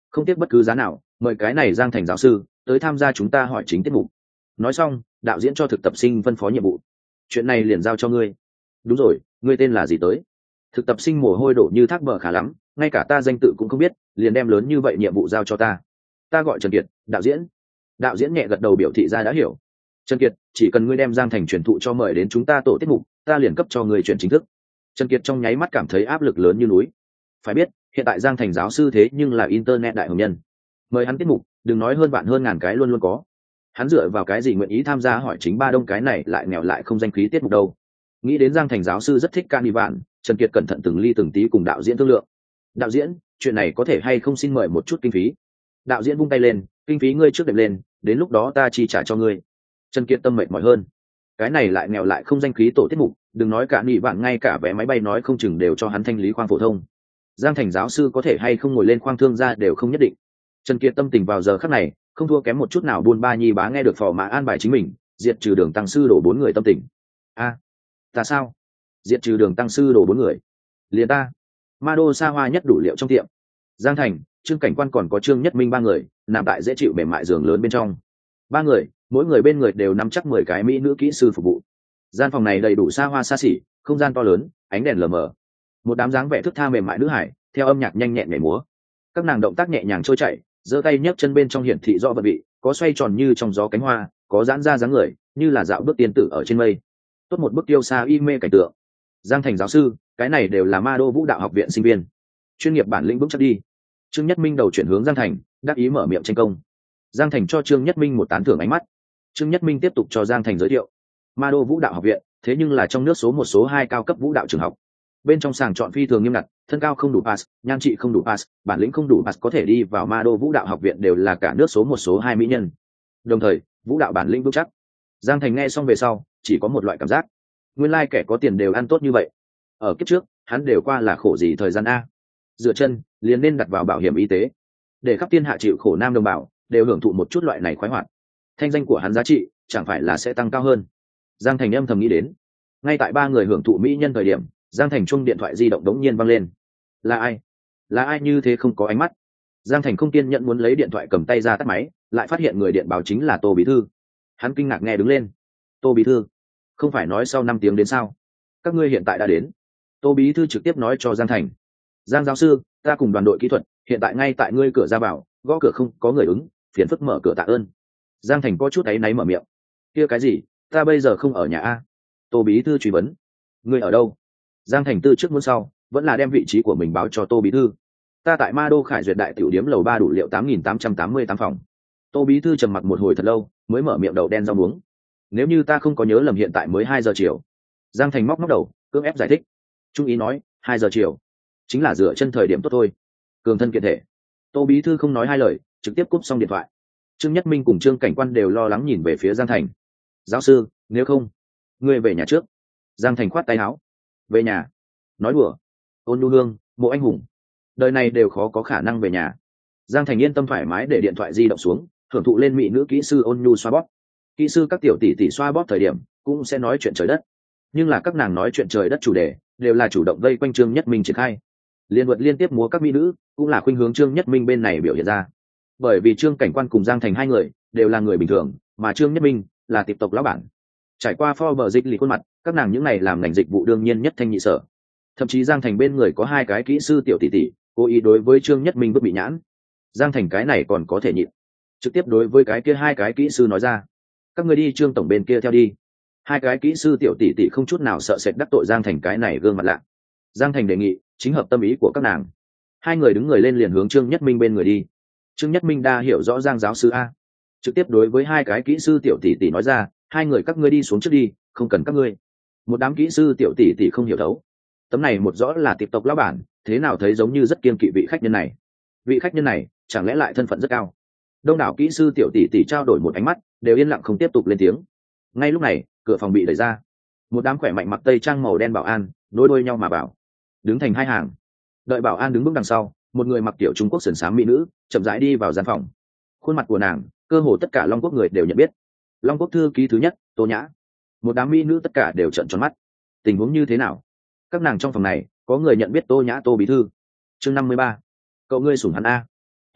không tiếc bất cứ giá nào mời cái này Giang Thành giáo sư tới tham gia chúng ta hỏi chính tiết mục. Nói xong đạo diễn cho thực tập sinh phân phó nhiệm vụ. Chuyện này liền giao cho ngươi. Đúng rồi, ngươi tên là gì tới? Thực tập sinh mồ hôi đổ như thác bờ khả lắm, ngay cả ta danh tự cũng không biết, liền đem lớn như vậy nhiệm vụ giao cho ta. Ta gọi Trần Kiệt, đạo diễn. Đạo diễn nhẹ gật đầu biểu thị ra đã hiểu. Trần Kiệt, chỉ cần ngươi đem Giang Thành truyền thụ cho mời đến chúng ta tổ tiết mục, ta liền cấp cho ngươi chuyển chính thức. Trần Kiệt trong nháy mắt cảm thấy áp lực lớn như núi. Phải biết, hiện tại Giang Thành giáo sư thế nhưng là internet đại hồng nhân. Mời hắn tiết mục, đừng nói hơn vạn hơn ngàn cái luôn luôn có. Hắn dựa vào cái gì nguyện ý tham gia hỏi chính ba đông cái này lại nghèo lại không danh khí tiết mục đâu. Nghĩ đến Giang Thành giáo sư rất thích Canivan, Trần Kiệt cẩn thận từng ly từng tí cùng đạo diễn thương lượng. Đạo diễn, chuyện này có thể hay không xin mời một chút kinh phí? Đạo diễn vung tay lên, kinh phí ngươi trước đệm lên, đến lúc đó ta chi trả cho ngươi. Trần Kiệt tâm mệt mỏi hơn. Cái này lại nghèo lại không danh khí tổ tiết mục, đừng nói cả nghị vạn ngay cả vé máy bay nói không chừng đều cho hắn thanh lý khoang phổ thông. Giang Thành giáo sư có thể hay không ngồi lên khoang thương gia đều không nhất định. Trần Kiệt tâm tình vào giờ khắc này không thua kém một chút nào buôn ba nhi bá nghe được phò mã an bài chính mình, diệt trừ đường tăng sư đổ bốn người tâm tình. A, ta sao? Diệt trừ đường tăng sư đổ bốn người? Liền ta. Ma đô xa hoa nhất đủ liệu trong tiệm. Giang Thành, Trương Cảnh Quan còn có Trương Nhất Minh ba người, nằm tại dễ chịu mềm mại giường lớn bên trong. Ba người, mỗi người bên người đều nắm chắc mười cái mỹ nữ kỹ sư phục vụ. Gian phòng này đầy đủ xa hoa xa xỉ, không gian to lớn, ánh đèn lờ mờ. Một đám dáng vẻ thức tha mềm mại nữ hải, theo âm nhạc nhanh nhẹn nhảy múa. Các nàng động tác nhẹ nhàng trôi chảy, giơ tay nhấc chân bên trong hiển thị rõ vật vị, có xoay tròn như trong gió cánh hoa, có giãn ra dáng người, như là dạo bước tiên tử ở trên mây. Tốt một bức tiêu xa y mê cảnh tượng. Giang Thành giáo sư, cái này đều là Ma Đô Vũ Đạo học viện sinh viên, chuyên nghiệp bản lĩnh vững chắc đi. Trương Nhất Minh đầu chuyển hướng Giang Thành, đáp ý mở miệng tranh công. Giang Thành cho Trương Nhất Minh một tán thưởng ánh mắt. Trương Nhất Minh tiếp tục cho Giang Thành giới thiệu. Ma Đô Vũ Đạo học viện, thế nhưng là trong nước số một số hai cao cấp vũ đạo trường học. Bên trong sàng chọn phi thường nghiêm ngặt, thân cao không đủ pass, nhan trị không đủ pass, bản lĩnh không đủ pass có thể đi vào Ma Đô Vũ Đạo học viện đều là cả nước số một số hai mỹ nhân. Đồng thời, vũ đạo bản lĩnh vững chắc. Giang Thành nghe xong về sau, chỉ có một loại cảm giác. Nguyên lai kẻ có tiền đều ăn tốt như vậy. Ở kiếp trước, hắn đều qua là khổ gì thời gian a. Dựa chân, liền nên đặt vào bảo hiểm y tế. Để khắp thiên hạ chịu khổ nam đồng bào, đều hưởng thụ một chút loại này khoái hoạt. Thanh danh của hắn giá trị, chẳng phải là sẽ tăng cao hơn. Giang Thành âm thầm nghĩ đến. Ngay tại ba người hưởng thụ mỹ nhân thời điểm, Giang Thành chuông điện thoại di động đống nhiên vang lên. Là ai? Là ai như thế không có ánh mắt? Giang Thành không kiên nhẫn muốn lấy điện thoại cầm tay ra tắt máy, lại phát hiện người điện báo chính là Tô Bí Thư. Hắn kinh ngạc nghe đứng lên. Tô Bí Thư, không phải nói sau năm tiếng đến sao? Các ngươi hiện tại đã đến. Tô Bí Thư trực tiếp nói cho Giang Thành. Giang giáo sư, ta cùng đoàn đội kỹ thuật hiện tại ngay tại ngươi cửa ra vào, gõ cửa không có người ứng, phiền phức mở cửa tạ ơn. Giang Thành có chút áy náy mở miệng. Kia cái gì, ta bây giờ không ở nhà a. Tô Bí Thư truy vấn. Ngươi ở đâu? Giang Thành tư trước muốn sau, vẫn là đem vị trí của mình báo cho Tô Bí Thư. Ta tại Ma Đô Khải Duyệt đại tiểu điếm lầu ba đủ liệu tám nghìn tám trăm tám mươi tám phòng. Tô Bí Thư trầm mặc một hồi thật lâu, mới mở miệng đầu đen rau muống. Nếu như ta không có nhớ lầm hiện tại mới hai giờ chiều. Giang Thành móc móc đầu, cưỡng ép giải thích. Trung ý nói, hai giờ chiều, chính là dựa chân thời điểm tốt thôi. Cường thân kiện thể. Tô Bí Thư không nói hai lời, trực tiếp cúp xong điện thoại. Trương Nhất Minh cùng Trương Cảnh Quan đều lo lắng nhìn về phía Giang Thành. Giáo sư, nếu không, ngươi về nhà trước. Giang Thành khoát tay áo. Về nhà? Nói đùa. Ôn Nhu Hương, Mộ Anh Hùng, đời này đều khó có khả năng về nhà. Giang Thành yên tâm thoải mái để điện thoại di động xuống, thưởng thụ lên mỹ nữ kỹ sư Ôn Nhu xoa bóp. Kỹ sư các tiểu tỷ tỷ xoa bóp thời điểm cũng sẽ nói chuyện trời đất, nhưng là các nàng nói chuyện trời đất chủ đề đều là chủ động vây quanh Trương Nhất Minh triển khai. Liên luật liên tiếp múa các mỹ nữ cũng là khuynh hướng Trương Nhất Minh bên này biểu hiện ra. Bởi vì Trương Cảnh Quan cùng Giang Thành hai người đều là người bình thường, mà Trương Nhất Minh là tiệp tộc lão bản. Trải qua Forbes dịch lì khuôn mặt, các nàng những này làm ngành dịch vụ đương nhiên nhất thanh nhị sở. Thậm chí Giang Thành bên người có hai cái kỹ sư tiểu tỷ tỷ cố ý đối với Trương Nhất Minh bức bị nhãn. Giang Thành cái này còn có thể nhịn, trực tiếp đối với cái kia hai cái kỹ sư nói ra, các người đi Trương tổng bên kia theo đi. Hai cái kỹ sư tiểu tỷ tỷ không chút nào sợ sệt đắc tội Giang Thành cái này gương mặt lạ. Giang Thành đề nghị chính hợp tâm ý của các nàng. Hai người đứng người lên liền hướng Trương Nhất Minh bên người đi. Trương Nhất Minh đa hiểu rõ Giang giáo sư a, trực tiếp đối với hai cái kỹ sư tiểu tỷ tỷ nói ra, hai người các ngươi đi xuống trước đi, không cần các ngươi. Một đám kỹ sư tiểu tỷ tỷ không hiểu thấu. Tấm này một rõ là tiệp tộc lão bản, thế nào thấy giống như rất kiên kỵ vị khách nhân này. Vị khách nhân này chẳng lẽ lại thân phận rất cao? Đông đảo kỹ sư tiểu tỷ tỷ trao đổi một ánh mắt, đều yên lặng không tiếp tục lên tiếng. Ngay lúc này, cửa phòng bị đẩy ra. Một đám khỏe mạnh mặc tây trang màu đen bảo an nối đuôi nhau mà vào, đứng thành hai hàng. Đợi bảo an đứng bước đằng sau, một người mặc kiểu Trung Quốc sườn xám mỹ nữ chậm rãi đi vào gian phòng. Khuôn mặt của nàng, cơ hồ tất cả Long Quốc người đều nhận biết. Long Quốc thư ký thứ nhất, Tô Nhã. Một đám mỹ nữ tất cả đều trợn tròn mắt. Tình huống như thế nào? Các nàng trong phòng này có người nhận biết Tô Nhã, Tô Bí Thư. Chương năm mươi ba, cậu ngươi sủng hắn a.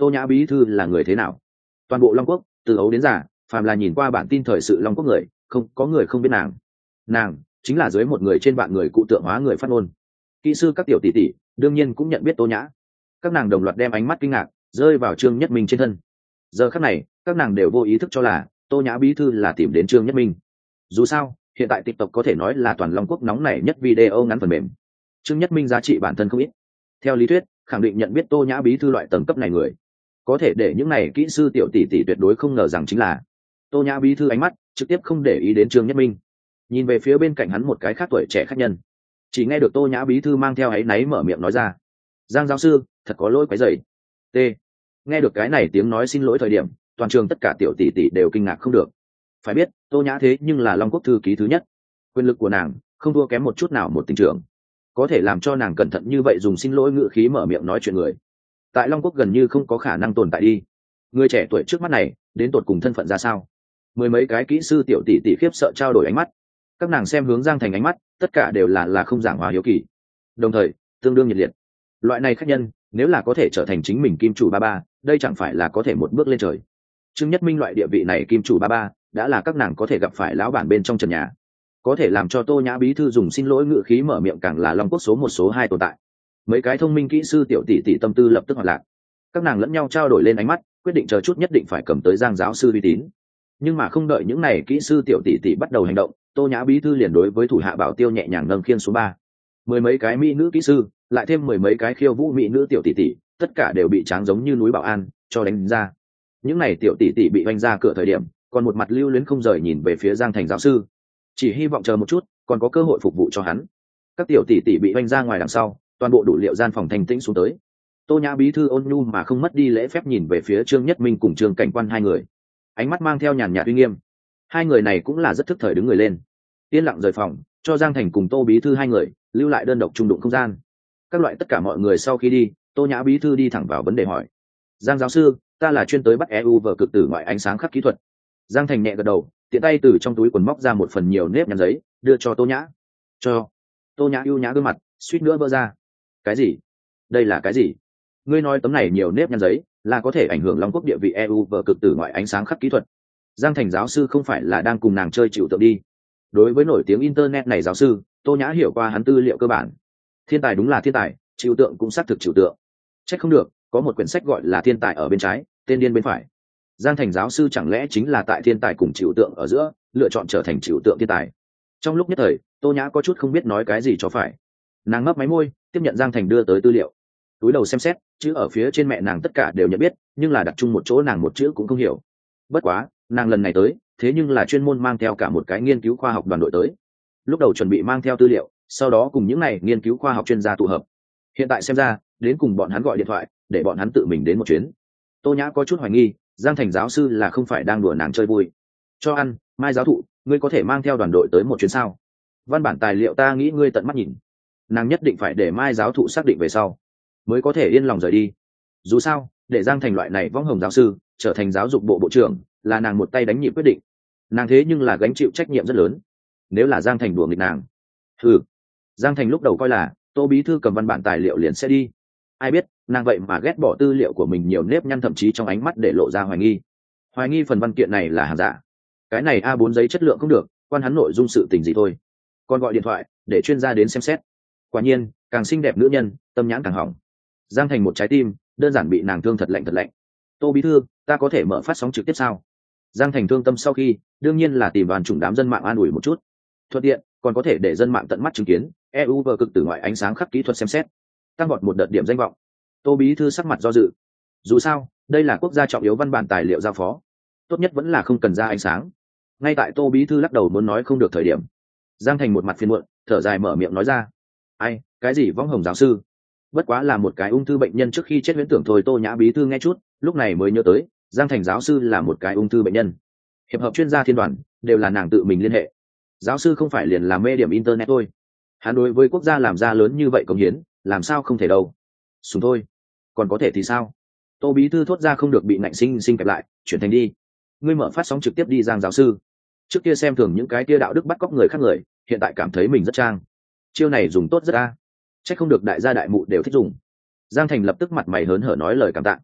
tô nhã bí thư là người thế nào? Toàn bộ Long Quốc từ ấu đến già, phàm là nhìn qua bản tin thời sự Long Quốc người, không có người không biết nàng. Nàng chính là dưới một người trên vạn người cụ tượng hóa người phát ngôn. Kỹ sư các tiểu tỷ tỷ đương nhiên cũng nhận biết tô nhã. Các nàng đồng loạt đem ánh mắt kinh ngạc rơi vào Trương Nhất Minh trên thân. Giờ khắc này các nàng đều vô ý thức cho là tô nhã bí thư là tìm đến Trương Nhất Minh. Dù sao hiện tại TikTok có thể nói là toàn Long Quốc nóng nảy nhất video ngắn phần mềm. Trương Nhất Minh giá trị bản thân không ít, theo lý thuyết khẳng định nhận biết tô nhã bí thư loại tầng cấp này người. Có thể để những này kỹ sư tiểu tỷ tỷ tuyệt đối không ngờ rằng chính là tô nhã bí thư ánh mắt trực tiếp không để ý đến Trương Nhất Minh, nhìn về phía bên cạnh hắn một cái khác tuổi trẻ khách nhân. Chỉ nghe được tô nhã bí thư mang theo áy náy mở miệng nói ra: Giang giáo sư thật có lỗi quấy rầy. T nghe được cái này tiếng nói xin lỗi thời điểm, toàn trường tất cả tiểu tỷ tỷ đều kinh ngạc không được. Phải biết tô nhã thế nhưng là Long Quốc thư ký thứ nhất, quyền lực của nàng không thua kém một chút nào một tỉnh trưởng, có thể làm cho nàng cẩn thận như vậy dùng xin lỗi ngữ khí mở miệng nói chuyện người, tại Long Quốc gần như không có khả năng tồn tại đi. Người trẻ tuổi trước mắt này đến tột cùng thân phận ra sao? Mười mấy cái kỹ sư tiểu tỷ tỷ khiếp sợ trao đổi ánh mắt, các nàng xem hướng Giang Thành ánh mắt tất cả đều là là không giảng hòa hiếu kỳ, đồng thời tương đương nhiệt liệt. Loại này khách nhân nếu là có thể trở thành chính mình kim chủ ba ba, đây chẳng phải là có thể một bước lên trời. Trương Nhất Minh loại địa vị này kim chủ ba ba đã là các nàng có thể gặp phải lão bản bên trong trần nhà, có thể làm cho tô nhã bí thư dùng xin lỗi ngữ khí mở miệng càng là Long Quốc số một số hai tồn tại. Mấy cái thông minh kỹ sư tiểu tỷ tỷ tâm tư lập tức hoạt lạc, các nàng lẫn nhau trao đổi lên ánh mắt, quyết định chờ chút nhất định phải cầm tới Giang giáo sư uy tín. Nhưng mà không đợi những này kỹ sư tiểu tỷ tỷ bắt đầu hành động, tô nhã bí thư liền đối với thủ hạ bảo tiêu nhẹ nhàng nâng khiên số ba. Mười mấy cái mỹ nữ kỹ sư lại thêm mười mấy cái khiêu vũ mỹ nữ tiểu tỷ tỷ, tất cả đều bị tráng giống như núi Bảo An cho đánh ra. Những này tiểu tỷ tỷ bị oanh ra cửa thời điểm, còn một mặt lưu luyến không rời nhìn về phía Giang Thành giáo sư, chỉ hy vọng chờ một chút còn có cơ hội phục vụ cho hắn. Các tiểu tỷ tỷ bị oanh ra ngoài đằng sau, toàn bộ đủ liệu gian phòng thanh tĩnh xuống tới. Tô nhã bí thư ôn nhu mà không mất đi lễ phép nhìn về phía Trương Nhất Minh cùng Trương Cảnh Quan hai người, ánh mắt mang theo nhàn nhạt uy nghiêm. Hai người này cũng là rất thức thời đứng người lên, yên lặng rời phòng, cho Giang Thành cùng Tô bí thư hai người lưu lại đơn độc trung đụng không gian. Các loại tất cả mọi người sau khi đi, Tô nhã bí thư đi thẳng vào vấn đề hỏi: Giang giáo sư, ta là chuyên tới bắt e u vở cực tử ngoại ánh sáng khắc kỹ thuật. Giang Thành nhẹ gật đầu, tiện tay từ trong túi quần móc ra một phần nhiều nếp nhăn giấy đưa cho Tô nhã. Cho Tô nhã ưu nhã gương mặt suýt nữa vỡ ra. Cái gì? Đây là cái gì? Ngươi nói tấm này nhiều nếp nhăn giấy là có thể ảnh hưởng Long Quốc địa vị e u vở cực tử ngoại ánh sáng khắc kỹ thuật? Giang Thành giáo sư không phải là đang cùng nàng chơi chịu tượng đi? Đối với nổi tiếng internet này giáo sư, Tô nhã hiểu qua hắn tư liệu cơ bản. Thiên tài đúng là thiên tài, chịu tượng cũng xác thực chịu tượng. Trách không được có một quyển sách gọi là Thiên tài ở bên trái, tên điên bên phải. Giang Thành giáo sư chẳng lẽ chính là tại thiên tài cùng chịu tượng ở giữa lựa chọn trở thành chịu tượng thiên tài? Trong lúc nhất thời, Tô nhã có chút không biết nói cái gì cho phải. Nàng mấp máy môi tiếp nhận Giang Thành đưa tới tư liệu, túi đầu xem xét, chữ ở phía trên mẹ nàng tất cả đều nhận biết, nhưng là đặt chung một chỗ nàng một chữ cũng không hiểu. Bất quá nàng lần này tới thế nhưng là chuyên môn mang theo cả một cái nghiên cứu khoa học đoàn đội tới. Lúc đầu chuẩn bị mang theo tư liệu, sau đó cùng những này nghiên cứu khoa học chuyên gia tụ hợp, hiện tại xem ra đến cùng bọn hắn gọi điện thoại để bọn hắn tự mình đến một chuyến. Tô nhã có chút hoài nghi Giang Thành giáo sư là không phải đang đùa nàng chơi vui. Cho ăn, Mai giáo thụ, ngươi có thể mang theo đoàn đội tới một chuyến sao? Văn bản tài liệu ta nghĩ ngươi tận mắt nhìn. Nàng nhất định phải để Mai giáo thụ xác định về sau mới có thể yên lòng rời đi. Dù sao để Giang Thành loại này võng hồng giáo sư trở thành giáo dục bộ bộ trưởng là nàng một tay đánh nhịp quyết định. Nàng thế nhưng là gánh chịu trách nhiệm rất lớn. Nếu là Giang Thành đùa nghịch nàng, ừ, Giang Thành lúc đầu coi là Tô bí thư cầm văn bản tài liệu liền sẽ đi. Ai biết nàng vậy mà ghét bỏ tư liệu của mình nhiều nếp nhăn, thậm chí trong ánh mắt để lộ ra hoài nghi. Hoài nghi phần văn kiện này là hàng giả. Cái này a bốn giấy chất lượng không được, quan hắn nội dung sự tình gì thôi. Còn gọi điện thoại để chuyên gia đến xem xét. Quả nhiên càng xinh đẹp nữ nhân tâm nhãn càng hỏng. Giang Thành một trái tim đơn giản bị nàng thương thật lạnh thật lạnh. Tô bí thư, ta có thể mở phát sóng trực tiếp sao? Giang Thành thương tâm sau khi đương nhiên là tìm đoàn chủng đám dân mạng an ủi một chút, thuận tiện còn có thể để dân mạng tận mắt chứng kiến e u vở cực tử ngoại ánh sáng khắc kỹ thuật xem xét, tăng gọt một đợt điểm danh vọng. Tô bí thư sắc mặt do dự. Dù sao đây là quốc gia trọng yếu văn bản tài liệu giao phó, tốt nhất vẫn là không cần ra ánh sáng. Ngay tại Tô bí thư lắc đầu muốn nói không được thời điểm, Giang Thành một mặt phiền muộn thở dài mở miệng nói ra: ai, cái gì võng hồng giáo sư, bất quá là một cái ung thư bệnh nhân trước khi chết huyễn tưởng thôi. Tô nhã bí thư nghe chút lúc này mới nhớ tới Giang Thành giáo sư là một cái ung thư bệnh nhân. Hiệp hợp chuyên gia thiên đoàn đều là nàng tự mình liên hệ, giáo sư không phải liền làm mê điểm internet thôi. Hắn đối với quốc gia làm ra lớn như vậy công hiến, làm sao không thể đâu. Sùng thôi, còn có thể thì sao? Tô bí thư thốt ra không được bị nạnh sinh sinh kẹp lại, chuyển thành đi. Ngươi mở phát sóng trực tiếp đi Giang giáo sư. Trước kia xem thường những cái kia đạo đức bắt cóc người khác người, hiện tại cảm thấy mình rất trang. Chiêu này dùng tốt rất a. Chắc không được đại gia đại mụ đều thích dùng. Giang Thành lập tức mặt mày hớn hở nói lời cảm tạ.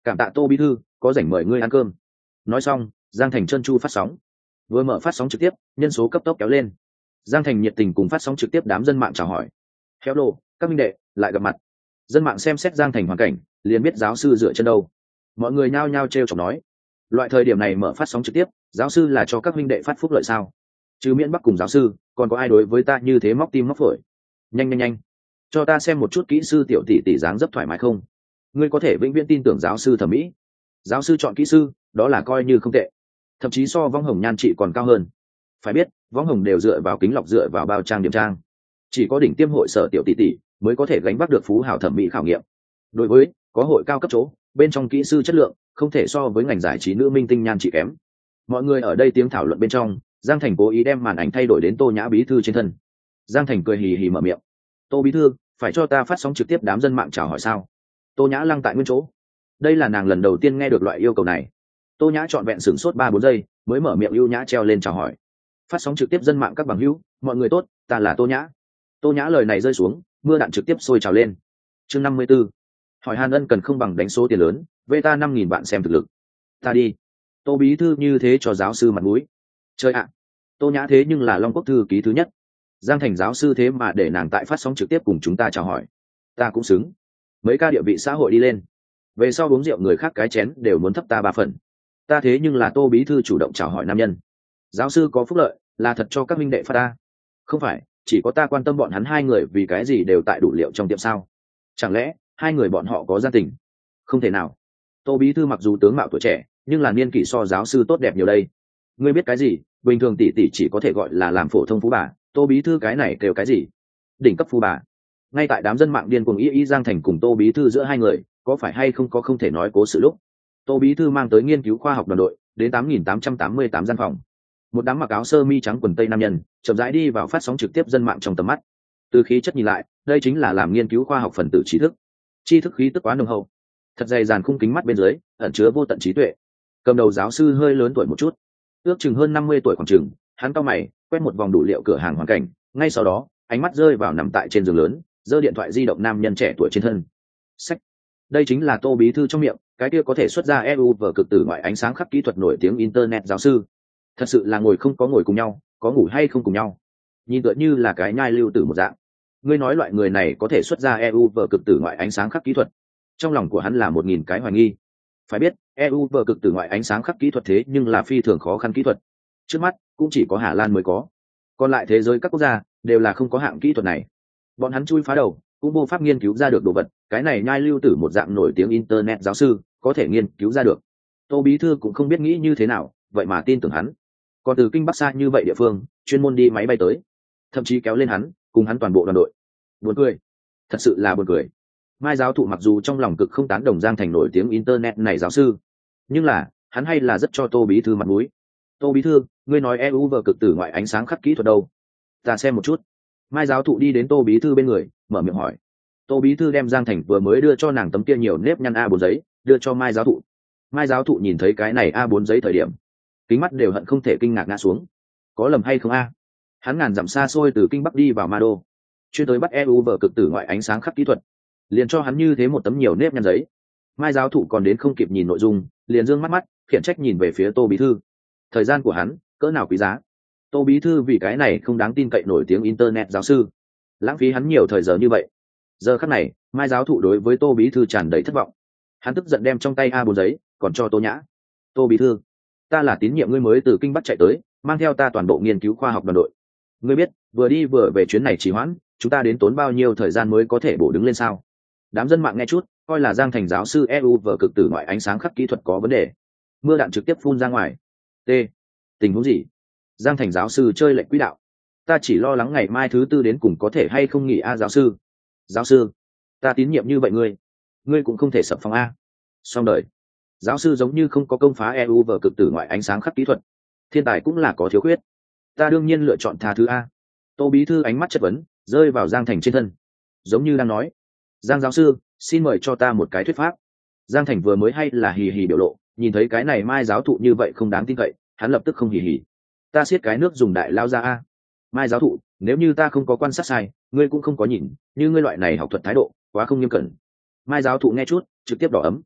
cảm tạ Tô bí thư, có rảnh mời ngươi ăn cơm. Nói xong, Giang Thành trơn tru phát sóng. Vừa mở phát sóng trực tiếp, nhân số cấp tốc kéo lên. Giang Thành nhiệt tình cùng phát sóng trực tiếp đám dân mạng chào hỏi. Hello, các minh đệ, lại gặp mặt. Dân mạng xem xét Giang Thành hoàn cảnh, liền biết giáo sư dựa chân đâu. Mọi người nhao nhao trêu chọc nói, loại thời điểm này mở phát sóng trực tiếp, giáo sư là cho các minh đệ phát phúc lợi sao? Chứ miễn Bắc cùng giáo sư, còn có ai đối với ta như thế móc tim móc phổi? Nhanh nhanh nhanh, cho ta xem một chút kỹ sư tiểu tỷ tỷ dáng dấp thoải mái không? Ngươi có thể vĩnh viễn tin tưởng giáo sư thẩm mỹ. Giáo sư chọn kỹ sư, đó là coi như không tệ, thậm chí so võng hồng nhan trị còn cao hơn. Phải biết, võng hồng đều dựa vào kính lọc, dựa vào bao trang điểm trang, chỉ có đỉnh tiêm hội sở tiểu tỷ tỷ mới có thể gánh vác được phú hào thẩm mỹ khảo nghiệm. Đối với có hội cao cấp chỗ, bên trong kỹ sư chất lượng không thể so với ngành giải trí nữ minh tinh nhan trị kém. Mọi người ở đây tiếng thảo luận bên trong, Giang Thành cố ý đem màn ảnh thay đổi đến Tô Nhã bí thư trên thân. Giang Thành cười hì hì mở miệng, Tô bí thư, phải cho ta phát sóng trực tiếp đám dân mạng chào hỏi sao? Tô Nhã lăng tại nguyên chỗ, đây là nàng lần đầu tiên nghe được loại yêu cầu này. Tô Nhã trọn vẹn sửng sốt ba bốn giây mới mở miệng ưu nhã treo lên chào hỏi. Phát sóng trực tiếp dân mạng các bằng hữu, mọi người tốt, ta là Tô Nhã. Tô Nhã lời này rơi xuống, mưa đạn trực tiếp sôi trào lên. Chương năm mươi 54. Hỏi Hàn Ân cần không bằng đánh số tiền lớn, vê ta năm nghìn bạn xem thực lực. Ta đi. Tô bí thư như thế cho giáo sư mặt mũi. Chơi ạ. Tô Nhã thế nhưng là Long Quốc thư ký thứ nhất. Giang Thành giáo sư thế mà để nàng tại phát sóng trực tiếp cùng chúng ta chào hỏi. Ta cũng xứng. Mấy ca địa vị xã hội đi lên. Về sau uống rượu người khác cái chén đều muốn thấp ta ba phần. Ta thế nhưng là Tô bí thư chủ động chào hỏi nam nhân. Giáo sư có phúc lợi, là thật cho các minh đệ phát ta. Không phải, chỉ có ta quan tâm bọn hắn hai người vì cái gì đều tại đủ liệu trong tiệm sao? Chẳng lẽ hai người bọn họ có gia tình? Không thể nào. Tô bí thư mặc dù tướng mạo tuổi trẻ, nhưng là niên kỷ so giáo sư tốt đẹp nhiều đây. Ngươi biết cái gì? Bình thường tỷ tỷ chỉ có thể gọi là làm phổ thông phú bà, Tô bí thư cái này kêu cái gì? Đỉnh cấp phú bà. Ngay tại đám dân mạng điên cuồng y y Giang Thành cùng Tô bí thư giữa hai người, có phải hay không có không thể nói cố sự lúc. Tô bí thư mang tới nghiên cứu khoa học đoàn đội, đến tám nghìn tám trăm tám mươi tám gian phòng. Một đám mặc áo sơ mi trắng quần tây nam nhân, chậm rãi đi vào phát sóng trực tiếp dân mạng trong tầm mắt. Từ khí chất nhìn lại, đây chính là làm nghiên cứu khoa học phần tử trí thức. Tri thức khí tức quá nồng hậu, thật dày dàn khung kính mắt bên dưới ẩn chứa vô tận trí tuệ. Cầm đầu giáo sư hơi lớn tuổi một chút, ước chừng hơn năm mươi tuổi khoảng chừng, hắn cau mày quét một vòng đủ liệu cửa hàng hoàn cảnh, ngay sau đó ánh mắt rơi vào nằm tại trên giường lớn giơ điện thoại di động nam nhân trẻ tuổi trên thân. Sách, đây chính là Tô bí thư trong miệng cái kia có thể xuất ra e u vở cực tử ngoại ánh sáng khắc kỹ thuật nổi tiếng internet giáo sư. Thật sự là ngồi không có ngồi cùng nhau, có ngủ hay không cùng nhau, nhìn tựa như là cái nhai lưu tử một dạng. Ngươi nói loại người này có thể xuất ra e u vở cực tử ngoại ánh sáng khắc kỹ thuật, trong lòng của hắn là một nghìn cái hoài nghi. Phải biết, e u vở cực tử ngoại ánh sáng khắc kỹ thuật thế nhưng là phi thường khó khăn kỹ thuật, trước mắt cũng chỉ có Hà Lan mới có, còn lại thế giới các quốc gia đều là không có hạng kỹ thuật này. Bọn hắn chui phá đầu cũng vô pháp nghiên cứu ra được đồ vật, cái này nhai lưu tử một dạng nổi tiếng internet giáo sư có thể nghiên cứu ra được. Tô bí thư cũng không biết nghĩ như thế nào, vậy mà tin tưởng hắn. Còn từ kinh Bắc xa như vậy địa phương chuyên môn đi máy bay tới, thậm chí kéo lên hắn cùng hắn toàn bộ đoàn đội. Buồn cười, thật sự là buồn cười. Mai giáo thụ mặc dù trong lòng cực không tán đồng Giang Thành nổi tiếng internet này giáo sư, nhưng là hắn hay là rất cho Tô bí thư mặt mũi. Tô bí thư, ngươi nói e u vở cực tử ngoại ánh sáng khắc kỹ thuật đâu? Ta xem một chút. Mai giáo thụ đi đến Tô bí thư bên người, mở miệng hỏi. Tô bí thư đem Giang Thành vừa mới đưa cho nàng tấm kia nhiều nếp nhăn a bốn giấy đưa cho Mai giáo thụ. Mai giáo thụ nhìn thấy cái này a bốn giấy thời điểm, kính mắt đều hận không thể kinh ngạc ngã xuống. Có lầm hay không a? Hắn ngàn dặm xa xôi từ kinh Bắc đi vào Ma Đô, chuyên tới bắt e u vở cực tử ngoại ánh sáng khắc kỹ thuật, liền cho hắn như thế một tấm nhiều nếp nhăn giấy. Mai giáo thụ còn đến không kịp nhìn nội dung, liền dương mắt mắt khiển trách nhìn về phía Tô bí thư. Thời gian của hắn cỡ nào quý giá, Tô bí thư vì cái này không đáng tin cậy nổi tiếng internet giáo sư lãng phí hắn nhiều thời giờ như vậy. Giờ khắc này Mai giáo thụ đối với Tô bí thư tràn đầy thất vọng. Hắn tức giận đem trong tay a bốn giấy còn cho Tô Nhã. Tô bí thư, ta là tín nhiệm ngươi mới từ kinh Bắc chạy tới, mang theo ta toàn bộ nghiên cứu khoa học đoàn đội. Ngươi biết vừa đi vừa về chuyến này trì hoãn, chúng ta đến tốn bao nhiêu thời gian mới có thể bổ đứng lên sao? Đám dân mạng nghe chút coi là Giang Thành giáo sư e u vở cực tử ngoại ánh sáng khắc kỹ thuật có vấn đề. Mưa đạn trực tiếp phun ra ngoài. T, tình huống gì? Giang Thành giáo sư chơi lệch quỹ đạo. Ta chỉ lo lắng ngày mai thứ tư đến cùng có thể hay không nghỉ a giáo sư. Giáo sư, ta tín nhiệm như vậy ngươi, ngươi cũng không thể sập phòng a. Xong đời. Giáo sư giống như không có công phá e u vở cực tử ngoại ánh sáng khắc kỹ thuật. Thiên tài cũng là có thiếu khuyết. Ta đương nhiên lựa chọn tha thứ a. Tô bí thư ánh mắt chất vấn rơi vào Giang Thành trên thân, giống như đang nói, Giang giáo sư, xin mời cho ta một cái thuyết pháp. Giang Thành vừa mới hay là hì hì biểu lộ, nhìn thấy cái này Mai giáo thụ như vậy không đáng tin cậy, hắn lập tức không hì hì. Ta siết cái nước dùng đại lao ra a. Mai giáo thụ, nếu như ta không có quan sát sai, ngươi cũng không có nhìn, như ngươi loại này học thuật thái độ quá không nghiêm cẩn. Mai giáo thụ nghe chút trực tiếp đỏ ấm.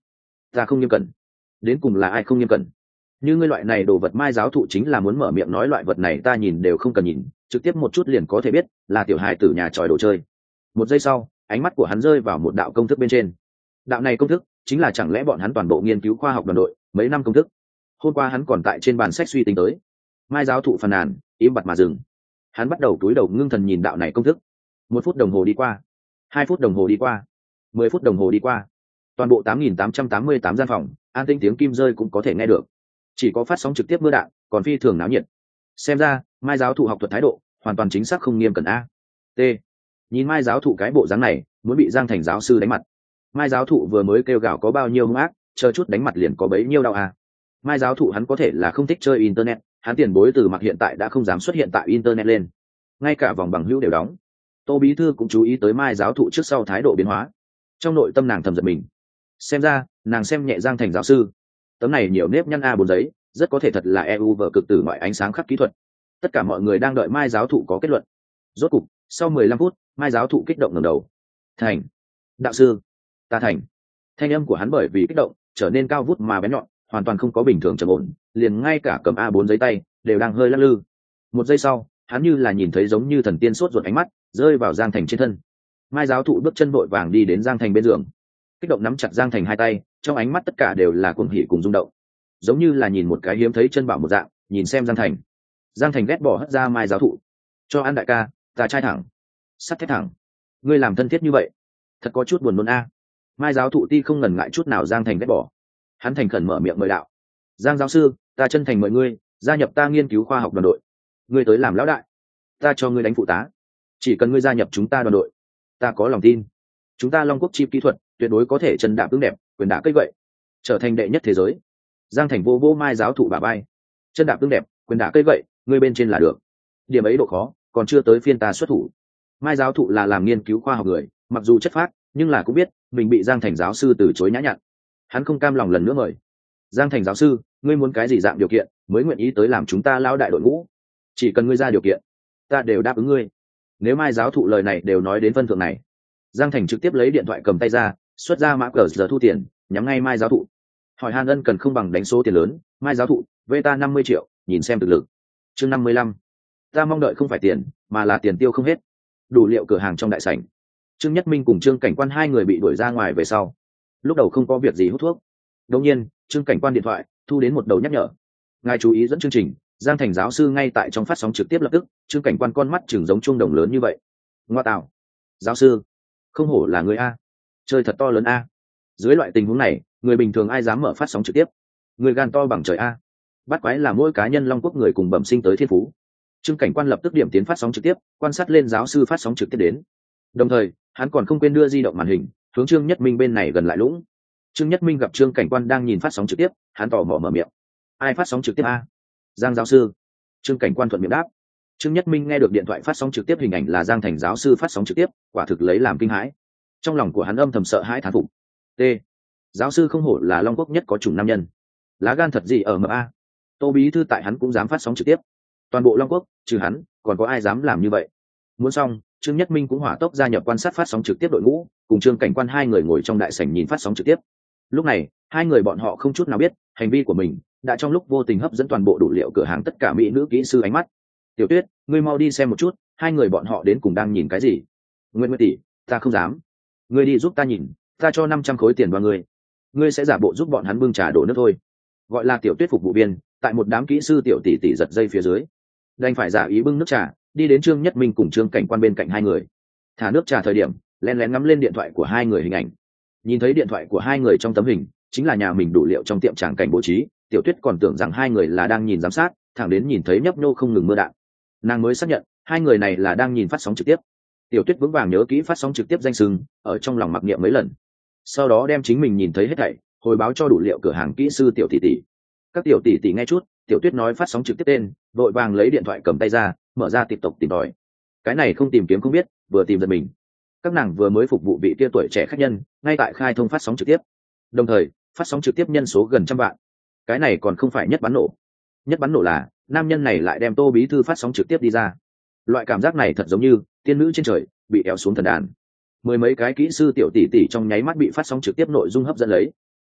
ta không nghiêm cẩn. Đến cùng là ai không nghiêm cẩn? Như ngươi loại này đồ vật mai giáo thụ chính là muốn mở miệng nói loại vật này ta nhìn đều không cần nhìn, trực tiếp một chút liền có thể biết là tiểu hài tử nhà tròi đồ chơi. Một giây sau, ánh mắt của hắn rơi vào một đạo công thức bên trên. Đạo này công thức chính là chẳng lẽ bọn hắn toàn bộ nghiên cứu khoa học đoàn đội mấy năm công thức. Hôm qua hắn còn tại trên bàn sách suy tính tới. Mai giáo thụ phàn nàn, im bặt mà dừng. Hắn bắt đầu túi đầu ngưng thần nhìn đạo này công thức. Một phút đồng hồ đi qua, hai phút đồng hồ đi qua, mười phút đồng hồ đi qua, toàn bộ tám nghìn tám trăm tám mươi tám gian phòng an tĩnh, tiếng kim rơi cũng có thể nghe được, chỉ có phát sóng trực tiếp mưa đạn còn phi thường náo nhiệt. Xem ra mai giáo thụ học thuật thái độ hoàn toàn chính xác không nghiêm cẩn a. T nhìn mai giáo thụ cái bộ dáng này muốn bị Giang Thành giáo sư đánh mặt. Mai giáo thụ vừa mới kêu gào có bao nhiêu hung ác, chờ chút đánh mặt liền có bấy nhiêu đau a. Mai giáo thụ hắn có thể là không thích chơi internet, hắn tiền bối từ mặc hiện tại đã không dám xuất hiện tại internet lên, ngay cả vòng bằng hữu đều đóng. Tô bí thư cũng chú ý tới mai giáo thụ trước sau thái độ biến hóa, trong nội tâm nàng thầm giật mình. Xem ra nàng xem nhẹ Giang Thành giáo sư. Tấm này nhiều nếp nhăn a bốn giấy rất có thể thật là e u vở cực tử ngoại ánh sáng khắc kỹ thuật. Tất cả mọi người đang đợi mai giáo thụ có kết luận. Rốt cục sau mười lăm phút mai giáo thụ kích động ngẩng đầu. Thành, đạo sư, ta thành. Thanh âm của hắn bởi vì kích động trở nên cao vút mà bén nhọn, hoàn toàn không có bình thường trầm ổn, liền ngay cả cầm a bốn giấy tay đều đang hơi lắc lư. Một giây sau hắn như là nhìn thấy giống như thần tiên sốt ruột ánh mắt rơi vào Giang Thành trên thân. Mai giáo thụ bước chân vội vàng đi đến Giang Thành bên giường, kích động nắm chặt Giang Thành hai tay, trong ánh mắt tất cả đều là cuồng hỉ cùng rung động, giống như là nhìn một cái hiếm thấy chân bảo một dạng nhìn xem Giang Thành. Giang Thành ghét bỏ hất ra mai giáo thụ. Cho ăn đại ca, ta trai thẳng, sắt thép thẳng, ngươi làm thân thiết như vậy thật có chút buồn nôn a. Mai giáo thụ ti không ngần ngại chút nào Giang Thành ghét bỏ. Hắn thành khẩn mở miệng mời đạo. Giang giáo sư, ta chân thành mời ngươi gia nhập ta nghiên cứu khoa học đoàn đội. Ngươi tới làm lão đại, ta cho ngươi đánh phụ tá. Chỉ cần ngươi gia nhập chúng ta đoàn đội, ta có lòng tin chúng ta Long Quốc chip kỹ thuật tuyệt đối có thể chân đạp tương đẹp, quyền đả cây gậy, trở thành đệ nhất thế giới. Giang Thành vô vô mai giáo thụ bả vai. Chân đạp tương đẹp, quyền đả cây gậy, ngươi bên trên là được. Điểm ấy độ khó còn chưa tới phiên ta xuất thủ. Mai giáo thụ là làm nghiên cứu khoa học người, mặc dù chất phác nhưng là cũng biết mình bị Giang Thành giáo sư từ chối nhã nhặn. Hắn không cam lòng lần nữa mời. Giang Thành giáo sư, ngươi muốn cái gì dạng điều kiện mới nguyện ý tới làm chúng ta lao đại đội ngũ? Chỉ cần ngươi ra điều kiện, ta đều đáp ứng ngươi. Nếu mai giáo thụ lời này đều nói đến phân thượng này, Giang Thành trực tiếp lấy điện thoại cầm tay ra, xuất ra mã cờ giờ thu tiền, nhắm ngay mai giáo thụ. Hỏi Hàn Ân cần không bằng đánh số tiền lớn, mai giáo thụ, vê ta năm mươi triệu, nhìn xem thực lực. Chương năm mươi lăm, ta mong đợi không phải tiền, mà là tiền tiêu không hết. Đủ liệu cửa hàng trong đại sảnh. Trương Nhất Minh cùng Trương Cảnh Quan hai người bị đuổi ra ngoài về sau. Lúc đầu không có việc gì hút thuốc. Đột nhiên, Trương Cảnh Quan điện thoại thu đến một đầu nhắc nhở. Ngài chú ý dẫn chương trình, Giang Thành giáo sư ngay tại trong phát sóng trực tiếp lập tức. Trương Cảnh Quan con mắt chừng giống chuông đồng lớn như vậy. Ngoa tạo, giáo sư, không hổ là người a, chơi thật to lớn a. Dưới loại tình huống này, người bình thường ai dám mở phát sóng trực tiếp? Người gan to bằng trời a. Bắt quái là mỗi cá nhân Long Quốc người cùng bẩm sinh tới thiên phú. Trương Cảnh Quan lập tức điểm tiến phát sóng trực tiếp, quan sát lên giáo sư phát sóng trực tiếp đến. Đồng thời, hắn còn không quên đưa di động màn hình hướng Trương Nhất Minh bên này gần lại lũng. Trương Nhất Minh gặp Trương Cảnh Quan đang nhìn phát sóng trực tiếp, hắn tò mò mở miệng. Ai phát sóng trực tiếp a? Giang giáo sư. Trương Cảnh Quan thuận miệng đáp. Trương Nhất Minh nghe được điện thoại phát sóng trực tiếp hình ảnh là Giang Thành giáo sư phát sóng trực tiếp, quả thực lấy làm kinh hãi. Trong lòng của hắn âm thầm sợ hãi thán phục. T. Giáo sư không hổ là Long Quốc nhất có chủng nam nhân. Lá gan thật gì ở em a. Tô bí thư tại hắn cũng dám phát sóng trực tiếp. Toàn bộ Long Quốc, trừ hắn, còn có ai dám làm như vậy? Muốn xong, Trương Nhất Minh cũng hỏa tốc gia nhập quan sát phát sóng trực tiếp đội ngũ, cùng Trương Cảnh Quan hai người ngồi trong đại sảnh nhìn phát sóng trực tiếp. Lúc này, hai người bọn họ không chút nào biết, hành vi của mình đã trong lúc vô tình hấp dẫn toàn bộ đủ liệu cửa hàng tất cả mỹ nữ kỹ sư ánh mắt. Tiểu Tuyết, ngươi mau đi xem một chút, hai người bọn họ đến cùng đang nhìn cái gì? Nguyên Nguyên tỷ, ta không dám. Ngươi đi giúp ta nhìn, ta cho năm trăm khối tiền vào ngươi. Ngươi sẽ giả bộ giúp bọn hắn bưng trà đổ nước thôi. Gọi là Tiểu Tuyết phục vụ viên, tại một đám kỹ sư tiểu tỷ tỷ giật dây phía dưới, đành phải giả ý bưng nước trà, đi đến Trương Nhất Minh cùng Trương Cảnh Quan bên cạnh hai người. Thả nước trà thời điểm, lén lén ngắm lên điện thoại của hai người hình ảnh. Nhìn thấy điện thoại của hai người trong tấm hình, chính là nhà mình đủ liệu trong tiệm tràng cảnh bố trí, Tiểu Tuyết còn tưởng rằng hai người là đang nhìn giám sát, thẳng đến nhìn thấy nhấp nhô không ngừng mưa đạn, nàng mới xác nhận hai người này là đang nhìn phát sóng trực tiếp. Tiểu Tuyết vững vàng nhớ kỹ phát sóng trực tiếp danh xưng, ở trong lòng mặc niệm mấy lần, sau đó đem chính mình nhìn thấy hết thảy hồi báo cho đủ liệu cửa hàng kỹ sư tiểu tỷ tỷ. Các tiểu tỷ tỷ nghe chút Tiểu Tuyết nói phát sóng trực tiếp tên, vội vàng lấy điện thoại cầm tay ra, mở ra TikTok tìm tòi. Cái này không tìm kiếm không biết, vừa tìm giật mình. Các nàng vừa mới phục vụ vị kia tuổi trẻ khách nhân, ngay tại khai thông phát sóng trực tiếp. Đồng thời, phát sóng trực tiếp nhân số gần trăm vạn. Cái này còn không phải nhất bắn nổ. Nhất bắn nổ là, nam nhân này lại đem Tô bí thư phát sóng trực tiếp đi ra. Loại cảm giác này thật giống như tiên nữ trên trời bị kéo xuống thần đàn. Mười mấy cái kỹ sư tiểu tỷ tỷ trong nháy mắt bị phát sóng trực tiếp nội dung hấp dẫn lấy.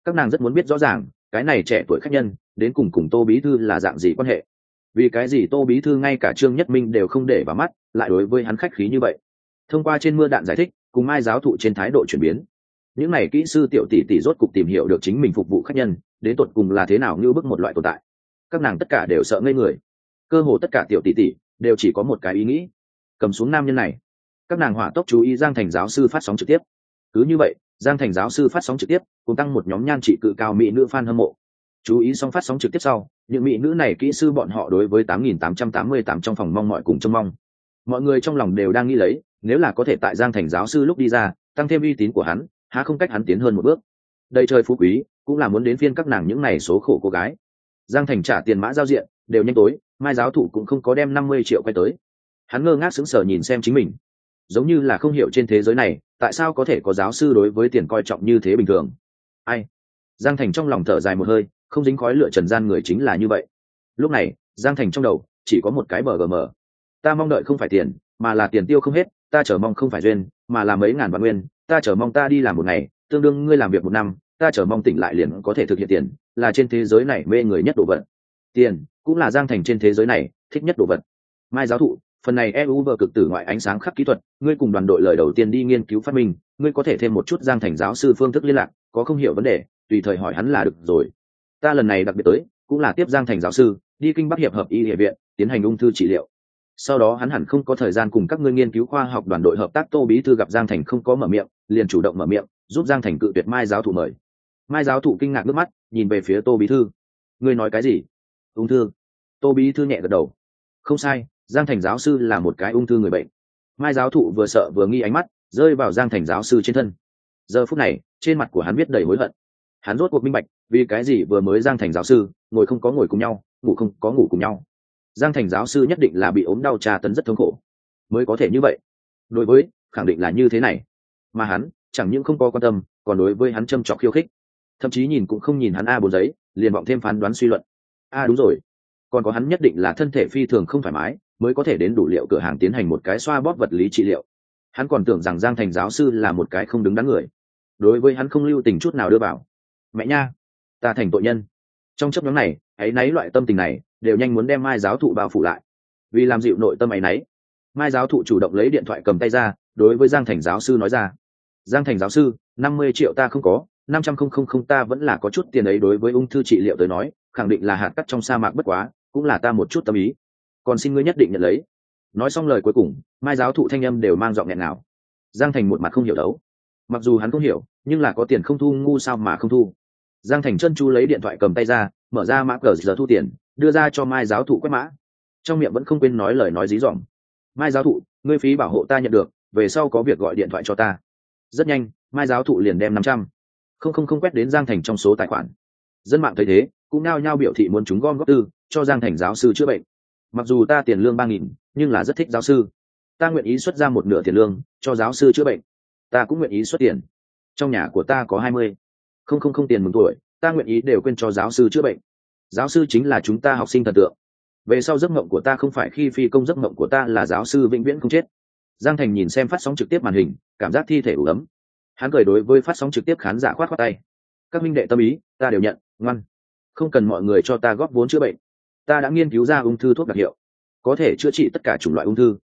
Các nàng rất muốn biết rõ ràng cái này trẻ tuổi khách nhân đến cùng cùng Tô bí thư là dạng gì quan hệ, vì cái gì Tô bí thư ngay cả Trương Nhất Minh đều không để vào mắt, lại đối với hắn khách khí như vậy. Thông qua trên mưa đạn giải thích cùng Mai giáo thụ trên thái độ chuyển biến, những này kỹ sư tiểu tỷ tỷ rốt cục tìm hiểu được chính mình phục vụ khách nhân đến tột cùng là thế nào như bức một loại tồn tại. Các nàng tất cả đều sợ ngây người, cơ hồ tất cả tiểu tỷ tỷ đều chỉ có một cái ý nghĩ: cầm xuống nam nhân này. Các nàng hỏa tốc chú ý Giang Thành giáo sư phát sóng trực tiếp. Cứ như vậy, Giang Thành giáo sư phát sóng trực tiếp cùng tăng một nhóm nhan trị cự cao mỹ nữ fan hâm mộ. Chú ý xong phát sóng trực tiếp sau, những mỹ nữ này kỹ sư bọn họ đối với tám nghìn tám trăm tám mươi tám trong phòng mong mọi cùng trông mong. Mọi người trong lòng đều đang nghĩ lấy, nếu là có thể tại Giang Thành giáo sư lúc đi ra, tăng thêm uy tín của hắn, há không cách hắn tiến hơn một bước. Đây trời phú quý, cũng là muốn đến phiên các nàng những này số khổ cô gái. Giang Thành trả tiền mã giao diện, đều nhanh tối, Mai giáo thụ cũng không có đem năm mươi triệu quay tới. Hắn ngơ ngác sững sờ nhìn xem chính mình, giống như là không hiểu trên thế giới này tại sao có thể có giáo sư đối với tiền coi trọng như thế bình thường. Ai? Giang Thành trong lòng thở dài một hơi, không dính khói lửa trần gian người chính là như vậy. Lúc này Giang Thành trong đầu chỉ có một cái bờ gm: ta mong đợi không phải tiền, mà là tiền tiêu không hết; ta chờ mong không phải duyên, mà là mấy ngàn vạn nguyên; ta chờ mong ta đi làm một ngày tương đương ngươi làm việc một năm; ta chờ mong tỉnh lại liền có thể thực hiện tiền, là trên thế giới này mê người nhất đồ vật. Tiền cũng là Giang Thành trên thế giới này thích nhất đồ vật. Mai giáo thụ, phần này e u vờ cực tử ngoại ánh sáng khắc kỹ thuật, ngươi cùng đoàn đội lời đầu tiên đi nghiên cứu phát minh, ngươi có thể thêm một chút Giang Thành giáo sư phương thức liên lạc, có không hiểu vấn đề tùy thời hỏi hắn là được rồi. Ta lần này đặc biệt tới cũng là tiếp Giang Thành giáo sư đi kinh Bắc hiệp hợp y địa viện tiến hành ung thư trị liệu. Sau đó hắn hẳn không có thời gian cùng các ngươi nghiên cứu khoa học đoàn đội hợp tác. Tô bí thư gặp Giang Thành không có mở miệng, liền chủ động mở miệng giúp Giang Thành cự tuyệt Mai giáo thụ mời. Mai giáo thụ kinh ngạc nước mắt nhìn về phía Tô bí thư: ngươi nói cái gì? Ung thư? Tô bí thư nhẹ gật đầu: không sai, Giang Thành giáo sư là một cái ung thư người bệnh. Mai giáo thụ vừa sợ vừa nghi ánh mắt rơi vào Giang Thành giáo sư trên thân. Giờ phút này trên mặt của hắn viết đầy hối hận. Hắn rốt cuộc minh bạch vì cái gì vừa mới Giang Thành giáo sư ngồi không có ngồi cùng nhau, ngủ không có ngủ cùng nhau. Giang Thành giáo sư nhất định là bị ốm đau tra tấn rất thống khổ mới có thể như vậy. Đối với khẳng định là như thế này, mà hắn chẳng những không có quan tâm, còn đối với hắn châm trọc khiêu khích, thậm chí nhìn cũng không nhìn hắn a bốn giấy, liền vọng thêm phán đoán suy luận: a đúng rồi, còn có hắn nhất định là thân thể phi thường không thoải mái mới có thể đến đủ liệu cửa hàng tiến hành một cái xoa bóp vật lý trị liệu. Hắn còn tưởng rằng Giang Thành giáo sư là một cái không đứng đắn người, đối với hắn không lưu tình chút nào đưa vào. Mẹ nha, ta thành tội nhân. Trong chấp nhóm này ấy nấy loại tâm tình này đều nhanh muốn đem Mai giáo thụ bao phủ lại. Vì làm dịu nội tâm ấy nấy, Mai giáo thụ chủ động lấy điện thoại cầm tay ra, đối với Giang Thành giáo sư nói ra: Giang Thành giáo sư, năm mươi triệu ta không có, năm trăm không không không ta vẫn là có chút tiền ấy. Đối với ung thư trị liệu tới nói, khẳng định là hạt cát trong sa mạc, bất quá cũng là ta một chút tâm ý, còn xin ngươi nhất định nhận lấy. Nói xong lời cuối cùng, Mai giáo thụ thanh âm đều mang giọng nghẹn nào. Giang Thành một mặt không hiểu đấu. Mặc dù hắn không hiểu, nhưng là có tiền không thu ngu sao mà không thu. Giang Thành chân chu lấy điện thoại cầm tay ra, mở ra mã cờ giờ thu tiền, đưa ra cho Mai giáo thụ quét mã, trong miệng vẫn không quên nói lời nói dí dỏm: Mai giáo thụ, ngươi phí bảo hộ ta nhận được, về sau có việc gọi điện thoại cho ta. Rất nhanh Mai giáo thụ liền đem năm trăm không không không quét đến Giang Thành trong số tài khoản. Dân mạng thấy thế cũng nao nhao biểu thị muốn chúng gom góp tư cho Giang Thành giáo sư chữa bệnh. Mặc dù ta tiền lương ba nghìn, nhưng là rất thích giáo sư, ta nguyện ý xuất ra một nửa tiền lương cho giáo sư chữa bệnh. Ta cũng nguyện ý xuất tiền, trong nhà của ta có hai mươi không không không tiền mừng tuổi, ta nguyện ý đều quên cho giáo sư chữa bệnh. Giáo sư chính là chúng ta học sinh thần tượng, về sau giấc mộng của ta không phải khi phi công, giấc mộng của ta là giáo sư vĩnh viễn không chết. Giang Thành nhìn xem phát sóng trực tiếp màn hình, cảm giác thi thể ủ ấm. Hắn cười đối với phát sóng trực tiếp khán giả khoát khoát tay: các minh đệ tâm ý ta đều nhận, ngoan, không cần mọi người cho ta góp vốn chữa bệnh. Ta đã nghiên cứu ra ung thư thuốc đặc hiệu, có thể chữa trị tất cả chủng loại ung thư,